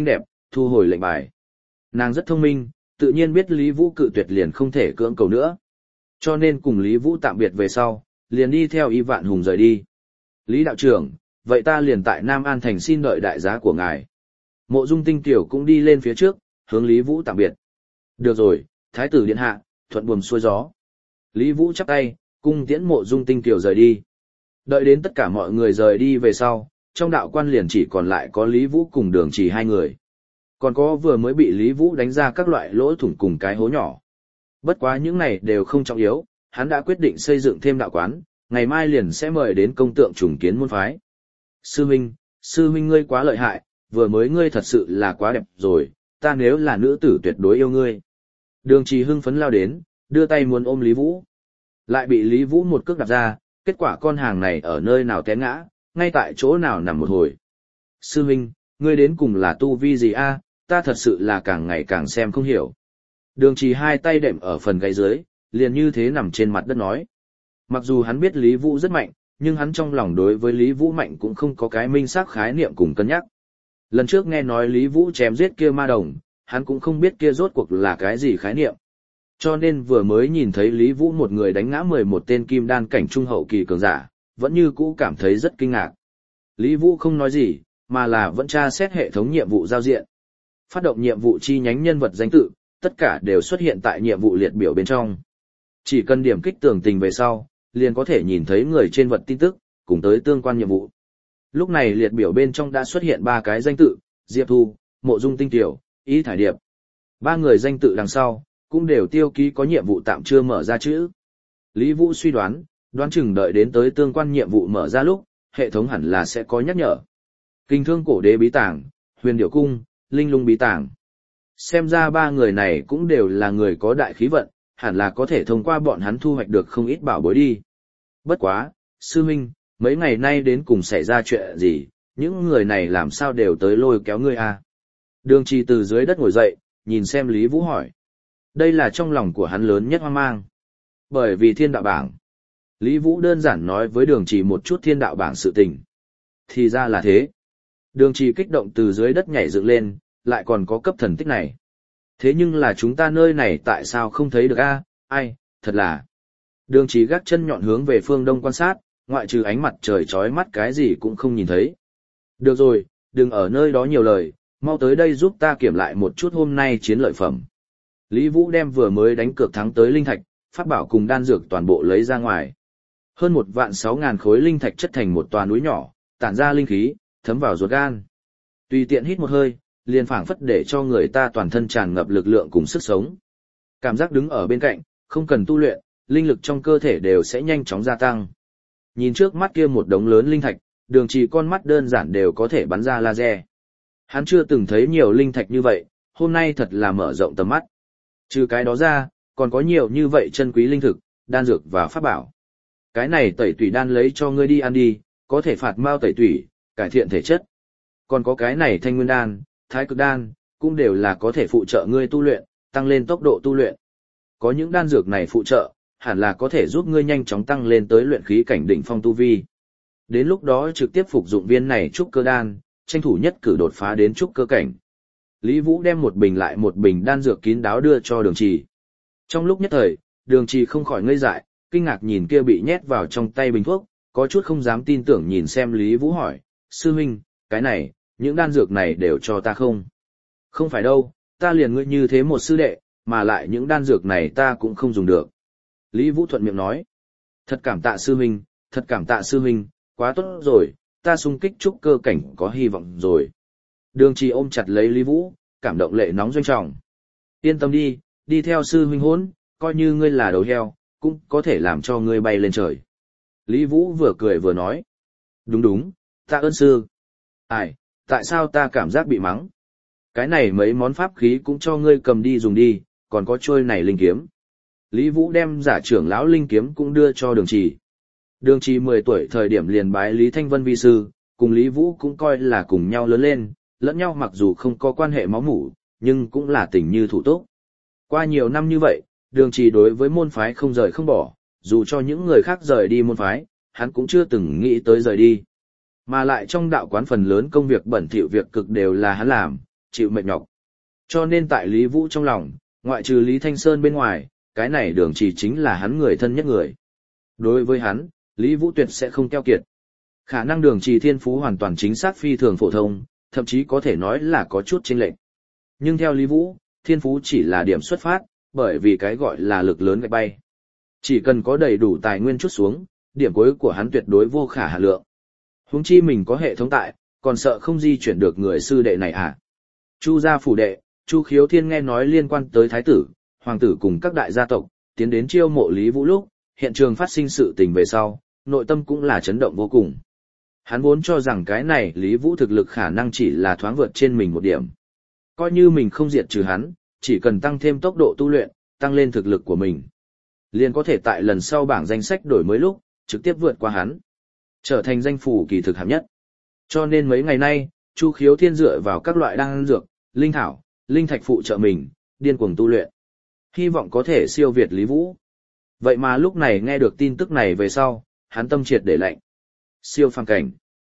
thu hồi lệnh bài. Nàng rất thông minh, tự nhiên biết Lý Vũ cự tuyệt liền không thể cưỡng cầu nữa. Cho nên cùng Lý Vũ tạm biệt về sau, liền đi theo Y Vạn Hùng rời đi. Lý đạo trưởng, vậy ta liền tại Nam An Thành xin đợi đại giá của ngài. Mộ Dung Tinh Tiểu cũng đi lên phía trước, hướng Lý Vũ tạm biệt. Được rồi, Thái tử điện hạ, thuận buồm xuôi gió. Lý Vũ chắp tay, cung tiễn Mộ Dung Tinh Tiểu rời đi. Đợi đến tất cả mọi người rời đi về sau, trong đạo quan liền chỉ còn lại có Lý Vũ cùng Đường Chỉ hai người. Còn có vừa mới bị Lý Vũ đánh ra các loại lỗ thủng cùng cái hố nhỏ. Bất quá những này đều không trọng yếu, hắn đã quyết định xây dựng thêm đạo quán, ngày mai liền sẽ mời đến công tượng trùng kiến môn phái. Sư huynh ngươi quá lợi hại, vừa mới ngươi thật sự là quá đẹp rồi, ta nếu là nữ tử tuyệt đối yêu ngươi. Đường Trì hưng phấn lao đến, đưa tay muốn ôm Lý Vũ. Lại bị Lý Vũ một cước đạp ra, kết quả con hàng này ở nơi nào té ngã, ngay tại chỗ nào nằm một hồi. Sư huynh, ngươi đến cùng là tu vi gì a? Ta thật sự là càng ngày càng xem không hiểu. Đường Trì hai tay đệm ở phần gáy dưới, liền như thế nằm trên mặt đất nói. Mặc dù hắn biết Lý Vũ rất mạnh, nhưng hắn trong lòng đối với Lý Vũ mạnh cũng không có cái minh xác khái niệm cùng cân nhắc. Lần trước nghe nói Lý Vũ chém giết kia ma đồng, hắn cũng không biết kia rốt cuộc là cái gì khái niệm. Cho nên vừa mới nhìn thấy Lý Vũ một người đánh ngã 11 tên kim đan cảnh trung hậu kỳ cường giả, vẫn như cũ cảm thấy rất kinh ngạc. Lý Vũ không nói gì, mà là vẫn tra xét hệ thống nhiệm vụ giao diện. Phát động nhiệm vụ chi nhánh nhân vật danh tự, tất cả đều xuất hiện tại nhiệm vụ liệt biểu bên trong. Chỉ cần điểm kích tường tình về sau, liền có thể nhìn thấy người trên vật tin tức, cùng tới tương quan nhiệm vụ. Lúc này liệt biểu bên trong đã xuất hiện 3 cái danh tự, Diệp Thu, Mộ Dung Tinh Tiểu, Y Thải Điệp. 3 người danh tự đằng sau, cũng đều tiêu ký có nhiệm vụ tạm chưa mở ra chữ. Lý Vũ suy đoán chừng đợi đến tới tương quan nhiệm vụ mở ra lúc, hệ thống hẳn là sẽ có nhắc nhở. Kinh Thương Cổ Đế bí tàng, Huyền Điểu Cung, Linh Lung bí tàng. Xem ra 3 người này cũng đều là người có đại khí vận, hẳn là có thể thông qua bọn hắn thu hoạch được không ít bảo bối đi. Bất quá, sư huynh, mấy ngày nay đến cùng xảy ra chuyện gì, những người này làm sao đều tới lôi kéo ngươi à? Đường Trì từ dưới đất ngồi dậy, nhìn xem Lý Vũ hỏi. Đây là trong lòng của hắn lớn nhất hoang mang. Bởi vì thiên đạo bảng. Lý Vũ đơn giản nói với Đường Trì một chút thiên đạo bảng sự tình. Thì ra là thế. Đường Trì kích động từ dưới đất nhảy dựng lên, lại còn có cấp thần tích này. Thế nhưng là chúng ta nơi này tại sao không thấy được a? Ai, thật là. Đường Trì gác chân nhọn hướng về phương đông quan sát, ngoại trừ ánh mặt trời chói mắt cái gì cũng không nhìn thấy. Được rồi, đừng ở nơi đó nhiều lời, mau tới đây giúp ta kiểm lại một chút hôm nay chiến lợi phẩm. Lý Vũ đem vừa mới đánh cược thắng tới linh thạch, pháp bảo cùng đan dược toàn bộ lấy ra ngoài. Hơn 1.600.000 khối linh thạch chất thành một tòa núi nhỏ, tản ra linh khí, thấm vào ruột gan. Tùy tiện hít một hơi, liền phảng phất để cho người ta toàn thân tràn ngập lực lượng cùng sức sống. Cảm giác đứng ở bên cạnh, không cần tu luyện, linh lực trong cơ thể đều sẽ nhanh chóng gia tăng. Nhìn trước mắt kia một đống lớn linh thạch, Đường Trì con mắt đơn giản đều có thể bắn ra laser. Hắn chưa từng thấy nhiều linh thạch như vậy, hôm nay thật là mở rộng tầm mắt. Trừ cái đó ra, còn có nhiều như vậy chân quý linh thực, đan dược và pháp bảo. Cái này tẩy tủy đan lấy cho ngươi đi ăn đi, có thể phạt mao tẩy tủy, cải thiện thể chất. Còn có cái này thanh nguyên đan, thái cực đan, cũng đều là có thể phụ trợ ngươi tu luyện, tăng lên tốc độ tu luyện. Có những đan dược này phụ trợ, hẳn là có thể giúp ngươi nhanh chóng tăng lên tới luyện khí cảnh đỉnh phong tu vi. Đến lúc đó trực tiếp phục dụng viên này trúc cơ đan, tranh thủ nhất cử đột phá đến trúc cơ cảnh. Lý Vũ đem một bình lại một bình đan dược kín đáo đưa cho Đường Trì. Trong lúc nhất thời, Đường Trì không khỏi ngây dại, kinh ngạc nhìn kia bị nhét vào trong tay bình thuốc, có chút không dám tin tưởng nhìn xem Lý Vũ hỏi, sư huynh, cái này, những đan dược này đều cho ta không? Không phải đâu, ta liền ngươi như thế một sư đệ, mà lại những đan dược này ta cũng không dùng được. Lý Vũ thuận miệng nói, thật cảm tạ sư huynh, thật cảm tạ sư huynh, quá tốt rồi, ta xung kích trúc cơ cảnh có hy vọng rồi. Đường Trì ôm chặt lấy Lý Vũ, cảm động lệ nóng doanh trọng. Yên tâm đi, đi theo sư huynh hỗn, coi như ngươi là đầu heo, cũng có thể làm cho ngươi bay lên trời. Lý Vũ vừa cười vừa nói. Đúng đúng, tạ ơn sư. Ai, tại sao ta cảm giác bị mắng? Cái này mấy món pháp khí cũng cho ngươi cầm đi dùng đi, còn có trôi này linh kiếm. Lý Vũ đem giả trưởng lão linh kiếm cũng đưa cho Đường Trì. Đường Trì 10 tuổi thời điểm liền bái Lý Thanh Vân vi sư, cùng Lý Vũ cũng coi là cùng nhau lớn lên, lẫn nhau mặc dù không có quan hệ máu mủ, nhưng cũng là tình như thủ túc. Qua nhiều năm như vậy, Đường Trì đối với môn phái không rời không bỏ, dù cho những người khác rời đi môn phái, hắn cũng chưa từng nghĩ tới rời đi. Mà lại trong đạo quán phần lớn công việc bẩn thỉu việc cực đều là hắn làm, chịu mệt nhọc. Cho nên tại Lý Vũ trong lòng, ngoại trừ Lý Thanh Sơn bên ngoài, cái này Đường Trì chính là hắn người thân nhất người. Đối với hắn, Lý Vũ tuyệt sẽ không keo kiệt. Khả năng Đường Trì thiên phú hoàn toàn chính xác phi thường phổ thông, thậm chí có thể nói là có chút chênh lệch. Nhưng theo Lý Vũ, thiên phú chỉ là điểm xuất phát, bởi vì cái gọi là lực lớn gạch bay. Chỉ cần có đầy đủ tài nguyên chút xuống, điểm cuối của hắn tuyệt đối vô khả hạn lượng. Huống chi mình có hệ thống tại, còn sợ không di chuyển được người sư đệ này à? Chu gia phủ đệ, Chu Khiếu Thiên nghe nói liên quan tới thái tử, hoàng tử cùng các đại gia tộc, tiến đến chiêu mộ Lý Vũ lúc, hiện trường phát sinh sự tình về sau, nội tâm cũng là chấn động vô cùng. Hắn vốn cho rằng cái này Lý Vũ thực lực khả năng chỉ là thoáng vượt trên mình một điểm. Coi như mình không diệt trừ hắn, chỉ cần tăng thêm tốc độ tu luyện, tăng lên thực lực của mình. Liền có thể tại lần sau bảng danh sách đổi mới lúc, trực tiếp vượt qua hắn. Trở thành danh phủ kỳ thực hạng nhất. Cho nên mấy ngày nay, Chu Khiếu Thiên dựa vào các loại đan dược, linh thảo, linh thạch phụ trợ mình, điên cuồng tu luyện. Hy vọng có thể siêu việt Lý Vũ. Vậy mà lúc này nghe được tin tức này về sau, hắn tâm triệt để lạnh. Siêu phàm cảnh.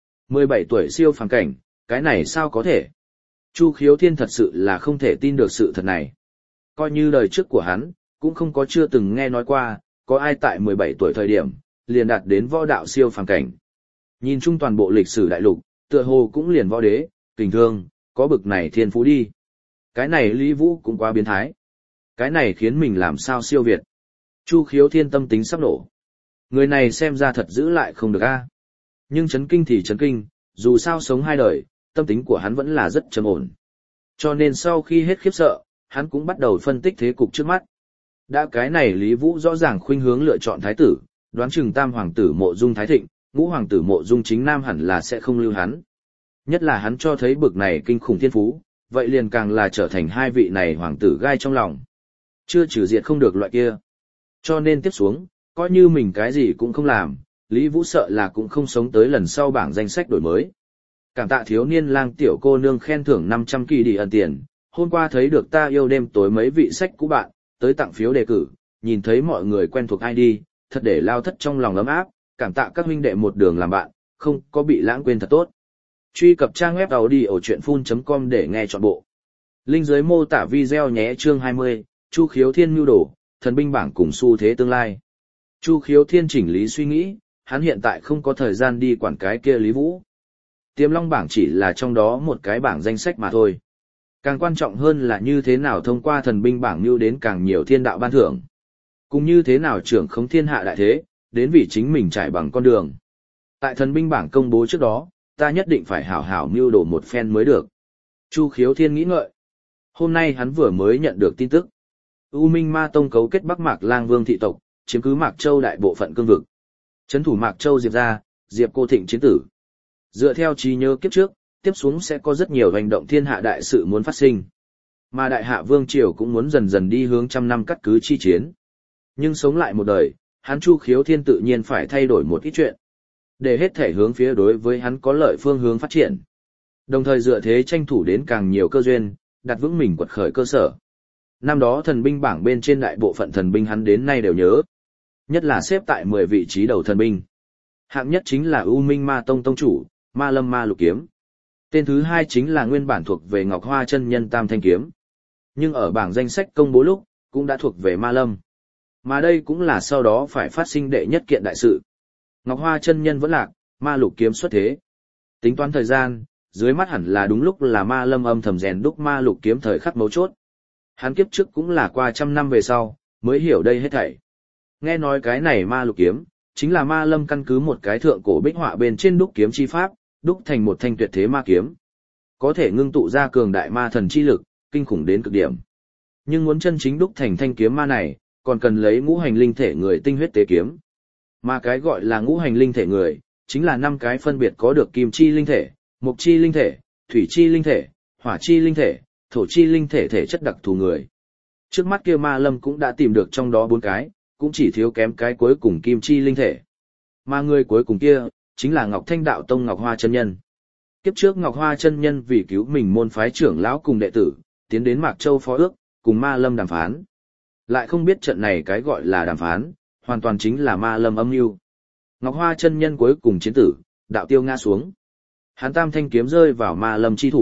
17 tuổi siêu phàm cảnh, cái này sao có thể? Chu Khiếu Thiên thật sự là không thể tin được sự thật này. Coi như đời trước của hắn, cũng không có chưa từng nghe nói qua, có ai tại 17 tuổi thời điểm, liền đạt đến võ đạo siêu phàm cảnh. Nhìn chung toàn bộ lịch sử đại lục, tựa hồ cũng liền võ đế, kình thương, có bực này thiên phú đi. Cái này Lý Vũ cũng quá biến thái. Cái này khiến mình làm sao siêu việt. Chu Khiếu Thiên tâm tính sắp nổ. Người này xem ra thật giữ lại không được a. Nhưng chấn kinh thì chấn kinh, dù sao sống hai đời, tâm tính của hắn vẫn là rất trầm ổn. Cho nên sau khi hết khiếp sợ, hắn cũng bắt đầu phân tích thế cục trước mắt. Đã cái này Lý Vũ rõ ràng khuynh hướng lựa chọn thái tử, đoán chừng tam hoàng tử Mộ Dung Thái Thịnh, ngũ hoàng tử Mộ Dung Chính Nam hẳn là sẽ không lưu hắn. Nhất là hắn cho thấy bực này kinh khủng thiên phú, vậy liền càng là trở thành hai vị này hoàng tử gai trong lòng. Chưa trừ diệt không được loại kia. Cho nên tiếp xuống, coi như mình cái gì cũng không làm, Lý Vũ sợ là cũng không sống tới lần sau bảng danh sách đổi mới. Cảm tạ thiếu niên lang tiểu cô nương khen thưởng 500 kỳ đi ẩn tiền, hôm qua thấy được ta yêu đêm tối mấy vị sách cũ bạn, tới tặng phiếu đề cử, nhìn thấy mọi người quen thuộc ID, thật để lao thất trong lòng ấm áp, cảm tạ các huynh đệ một đường làm bạn, không có bị lãng quên thật tốt. Truy cập trang web audiochuyenphun.com để nghe trọn bộ. Link dưới mô tả video nhé. Chương 20, Chu Khiếu Thiên mưu đồ, thần binh bảng cùng xu thế tương lai. Chu Khiếu Thiên chỉnh lý suy nghĩ, hắn hiện tại không có thời gian đi quản cái kia Lý Vũ. Tiềm Long bảng chỉ là trong đó một cái bảng danh sách mà thôi. Càng quan trọng hơn là như thế nào thông qua thần binh bảng mưu đến càng nhiều thiên đạo ban thưởng. Cũng như thế nào trưởng khống thiên hạ đại thế, đến vì chính mình trải bằng con đường. Tại thần binh bảng công bố trước đó, ta nhất định phải hảo hảo mưu đồ một phen mới được. Chu Khiếu Thiên nghĩ ngợi. Hôm nay hắn vừa mới nhận được tin tức. U Minh Ma Tông cấu kết Bắc Mạc Lang Vương thị tộc, chiếm cứ Mạc Châu đại bộ phận cương vực. Trấn thủ Mạc Châu Diệp gia, Diệp Cô Thịnh chiến tử. Dựa theo trí nhớ kiếp trước, tiếp xuống sẽ có rất nhiều hành động thiên hạ đại sự muốn phát sinh. Mà đại hạ vương triều cũng muốn dần dần đi hướng trăm năm cắt cứ chi chiến. Nhưng sống lại một đời, hắn Chu Khiếu Thiên tự nhiên phải thay đổi một ít chuyện. Để hết thể hướng phía đối với hắn có lợi phương hướng phát triển. Đồng thời dựa thế tranh thủ đến càng nhiều cơ duyên, đặt vững mình quật khởi cơ sở. Năm đó thần binh bảng bên trên đại bộ phận thần binh hắn đến nay đều nhớ. Nhất là xếp tại 10 vị trí đầu thần binh. Hạng nhất chính là U Minh Ma Tông tông chủ, Ma Lâm Ma Lục Kiếm. Tên thứ hai chính là nguyên bản thuộc về Ngọc Hoa chân nhân Tam Thanh Kiếm. Nhưng ở bảng danh sách công bố lúc, cũng đã thuộc về Ma Lâm. Mà đây cũng là sau đó phải phát sinh đệ nhất kiện đại sự. Ngọc Hoa chân nhân vẫn lạc, Ma Lục Kiếm xuất thế. Tính toán thời gian, dưới mắt hẳn là đúng lúc là Ma Lâm âm thầm rèn đúc Ma Lục Kiếm thời khắc mấu chốt. Hắn kiếp trước cũng là qua trăm năm về sau, mới hiểu đây hết thảy. Nghe nói cái này Ma Lục Kiếm, chính là Ma Lâm căn cứ một cái thượng cổ bích họa bên trên đúc kiếm chi pháp, đúc thành một thanh tuyệt thế ma kiếm. Có thể ngưng tụ ra cường đại ma thần chi lực, kinh khủng đến cực điểm. Nhưng muốn chân chính đúc thành thanh kiếm ma này, còn cần lấy ngũ hành linh thể người tinh huyết tế kiếm. Mà cái gọi là ngũ hành linh thể người, chính là 5 cái phân biệt có được kim chi linh thể, mộc chi linh thể, thủy chi linh thể, hỏa chi linh thể, thổ chi linh thể thể chất đặc thù người. Trước mắt kia Ma Lâm cũng đã tìm được trong đó 4 cái, cũng chỉ thiếu kém cái cuối cùng kim chi linh thể. Mà người cuối cùng kia, chính là Ngọc Thanh Đạo Tông Ngọc Hoa chân nhân. Kiếp trước Ngọc Hoa chân nhân vì cứu mình môn phái trưởng lão cùng đệ tử, tiến đến Mạc Châu phó ước, cùng Ma Lâm đàm phán. Lại không biết trận này cái gọi là đàm phán, hoàn toàn chính là Ma Lâm âm mưu. Ngọc Hoa chân nhân cuối cùng chiến tử, đạo tiêu ngã xuống. Hắn Tam Thanh kiếm rơi vào Ma Lâm chi thủ,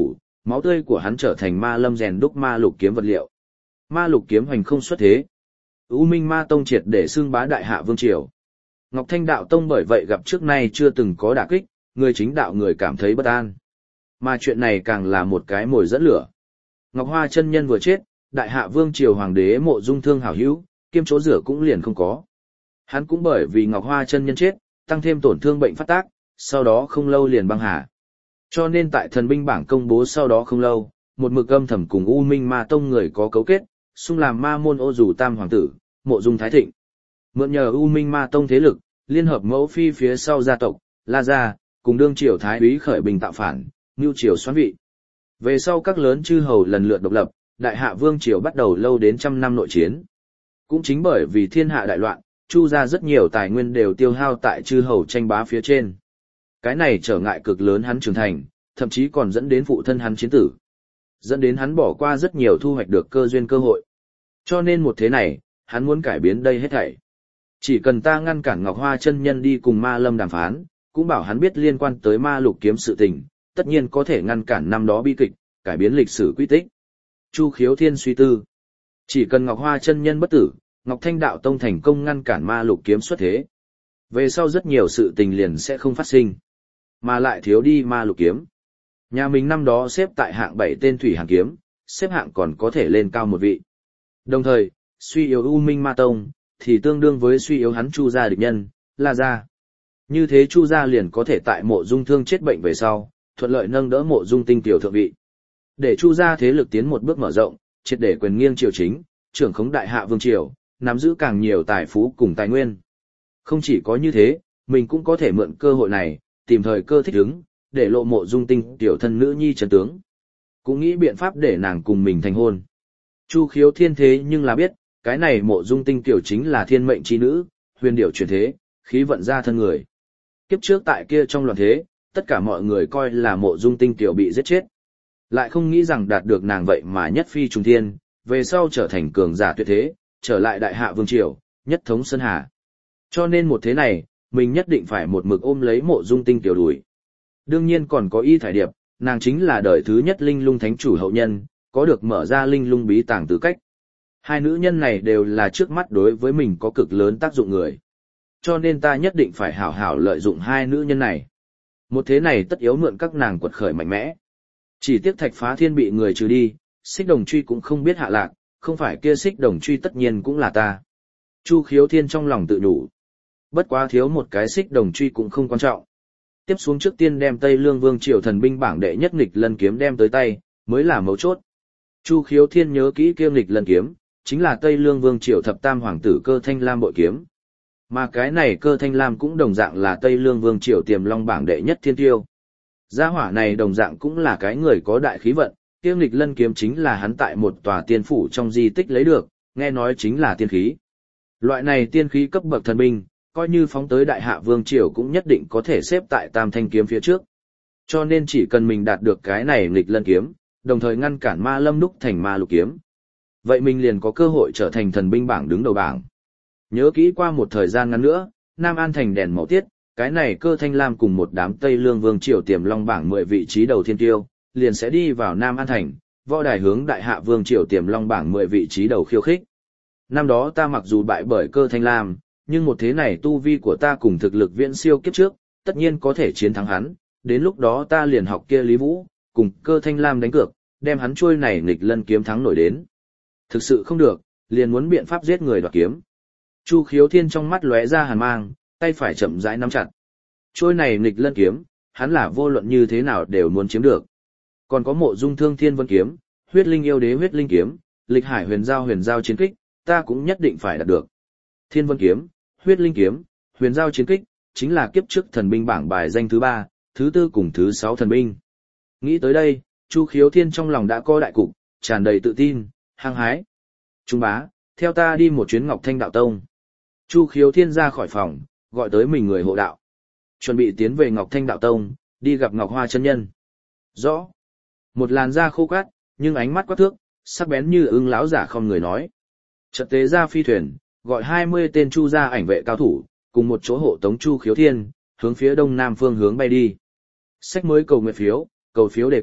máu tươi của hắn trở thành ma lâm rèn đúc ma lục kiếm vật liệu. Ma lục kiếm hoành không xuất thế. U Minh Ma Tông triệt để xưng bá đại hạ vương triều. Ngọc Thanh Đạo Tông bởi vậy gặp trước nay chưa từng có đả kích, người chính đạo người cảm thấy bất an. Mà chuyện này càng là một cái mồi dẫn lửa. Ngọc Hoa chân nhân vừa chết, đại hạ vương triều hoàng đế Mộ Dung Thương hảo hữu, kiêm chỗ rửa cũng liền không có. Hắn cũng bởi vì Ngọc Hoa chân nhân chết, tăng thêm tổn thương bệnh phát tác, sau đó không lâu liền băng hà. Cho nên tại thần binh bảng công bố sau đó không lâu, một mực âm thầm cùng U Minh Ma Tông người có cấu kết, xung làm ma môn ô dù tam hoàng tử, Mộ Dung Thái Thịnh. Mượn nhờ U Minh Ma Tông thế lực, liên hợp mẫu phi phía sau gia tộc, La Gia, cùng đương triều thái úy khởi bình tạo phản, mưu triều xoán vị. Về sau các lớn chư hầu lần lượt độc lập, đại hạ vương triều bắt đầu lâu đến trăm năm nội chiến. Cũng chính bởi vì thiên hạ đại loạn, Chu gia rất nhiều tài nguyên đều tiêu hao tại chư hầu tranh bá phía trên. Cái này trở ngại cực lớn hắn trưởng thành, thậm chí còn dẫn đến phụ thân hắn chiến tử. Dẫn đến hắn bỏ qua rất nhiều thu hoạch được cơ duyên cơ hội. Cho nên một thế này, hắn muốn cải biến đây hết thảy. Chỉ cần ta ngăn cản Ngọc Hoa chân nhân đi cùng Ma Lâm đàm phán, cũng bảo hắn biết liên quan tới ma lục kiếm sự tình, tất nhiên có thể ngăn cản năm đó bi kịch, cải biến lịch sử quy tích. Chu Khiếu Thiên suy tư. Chỉ cần Ngọc Hoa chân nhân bất tử, Ngọc Thanh Đạo Tông thành công ngăn cản ma lục kiếm xuất thế. Về sau rất nhiều sự tình liền sẽ không phát sinh, mà lại thiếu đi ma lục kiếm. Nhà mình năm đó xếp tại hạng 7 tên thủy hàn kiếm, xếp hạng còn có thể lên cao một vị. Đồng thời, suy yếu U Minh Ma Tông, thì tương đương với suy yếu hắn Chu gia địch nhân, La Gia. Như thế Chu gia liền có thể tại Mộ Dung Thương chết bệnh về sau, thuận lợi nâng đỡ Mộ Dung Tinh tiểu thượng vị. Để Chu gia thế lực tiến một bước mở rộng, triệt để quyền nghiêng triều chính, trưởng khống đại hạ vương triều, nắm giữ càng nhiều tài phú cùng tài nguyên. Không chỉ có như thế, mình cũng có thể mượn cơ hội này, tìm thời cơ thích ứng, để lộ Mộ Dung Tinh tiểu thân nữ nhi chân tướng. Cũng nghĩ biện pháp để nàng cùng mình thành hôn. Chu Khiếu Thiên thế nhưng là biết, cái này Mộ Dung Tinh tiểu chính là thiên mệnh chi nữ, huyền điệu chuyển thế, khí vận ra thân người. Kiếp trước tại kia trong loạn thế, tất cả mọi người coi là Mộ Dung Tinh tiểu bị giết chết. Lại không nghĩ rằng đạt được nàng vậy mà nhất phi trùng thiên, về sau trở thành cường giả tuyệt thế, trở lại đại hạ vương triều, nhất thống Sơn Hà. Cho nên một thế này, mình nhất định phải một mực ôm lấy Mộ Dung Tinh tiểu đuổi. Đương nhiên còn có Y Thải Điệp, nàng chính là đời thứ nhất linh lung thánh chủ hậu nhân, có được mở ra linh lung bí tàng tư cách. Hai nữ nhân này đều là trước mắt đối với mình có cực lớn tác dụng người. Cho nên ta nhất định phải hảo hảo lợi dụng hai nữ nhân này. Một thế này tất yếu mượn các nàng quật khởi mạnh mẽ. Chỉ tiếc Thạch Phá Thiên bị người trừ đi, Xích Đồng Truy cũng không biết hạ lạc, không phải kia Xích Đồng Truy tất nhiên cũng là ta. Chu Khiếu Thiên trong lòng tự nhủ. Bất quá thiếu một cái Xích Đồng Truy cũng không quan trọng. Tiếp xuống trước tiên đem Tây Lương Vương triều thần binh bảng đệ nhất nghịch lân kiếm đem tới tay, mới là mấu chốt. Chu Khiếu Thiên nhớ kỹ kia nghịch lân kiếm, chính là Tây Lương Vương triều thập tam hoàng tử Cơ Thanh Lam bội kiếm. Mà cái này Cơ Thanh Lam cũng đồng dạng là Tây Lương Vương triều tiềm long bảng đệ nhất thiên tiêu. Gia hỏa này đồng dạng cũng là cái người có đại khí vận, kia nghịch lân kiếm chính là hắn tại một tòa tiên phủ trong di tích lấy được, nghe nói chính là tiên khí. Loại này tiên khí cấp bậc thần binh, coi như phóng tới đại hạ vương triều cũng nhất định có thể xếp tại tam thanh kiếm phía trước. Cho nên chỉ cần mình đạt được cái này nghịch lân kiếm, đồng thời ngăn cản ma lâm đúc thành ma lục kiếm. Vậy mình liền có cơ hội trở thành thần binh bảng đứng đầu bảng. Nhớ kỹ qua một thời gian ngắn nữa, Nam An thành đèn màu tiết, cái này Cơ Thanh Lam cùng một đám Tây Lương Vương triều tiềm long bảng 10 vị trí đầu thiên tiêu, liền sẽ đi vào Nam An thành, võ đài hướng đại hạ vương triều tiềm long bảng 10 vị trí đầu khiêu khích. Năm đó ta mặc dù bại bởi Cơ Thanh Lam, nhưng một thế này tu vi của ta cùng thực lực viễn siêu kiếp trước, tất nhiên có thể chiến thắng hắn, đến lúc đó ta liền học kia Lý Vũ, cùng Cơ Thanh Lam đánh cược, đem hắn trôi này nghịch lân kiếm thắng nổi đến. Thực sự không được, liền muốn biện pháp giết người đoạt kiếm. Chu Khiếu Thiên trong mắt lóe ra hàn mang, tay phải chậm rãi nắm chặt. Trôi này nghịch lân kiếm, hắn là vô luận như thế nào đều muốn chiếm được. Còn có Mộ Dung Thương Thiên Vân kiếm, Huyết Linh Yêu Đế Huyết Linh kiếm, Lịch Hải Huyền Giao chiến kích, ta cũng nhất định phải đạt được. Thiên Vân kiếm, Huyết Linh kiếm, Huyền Giao chiến kích, chính là kiếp trước thần binh bảng bài danh thứ 3, thứ 4 cùng thứ 6 thần binh. Nghĩ tới đây, Chu Khiếu Thiên trong lòng đã có đại cục, tràn đầy tự tin, hăng hái. Trung bá, theo ta đi một chuyến Ngọc Thanh Đạo Tông. Chu Khiếu Thiên ra khỏi phòng, gọi tới mình người hộ đạo. Chuẩn bị tiến về Ngọc Thanh Đạo Tông, đi gặp Ngọc Hoa chân nhân. Rõ. Một làn da khô cát, nhưng ánh mắt quắc thước, sắc bén như ưng lão giả không người nói. Chợt tế ra phi thuyền, gọi 20 tên Chu gia ảnh vệ cao thủ, cùng một chỗ hộ tống Chu Khiếu Thiên, hướng phía đông nam phương hướng bay đi. Sách mới cầu nguyện phiếu, cầu phiếu đề cử,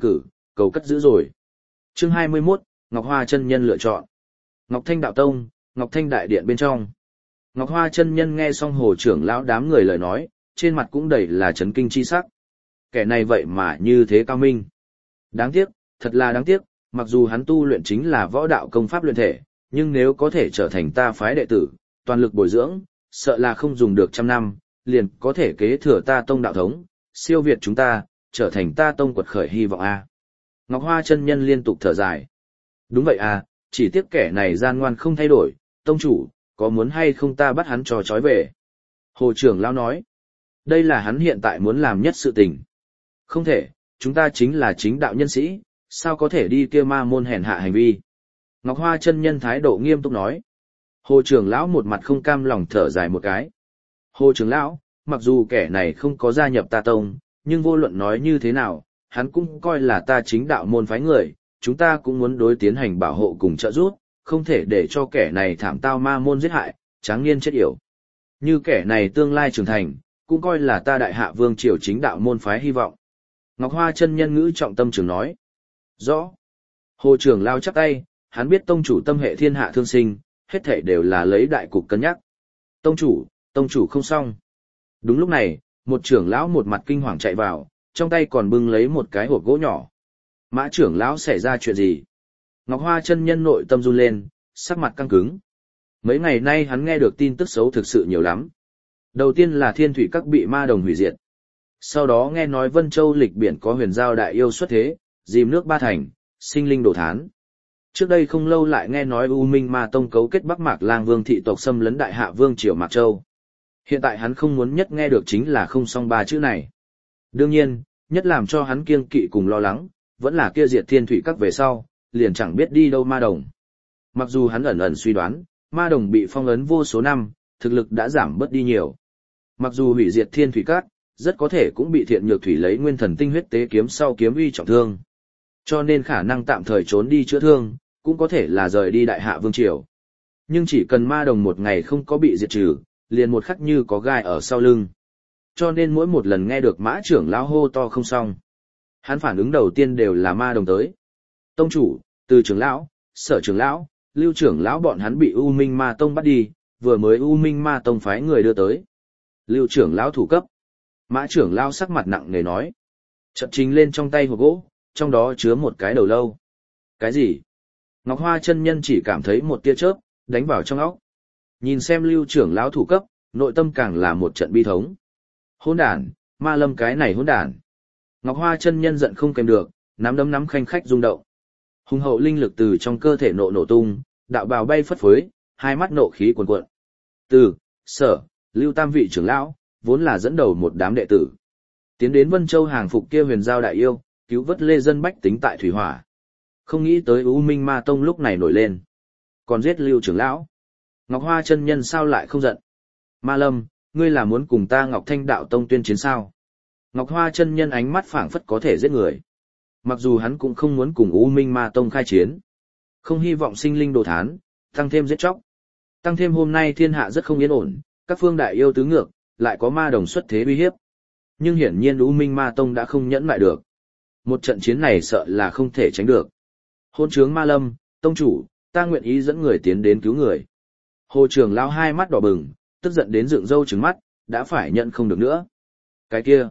cầu cất giữ rồi. Chương 21, Ngọc Hoa chân nhân lựa chọn. Ngọc Thanh đạo tông, Ngọc Thanh đại điện bên trong. Ngọc Hoa chân nhân nghe xong Hồ trưởng lão đám người lời nói, trên mặt cũng đầy là chấn kinh chi sắc. Kẻ này vậy mà như thế cao minh. Đáng tiếc, thật là đáng tiếc, mặc dù hắn tu luyện chính là võ đạo công pháp luyện thể, nhưng nếu có thể trở thành ta phái đệ tử, toàn lực bồi dưỡng, sợ là không dùng được 100 năm, liền có thể kế thừa ta tông đạo thống, siêu việt chúng ta, trở thành ta tông quật khởi hy vọng a. Ngọc Hoa chân nhân liên tục thở dài. Đúng vậy à, chỉ tiếc kẻ này gian ngoan không thay đổi, tông chủ, có muốn hay không ta bắt hắn cho trói về. Hồ trưởng lão nói, đây là hắn hiện tại muốn làm nhất sự tình. Không thể, chúng ta chính là chính đạo nhân sĩ, sao có thể đi kia ma môn hèn hạ hành vi. Ngọc Hoa chân nhân thái độ nghiêm túc nói. Hồ trưởng lão một mặt không cam lòng thở dài một cái. Hồ trưởng lão, mặc dù kẻ này không có gia nhập ta tông, nhưng vô luận nói như thế nào, hắn cũng coi là ta chính đạo môn phái người, chúng ta cũng muốn đối tiến hành bảo hộ cùng trợ giúp, không thể để cho kẻ này thảm tao ma môn giết hại, tráng niên chết yểu. Như kẻ này tương lai trưởng thành, cũng coi là ta đại hạ vương triều chính đạo môn phái hy vọng. Ngọc Hoa chân nhân ngữ trọng tâm trường nói. Rõ. Hồ trưởng lao chắp tay, hắn biết tông chủ tâm hệ thiên hạ thương sinh, hết thảy đều là lấy đại cục cân nhắc. Tông chủ không xong. Đúng lúc này, một trưởng lão một mặt kinh hoàng chạy vào, trong tay còn bưng lấy một cái hộp gỗ nhỏ. Mã trưởng lão xảy ra chuyện gì? Ngọc Hoa chân nhân nội tâm run lên, sắc mặt căng cứng. Mấy ngày nay hắn nghe được tin tức xấu thực sự nhiều lắm. Đầu tiên là Thiên Thủy Các bị ma đồng hủy diệt. Sau đó nghe nói Vân Châu lịch biển có huyền giao đại yêu xuất thế, dìm nước ba thành, sinh linh đổ thán. Trước đây không lâu lại nghe nói U Minh Ma Tông cấu kết Bắc Mạc Lang Vương thị tộc xâm lấn đại hạ vương triều Mạc Châu. Hiện tại hắn không muốn nhất nghe được chính là không xong ba chữ này. Đương nhiên, nhất làm cho hắn kiêng kỵ cùng lo lắng, vẫn là kia diệt Thiên Thủy Các về sau, liền chẳng biết đi đâu ma đồng. Mặc dù hắn ẩn ẩn suy đoán, ma đồng bị phong ấn vô số năm, thực lực đã giảm bớt đi nhiều. Mặc dù hủy diệt Thiên Thủy Các, rất có thể cũng bị Thiện Nhược Thủy lấy nguyên thần tinh huyết tế kiếm sau kiếm uy trọng thương. Cho nên khả năng tạm thời trốn đi chữa thương, cũng có thể là rời đi đại hạ vương triều. Nhưng chỉ cần ma đồng một ngày không có bị diệt trừ, liền một khắc như có gai ở sau lưng. Cho nên mỗi một lần nghe được Mã trưởng lão hô to không xong, hắn phản ứng đầu tiên đều là ma đồng tới. Tông chủ, Từ trưởng lão, Sở trưởng lão, Lưu trưởng lão bọn hắn bị U Minh Ma Tông bắt đi, vừa mới U Minh Ma Tông phái người đưa tới. Lưu trưởng lão thủ cấp. Mã trưởng lão sắc mặt nặng nề nói. Chợt trình lên trong tay hộp gỗ, trong đó chứa một cái đầu lâu. Cái gì? Ngọc Hoa chân nhân chỉ cảm thấy một tia chớp đánh vào trong óc. Nhìn xem Lưu trưởng lão thủ cấp, nội tâm càng là một trận bi thống. Hỗn đản, Ma Lâm cái này hỗn đản. Ngọc Hoa chân nhân giận không kèm được, nắm đấm nắm khanh khách rung động. Hùng hậu linh lực từ trong cơ thể nổ tung, đạo bào bay phất phới, hai mắt nộ khí cuồn cuộn. Từ, Sở, Lưu tam vị trưởng lão, vốn là dẫn đầu một đám đệ tử. Tiến đến Vân Châu hàng phục kia huyền giao đại yêu, cứu vớt lê dân bách tính tại thủy hỏa. Không nghĩ tới U Minh Ma Tông lúc này nổi lên. Còn giết Lưu trưởng lão. Ngọc Hoa chân nhân sao lại không giận? Ma Lâm, ngươi là muốn cùng ta Ngọc Thanh đạo tông tuyên chiến sao? Ngọc Hoa chân nhân ánh mắt phảng phất có thể giết người. Mặc dù hắn cũng không muốn cùng U Minh Ma Tông khai chiến. Không hy vọng sinh linh đồ thán, tăng thêm giết chóc. Tăng thêm hôm nay thiên hạ rất không yên ổn, các phương đại yêu tứ ngược, lại có ma đồng xuất thế uy hiếp. Nhưng hiển nhiên U Minh Ma Tông đã không nhẫn lại được. Một trận chiến này sợ là không thể tránh được. Hôn trướng Ma Lâm, tông chủ, ta nguyện ý dẫn người tiến đến cứu người. Hồ trưởng lão hai mắt đỏ bừng, tức giận đến dựng râu trừng mắt, đã phải nhận không được nữa. Cái kia,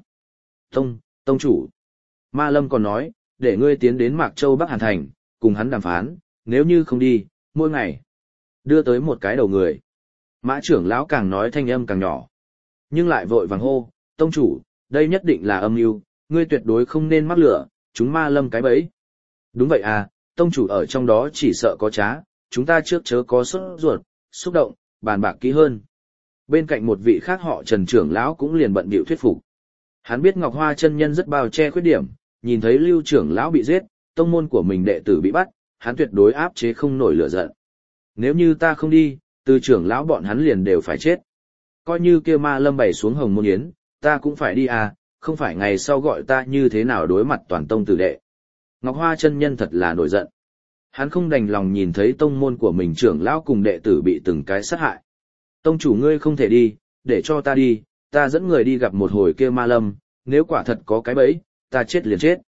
tông chủ. Ma Lâm còn nói, để ngươi tiến đến Mạc Châu Bắc Hàn Thành, cùng hắn đàm phán, nếu như không đi, mỗi ngày đưa tới một cái đầu người. Mã trưởng lão càng nói thanh âm càng nhỏ, nhưng lại vội vàng hô, tông chủ, đây nhất định là âm mưu, ngươi tuyệt đối không nên mắc lửa, chúng Ma Lâm cái bẫy. Đúng vậy à, tông chủ ở trong đó chỉ sợ có trá, chúng ta trước chớ có sốt ruột, xúc động, bàn bạc kỹ hơn. Bên cạnh một vị khác họ Trần trưởng lão cũng liền bận bịu thuyết phục. Hắn biết Ngọc Hoa chân nhân rất bao che khuyết điểm, nhìn thấy Lưu trưởng lão bị giết, tông môn của mình đệ tử bị bắt, hắn tuyệt đối áp chế không nổi lửa giận. Nếu như ta không đi, Từ trưởng lão bọn hắn liền đều phải chết. Coi như kia Ma Lâm bày xuống hồng môn yến, ta cũng phải đi à, không phải ngày sau gọi ta như thế nào đối mặt toàn tông tử đệ. Ngọc Hoa chân nhân thật là nổi giận. Hắn không đành lòng nhìn thấy tông môn của mình trưởng lão cùng đệ tử bị từng cái sát hại. Tông chủ ngươi không thể đi, để cho ta đi, ta dẫn người đi gặp một hồi kia Ma Lâm, nếu quả thật có cái bẫy, ta chết liền chết.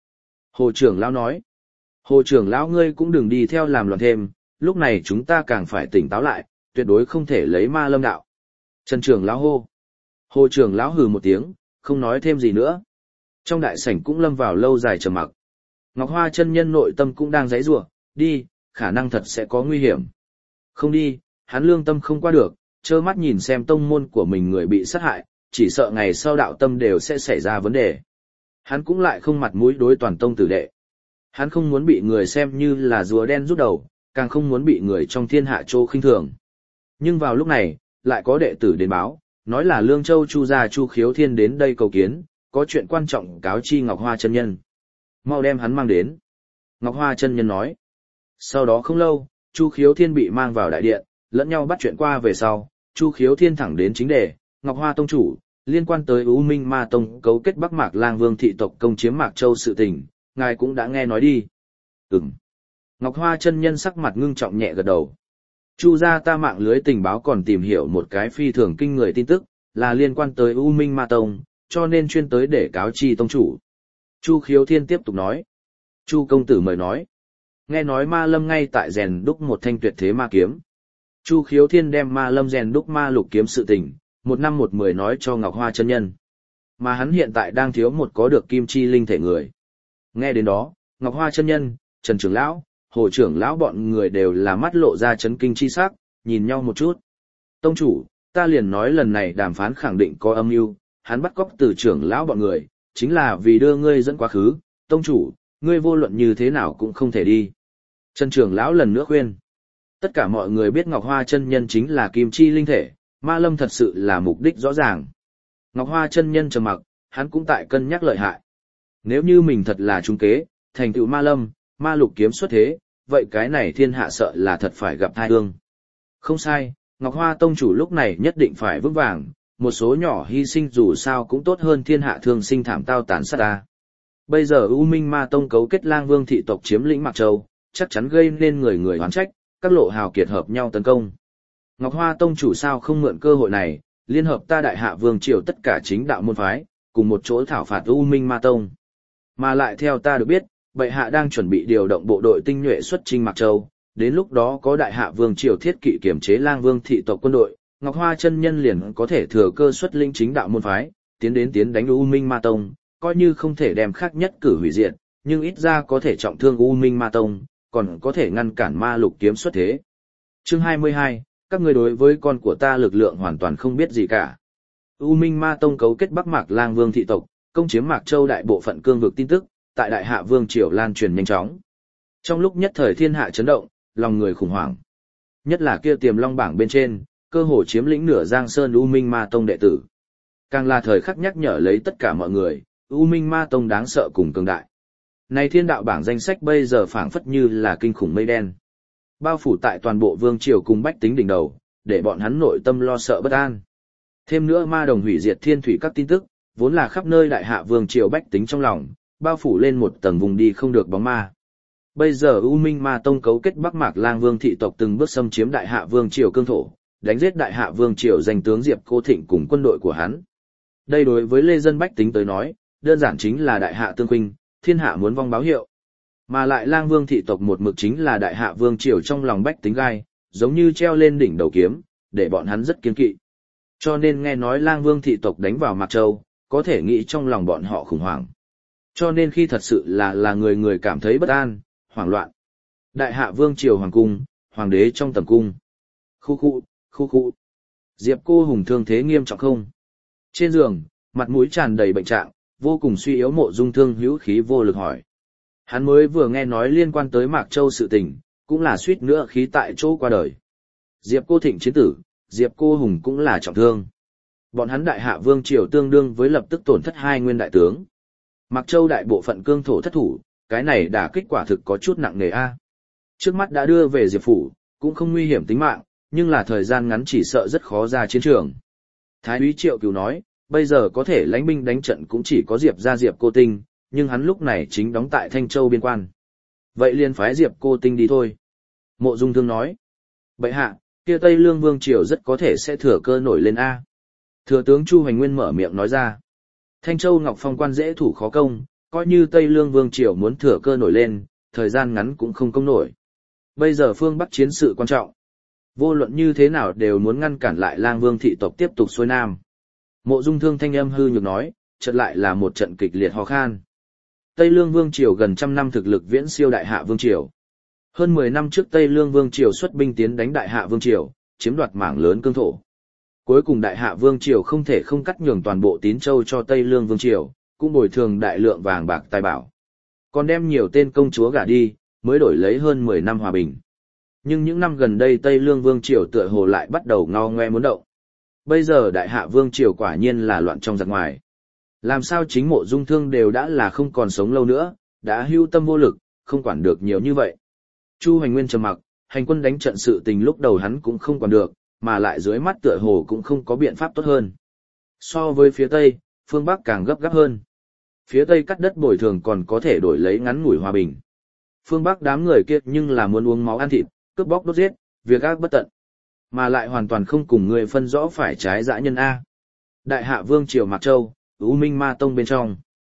Hồ trưởng lão nói. Hồ trưởng lão ngươi cũng đừng đi theo làm loạn thêm, lúc này chúng ta càng phải tỉnh táo lại, tuyệt đối không thể lấy ma lâm đạo. Trần trưởng lão hô. Hồ trưởng lão hừ một tiếng, không nói thêm gì nữa. Trong đại sảnh cũng lâm vào lâu dài trầm mặc. Ngọc Hoa chân nhân nội tâm cũng đang giãy giụa, đi, khả năng thật sẽ có nguy hiểm. Không đi, hắn lương tâm không qua được, trơ mắt nhìn xem tông môn của mình người bị sát hại, chỉ sợ ngày sau đạo tâm đều sẽ xảy ra vấn đề. Hắn cũng lại không mặt mũi đối toàn tông tử đệ. Hắn không muốn bị người xem như là rùa đen rút đầu, càng không muốn bị người trong thiên hạ trô khinh thường. Nhưng vào lúc này, lại có đệ tử đến báo, nói là Lương Châu Chu gia Chu Khiếu Thiên đến đây cầu kiến, có chuyện quan trọng cáo chi Ngọc Hoa chân nhân. Mau đem hắn mang đến. Ngọc Hoa chân nhân nói. Sau đó không lâu, Chu Khiếu Thiên bị mang vào đại điện, lẫn nhau bắt chuyện qua về sau, Chu Khiếu Thiên thẳng đến chính đề, Ngọc Hoa tông chủ, liên quan tới U Minh Ma tông cấu kết Bắc Mạc Lang Vương thị tộc công chiếm Mạc Châu sự tình, ngài cũng đã nghe nói đi. Ngọc Hoa chân nhân sắc mặt ngưng trọng nhẹ gật đầu. Chu gia ta mạng lưới tình báo còn tìm hiểu một cái phi thường kinh người tin tức, là liên quan tới U Minh Ma tông, cho nên chuyên tới để cáo chi tông chủ. Chu Khiếu Thiên tiếp tục nói. Chu công tử mời nói. Nghe nói Ma Lâm ngay tại rèn đúc một thanh tuyệt thế ma kiếm. Chu Khiếu Thiên đem Ma Lâm rèn đúc ma lục kiếm sự tình, 1 năm 1 10 nói cho Ngọc Hoa chân nhân. Mà hắn hiện tại đang thiếu một có được kim chi linh thể người. Nghe đến đó, Ngọc Hoa chân nhân, Trần trưởng lão, Hồ trưởng lão bọn người đều là mắt lộ ra chấn kinh chi sắc, nhìn nhau một chút. Tông chủ, ta liền nói lần này đàm phán khẳng định có âm mưu, hắn bắt cóc từ trưởng lão bọn người, chính là vì đưa ngươi dẫn quá khứ, tông chủ, ngươi vô luận như thế nào cũng không thể đi. Trần trưởng lão lần nữa khuyên. Tất cả mọi người biết Ngọc Hoa chân nhân chính là kim chi linh thể, Ma Lâm thật sự là mục đích rõ ràng. Ngọc Hoa chân nhân trầm mặc, hắn cũng tại cân nhắc lợi hại. Nếu như mình thật là trúng kế, thành tựu Ma Lâm, ma lục kiếm xuất thế, vậy cái này thiên hạ sợ là thật phải gặp tai ương. Không sai, Ngọc Hoa tông chủ lúc này nhất định phải vững vàng, một số nhỏ hy sinh dù sao cũng tốt hơn thiên hạ thương sinh thảm tao tàn sát ta. Bây giờ U Minh Ma tông cấu kết Lang Vương thị tộc chiếm lĩnh Mạc Châu, chắc chắn gây nên người người oán trách, các lộ hào kiệt hợp nhau tấn công. Ngọc Hoa tông chủ sao không mượn cơ hội này, liên hợp ta đại hạ vương triều tất cả chính đạo môn phái, cùng một chỗ thảo phạt U Minh Ma tông. Mà lại theo ta được biết, bệ hạ đang chuẩn bị điều động bộ đội tinh nhuệ xuất chinh Mạc Châu, đến lúc đó có đại hạ vương triều thiết kỵ kiểm chế Lang Vương thị tộc quân đội, Ngọc Hoa chân nhân liền có thể thừa cơ xuất linh chính đạo môn phái, tiến đánh U Minh Ma tông, coi như không thể đem khác nhất cử hủy diệt, nhưng ít ra có thể trọng thương U Minh Ma tông, còn có thể ngăn cản ma lục kiếm xuất thế. Chương 22, các người đối với con của ta lực lượng hoàn toàn không biết gì cả. U Minh Ma tông cấu kết Bắc Mạc Lang Vương thị tộc, công chiếm Mạc Châu đại bộ phận cương vực tin tức, tại đại hạ vương triều lan truyền nhanh chóng. Trong lúc nhất thời thiên hạ chấn động, lòng người khủng hoảng. Nhất là kia Tiềm Long bảng bên trên, cơ hồ chiếm lĩnh nửa Giang Sơn U Minh Ma tông đệ tử. Càng là thời khắc nhắc nhở lấy tất cả mọi người, U Minh Ma tông đáng sợ cùng cường đại. Này thiên đạo bảng danh sách bây giờ phảng phất như là kinh khủng mây đen. Bao phủ tại toàn bộ vương triều cùng bách tính đỉnh đầu, để bọn hắn nội tâm lo sợ bất an. Thêm nữa ma đồng hủy diệt thiên thủy các tin tức, vốn là khắp nơi đại hạ vương triều bách tính trong lòng, bao phủ lên một tầng vùng đi không được bóng ma. Bây giờ U Minh Ma tông cấu kết Bắc Mạc Lang Vương thị tộc từng bước xâm chiếm đại hạ vương triều cương thổ, đánh giết đại hạ vương triều danh tướng Diệp Cô Thịnh cùng quân đội của hắn. Đây đối với lê dân bách tính tới nói, đơn giản chính là đại hạ tương huynh, thiên hạ muốn vong báo hiệu. Mà lại Lang Vương thị tộc một mực chính là đại hạ vương triều trong lòng bách tính gai, giống như treo lên đỉnh đầu kiếm, để bọn hắn rất kiên kỵ. Cho nên nghe nói Lang Vương thị tộc đánh vào Mạc Châu, có thể nghĩ trong lòng bọn họ khủng hoảng. Cho nên khi thật sự là người người cảm thấy bất an, hoảng loạn. Đại hạ vương triều hoàng cung, hoàng đế trong tầm cung. Khu khu. Diệp Cô Hùng thương thế nghiêm trọng không? Trên giường, mặt mũi tràn đầy bệnh trạng, vô cùng suy yếu Mộ Dung Thương hữu khí vô lực hỏi. Hắn mới vừa nghe nói liên quan tới Mạc Châu sự tình, cũng là suýt nữa khí tại chỗ qua đời. Diệp Cô Thịnh chiến tử, Diệp Cô Hùng cũng là trọng thương. Bọn hắn đại hạ vương triều tương đương với lập tức tổn thất 2 nguyên đại tướng. Mạc Châu đại bộ phận cương thổ thất thủ, cái này đả kích quả thực có chút nặng nề a. Trước mắt đã đưa về Diệp phủ, cũng không nguy hiểm tính mạng, nhưng là thời gian ngắn chỉ sợ rất khó ra chiến trường. Thái úy Triệu Cửu nói, bây giờ có thể lãnh binh đánh trận cũng chỉ có Diệp gia Diệp Cô Tinh, nhưng hắn lúc này chính đóng tại Thanh Châu biên quan. Vậy liền phái Diệp Cô Tinh đi thôi. Mộ Dung Thương nói, bệ hạ, kia Tây Lương vương triều rất có thể sẽ thừa cơ nổi lên a. Thừa tướng Chu Hoành Nguyên mở miệng nói ra. Thanh Châu Ngọc Phong quan dễ thủ khó công, coi như Tây Lương Vương Triều muốn thừa cơ nổi lên, thời gian ngắn cũng không công nổi. Bây giờ phương Bắc chiến sự quan trọng. Vô luận như thế nào đều muốn ngăn cản lại Lang Vương thị tộc tiếp tục xuôi nam. Mộ Dung Thương thanh âm hư nhược nói, chợt lại là một trận kịch liệt ho khan. Tây Lương Vương Triều gần trăm năm thực lực viễn siêu Đại Hạ Vương Triều. Hơn 10 năm trước Tây Lương Vương Triều xuất binh tiến đánh Đại Hạ Vương Triều, chiếm đoạt mảng lớn cương thổ. Cuối cùng Đại Hạ Vương Triều không thể không cắt nhường toàn bộ Tín Châu cho Tây Lương Vương Triều, cũng bồi thường đại lượng vàng bạc tài bảo. Còn đem nhiều tên công chúa gả đi, mới đổi lấy hơn 10 năm hòa bình. Nhưng những năm gần đây Tây Lương Vương Triều tựa hồ lại bắt đầu ngao ngoe muốn động. Bây giờ Đại Hạ Vương Triều quả nhiên là loạn trong giặc ngoài. Làm sao chính Mộ Dung Thương đều đã là không còn sống lâu nữa, đã hưu tâm vô lực, không quản được nhiều như vậy. Chu Hoành Nguyên trầm mặc, hành quân đánh trận sự tình lúc đầu hắn cũng không quản được, mà lại dưới mắt tựa hồ cũng không có biện pháp tốt hơn. So với phía Tây, phương Bắc càng gấp gáp hơn. Phía Tây cắt đất bồi thường còn có thể đổi lấy ngắn ngủi hòa bình. Phương Bắc đám người kia nhưng là muốn uống máu ăn thịt, cướp bóc đốt giết, việc ác bất tận. Mà lại hoàn toàn không cùng người phân rõ phải trái dã nhân A. Đại Hạ Vương Triều Mạc Châu, U Minh Ma Tông bên trong.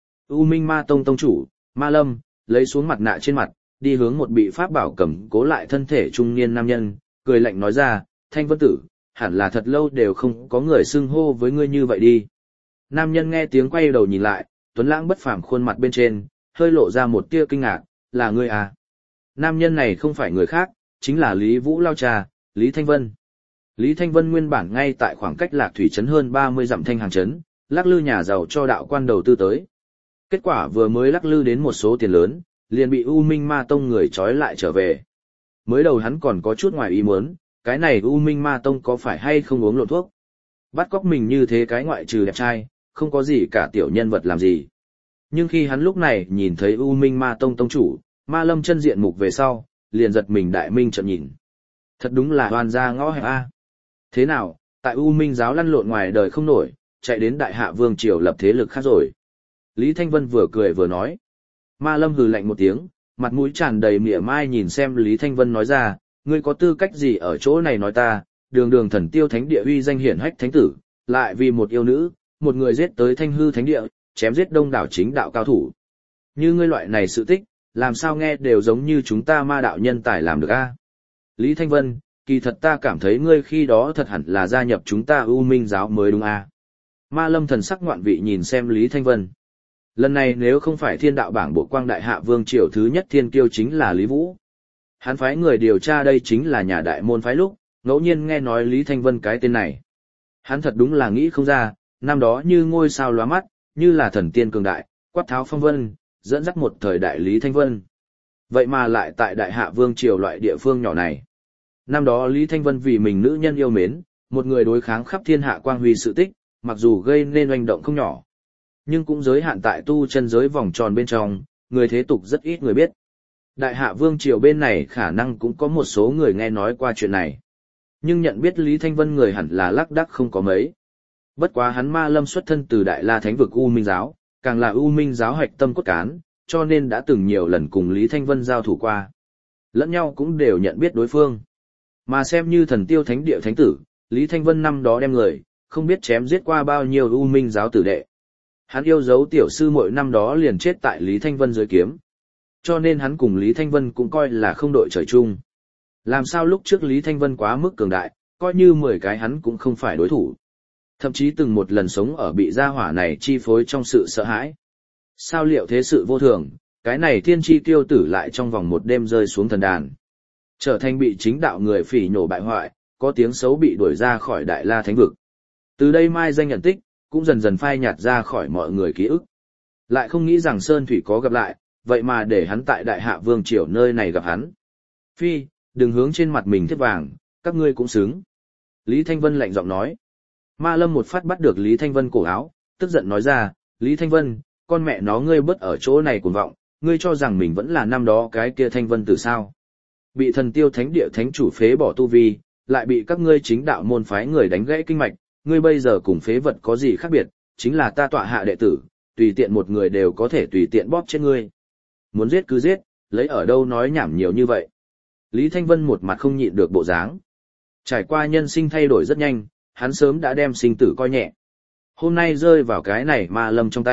U Minh Ma Tông tông chủ, Ma Lâm, lấy xuống mặt nạ trên mặt, đi hướng một bị pháp bảo cầm cố lại thân thể trung niên nam nhân, cười lạnh nói ra, Thanh Vân Tử, hẳn là thật lâu đều không có người xưng hô với ngươi như vậy đi. Nam nhân nghe tiếng quay đầu nhìn lại, tuấn lãng bất phàm khuôn mặt bên trên, hơi lộ ra một tia kinh ngạc, là ngươi à? Nam nhân này không phải người khác, chính là Lý Vũ Lao Trà, Lý Thanh Vân. Lý Thanh Vân nguyên bản ngay tại khoảng cách Lạc Thủy trấn hơn 30 dặm Thanh Hàng trấn, lắc lư nhà giàu cho đạo quan đầu tư tới. Kết quả vừa mới lắc lư đến một số tiền lớn, liền bị U Minh Ma Tông người trói lại trở về. Mới đầu hắn còn có chút ngoài ý muốn, cái này U Minh Ma Tông có phải hay không uống lộn thuốc? Bắt cóc mình như thế cái ngoại trừ đẹp trai, không có gì cả tiểu nhân vật làm gì. Nhưng khi hắn lúc này nhìn thấy U Minh Ma Tông tông chủ, Ma Lâm chân diện mục về sau, liền giật mình đại minh trợn nhìn. Thật đúng là hoàn gia ngõ hẹp a. Thế nào, tại U Minh giáo lăn lộn ngoài đời không nổi, chạy đến Đại Hạ Vương Triều lập thế lực khác rồi. Lý Thanh Vân vừa cười vừa nói. Ma Lâm hừ lạnh một tiếng, mặt mũi tràn đầy mỉa mai nhìn xem Lý Thanh Vân nói ra, ngươi có tư cách gì ở chỗ này nói ta, đường đường thần tiêu thánh địa uy danh hiển hách thánh tử, lại vì một yêu nữ, một người giết tới Thanh hư thánh địa, chém giết đông đảo chính đạo cao thủ. Như ngươi loại này sự tích, làm sao nghe đều giống như chúng ta ma đạo nhân tài làm được a? Lý Thanh Vân, kỳ thật ta cảm thấy ngươi khi đó thật hẳn là gia nhập chúng ta U Minh giáo mới đúng a. Ma Lâm thần sắc ngoạn vị nhìn xem Lý Thanh Vân. Lần này nếu không phải thiên đạo bảng bộ quang Đại Hạ Vương Triều thứ nhất thiên kiêu chính là Lý Vũ. Hắn phái người điều tra đây chính là nhà đại môn phái lúc, ngẫu nhiên nghe nói Lý Thanh Vân cái tên này. Hắn thật đúng là nghĩ không ra, năm đó như ngôi sao lóa mắt, như là thần tiên cường đại, quát tháo phong vân, dẫn dắt một thời đại Lý Thanh Vân. Vậy mà lại tại Đại Hạ Vương Triều loại địa phương nhỏ này. Năm đó Lý Thanh Vân vì mình nữ nhân yêu mến, một người đối kháng khắp thiên hạ quang huy sự tích, mặc dù gây nên oanh động không nhỏ, nhưng cũng giới hạn tại tu chân giới vòng tròn bên trong, người thế tục rất ít người biết. Đại Hạ Vương Triều bên này khả năng cũng có một số người nghe nói qua chuyện này. Nhưng nhận biết Lý Thanh Vân người hẳn là lác đác không có mấy. Bất quá hắn Ma Lâm xuất thân từ Đại La Thánh vực U Minh giáo, càng là U Minh giáo hạch tâm cốt cán, cho nên đã từng nhiều lần cùng Lý Thanh Vân giao thủ qua. Lẫn nhau cũng đều nhận biết đối phương. Mà xem như thần tiêu thánh địa thánh tử, Lý Thanh Vân năm đó đem người, không biết chém giết qua bao nhiêu U Minh giáo tử đệ. Hắn yêu dấu tiểu sư muội năm đó liền chết tại Lý Thanh Vân dưới kiếm. Cho nên hắn cùng Lý Thanh Vân cũng coi là không đội trời chung. Làm sao lúc trước Lý Thanh Vân quá mức cường đại, coi như 10 cái hắn cũng không phải đối thủ. Thậm chí từng một lần sống ở bị gia hỏa này chi phối trong sự sợ hãi. Sao liệu thế sự vô thường, cái này thiên chi tiêu tử lại trong vòng một đêm rơi xuống thần đàn. Trở thành bị chính đạo người phỉ nhổ bại hoại, có tiếng xấu bị đuổi ra khỏi Đại La Thánh vực. Từ đây mai danh nhận tích, cũng dần dần phai nhạt ra khỏi mọi người ký ức. Lại không nghĩ rằng Sơn Thủy có gặp lại, vậy mà để hắn tại Đại Hạ Vương Triều nơi này gặp hắn. Phi, đừng hướng trên mặt mình thiết vàng, các ngươi cũng xứng. Lý Thanh Vân lạnh giọng nói. Ma Lâm một phát bắt được Lý Thanh Vân cổ áo, tức giận nói ra, Lý Thanh Vân, con mẹ nó ngươi bớt ở chỗ này cuồng vọng, ngươi cho rằng mình vẫn là năm đó cái kia Thanh Vân từ sao. Bị thần tiêu thánh địa thánh chủ phế bỏ tu vi, lại bị các ngươi chính đạo môn phái người đánh gãy kinh mạch, ngươi bây giờ cùng phế vật có gì khác biệt, chính là ta tọa hạ đệ tử, tùy tiện một người đều có thể tùy tiện bóp chết ngươi. Muốn giết cứ giết, lấy ở đâu nói nhảm nhiều như vậy. Lý Thanh Vân một mặt không nhịn được bộ dáng. Trải qua nhân sinh thay đổi rất nhanh, hắn sớm đã đem sinh tử coi nhẹ. Hôm nay rơi vào cái này Ma Lâm trong tay,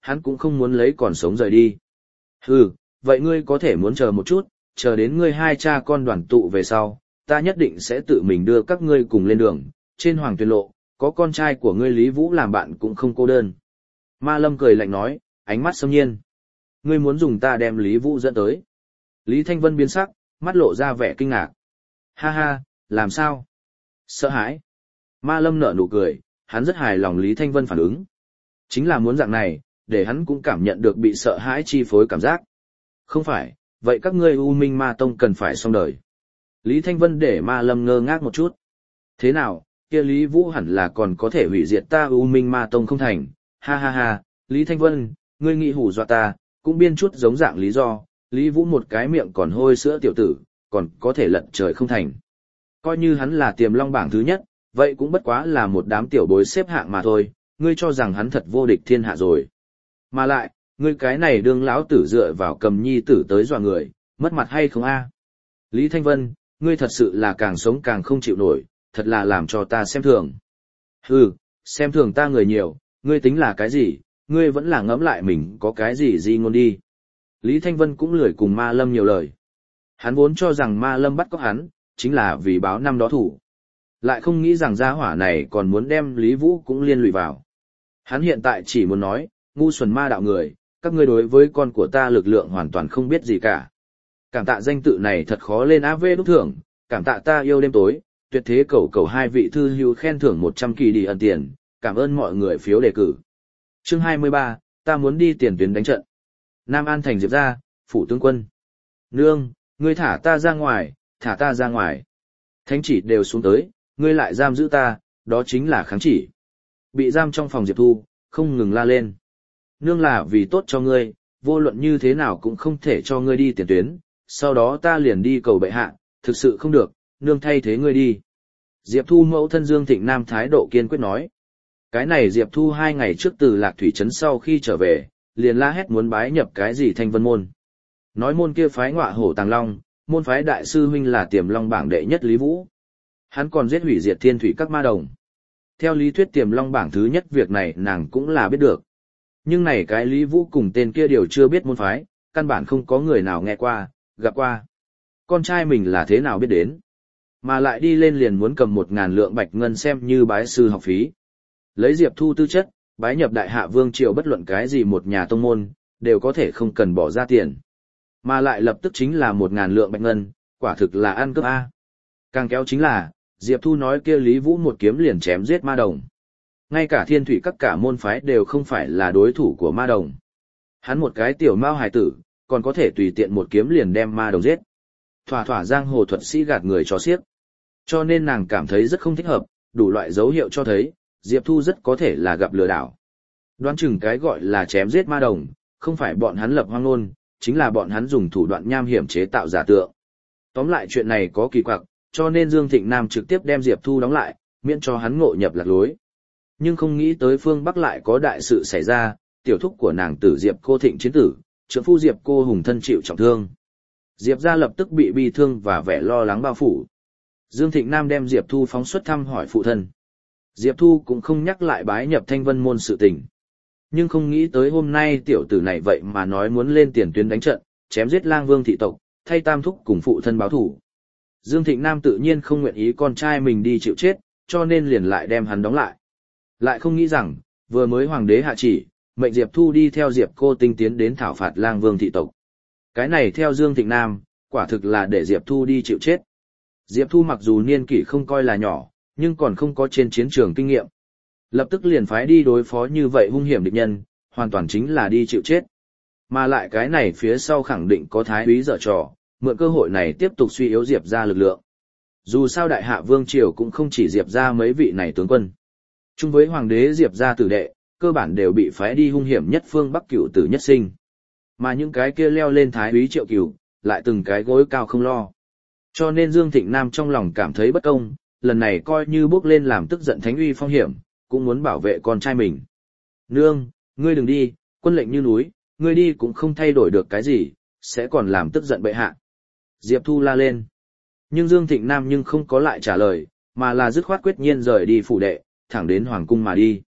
hắn cũng không muốn lấy còn sống rời đi. Hừ, vậy ngươi có thể muốn chờ một chút, chờ đến ngươi hai cha con đoàn tụ về sau, ta nhất định sẽ tự mình đưa các ngươi cùng lên đường, trên Hoàng Tuyền Lộ, có con trai của ngươi Lý Vũ làm bạn cũng không cô đơn. Ma Lâm cười lạnh nói, ánh mắt xâm nhiên. Ngươi muốn dùng ta đem Lý Vũ dẫn tới. Lý Thanh Vân biến sắc, mắt lộ ra vẻ kinh ngạc. Ha ha, làm sao? Sợ hãi. Ma Lâm nở nụ cười, hắn rất hài lòng Lý Thanh Vân phản ứng. Chính là muốn dạng này, để hắn cũng cảm nhận được bị sợ hãi chi phối cảm giác. Không phải, vậy các ngươi U Minh Ma Tông cần phải xong đời. Lý Thanh Vân để Ma Lâm ngơ ngác một chút. Thế nào, kia Lý Vũ hẳn là còn có thể hủy diệt ta U Minh Ma Tông không thành. Ha ha ha, Lý Thanh Vân, ngươi nghĩ hù dọa ta, cũng biên chút giống dạng lý do, Lý Vũ một cái miệng còn hôi sữa tiểu tử, còn có thể lật trời không thành. Coi như hắn là Tiềm Long bảng thứ nhất, vậy cũng bất quá là một đám tiểu bối xếp hạng mà thôi, ngươi cho rằng hắn thật vô địch thiên hạ rồi. Mà lại, ngươi cái này đương lão tử dựa vào cầm nhi tử tới dọa người, mất mặt hay không a? Lý Thanh Vân, ngươi thật sự là càng sống càng không chịu nổi, thật là làm cho ta xem thường. Hừ, xem thường ta người nhiều, ngươi tính là cái gì, ngươi vẫn là ngẫm lại mình có cái gì ngôn đi. Lý Thanh Vân cũng lười cùng Ma Lâm nhiều lời. Hắn vốn cho rằng Ma Lâm bắt cóc hắn, chính là vì báo năm đó thủ. Lại không nghĩ rằng gia hỏa này còn muốn đem Lý Vũ cũng liên lụy vào. Hắn hiện tại chỉ muốn nói, ngu xuẩn ma đạo người, các ngươi đối với con của ta lực lượng hoàn toàn không biết gì cả. Cảm tạ danh tự này thật khó lên AV đúc thưởng, cảm tạ ta yêu đêm tối, tuyệt thế cầu hai vị thư hữu khen thưởng 100 kỳ đi ẩn tiền, cảm ơn mọi người phiếu đề cử. Chương 23, ta muốn đi tiền tuyến đánh trận. Nam An thành Diệp gia, phủ tướng quân. Nương, ngươi thả ta ra ngoài, thả ta ra ngoài. Thánh chỉ đều xuống tới, ngươi lại giam giữ ta, đó chính là kháng chỉ. Bị giam trong phòng Diệp Thu, không ngừng la lên. Nương là vì tốt cho ngươi, vô luận như thế nào cũng không thể cho ngươi đi tiền tuyến, sau đó ta liền đi cầu bệ hạ, thực sự không được, nương thay thế ngươi đi. Diệp Thu mẫu thân Dương Thịnh Nam thái độ kiên quyết nói. Cái này Diệp Thu 2 ngày trước từ Lạc Thủy Trấn sau khi trở về, liền la hét muốn bái nhập cái gì Thanh Vân môn. Nói môn kia phái Ngọa Hổ Tàng Long, môn phái đại sư huynh là Tiềm Long bảng đệ nhất Lý Vũ. Hắn còn giết hủy diệt thiên thủy các ma đồng. Theo lý thuyết Tiềm Long bảng thứ nhất việc này nàng cũng là biết được. Nhưng này cái Lý Vũ cùng tên kia đều chưa biết môn phái, căn bản không có người nào nghe qua, gặp qua. Con trai mình là thế nào biết đến. Mà lại đi lên liền muốn cầm 1.000 lượng bạch ngân xem như bái sư học phí. Lấy Diệp Thu tư chất, bái nhập đại hạ vương triều bất luận cái gì một nhà tông môn, đều có thể không cần bỏ ra tiền. Mà lại lập tức chính là 1.000 lượng bạch ngân, quả thực là ăn cướp A. Càng kéo chính là, Diệp Thu nói kia Lý Vũ một kiếm liền chém giết ma đồng. Ngay cả thiên thủy các cả môn phái đều không phải là đối thủ của ma đồng. Hắn một cái tiểu mao hài tử, còn có thể tùy tiện một kiếm liền đem ma đồng giết. Thỏa thỏa giang hồ thuật sĩ gạt người cho xiếc. Cho nên nàng cảm thấy rất không thích hợp, đủ loại dấu hiệu cho thấy, Diệp Thu rất có thể là gặp lừa đảo. Đoán chừng cái gọi là chém giết ma đồng, không phải bọn hắn lập hoang ngôn, chính là bọn hắn dùng thủ đoạn nham hiểm chế tạo giả tượng. Tóm lại chuyện này có kỳ quặc, cho nên Dương Thịnh Nam trực tiếp đem Diệp Thu đóng lại, miễn cho hắn ngộ nhập lạc lối. Nhưng không nghĩ tới phương Bắc lại có đại sự xảy ra, tiểu thúc của nàng tử Diệp Cô Thịnh chiến tử, trưởng phu Diệp Cô Hùng thân chịu trọng thương. Diệp gia lập tức bị bi thương và vẻ lo lắng bao phủ. Dương Thịnh Nam đem Diệp Thu phóng xuất thăm hỏi phụ thân. Diệp Thu cũng không nhắc lại bái nhập Thanh Vân môn sự tình. Nhưng không nghĩ tới hôm nay tiểu tử này vậy mà nói muốn lên tiền tuyến đánh trận, chém giết Lang Vương thị tộc, thay tam thúc cùng phụ thân báo thủ. Dương Thịnh Nam tự nhiên không nguyện ý con trai mình đi chịu chết, cho nên liền lại đem hắn đóng lại. Lại không nghĩ rằng, vừa mới hoàng đế hạ chỉ, mệnh Diệp Thu đi theo Diệp Cô Tinh tiến đến thảo phạt Lang Vương thị tộc. Cái này theo Dương Thịnh Nam, quả thực là để Diệp Thu đi chịu chết. Diệp Thu mặc dù niên kỷ không coi là nhỏ, nhưng còn không có trên chiến trường kinh nghiệm. Lập tức liền phái đi đối phó như vậy hung hiểm địch nhân, hoàn toàn chính là đi chịu chết. Mà lại cái này phía sau khẳng định có thái úy dở trò, mượn cơ hội này tiếp tục suy yếu Diệp ra lực lượng. Dù sao đại hạ vương triều cũng không chỉ Diệp ra mấy vị này tướng quân. Chung với hoàng đế Diệp ra tử đệ, cơ bản đều bị phái đi hung hiểm nhất phương Bắc Cửu Tử nhất sinh. Mà những cái kia leo lên thái úy Triệu Cửu, lại từng cái gối cao không lo. Cho nên Dương Thịnh Nam trong lòng cảm thấy bất công, lần này coi như bước lên làm tức giận thánh uy phong hiểm, cũng muốn bảo vệ con trai mình. Nương, ngươi đừng đi, quân lệnh như núi, ngươi đi cũng không thay đổi được cái gì, sẽ còn làm tức giận bệ hạ. Diệp Thu la lên. Nhưng Dương Thịnh Nam nhưng không có lại trả lời, mà là dứt khoát quyết nhiên rời đi phủ đệ, thẳng đến hoàng cung mà đi.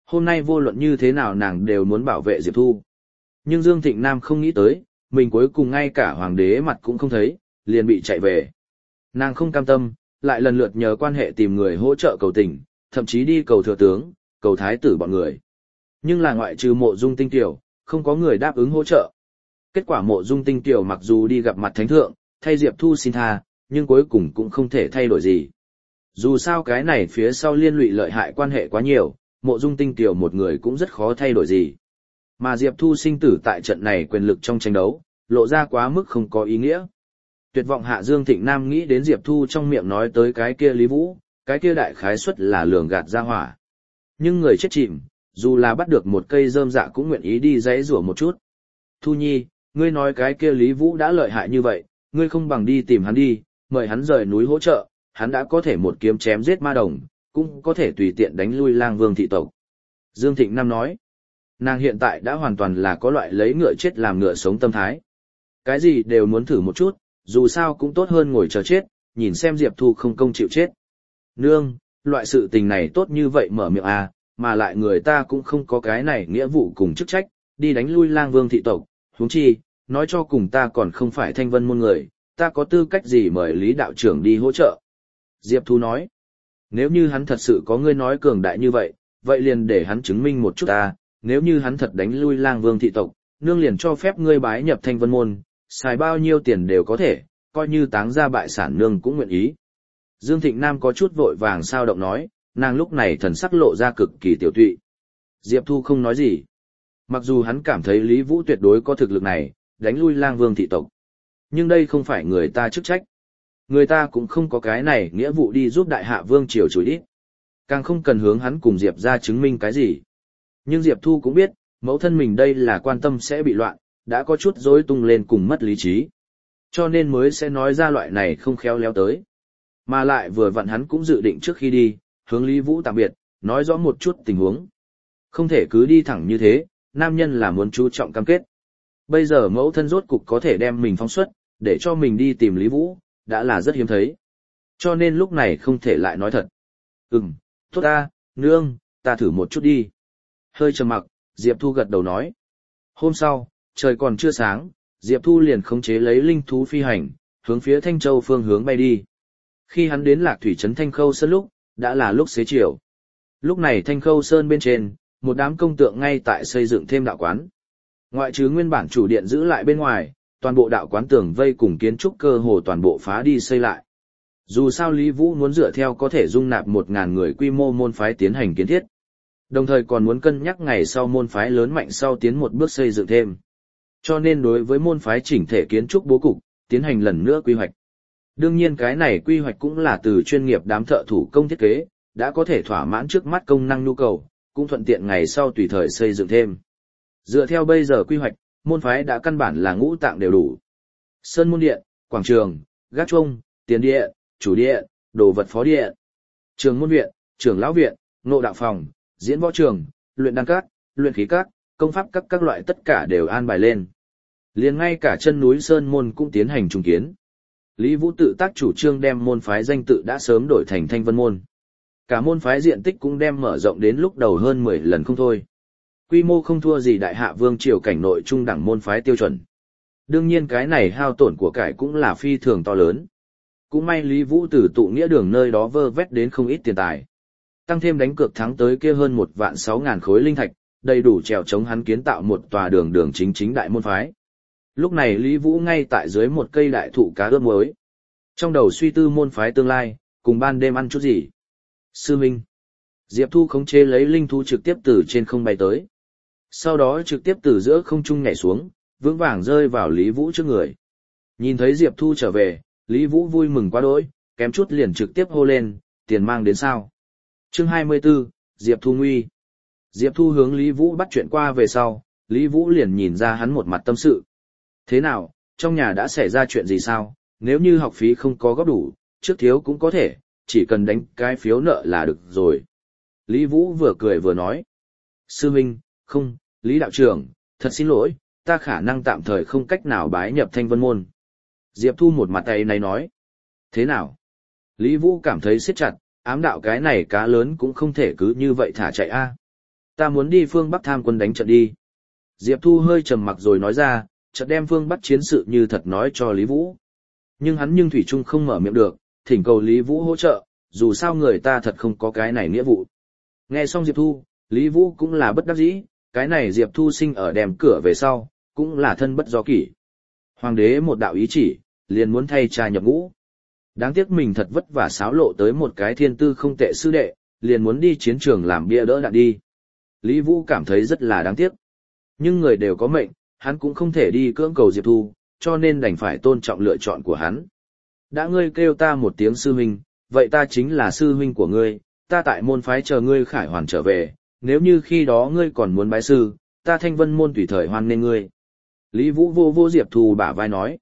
Hôm nay vô luận như thế nào nàng đều muốn bảo vệ Diệp Thu. Nhưng Dương Thịnh Nam không nghĩ tới, mình cuối cùng ngay cả hoàng đế mặt cũng không thấy, liền bị chạy về. Nàng không cam tâm, lại lần lượt nhờ quan hệ tìm người hỗ trợ cầu tình, thậm chí đi cầu thừa tướng, cầu thái tử bọn người. Nhưng là ngoại trừ Mộ Dung Tinh Tiểu, không có người đáp ứng hỗ trợ. Kết quả Mộ Dung Tinh Tiểu mặc dù đi gặp mặt thánh thượng, thay Diệp Thu xin tha, nhưng cuối cùng cũng không thể thay đổi gì. Dù sao cái này phía sau liên lụy lợi hại quan hệ quá nhiều, Mộ Dung Tinh Tiểu một người cũng rất khó thay đổi gì. Mà Diệp Thu sinh tử tại trận này quyền lực trong tranh đấu, lộ ra quá mức không có ý nghĩa. Tuyệt vọng hạ Dương Thịnh Nam nghĩ đến Diệp Thu trong miệng nói tới cái kia Lý Vũ, cái kia đại khái suất là lường gạt ra hỏa. Nhưng người chết chìm, dù là bắt được một cây rơm dạ cũng nguyện ý đi dãy rủa một chút. Thu Nhi, ngươi nói cái kia Lý Vũ đã lợi hại như vậy, ngươi không bằng đi tìm hắn đi, mời hắn rời núi hỗ trợ, hắn đã có thể một kiếm chém giết ma đồng, cũng có thể tùy tiện đánh lui Lang Vương thị tộc. Dương Thịnh Nam nói, nàng hiện tại đã hoàn toàn là có loại lấy ngựa chết làm ngựa sống tâm thái. Cái gì đều muốn thử một chút, dù sao cũng tốt hơn ngồi chờ chết, nhìn xem Diệp Thu không công chịu chết. Nương, loại sự tình này tốt như vậy mở miệng à, mà lại người ta cũng không có cái này nghĩa vụ cùng chức trách, đi đánh lui Lang Vương thị tộc, huống chi, nói cho cùng ta còn không phải Thanh Vân môn người, ta có tư cách gì mời Lý đạo trưởng đi hỗ trợ. Diệp Thu nói, nếu như hắn thật sự có ngươi nói cường đại như vậy, vậy liền để hắn chứng minh một chút ta, nếu như hắn thật đánh lui Lang Vương thị tộc, nương liền cho phép ngươi bái nhập Thanh Vân môn, xài bao nhiêu tiền đều có thể, coi như táng ra bại sản nương cũng nguyện ý. Dương Thịnh Nam có chút vội vàng sao động nói, nàng lúc này thần sắc lộ ra cực kỳ tiểu tụy. Diệp Thu không nói gì. Mặc dù hắn cảm thấy Lý Vũ tuyệt đối có thực lực này, đánh lui Lang Vương thị tộc. Nhưng đây không phải người ta chức trách. Người ta cũng không có cái này nghĩa vụ đi giúp đại hạ vương triều chối đít. Càng không cần hướng hắn cùng Diệp ra chứng minh cái gì. Nhưng Diệp Thu cũng biết, mẫu thân mình đây là quan tâm sẽ bị loạn, đã có chút rối tung lên cùng mất lý trí. Cho nên mới sẽ nói ra loại này không khéo léo tới. Mà lại vừa vặn hắn cũng dự định trước khi đi, hướng Lý Vũ tạm biệt, nói rõ một chút tình huống. Không thể cứ đi thẳng như thế, nam nhân là muốn chú trọng cam kết. Bây giờ mẫu thân rốt cục có thể đem mình phóng xuất, để cho mình đi tìm Lý Vũ, đã là rất hiếm thấy. Cho nên lúc này không thể lại nói thật. Tốt ta, nương, ta thử một chút đi. Hơi trầm mặc, Diệp Thu gật đầu nói. Hôm sau, trời còn chưa sáng, Diệp Thu liền khống chế lấy linh thú phi hành, hướng phía Thanh Châu phương hướng bay đi. Khi hắn đến Lạc Thủy trấn Thanh Khâu Sơn lúc, đã là lúc xế chiều. Lúc này Thanh Khâu Sơn bên trên, một đám công tượng ngay tại xây dựng thêm đạo quán. Ngoại trừ nguyên bản chủ điện giữ lại bên ngoài, toàn bộ đạo quán tường vây cùng kiến trúc cơ hồ toàn bộ phá đi xây lại. Dù sao Lý Vũ muốn dựa theo có thể dung nạp 1.000 người quy mô môn phái tiến hành kiến thiết. Đồng thời còn muốn cân nhắc ngày sau môn phái lớn mạnh sau tiến một bước xây dựng thêm. Cho nên đối với môn phái chỉnh thể kiến trúc bố cục, tiến hành lần nữa quy hoạch. Đương nhiên cái này quy hoạch cũng là từ chuyên nghiệp đám thợ thủ công thiết kế, đã có thể thỏa mãn trước mắt công năng nhu cầu, cũng thuận tiện ngày sau tùy thời xây dựng thêm. Dựa theo bây giờ quy hoạch, môn phái đã căn bản là ngũ tạng đều đủ. Sơn môn điện, quảng trường, gác chuông, tiền điện, chủ điện, đồ vật phó điện, trường môn viện, trưởng lão viện, ngộ đạo phòng, diễn võ trường, luyện đan các, luyện khí các, công pháp các loại tất cả đều an bài lên. Liền ngay cả chân núi Sơn môn cũng tiến hành trùng kiến. Lý Vũ tự tác chủ trương đem môn phái danh tự đã sớm đổi thành Thanh Vân môn. Cả môn phái diện tích cũng đem mở rộng đến lúc đầu hơn 10 lần không thôi. Quy mô không thua gì đại hạ vương triều cảnh nội trung đẳng môn phái tiêu chuẩn. Đương nhiên cái này hao tổn của cải cũng là phi thường to lớn. Cũng may Lý Vũ từ tụ nghĩa đường nơi đó vơ vét đến không ít tiền tài. Tăng thêm đánh cược thắng tới kia hơn 1.600.000 khối linh thạch, đầy đủ trèo chống hắn kiến tạo một tòa đường chính đại môn phái. Lúc này Lý Vũ ngay tại dưới một cây đại thụ cá ướp muối. Trong đầu suy tư môn phái tương lai, cùng ban đêm ăn chút gì. Sư Minh. Diệp Thu khống chế lấy linh thú trực tiếp từ trên không bay tới. Sau đó trực tiếp từ giữa không trung nhảy xuống, vững vàng rơi vào Lý Vũ trước người. Nhìn thấy Diệp Thu trở về, Lý Vũ vui mừng quá đỗi, kém chút liền trực tiếp hô lên, tiền mang đến sao. Chương 24, Diệp Thu nguy. Diệp Thu hướng Lý Vũ bắt chuyện qua về sau, Lý Vũ liền nhìn ra hắn một mặt tâm sự. Thế nào, trong nhà đã xảy ra chuyện gì sao, nếu như học phí không có góp đủ, trước thiếu cũng có thể, chỉ cần đánh cái phiếu nợ là được rồi. Lý Vũ vừa cười vừa nói. Sư Minh, không, Lý đạo trưởng, thật xin lỗi, ta khả năng tạm thời không cách nào bái nhập Thanh Vân môn. Diệp Thu một mặt tay này nói. Thế nào? Lý Vũ cảm thấy siết chặt, ám đạo cái này cá lớn cũng không thể cứ như vậy thả chạy a. Ta muốn đi phương Bắc tham quân đánh trận đi. Diệp Thu hơi trầm mặc rồi nói ra, chợt đem phương Bắc chiến sự như thật nói cho Lý Vũ. Nhưng thủy chung không mở miệng được, thỉnh cầu Lý Vũ hỗ trợ, dù sao người ta thật không có cái này nghĩa vụ. Nghe xong Diệp Thu, Lý Vũ cũng là bất đắc dĩ, cái này Diệp Thu sinh ở đem cửa về sau, cũng là thân bất do kỷ. Hoàng đế một đạo ý chỉ, liền muốn thay cha nhập ngũ. Đáng tiếc mình thật vất vả xáo lộ tới một cái thiên tư không tệ sư đệ, liền muốn đi chiến trường làm bia đỡ đạn đi. Lý Vũ cảm thấy rất là đáng tiếc. Nhưng người đều có mệnh, hắn cũng không thể đi cưỡng cầu Diệp Thu, cho nên đành phải tôn trọng lựa chọn của hắn. Đã ngươi kêu ta một tiếng sư huynh, vậy ta chính là sư huynh của ngươi, ta tại môn phái chờ ngươi khải hoàn trở về, nếu như khi đó ngươi còn muốn bái sư, ta Thanh Vân môn tùy thời hoan nên ngươi. Lý Vũ vô Diệp Thu bả vai nói.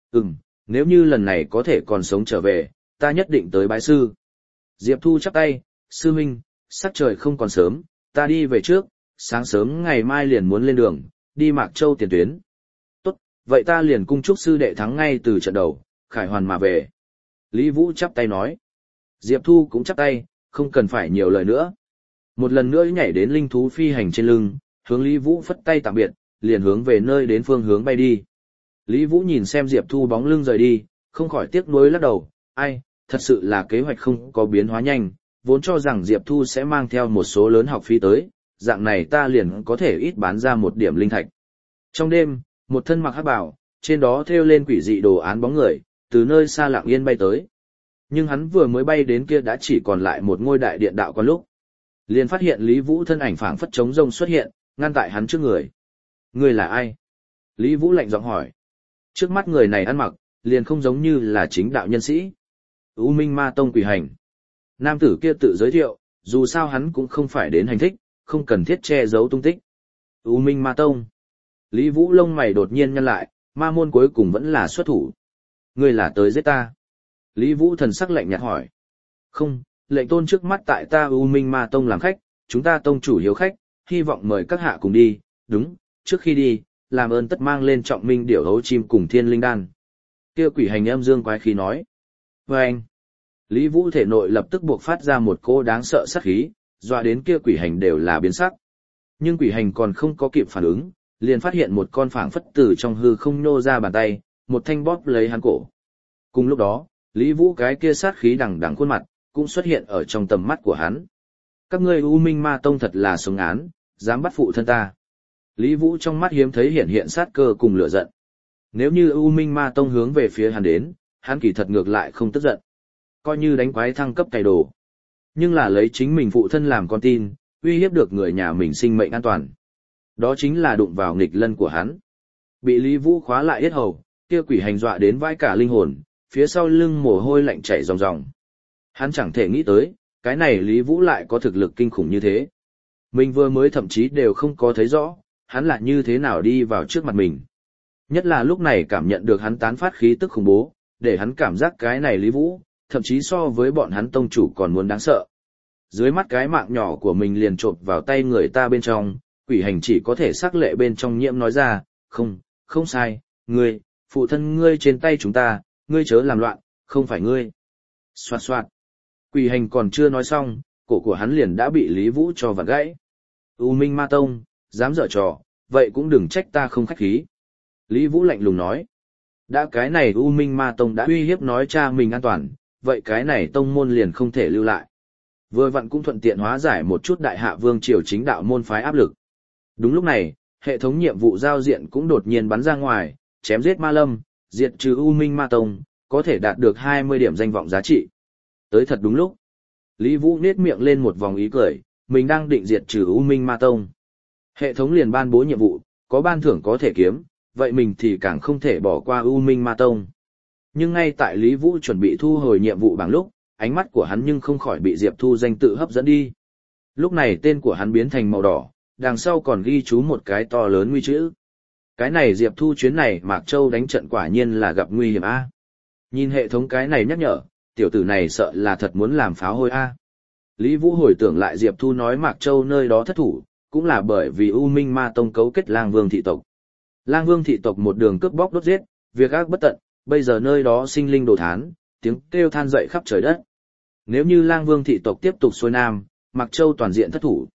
Nếu như lần này có thể còn sống trở về, ta nhất định tới bái sư. Diệp Thu chắp tay, sư huynh, sắc trời không còn sớm, ta đi về trước, sáng sớm ngày mai liền muốn lên đường, đi Mạc Châu tiền tuyến. Tốt, vậy ta liền cung chúc sư đệ thắng ngay từ trận đầu, khải hoàn mà về. Lý Vũ chắp tay nói. Diệp Thu cũng chắp tay, không cần phải nhiều lời nữa. Một lần nữa nhảy đến linh thú phi hành trên lưng, hướng Lý Vũ phất tay tạm biệt, liền hướng về nơi đến phương hướng bay đi. Lý Vũ nhìn xem Diệp Thu bóng lưng rời đi, không khỏi tiếc nuối lắc đầu, ai, thật sự là kế hoạch không có biến hóa nhanh, vốn cho rằng Diệp Thu sẽ mang theo một số lớn học phí tới, dạng này ta liền có thể ít bán ra một điểm linh thạch. Trong đêm, một thân mặc hắc bào, trên đó thêu lên quỷ dị đồ án bóng người, từ nơi xa lặng yên bay tới. Nhưng hắn vừa mới bay đến kia đã chỉ còn lại một ngôi đại điện đạo quan lúc. Liền phát hiện Lý Vũ thân ảnh phảng phất trống rông xuất hiện, ngăn tại hắn trước người. Người là ai? Lý Vũ lạnh giọng hỏi. Trước mắt người này ăn mặc, liền không giống như là chính đạo nhân sĩ. U Minh Ma Tông quỷ hành. Nam tử kia tự giới thiệu, dù sao hắn cũng không phải đến hành thích, không cần thiết che giấu tung tích. U Minh Ma Tông. Lý Vũ lông mày đột nhiên nhăn lại, ma môn cuối cùng vẫn là xuất thủ. Ngươi là tới giết ta. Lý Vũ thần sắc lạnh nhạt hỏi. Không, lệnh tôn trước mắt tại ta U Minh Ma Tông làm khách, chúng ta tông chủ hiếu khách, hy vọng mời các hạ cùng đi, đúng, trước khi đi, làm ơn tất mang lên trọng minh điểu hấu chim cùng thiên linh đan. Kia quỷ hành âm dương quái khí nói. Và anh, Lý Vũ thể nội lập tức buộc phát ra một cỗ đáng sợ sát khí, dọa đến kia quỷ hành đều là biến sắc. Nhưng quỷ hành còn không có kịp phản ứng, liền phát hiện một con phảng phất từ trong hư không nhô ra bàn tay, một thanh bóp lấy hắn cổ. Cùng lúc đó, Lý Vũ cái kia sát khí đằng đằng khuôn mặt, cũng xuất hiện ở trong tầm mắt của hắn. Các ngươi U Minh Ma Tông thật là sống án, dám bắt phụ thân ta. Lý Vũ trong mắt hiếm thấy hiện sát cơ cùng lửa giận. Nếu như U Minh Ma Tông hướng về phía hắn đến, hắn kỳ thật ngược lại không tức giận. Coi như đánh quái thăng cấp cày đồ. Nhưng là lấy chính mình phụ thân làm con tin, uy hiếp được người nhà mình sinh mệnh an toàn. Đó chính là đụng vào nghịch lân của hắn. Bị Lý Vũ khóa lại yết hầu, kia quỷ hành dọa đến vai cả linh hồn, phía sau lưng mồ hôi lạnh chảy ròng ròng. Hắn chẳng thể nghĩ tới, cái này Lý Vũ lại có thực lực kinh khủng như thế. Mình vừa mới thậm chí đều không có thấy rõ, hắn là như thế nào đi vào trước mặt mình. Nhất là lúc này cảm nhận được hắn tán phát khí tức khủng bố, để hắn cảm giác cái này Lý Vũ, thậm chí so với bọn hắn tông chủ còn muốn đáng sợ. Dưới mắt cái mạng nhỏ của mình liền trộn vào tay người ta bên trong, quỷ hành chỉ có thể sắc lệ bên trong nhiễm nói ra, không sai, ngươi, phụ thân ngươi trên tay chúng ta, ngươi chớ làm loạn, không phải ngươi. Xoạt xoạt. Quỷ hành còn chưa nói xong, cổ của hắn liền đã bị Lý Vũ cho vặn gãy. U Minh Ma Tông, dám dở trò, vậy cũng đừng trách ta không khách khí. Lý Vũ lạnh lùng nói. Đã cái này U Minh Ma Tông đã uy hiếp nói cha mình an toàn, vậy cái này tông môn liền không thể lưu lại. Vừa vặn cũng thuận tiện hóa giải một chút đại hạ vương triều chính đạo môn phái áp lực. Đúng lúc này, hệ thống nhiệm vụ giao diện cũng đột nhiên bắn ra ngoài, chém giết ma lâm, diệt trừ U Minh Ma Tông, có thể đạt được 20 điểm danh vọng giá trị. Tới thật đúng lúc. Lý Vũ nết miệng lên một vòng ý cười, mình đang định diệt trừ U Minh Ma Tông. Hệ thống liền ban bố nhiệm vụ, có ban thưởng có thể kiếm, vậy mình thì càng không thể bỏ qua U Minh Ma Tông. Nhưng ngay tại Lý Vũ chuẩn bị thu hồi nhiệm vụ bằng lúc, ánh mắt của hắn nhưng không khỏi bị Diệp Thu danh tự hấp dẫn đi. Lúc này tên của hắn biến thành màu đỏ, đằng sau còn ghi chú một cái to lớn nguy chữ. Cái này Diệp Thu chuyến này Mạc Châu đánh trận quả nhiên là gặp nguy hiểm a. Nhìn hệ thống cái này nhắc nhở, tiểu tử này sợ là thật muốn làm pháo hôi a. Lý Vũ hồi tưởng lại Diệp Thu nói Mạc Châu nơi đó thất thủ, cũng là bởi vì U Minh Ma Tông cấu kết Lang Vương thị tộc. Lang Vương thị tộc một đường cướp bóc đốt giết, việc ác bất tận, bây giờ nơi đó sinh linh đồ thán, tiếng kêu than dậy khắp trời đất. Nếu như Lang Vương thị tộc tiếp tục xuôi nam, Mạc Châu toàn diện thất thủ.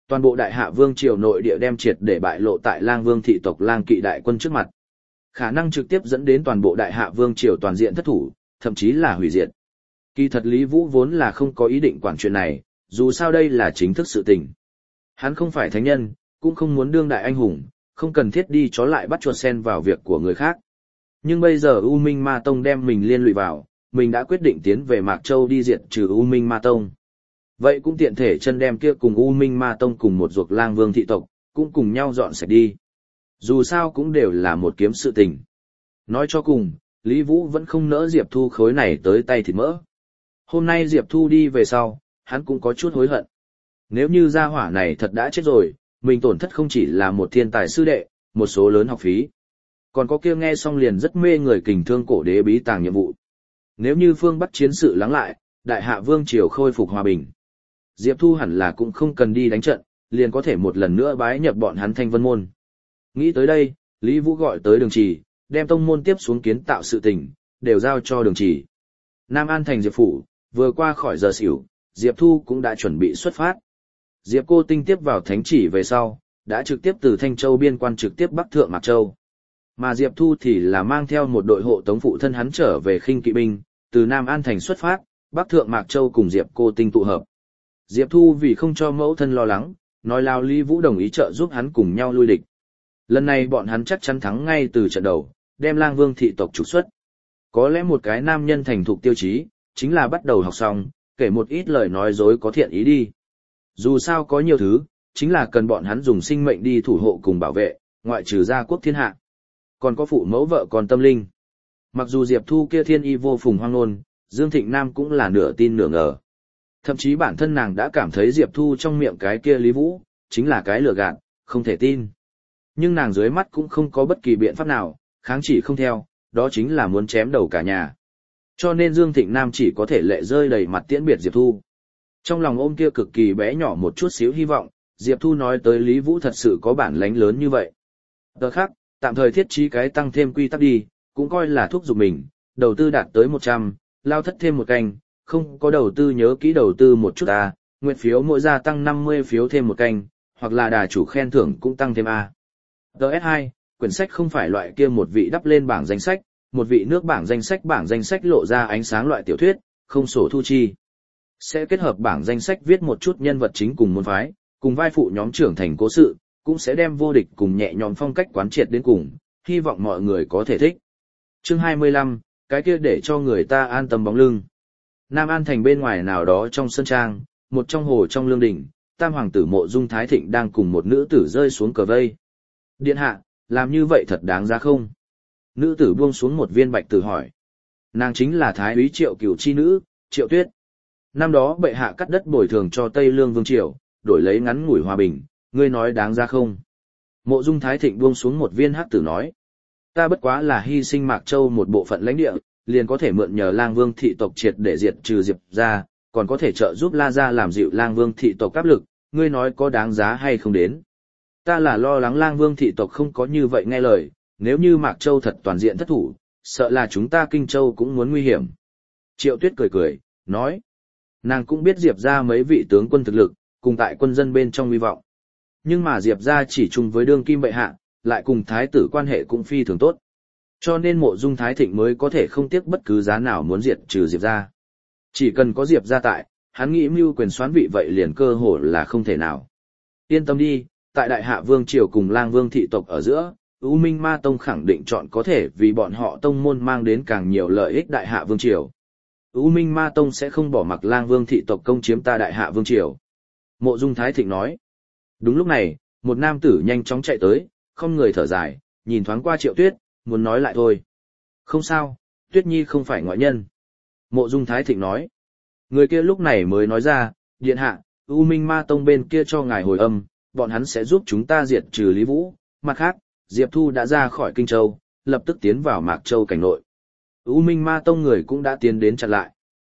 Toàn bộ đại hạ vương triều nội địa đem triệt để bại lộ tại Lang Vương thị tộc Lang Kỵ đại quân trước mặt. Khả năng trực tiếp dẫn đến toàn bộ đại hạ vương triều toàn diện thất thủ, thậm chí là hủy diệt. Kỳ thật Lý Vũ vốn là không có ý định quản chuyện này, dù sao đây là chính thức sự tình. Hắn không phải thánh nhân, cũng không muốn đương đại anh hùng, không cần thiết đi chó lại bắt chuột sen vào việc của người khác. Nhưng bây giờ U Minh Ma Tông đem mình liên lụy vào, mình đã quyết định tiến về Mạc Châu đi diệt trừ U Minh Ma Tông. Vậy cũng tiện thể chân đem kia cùng U Minh Ma Tông cùng một ruột Lang Vương thị tộc, cũng cùng nhau dọn sạch đi. Dù sao cũng đều là một kiếm sự tình. Nói cho cùng, Lý Vũ vẫn không nỡ Diệp Thu khối này tới tay thịt mỡ. Hôm nay Diệp Thu đi về sau, hắn cũng có chút hối hận. Nếu như gia hỏa này thật đã chết rồi, mình tổn thất không chỉ là một thiên tài sư đệ, một số lớn học phí. Còn có kia nghe xong liền rất mê người kình thương cổ đế bí tàng nhiệm vụ. Nếu như phương Bắc chiến sự lắng lại, đại hạ vương triều khôi phục hòa bình. Diệp Thu hẳn là cũng không cần đi đánh trận, liền có thể một lần nữa bái nhập bọn hắn Thanh Vân Môn. Nghĩ tới đây, Lý Vũ gọi tới Đường Trì, đem tông môn tiếp xuống kiến tạo sự tình, đều giao cho Đường Trì. Nam An thành Diệp Phủ, vừa qua khỏi giờ xỉu, Diệp Thu cũng đã chuẩn bị xuất phát. Diệp Cô Tinh tiếp vào thánh chỉ về sau, đã trực tiếp từ Thanh Châu biên quan trực tiếp bắc thượng Mạc Châu. Mà Diệp Thu thì là mang theo một đội hộ tống phụ thân hắn trở về khinh kỵ binh, từ Nam An thành xuất phát, bắc thượng Mạc Châu cùng Diệp Cô Tinh tụ hợp. Diệp Thu vì không cho mẫu thân lo lắng, nói lao Lý Vũ đồng ý trợ giúp hắn cùng nhau lui địch. Lần này bọn hắn chắc chắn thắng ngay từ trận đầu, đem Lang Vương thị tộc trục xuất. Có lẽ một cái nam nhân thành thục tiêu chí, chính là bắt đầu học xong, kể một ít lời nói dối có thiện ý đi. Dù sao có nhiều thứ, chính là cần bọn hắn dùng sinh mệnh đi thủ hộ cùng bảo vệ, ngoại trừ gia quốc thiên hạ. Còn có phụ mẫu vợ còn tâm linh. Mặc dù Diệp Thu kia thiên y vô phùng hoang nôn, Dương Thịnh Nam cũng là nửa tin nửa ngờ. Thậm chí bản thân nàng đã cảm thấy Diệp Thu trong miệng cái kia Lý Vũ, chính là cái lừa gạt, không thể tin. Nhưng nàng dưới mắt cũng không có bất kỳ biện pháp nào, kháng chỉ không theo, đó chính là muốn chém đầu cả nhà. Cho nên Dương Thịnh Nam chỉ có thể lệ rơi đầy mặt tiễn biệt Diệp Thu. Trong lòng ôm kia cực kỳ bé nhỏ một chút xíu hy vọng, Diệp Thu nói tới Lý Vũ thật sự có bản lĩnh lớn như vậy. Tờ khác, tạm thời thiết trí cái tăng thêm quy tắc đi, cũng coi là thuốc giục mình, đầu tư đạt tới 100, lao thất thêm một canh, không có đầu tư nhớ kỹ đầu tư một chút A, nguyện phiếu mỗi gia tăng 50 phiếu thêm một canh, hoặc là đà chủ khen thưởng cũng tăng thêm A. DS2, quyển sách không phải loại kia một vị đắp lên bảng danh sách, một vị nước bảng danh sách lộ ra ánh sáng loại tiểu thuyết, không sổ thu chi. Sẽ kết hợp bảng danh sách viết một chút nhân vật chính cùng môn phái, cùng vai phụ nhóm trưởng thành cố sự, cũng sẽ đem vô địch cùng nhẹ nhõm phong cách quán triệt đến cùng, hy vọng mọi người có thể thích. Chương 25, cái kia để cho người ta an tâm bóng lưng. Nam An thành bên ngoài nào đó trong sân trang, một trong hồ trong lương đình, tam hoàng tử Mộ Dung Thái Thịnh đang cùng một nữ tử rơi xuống cờ vây. Điện hạ, làm như vậy thật đáng giá không? Nữ tử buông xuống một viên bạch tử hỏi. Nàng chính là Thái úy Triệu Cửu chi nữ, Triệu Tuyết. Năm đó bệ hạ cắt đất bồi thường cho Tây Lương Vương Triều, đổi lấy ngắn ngủi hòa bình, ngươi nói đáng giá không? Mộ Dung Thái Thịnh buông xuống một viên hắc tử nói. Ta bất quá là hy sinh Mạc Châu một bộ phận lãnh địa, liền có thể mượn nhờ Lang Vương thị tộc triệt để diệt trừ Diệp ra, còn có thể trợ giúp La gia làm dịu Lang Vương thị tộc áp lực, ngươi nói có đáng giá hay không đến? Ta là lo lắng Lang Vương thị tộc không có như vậy nghe lời, nếu như Mạc Châu thật toàn diện thất thủ, sợ là chúng ta Kinh Châu cũng muốn nguy hiểm. Triệu Tuyết cười cười, nói. Nàng cũng biết Diệp ra mấy vị tướng quân thực lực, cùng tại quân dân bên trong hy vọng. Nhưng mà Diệp ra chỉ chung với đương kim bệ hạ, lại cùng thái tử quan hệ cũng phi thường tốt. Cho nên Mộ Dung Thái Thịnh mới có thể không tiếc bất cứ giá nào muốn diệt trừ Diệp ra. Chỉ cần có Diệp ra tại, hắn nghĩ mưu quyền soán vị vậy liền cơ hội là không thể nào. Yên tâm đi, tại Đại Hạ Vương Triều cùng Lang Vương thị tộc ở giữa, U Minh Ma Tông khẳng định chọn có thể vì bọn họ tông môn mang đến càng nhiều lợi ích Đại Hạ Vương Triều. U Minh Ma Tông sẽ không bỏ mặc Lang Vương thị tộc công chiếm ta Đại Hạ Vương Triều. Mộ Dung Thái Thịnh nói. Đúng lúc này, một nam tử nhanh chóng chạy tới, không người thở dài, nhìn thoáng qua Triệu Tuyết, muốn nói lại thôi. Không sao, Tuyết Nhi không phải ngoại nhân. Mộ Dung Thái Thịnh nói. Người kia lúc này mới nói ra, điện hạ, U Minh Ma Tông bên kia cho ngài hồi âm, bọn hắn sẽ giúp chúng ta diệt trừ Lý Vũ. Mặt khác, Diệp Thu đã ra khỏi Kinh Châu, lập tức tiến vào Mạc Châu cảnh nội. U Minh Ma Tông người cũng đã tiến đến chặn lại.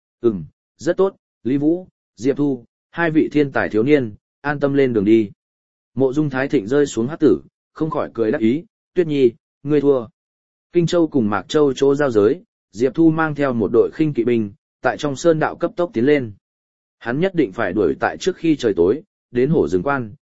Rất tốt, Lý Vũ, Diệp Thu, hai vị thiên tài thiếu niên, an tâm lên đường đi. Mộ Dung Thái Thịnh rơi xuống hắc tử, không khỏi cười đắc ý, Tuyết Nhi, ngươi thua. Kinh Châu cùng Mạc Châu chỗ giao giới, Diệp Thu mang theo một đội khinh kỵ binh, tại trong sơn đạo cấp tốc tiến lên. Hắn nhất định phải đuổi tại trước khi trời tối, đến hổ rừng quan,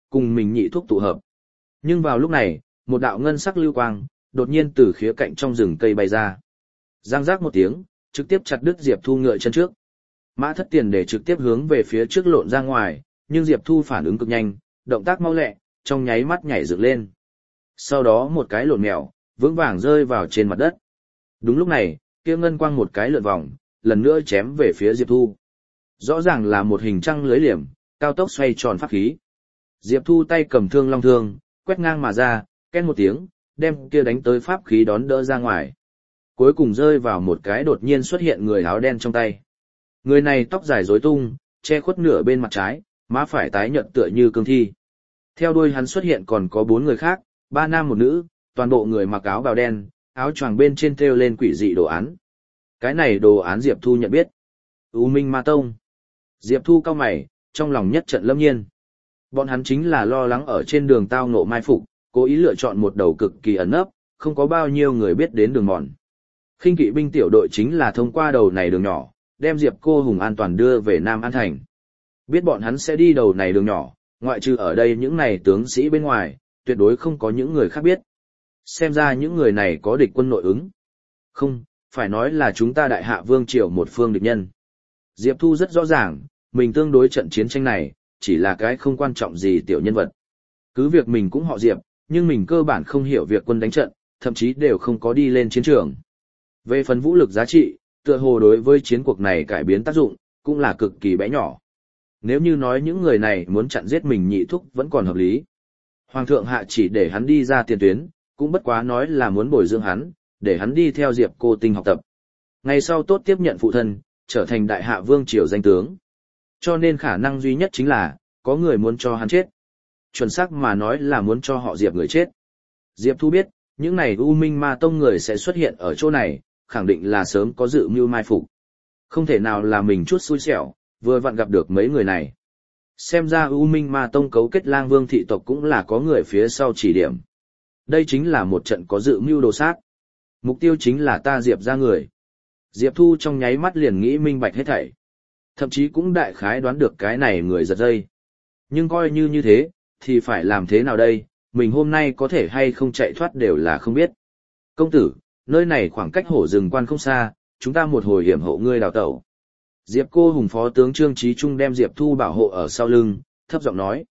cùng mình nhị thúc tụ hợp. Nhưng vào lúc này, một đạo ngân sắc lưu quang, đột nhiên từ khía cạnh trong rừng cây bay ra. Giang giác một tiếng, trực tiếp chặt đứt Diệp Thu ngựa chân trước. Mã Thất Tiền để trực tiếp hướng về phía trước lộn ra ngoài, nhưng Diệp Thu phản ứng cực nhanh, động tác mau lẹ, trong nháy mắt nhảy dựng lên. Sau đó một cái lộn mèo, vững vàng rơi vào trên mặt đất. Đúng lúc này, kia ngân quang một cái lượn vòng, lần nữa chém về phía Diệp Thu. Rõ ràng là một hình trăng lưới liềm, cao tốc xoay tròn pháp khí. Diệp Thu tay cầm thương long thương, quét ngang mà ra, két một tiếng, đem kia đánh tới pháp khí đón đỡ ra ngoài. Cuối cùng rơi vào một cái đột nhiên xuất hiện người áo đen trong tay. Người này tóc dài rối tung, che khuất nửa bên mặt trái, má phải tái nhợt tựa như cương thi. Theo đuôi hắn xuất hiện còn có 4 người khác, 3 nam một nữ, toàn bộ người mặc áo bào đen, áo choàng bên trên thêu lên quỷ dị đồ án. Cái này đồ án Diệp Thu nhận biết. U Minh Ma Tông. Diệp Thu cau mày, trong lòng nhất trận lâm nhiên. Bọn hắn chính là lo lắng ở trên đường tao ngộ mai phục, cố ý lựa chọn một đầu cực kỳ ẩn nấp, không có bao nhiêu người biết đến đường mòn. Khinh kỵ binh tiểu đội chính là thông qua đầu này đường nhỏ, đem Diệp Cô Hùng an toàn đưa về Nam An Thành. Biết bọn hắn sẽ đi đầu này đường nhỏ, ngoại trừ ở đây những này tướng sĩ bên ngoài, tuyệt đối không có những người khác biết. Xem ra những người này có địch quân nội ứng. Không, phải nói là chúng ta đại hạ vương triều một phương địch nhân. Diệp Thu rất rõ ràng, mình tương đối trận chiến tranh này, chỉ là cái không quan trọng gì tiểu nhân vật. Cứ việc mình cũng họ Diệp, nhưng mình cơ bản không hiểu việc quân đánh trận, thậm chí đều không có đi lên chiến trường. Về phần vũ lực giá trị, tựa hồ đối với chiến cuộc này cải biến tác dụng, cũng là cực kỳ bé nhỏ. Nếu như nói những người này muốn chặn giết mình nhị thúc vẫn còn hợp lý. Hoàng thượng hạ chỉ để hắn đi ra tiền tuyến, cũng bất quá nói là muốn bồi dưỡng hắn, để hắn đi theo Diệp Cô Tinh học tập. Ngày sau tốt tiếp nhận phụ thân, trở thành đại hạ vương triều danh tướng. Cho nên khả năng duy nhất chính là, có người muốn cho hắn chết. Chuẩn xác mà nói là muốn cho họ Diệp người chết. Diệp Thu biết, những này U Minh Ma Tông người sẽ xuất hiện ở chỗ này, khẳng định là sớm có dự mưu mai phục. Không thể nào là mình chút xui xẻo, vừa vặn gặp được mấy người này. Xem ra U Minh Ma Tông cấu kết Lang Vương thị tộc cũng là có người phía sau chỉ điểm. Đây chính là một trận có dự mưu đồ sát. Mục tiêu chính là ta Diệp ra người. Diệp Thu trong nháy mắt liền nghĩ minh bạch hết thảy. Thậm chí cũng đại khái đoán được cái này người giật dây. Nhưng coi như thế, thì phải làm thế nào đây, mình hôm nay có thể hay không chạy thoát đều là không biết. Công tử, nơi này khoảng cách hổ rừng quan không xa, chúng ta một hồi hiểm hộ ngươi đào tẩu. Diệp Cô Hùng phó tướng Trương Chí Trung đem Diệp Thu bảo hộ ở sau lưng, thấp giọng nói.